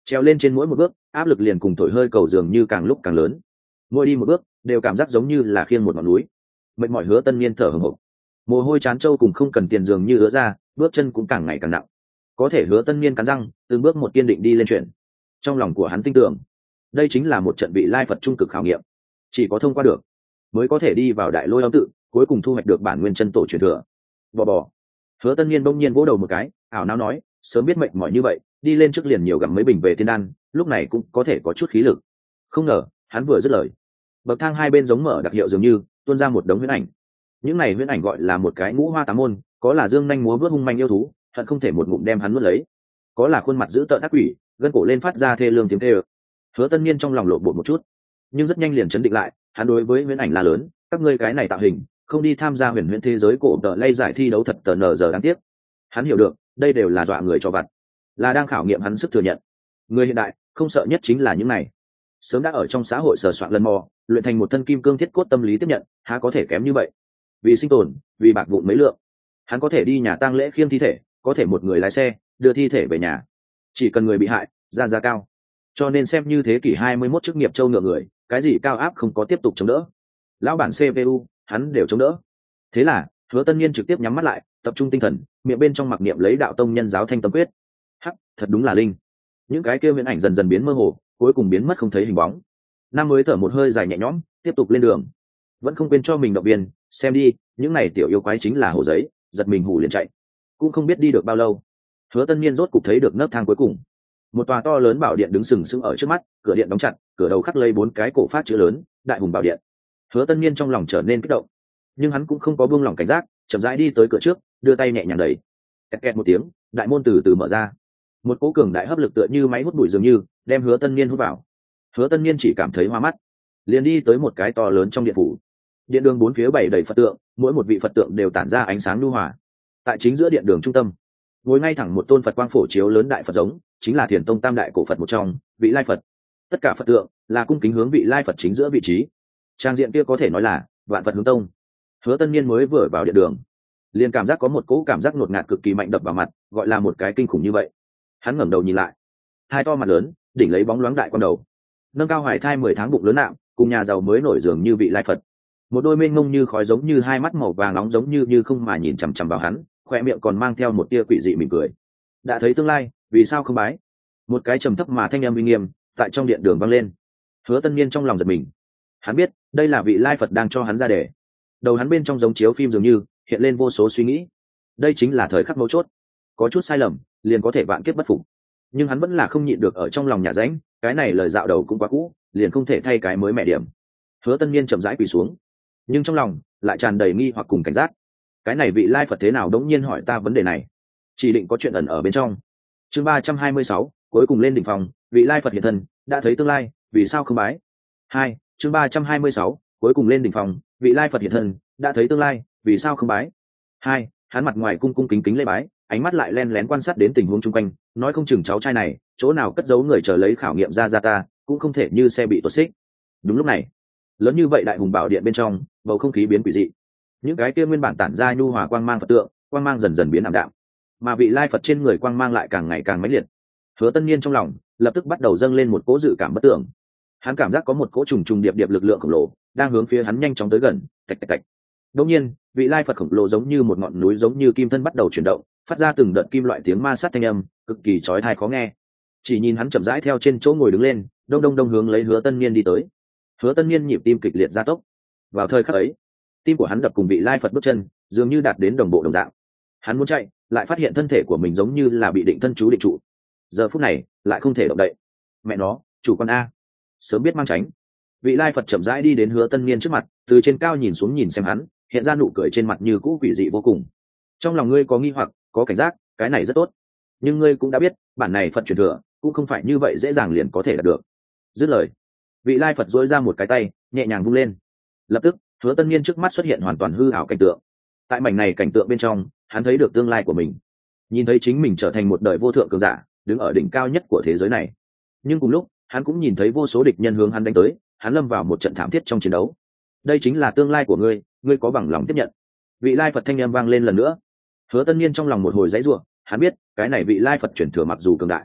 treo lên trên mỗi một bước áp lực liền cùng thổi hơi cầu dường như càng lúc càng lớn, mỗi đi một bước đều cảm giác giống như là khiêng một ngọn núi. Mệt mỏi Hứa Tân Niên thở hổn hộc, mồ hôi chán trâu cùng không cần tiền dường như ứa ra, bước chân cũng càng ngày càng nặng. Có thể Hứa Tân Niên cắn răng từng bước một kiên định đi lên chuyện. Trong lòng của hắn tin tưởng đây chính là một trận vị lai Phật trung cực khảo nghiệm, chỉ có thông qua được mới có thể đi vào đại lôi âm tự, cuối cùng thu hoạch được bản nguyên chân tổ truyền thừa. Bò bò. Hứa Tân Niên bỗng nhiên vỗ đầu một cái, ảo não nói, sớm biết mệt mỏi như vậy, đi lên trước liền nhiều gặm mấy bình về tiên đan, lúc này cũng có thể có chút khí lực. Không ngờ hắn vừa dứt lời, bậc thang hai bên giống mở đặc hiệu dường như tuôn ra một đống huyễn ảnh. Những này huyễn ảnh gọi là một cái ngũ hoa tám môn, có là dương nhanh múa vớt hung manh yêu thú, hận không thể một ngụm đem hắn nuốt lấy, có là khuôn mặt dữ tợn ác quỷ, gân cổ lên phát ra thê lương tiếng kêu. Hứa Tân Niên trong lòng lộn bột một chút, nhưng rất nhanh liền chấn định lại. Hắn đối với huyễn ảnh la lớn, các ngươi cái này tạo hình không đi tham gia huyền huyễn thế giới cổ tờ lay giải thi đấu thật tờ nờ giờ đáng tiếc. Hắn hiểu được đây đều là dọa người cho vặt, là đang khảo nghiệm hắn sức thừa nhận. Người hiện đại không sợ nhất chính là những này, sớm đã ở trong xã hội sờ soạn lần mò, luyện thành một thân kim cương thiết cốt tâm lý tiếp nhận, há có thể kém như vậy. Vì sinh tồn, vì bạc vụn mấy lượng, hắn có thể đi nhà tang lễ khiêng thi thể, có thể một người lái xe đưa thi thể về nhà, chỉ cần người bị hại ra giá cao. Cho nên xem như thế kỷ hai mươi mốt chức nghiệp châu ngựa người, cái gì cao áp không có tiếp tục chống đỡ, lão bản xê pê u hắn đều chống đỡ. Thế là Hứa Tân Niên trực tiếp nhắm mắt lại, tập trung tinh thần, miệng bên trong mặc niệm lấy đạo tông nhân giáo thanh tâm quyết. Hắc, thật đúng là linh. Những cái kia huyễn ảnh dần dần biến mơ hồ, cuối cùng biến mất không thấy hình bóng. Nam mới thở một hơi dài nhẹ nhõm, tiếp tục lên đường. Vẫn không quên cho mình động viên, xem đi, những này tiểu yêu quái chính là hồ giấy, giật mình hù liền chạy. Cũng không biết đi được bao lâu, Hứa Tân Niên rốt cục thấy được nấc thang cuối cùng. Một tòa to lớn bảo điện đứng sừng sững ở trước mắt, cửa điện đóng chặt, cửa đầu khắc lấy bốn cái cổ phát chữ lớn, Đại Hùng Bảo Điện. Hứa Tân Niên trong lòng trở nên kích động, nhưng hắn cũng không có buông lỏng cảnh giác, chậm rãi đi tới cửa trước, đưa tay nhẹ nhàng đẩy. Kẹt kẹt một tiếng, đại môn từ từ mở ra. Một cỗ cường đại hấp lực tựa như máy hút bụi dường như, đem Hứa Tân Niên hút vào. Hứa Tân Niên chỉ cảm thấy hoa mắt, liền đi tới một cái to lớn trong điện phủ. Điện đường bốn phía bày đầy Phật tượng, mỗi một vị Phật tượng đều tản ra ánh sáng nhu hòa. Tại chính giữa điện đường trung tâm, ngồi ngay thẳng một tôn Phật quang phổ chiếu lớn đại Phật giống, chính là Thiền Tông Tam đại cổ Phật một trong, Vị Lai Phật. Tất cả Phật tượng là cung kính hướng Vị Lai Phật chính giữa vị trí. Trang diện kia có thể nói là vạn Phật hướng tông. Hứa Tân Niên mới vừa vào điện đường, liền cảm giác có một cỗ cảm giác ngột ngạt cực kỳ mạnh đập vào mặt, gọi là một cái kinh khủng như vậy. Hắn ngẩng đầu nhìn lại, hai to mặt lớn, đỉnh lấy bóng loáng đại quan đầu, nâng cao hoài thai mười tháng bụng lớn nạm, cùng nhà giàu mới nổi dường như Vị Lai Phật. Một đôi mênh mông như khói giống như hai mắt màu vàng nóng giống như như không mà nhìn chằm chằm vào hắn, khoe miệng còn mang theo một tia quỷ dị mỉm cười. Đã thấy tương lai, vì sao không bái? Một cái trầm thấp mà thanh âm uy nghiêm tại trong điện đường vang lên. Hứa Tân Niên trong lòng giật mình, hắn biết đây là Vị Lai Phật đang cho hắn ra đề. Đầu hắn bên trong giống chiếu phim dường như hiện lên vô số suy nghĩ. Đây chính là thời khắc mấu chốt, có chút sai lầm liền có thể vạn kiếp bất phục. Nhưng hắn vẫn là không nhịn được ở trong lòng nhà ránh, cái này lời dạo đầu cũng quá cũ, liền không thể thay cái mới mẹ điểm. Hứa Tân Niên chậm rãi quỳ xuống, nhưng trong lòng lại tràn đầy nghi hoặc cùng cảnh giác. Cái này Vị Lai Phật thế nào đống nhiên hỏi ta vấn đề này? Chỉ định có chuyện ẩn ở bên trong. Chương ba trăm hai mươi sáu, cuối cùng lên đỉnh phòng, Vị Lai Phật hiện thân, đã thấy tương lai, vì sao không bái? Hai, chương ba trăm hai mươi sáu, cuối cùng lên đỉnh phòng, Vị Lai Phật hiện thân, đã thấy tương lai, vì sao không bái? Hai, hắn mặt ngoài cung cung kính kính lễ bái, ánh mắt lại len lén quan sát đến tình huống chung quanh, nói không chừng cháu trai này, chỗ nào cất giấu người chờ lấy khảo nghiệm ra ra ta, cũng không thể như xe bị tuột xích. Đúng lúc này, lớn như vậy Đại Hùng Bảo Điện bên trong, bầu không khí biến quỷ dị. Những cái kia nguyên bản tản ra nhu hòa quang mang Phật tượng, quang mang dần dần biến ảm đạm, mà Vị Lai Phật trên người quang mang lại càng ngày càng mãnh liệt. Hứa Tân Niên trong lòng lập tức bắt đầu dâng lên một cỗ dự cảm bất tưởng. Hắn cảm giác có một cỗ trùng trùng điệp điệp lực lượng khổng lồ đang hướng phía hắn nhanh chóng tới gần. Tạch tạch tạch. Đột nhiên, Vị Lai Phật khổng lồ giống như một ngọn núi giống như kim thân bắt đầu chuyển động, phát ra từng đợt kim loại tiếng ma sát thanh âm, cực kỳ chói tai khó nghe. Chỉ nhìn hắn chậm rãi theo trên chỗ ngồi đứng lên, đông đông đông hướng lấy Hứa Tân Niên đi tới. Hứa Tân Niên nhịp tim kịch liệt gia tốc. Vào thời khắc ấy, tim của hắn đập cùng Vị Lai Phật bước chân, dường như đạt đến đồng bộ đồng đạo. Hắn muốn chạy, lại phát hiện thân thể của mình giống như là bị định thân chú định trụ. Giờ phút này, lại không thể động đậy. Mẹ nó, chủ con a, sớm biết mang tránh. Vị Lai Phật chậm rãi đi đến Hứa Tân Niên trước mặt, từ trên cao nhìn xuống nhìn xem hắn, hiện ra nụ cười trên mặt như cũ quỷ dị vô cùng. Trong lòng ngươi có nghi hoặc, có cảnh giác, cái này rất tốt. Nhưng ngươi cũng đã biết, bản này Phật truyền thừa, cũng không phải như vậy dễ dàng liền có thể đạt được. Dứt lời, Vị Lai Phật duỗi ra một cái tay, nhẹ nhàng vung lên. Lập tức, Hứa Tân Niên trước mắt xuất hiện hoàn toàn hư ảo cảnh tượng. Tại mảnh này cảnh tượng bên trong, hắn thấy được tương lai của mình, nhìn thấy chính mình trở thành một đời vô thượng cường giả, đứng ở đỉnh cao nhất của thế giới này. Nhưng cùng lúc, hắn cũng nhìn thấy vô số địch nhân hướng hắn đánh tới, hắn lâm vào một trận thảm thiết trong chiến đấu. Đây chính là tương lai của ngươi, ngươi có bằng lòng tiếp nhận? Vị Lai Phật thanh âm vang lên lần nữa. Hứa Tân Niên trong lòng một hồi giãy giụa, hắn biết, cái này Vị Lai Phật chuyển thừa mặc dù cường đại,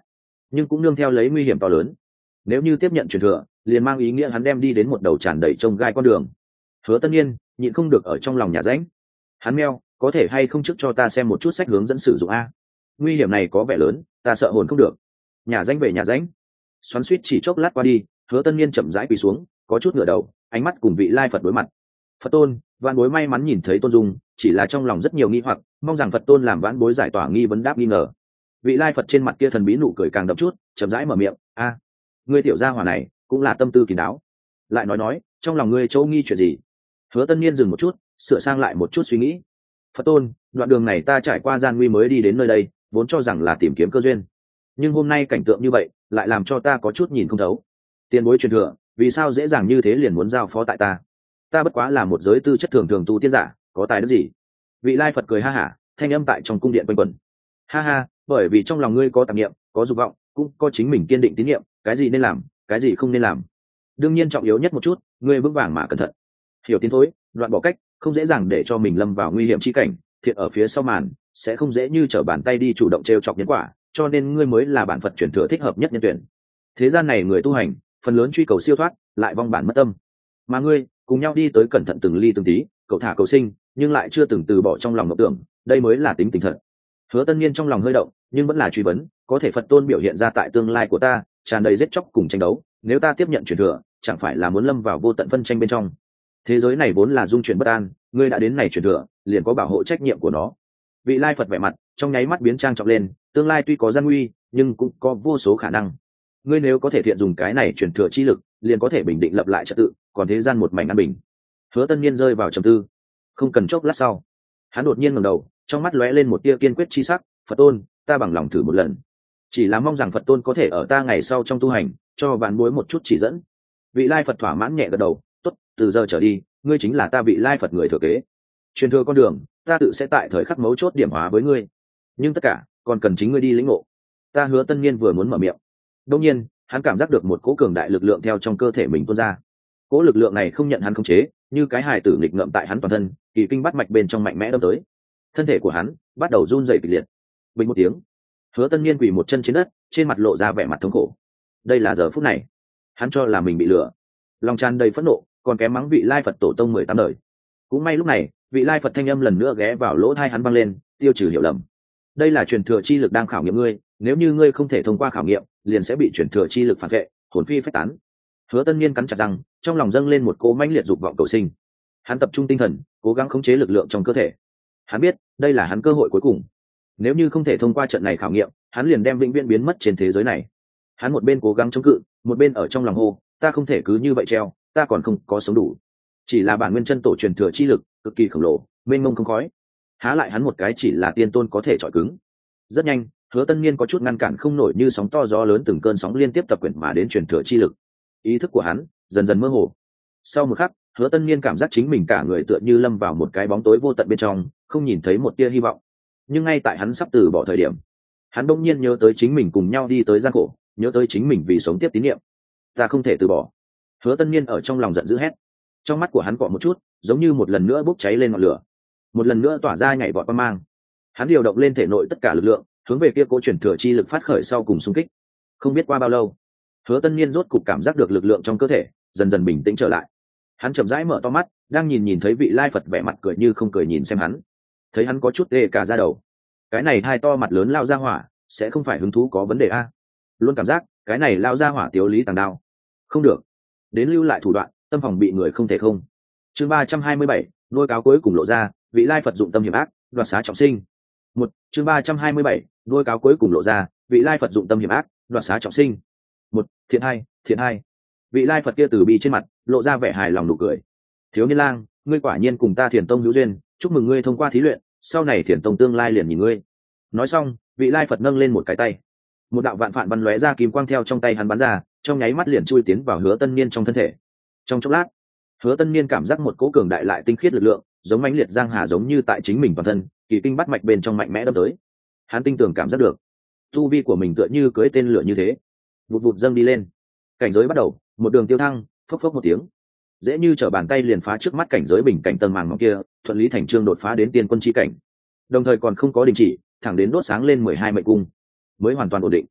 nhưng cũng nương theo lấy nguy hiểm to lớn. Nếu như tiếp nhận truyền thừa, liền mang ý nghĩa hắn đem đi đến một đầu tràn đầy trông gai con đường. Hứa Tân Nhiên nhịn không được ở trong lòng nhà rãnh. Hắn meo, có thể hay không trước cho ta xem một chút sách hướng dẫn sử dụng a? Nguy hiểm này có vẻ lớn, ta sợ hồn không được. Nhà rãnh về nhà rãnh. Xoắn xuýt chỉ chốc lát qua đi, Hứa Tân Nhiên chậm rãi quỳ xuống, có chút ngửa đầu, ánh mắt cùng vị lai Phật đối mặt. Phật tôn, vãn bối may mắn nhìn thấy Tôn Dung, chỉ là trong lòng rất nhiều nghi hoặc, mong rằng Phật tôn làm vãn bối giải tỏa nghi vấn đáp nghi ngờ. Vị lai Phật trên mặt kia thần bí nụ cười càng đậm chút, chậm rãi mở miệng, a, ngươi tiểu gia hỏa này cũng là tâm tư kín đáo. Lại nói nói, trong lòng ngươi chỗ nghi chuyện gì? Hứa Tân Nhiên dừng một chút, sửa sang lại một chút suy nghĩ. Phật tôn, đoạn đường này ta trải qua gian nguy mới đi đến nơi đây, vốn cho rằng là tìm kiếm cơ duyên, nhưng hôm nay cảnh tượng như vậy lại làm cho ta có chút nhìn không thấu. Tiền bối truyền thừa, vì sao dễ dàng như thế liền muốn giao phó tại ta? Ta bất quá là một giới tư chất thường thường tu tiên giả, có tài đức gì? Vị lai Phật cười ha hả, thanh âm tại trong cung điện quanh quẩn. Ha ha, bởi vì trong lòng ngươi có tạp niệm, có dục vọng, cũng có chính mình kiên định tín niệm, cái gì nên làm, cái gì không nên làm. Đương nhiên trọng yếu nhất một chút, ngươi vững vàng mà cẩn thận. Hiểu tiến thối, đoạn bỏ cách, không dễ dàng để cho mình lâm vào nguy hiểm chi cảnh, thiện ở phía sau màn, sẽ không dễ như trở bàn tay đi chủ động trêu chọc nhân quả, cho nên ngươi mới là bản Phật truyền thừa thích hợp nhất nhân tuyển. Thế gian này người tu hành, phần lớn truy cầu siêu thoát, lại vong bản mất tâm. Mà ngươi, cùng nhau đi tới cẩn thận từng ly từng tí, cầu thả cầu sinh, nhưng lại chưa từng từ bỏ trong lòng mộng tưởng, đây mới là tính tình thật. Hứa Tân Nhiên trong lòng hơi động, nhưng vẫn là truy vấn, có thể Phật tôn biểu hiện ra tại tương lai của ta, tràn đầy giết chóc cùng tranh đấu, nếu ta tiếp nhận truyền thừa, chẳng phải là muốn lâm vào vô tận phân tranh bên trong. Thế giới này vốn là dung chuyển bất an, ngươi đã đến này truyền thừa, liền có bảo hộ trách nhiệm của nó. Vị lai Phật vẻ mặt trong nháy mắt biến trang trọng lên, tương lai tuy có gian nguy, nhưng cũng có vô số khả năng. Ngươi nếu có thể thiện dùng cái này truyền thừa chi lực, liền có thể bình định lập lại trật tự, còn thế gian một mảnh an bình. Hứa Tân Nhiên rơi vào trầm tư, không cần chốc lát sau, hắn đột nhiên ngẩng đầu, trong mắt lóe lên một tia kiên quyết chi sắc. Phật tôn, ta bằng lòng thử một lần, chỉ là mong rằng Phật tôn có thể ở ta ngày sau trong tu hành, cho vạn bối một chút chỉ dẫn. Vị lai Phật thỏa mãn nhẹ gật đầu, tốt, từ giờ trở đi, ngươi chính là ta vị lai Phật người thừa kế. Truyền thừa con đường, ta tự sẽ tại thời khắc mấu chốt điểm hóa với ngươi, nhưng tất cả còn cần chính ngươi đi lĩnh ngộ. Ta Hứa Tân Nhiên vừa muốn mở miệng, đột nhiên hắn cảm giác được một cỗ cường đại lực lượng theo trong cơ thể mình tuôn ra. Cỗ lực lượng này không nhận hắn khống chế, như cái hài tử nghịch ngợm tại hắn toàn thân, kỳ kinh bắt mạch bên trong mạnh mẽ đâm tới. Thân thể của hắn bắt đầu run rẩy kịch liệt. Bình một tiếng, Hứa Tân Nhiên quỳ một chân trên đất, trên mặt lộ ra vẻ mặt thống khổ. Đây là giờ phút này, hắn cho là mình bị lừa, lòng tràn đầy phẫn nộ, còn kém mắng vị lai Phật tổ tông mười tám đời. Cũng may lúc này, vị lai Phật thanh âm lần nữa ghé vào lỗ tai hắn vang lên, tiêu trừ hiểu lầm. Đây là truyền thừa chi lực đang khảo nghiệm ngươi, nếu như ngươi không thể thông qua khảo nghiệm, liền sẽ bị truyền thừa chi lực phản vệ, hồn phi phách tán. Hứa Tân Nhiên cắn chặt răng, trong lòng dâng lên một cỗ mãnh liệt dục vọng cầu sinh. Hắn tập trung tinh thần, cố gắng khống chế lực lượng trong cơ thể. Hắn biết, đây là hắn cơ hội cuối cùng. Nếu như không thể thông qua trận này khảo nghiệm, hắn liền đem vĩnh viễn biến mất trên thế giới này. Hắn một bên cố gắng chống cự, một bên ở trong lòng hô, ta không thể cứ như vậy treo, ta còn không có sống đủ. Chỉ là bản nguyên chân tổ truyền thừa chi lực, cực kỳ khổng lồ, mênh mông không khói. Há lại hắn một cái chỉ là tiên tôn có thể chọi cứng. Rất nhanh, Hứa Tân Nhiên có chút ngăn cản không nổi, như sóng to gió lớn từng cơn sóng liên tiếp tập quyển mà đến truyền thừa chi lực. Ý thức của hắn dần dần mơ hồ. Sau một khắc, Hứa Tân Nhiên cảm giác chính mình cả người tựa như lâm vào một cái bóng tối vô tận bên trong, không nhìn thấy một tia hy vọng. Nhưng ngay tại hắn sắp từ bỏ thời điểm, hắn đột nhiên nhớ tới chính mình cùng nhau đi tới gian khổ, nhớ tới chính mình vì sống tiếp tín niệm. Ta không thể từ bỏ. Hứa Tân Nhiên ở trong lòng giận dữ hét. Trong mắt của hắn cọ một chút, giống như một lần nữa bốc cháy lên ngọn lửa, một lần nữa tỏa ra nhảy vọt quang mang. Hắn điều động lên thể nội tất cả lực lượng, hướng về kia cố truyền thừa chi lực phát khởi sau cùng xung kích. Không biết qua bao lâu, Hứa Tân Nhiên rốt cục cảm giác được lực lượng trong cơ thể dần dần bình tĩnh trở lại. Hắn chậm rãi mở to mắt, đang nhìn nhìn thấy vị lai Phật vẻ mặt cười như không cười nhìn xem hắn. Thấy hắn có chút tê cả da đầu. Cái này hai to mặt lớn lao ra hỏa, sẽ không phải hứng thú có vấn đề a? Luôn cảm giác, cái này lao ra hỏa tiếu lý tàng đao. Không được, đến lưu lại thủ đoạn, tâm phòng bị người không thể không. Chương ba trăm hai mươi bảy, nuôi cáo cuối cùng lộ ra, vị lai Phật dụng tâm hiểm ác, đoạt xá trọng sinh. Một, chương ba trăm hai mươi bảy, nuôi cáo cuối cùng lộ ra, vị lai Phật dụng tâm hiểm ác, đoạt xá trọng sinh. Một, thiện hai, thiện hai. Vị lai Phật kia từ bi trên mặt lộ ra vẻ hài lòng nụ cười. Thiếu niên lang, ngươi quả nhiên cùng ta Thiền Tông hữu duyên, chúc mừng ngươi thông qua thí luyện, sau này Thiền Tông tương lai liền nhìn ngươi. Nói xong, vị lai Phật nâng lên một cái tay, một đạo vạn phạn bắn lóe ra kim quang theo trong tay hắn bắn ra, trong nháy mắt liền chui tiến vào Hứa Tân Niên trong thân thể. Trong chốc lát, Hứa Tân Niên cảm giác một cỗ cường đại lại tinh khiết lực lượng, giống mãnh liệt giang hà giống như tại chính mình toàn thân, kỳ kinh bắt mạch bên trong mạnh mẽ đâm tới. Hắn tinh tường cảm giác được, tu vi của mình tựa như cưỡi tên lửa như thế, vụt vụt dâng đi lên. Cảnh giới bắt đầu, một đường tiêu thăng, phốc phốc một tiếng, dễ như trở bàn tay liền phá trước mắt cảnh giới bình cảnh tầng màng mỏng kia, thuận lý thành chương đột phá đến tiên quân chi cảnh. Đồng thời còn không có đình chỉ, thẳng đến đốt sáng lên mười hai mệnh cung, mới hoàn toàn ổn định.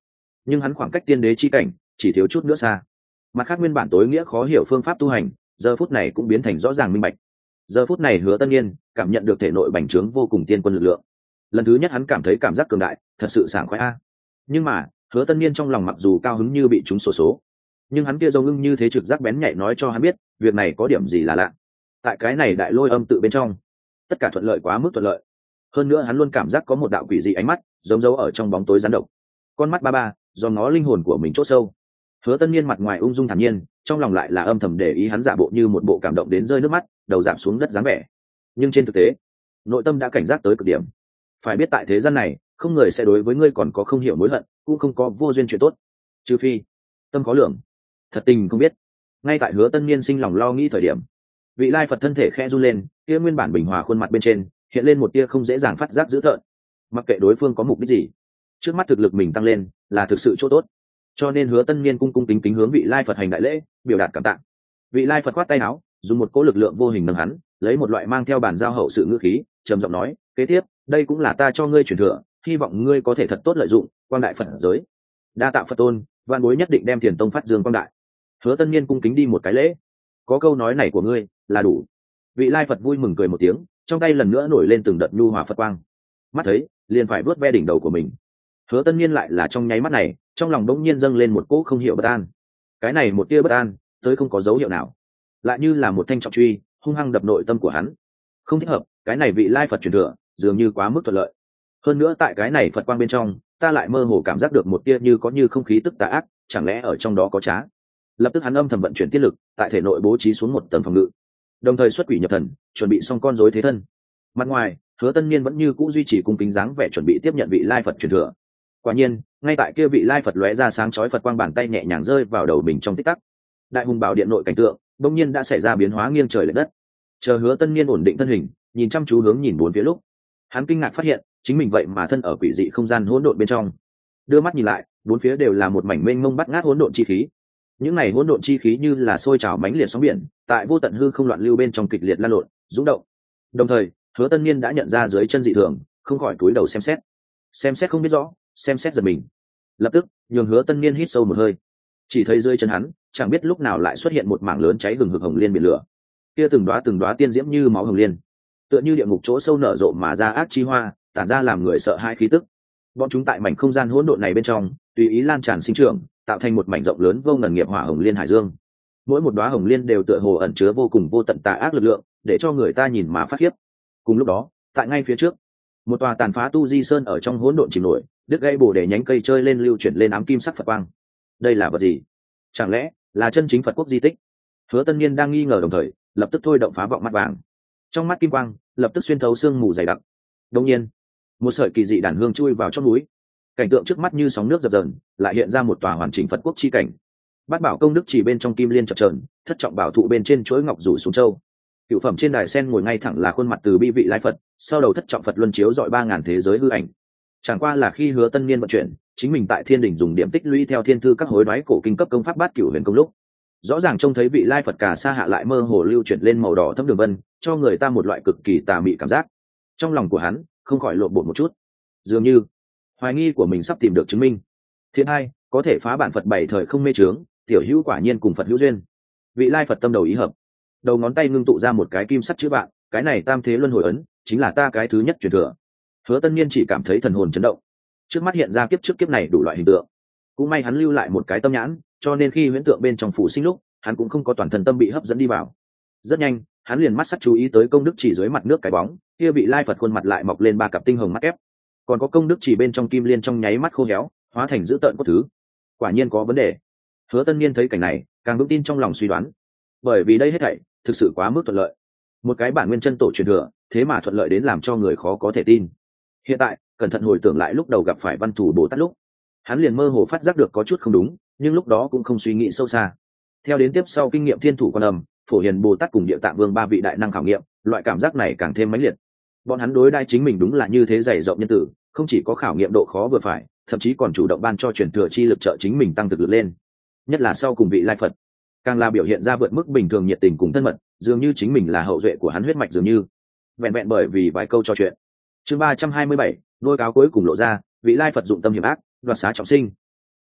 nhưng hắn khoảng cách tiên đế chi cảnh chỉ thiếu chút nữa xa. Mặt khác nguyên bản tối nghĩa khó hiểu phương pháp tu hành giờ phút này cũng biến thành rõ ràng minh bạch. Giờ phút này Hứa Tân Nhiên cảm nhận được thể nội bành trướng vô cùng tiên quân lực lượng. Lần thứ nhất hắn cảm thấy cảm giác cường đại, thật sự sảng khoái a. Nhưng mà Hứa Tân Nhiên trong lòng mặc dù cao hứng như bị trúng sổ số, nhưng hắn kia giống ưng như thế trực giác bén nhạy nói cho hắn biết việc này có điểm gì là lạ. Tại cái này đại lôi âm tự bên trong, tất cả thuận lợi quá mức thuận lợi. Hơn nữa hắn luôn cảm giác có một đạo quỷ dị ánh mắt giống dấu ở trong bóng tối rắn độc, con mắt ba ba do nó linh hồn của mình chỗ sâu. Hứa Tân Nhiên mặt ngoài ung dung thản nhiên, trong lòng lại là âm thầm để ý hắn giả bộ như một bộ cảm động đến rơi nước mắt, đầu giảm xuống đất dáng vẻ. Nhưng trên thực tế, nội tâm đã cảnh giác tới cực điểm. Phải biết tại thế gian này, không người sẽ đối với ngươi còn có không hiểu mối hận, cũng không có vô duyên chuyện tốt, trừ phi tâm khó lường, thật tình không biết. Ngay tại Hứa Tân Nhiên sinh lòng lo nghĩ thời điểm, vị lai Phật thân thể khẽ run lên, kia nguyên bản bình hòa khuôn mặt bên trên hiện lên một tia không dễ dàng phát giác dữ tợn. Mặc kệ đối phương có mục đích gì, trước mắt thực lực mình tăng lên là thực sự chỗ tốt, cho nên Hứa Tân Nhiên cung cung kính kính hướng vị lai Phật hành đại lễ, biểu đạt cảm tạ. Vị lai Phật khoát tay áo, dùng một cỗ lực lượng vô hình nâng hắn, lấy một loại mang theo bản giao hậu sự ngữ khí trầm giọng nói, kế tiếp đây cũng là ta cho ngươi truyền thừa, hy vọng ngươi có thể thật tốt lợi dụng, quang đại Phật giới. Đa tạ Phật tôn, vạn bối nhất định đem Tiền tông phát dương quang đại. Hứa Tân Nhiên cung kính đi một cái lễ. Có câu nói này của ngươi là đủ. Vị lai Phật vui mừng cười một tiếng, trong tay lần nữa nổi lên từng đợt nhu hòa Phật quang. Mắt thấy liền phải vuốt ve đỉnh đầu của mình. Hứa Tân Nhiên lại là trong nháy mắt này, trong lòng đống nhiên dâng lên một cỗ không hiểu bất an. Cái này một tia bất an, tới không có dấu hiệu nào, lại như là một thanh trọng truy, hung hăng đập nội tâm của hắn. Không thích hợp, cái này vị lai Phật truyền thừa, dường như quá mức thuận lợi. Hơn nữa tại cái này Phật quang bên trong, ta lại mơ hồ cảm giác được một tia như có như không khí tức tà ác, chẳng lẽ ở trong đó có trá? Lập tức hắn âm thầm vận chuyển tiết lực, tại thể nội bố trí xuống một tầng phòng ngự, đồng thời xuất quỷ nhập thần, chuẩn bị xong con rối thế thân. Mặt ngoài, Hứa Tân Nhiên vẫn như cũ duy trì cung kính dáng vẻ chuẩn bị tiếp nhận vị lai Phật truyền thừa. Quả nhiên, ngay tại kia vị lai Phật lóe ra sáng chói Phật quang bàn tay nhẹ nhàng rơi vào đầu mình trong tích tắc, đại hùng bảo điện nội cảnh tượng bỗng nhiên đã xảy ra biến hóa nghiêng trời lệch đất. Chờ Hứa Tân Nhiên ổn định thân hình, nhìn chăm chú hướng nhìn bốn phía lúc, hắn kinh ngạc phát hiện chính mình vậy mà thân ở quỷ dị không gian hỗn độn bên trong. Đưa mắt nhìn lại, bốn phía đều là một mảnh mênh mông bắt ngát hỗn độn chi khí. Những này hỗn độn chi khí như là sôi trào mãnh liệt sóng biển, tại vô tận hư không loạn lưu bên trong kịch liệt lan lộn, rung động. Đồng thời, Hứa Tân Nhiên đã nhận ra dưới chân dị thường, không khỏi cúi đầu xem xét. Xem xét không biết rõ, xem xét giật mình. Lập tức, nhường Hứa Tân Nhiên hít sâu một hơi. Chỉ thấy dưới chân hắn, chẳng biết lúc nào lại xuất hiện một mảng lớn cháy hừng hực hồng liên biển lửa. Kia từng đóa từng đóa tiên diễm như máu hồng liên, tựa như địa ngục chỗ sâu nở rộ mà ra ác chi hoa, tản ra làm người sợ hãi khí tức. Bọn chúng tại mảnh không gian hỗn độn này bên trong, tùy ý lan tràn sinh trưởng, tạo thành một mảnh rộng lớn vô ngần nghiệp hỏa hồng liên hải dương. Mỗi một đóa hồng liên đều tựa hồ ẩn chứa vô cùng vô tận tà ác lực lượng, để cho người ta nhìn mà phát khiếp. Cùng lúc đó, tại ngay phía trước, một tòa tàn phá tu di sơn ở trong hỗn độn chìm nổi, đứt gãy bổ để nhánh cây chơi lên lưu chuyển lên ám kim sắc Phật quang. Đây là vật gì? Chẳng lẽ là chân chính Phật quốc di tích? Hứa Tân Nhiên đang nghi ngờ đồng thời, lập tức thôi động phá vọng mắt vàng. Trong mắt kim quang lập tức xuyên thấu sương mù dày đặc. Đột nhiên, một sợi kỳ dị đàn hương chui vào trong núi. Cảnh tượng trước mắt như sóng nước dập dờn, lại hiện ra một tòa hoàn chỉnh Phật quốc chi cảnh. Bát bảo công đức chỉ bên trong kim liên chập chờn, thất trọng bảo thụ bên trên chuỗi ngọc rủ xuống châu. Cửu phẩm trên đài sen ngồi ngay thẳng là khuôn mặt từ bi vị lai Phật, sau đầu thất trọng Phật luân chiếu dọi ba ngàn thế giới hư ảnh. Chẳng qua là khi Hứa Tân Nhiên vận chuyển, chính mình tại thiên đỉnh dùng điểm tích lũy theo thiên thư các hối đoái cổ kinh cấp công pháp bát cửu huyền công lúc, rõ ràng trông thấy vị lai Phật cả sa hạ lại mơ hồ lưu chuyển lên màu đỏ thấm đường vân, cho người ta một loại cực kỳ tà mị cảm giác. Trong lòng của hắn không khỏi lộn bột một chút, dường như hoài nghi của mình sắp tìm được chứng minh. Thiên hai có thể phá bản Phật bảy thời không mê trướng, tiểu hữu quả nhiên cùng Phật hữu duyên. Vị lai Phật tâm đầu ý hợp, đầu ngón tay ngưng tụ ra một cái kim sắt chữ bạn, cái này tam thế luân hồi ấn, chính là ta cái thứ nhất truyền thừa. Hứa Tân Nhiên chỉ cảm thấy thần hồn chấn động, trước mắt hiện ra kiếp trước kiếp này đủ loại hình tượng. Cũng may hắn lưu lại một cái tâm nhãn, cho nên khi huyễn tượng bên trong phủ sinh lúc, hắn cũng không có toàn thân tâm bị hấp dẫn đi vào. Rất nhanh, hắn liền mắt sắc chú ý tới công đức chỉ dưới mặt nước cái bóng, kia bị lai Phật khuôn mặt lại mọc lên ba cặp tinh hồng mắt ép. Còn có công đức chỉ bên trong kim liên trong nháy mắt khô héo, hóa thành dữ tợn cốt thứ. Quả nhiên có vấn đề. Hứa Tân Nhiên thấy cảnh này, càng vững tin trong lòng suy đoán. Bởi vì đây hết thảy thực sự quá mức thuận lợi. Một cái bản nguyên chân tổ truyền thừa, thế mà thuận lợi đến làm cho người khó có thể tin. Hiện tại, cẩn thận hồi tưởng lại lúc đầu gặp phải Văn Thủ Bồ Tát lúc, hắn liền mơ hồ phát giác được có chút không đúng, nhưng lúc đó cũng không suy nghĩ sâu xa. Theo đến tiếp sau kinh nghiệm thiên thủ quan âm, Phổ Hiền Bồ Tát cùng Địa Tạng Vương ba vị đại năng khảo nghiệm, loại cảm giác này càng thêm mãnh liệt. Bọn hắn đối đãi chính mình đúng là như thế dày rộng nhân tử, không chỉ có khảo nghiệm độ khó vừa phải, thậm chí còn chủ động ban cho truyền thừa chi lực trợ chính mình tăng thực lực lên. Nhất là sau cùng vị lai Phật, càng là biểu hiện ra vượt mức bình thường nhiệt tình cùng thân mật, dường như chính mình là hậu duệ của hắn huyết mạch dường như. Vẹn vẹn bởi vì vài câu trò chuyện. Chương ba trăm hai mươi bảy, nôi cáo cuối cùng lộ ra, vị lai Phật dụng tâm hiểm ác, đoạt xá trọng sinh.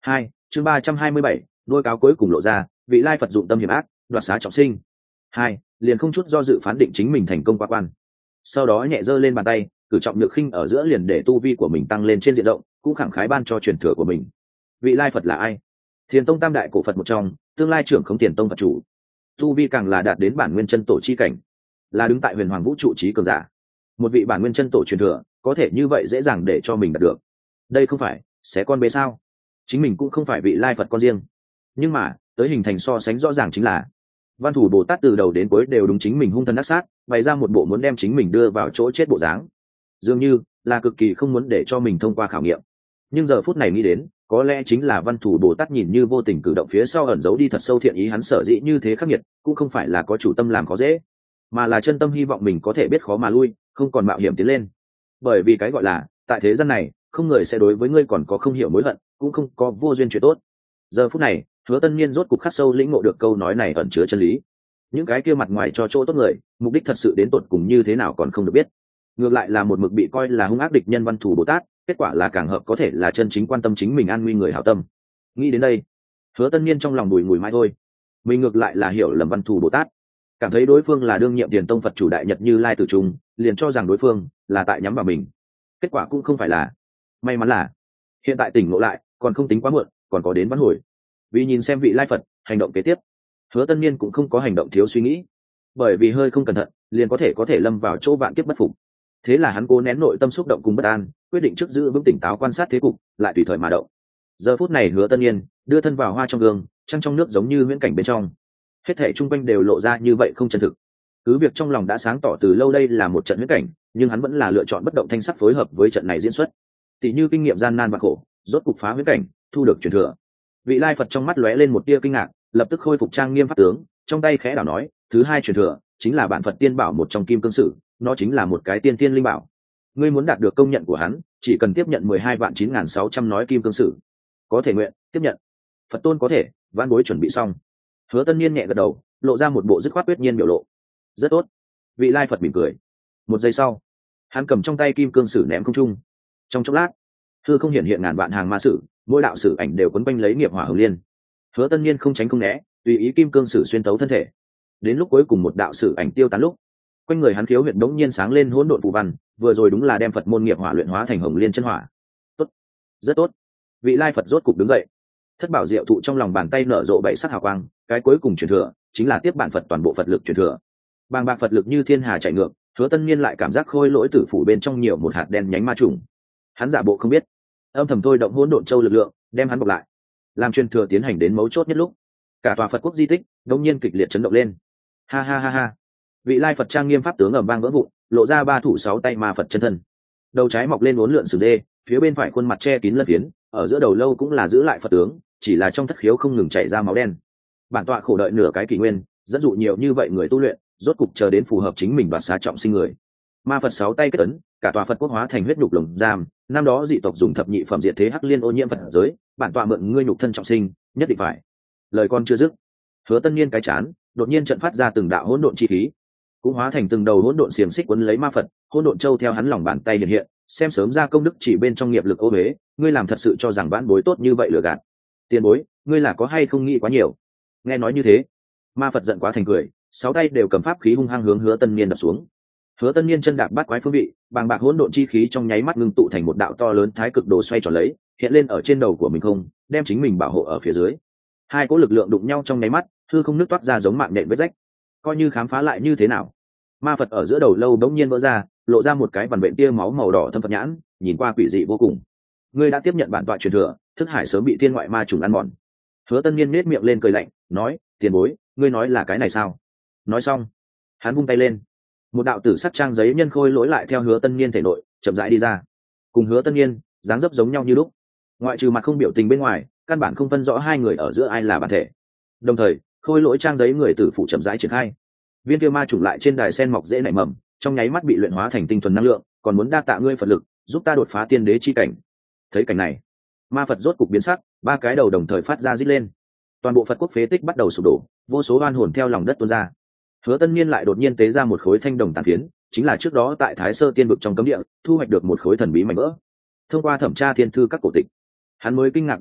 hai chương ba trăm hai mươi bảy đôi cáo cuối cùng lộ ra, vị lai Phật dụng tâm hiểm ác, đoạt xá trọng sinh. Hai liền không chút do dự phán định chính mình thành công qua quan. Sau đó nhẹ giơ lên bàn tay, cử trọng nhược khinh ở giữa liền để tu vi của mình tăng lên trên diện rộng, cũng khẳng khái ban cho truyền thừa của mình. Vị lai Phật là ai? Thiền tông tam đại cổ Phật một trong, tương lai trưởng không tiền tông Phật chủ. Tu vi càng là đạt đến bản nguyên chân tổ chi cảnh, là đứng tại huyền hoàng vũ trụ trí cường giả. Một vị bản nguyên chân tổ truyền thừa, có thể như vậy dễ dàng để cho mình đạt được. Đây không phải xé con bê sao? Chính mình cũng không phải vị lai Phật con riêng, nhưng mà tới hình thành so sánh rõ ràng chính là Văn Thủ Bồ Tát từ đầu đến cuối đều đúng chính mình hung thần ác sát, bày ra một bộ muốn đem chính mình đưa vào chỗ chết bộ dáng, dường như là cực kỳ không muốn để cho mình thông qua khảo nghiệm. Nhưng giờ phút này nghĩ đến, có lẽ chính là Văn Thủ Bồ Tát nhìn như vô tình cử động phía sau ẩn giấu đi thật sâu thiện ý, hắn sở dĩ như thế khắc nghiệt, cũng không phải là có chủ tâm làm khó dễ, mà là chân tâm hy vọng mình có thể biết khó mà lui, không còn mạo hiểm tiến lên. Bởi vì cái gọi là tại thế gian này, không người sẽ đối với ngươi còn có không hiểu mối hận, cũng không có vô duyên chuyện tốt. Giờ phút này, Hứa Tân Niên rốt cục khắc sâu lĩnh ngộ được câu nói này ẩn chứa chân lý. Những cái kia mặt ngoài cho chỗ tốt người, mục đích thật sự đến tột cùng như thế nào còn không được biết. Ngược lại là một mực bị coi là hung ác địch nhân Văn Thủ Bồ Tát, kết quả là càng hợp có thể là chân chính quan tâm chính mình an nguy người hảo tâm. Nghĩ đến đây, Hứa Tân Niên trong lòng bùi ngùi mãi thôi. Mình ngược lại là hiểu lầm Văn Thủ Bồ Tát, cảm thấy đối phương là đương nhiệm Tiền tông Phật chủ đại nhật Như Lai Tử Trung, liền cho rằng đối phương là tại nhắm vào mình. Kết quả cũng không phải là. May mắn là hiện tại tỉnh ngộ lại, còn không tính quá muộn, còn có đến vãn hồi. Vì nhìn xem vị lai Phật hành động kế tiếp, Hứa Tân Niên cũng không có hành động thiếu suy nghĩ, bởi vì hơi không cẩn thận liền có thể có thể lâm vào chỗ vạn kiếp bất phục. Thế là hắn cố nén nội tâm xúc động cùng bất an, quyết định trước giữ vững tỉnh táo quan sát thế cục, lại tùy thời mà động. Giờ phút này Hứa Tân Niên đưa thân vào hoa trong gương, trăng trong nước giống như huyễn cảnh bên trong, hết thảy chung quanh đều lộ ra như vậy không chân thực. Cứ việc trong lòng đã sáng tỏ từ lâu đây là một trận huyễn cảnh, nhưng hắn vẫn là lựa chọn bất động thanh sắc phối hợp với trận này diễn xuất. Tỷ như kinh nghiệm gian nan và khổ, rốt cục phá huyễn cảnh, thu được truyền thừa. Vị lai Phật trong mắt lóe lên một tia kinh ngạc, lập tức khôi phục trang nghiêm pháp tướng, trong tay khẽ đảo nói, thứ hai truyền thừa chính là bản Phật tiên bảo một trong kim cương sử, nó chính là một cái tiên tiên linh bảo. Ngươi muốn đạt được công nhận của hắn, chỉ cần tiếp nhận mười hai vạn chín nghìn sáu trăm nói kim cương sử. Có thể nguyện tiếp nhận. Phật tôn có thể, vãn bối chuẩn bị xong. Hứa Tân Niên nhẹ gật đầu, lộ ra một bộ dứt khoát quyết nhiên biểu lộ. Rất tốt. Vị lai Phật mỉm cười. Một giây sau, hắn cầm trong tay kim cương sử ném không trung. Trong chốc lát, hư không hiện hiện ngàn vạn hàng ma sử, mỗi đạo sử ảnh đều quấn quanh lấy nghiệp hỏa hồng liên. Hứa Tân Niên không tránh không né, tùy ý kim cương sử xuyên tấu thân thể. Đến lúc cuối cùng một đạo sử ảnh tiêu tán lúc, quanh người hắn khiếu huyệt đống nhiên sáng lên hỗn độn phù văn, vừa rồi đúng là đem Phật môn nghiệp hỏa luyện hóa thành hồng liên chân hỏa. Tốt, rất tốt. Vị lai Phật rốt cục đứng dậy. Thất bảo diệu thụ trong lòng bàn tay nở rộ bảy sắc hào quang, cái cuối cùng truyền thừa chính là tiếp bản Phật toàn bộ Phật lực truyền thừa. Bàng bạc Phật lực như thiên hà chảy ngược, Hứa Tân Niên lại cảm giác khôi lỗi tử phủ bên trong nhiều một hạt đen nhánh ma trùng. Hắn giả bộ không biết, âm thầm thôi động hỗn độn châu lực lượng, đem hắn bọc lại. Làm truyền thừa tiến hành đến mấu chốt nhất lúc, cả tòa Phật quốc di tích đột nhiên kịch liệt chấn động lên. Ha ha ha ha. Vị lai Phật trang nghiêm pháp tướng ầm vang vỡ vụn, lộ ra ba thủ sáu tay ma Phật chân thân. Đầu trái mọc lên uốn lượn sừng dê, phía bên phải khuôn mặt che kín lân phiến, ở giữa đầu lâu cũng là giữ lại Phật tướng, chỉ là trong thất khiếu không ngừng chảy ra máu đen. Bản tọa khổ đợi nửa cái kỷ nguyên, dẫn dụ nhiều như vậy người tu luyện, rốt cục chờ đến phù hợp chính mình đoạt xá trọng sinh người. Ma Phật sáu tay kết ấn, cả tòa Phật quốc hóa thành huyết nhục lồng giam. Năm đó dị tộc dùng thập nhị phẩm diệt thế hắc liên ô nhiễm Phật giới, bản tọa mượn ngươi nhục thân trọng sinh, nhất định phải. Lời con chưa dứt, Hứa Tân Niên cái chán đột nhiên trận phát ra từng đạo hỗn độn chi khí, cũng hóa thành từng đầu hỗn độn xiềng xích quấn lấy ma Phật, hỗn độn châu theo hắn lòng bàn tay hiện hiện, xem sớm ra công đức chỉ bên trong nghiệp lực ô huế, ngươi làm thật sự cho rằng vãn bối tốt như vậy lừa gạt. Tiền bối, ngươi là có hay không nghĩ quá nhiều? Nghe nói như thế, ma Phật giận quá thành cười, sáu tay đều cầm pháp khí hung hăng hướng Hứa Tân Niên đập xuống. Hứa Tân Niên chân đạp bát quái phương vị, bàng bạc hỗn độn chi khí trong nháy mắt ngưng tụ thành một đạo to lớn thái cực đồ xoay tròn lấy, hiện lên ở trên đầu của mình không, đem chính mình bảo hộ ở phía dưới. Hai cỗ lực lượng đụng nhau trong nháy mắt, hư không nứt toát ra giống mạng nện vết rách. Coi như khám phá lại như thế nào, ma Phật ở giữa đầu lâu bỗng nhiên vỡ ra, lộ ra một cái vằn vện tia máu màu đỏ thâm Phật nhãn, nhìn qua quỷ dị vô cùng. Ngươi đã tiếp nhận bản tọa truyền thừa, thức hải sớm bị thiên ngoại ma trùng ăn mòn. Hứa Tân Niên nhếch miệng lên cười lạnh, nói, tiền bối, ngươi nói là cái này sao? Nói xong, hắn vung tay lên, một đạo tử sắc trang giấy nhân khôi lỗi lại theo Hứa Tân Niên thể nội chậm rãi đi ra, cùng Hứa Tân Niên dáng dấp giống nhau như lúc, ngoại trừ mặt không biểu tình bên ngoài, căn bản không phân rõ hai người ở giữa ai là bản thể. Đồng thời, khôi lỗi trang giấy người tử phụ chậm rãi triển khai, viên kia ma trùng lại trên đài sen mọc dễ nảy mầm, trong nháy mắt bị luyện hóa thành tinh thuần năng lượng, còn muốn đa tạ ngươi Phật lực, giúp ta đột phá tiên đế chi cảnh. Thấy cảnh này, ma Phật rốt cục biến sắc, ba cái đầu đồng thời phát ra rít lên, toàn bộ Phật quốc phế tích bắt đầu sụp đổ, vô số oan hồn theo lòng đất tuôn ra. Hứa Tân Niên lại đột nhiên tế ra một khối thanh đồng tàn phiến, chính là trước đó tại Thái Sơ Tiên vực trong cấm địa thu hoạch được một khối thần bí mảnh vỡ. Thông qua thẩm tra thiên thư các cổ tịch, hắn mới kinh ngạc biết được,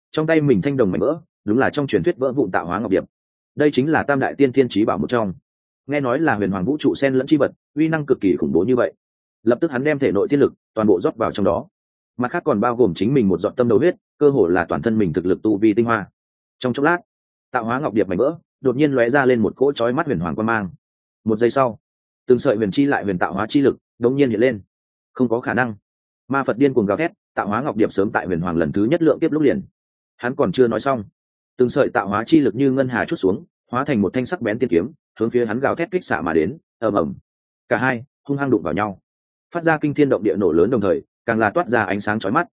trong tay mình thanh đồng mảnh vỡ đúng là trong truyền thuyết vỡ vụn tạo hóa ngọc điệp. Đây chính là tam đại tiên thiên trí bảo một trong, nghe nói là huyền hoàng vũ trụ sen lẫn chi vật, uy năng cực kỳ khủng bố như vậy. Lập tức hắn đem thể nội tiên lực toàn bộ rót vào trong đó, mặt khác còn bao gồm chính mình một giọt tâm đầu huyết, cơ hồ là toàn thân mình thực lực tu vi tinh hoa. Trong chốc lát, tạo hóa ngọc điệp mảnh vỡ đột nhiên lóe ra lên một cỗ chói mắt huyền hoàng quang mang. Một giây sau, từng sợi huyền chi lại huyền tạo hóa chi lực đột nhiên hiện lên. Không có khả năng! Ma Phật điên cuồng gào thét, tạo hóa ngọc điệp sớm tại huyền hoàng lần thứ nhất lượng tiếp lúc liền. Hắn còn chưa nói xong, từng sợi tạo hóa chi lực như ngân hà chút xuống, hóa thành một thanh sắc bén tiên kiếm, hướng phía hắn gào thét kích xạ mà đến. Ầm ầm, cả hai hung hăng đụng vào nhau, phát ra kinh thiên động địa nổ lớn, đồng thời càng là toát ra ánh sáng chói mắt.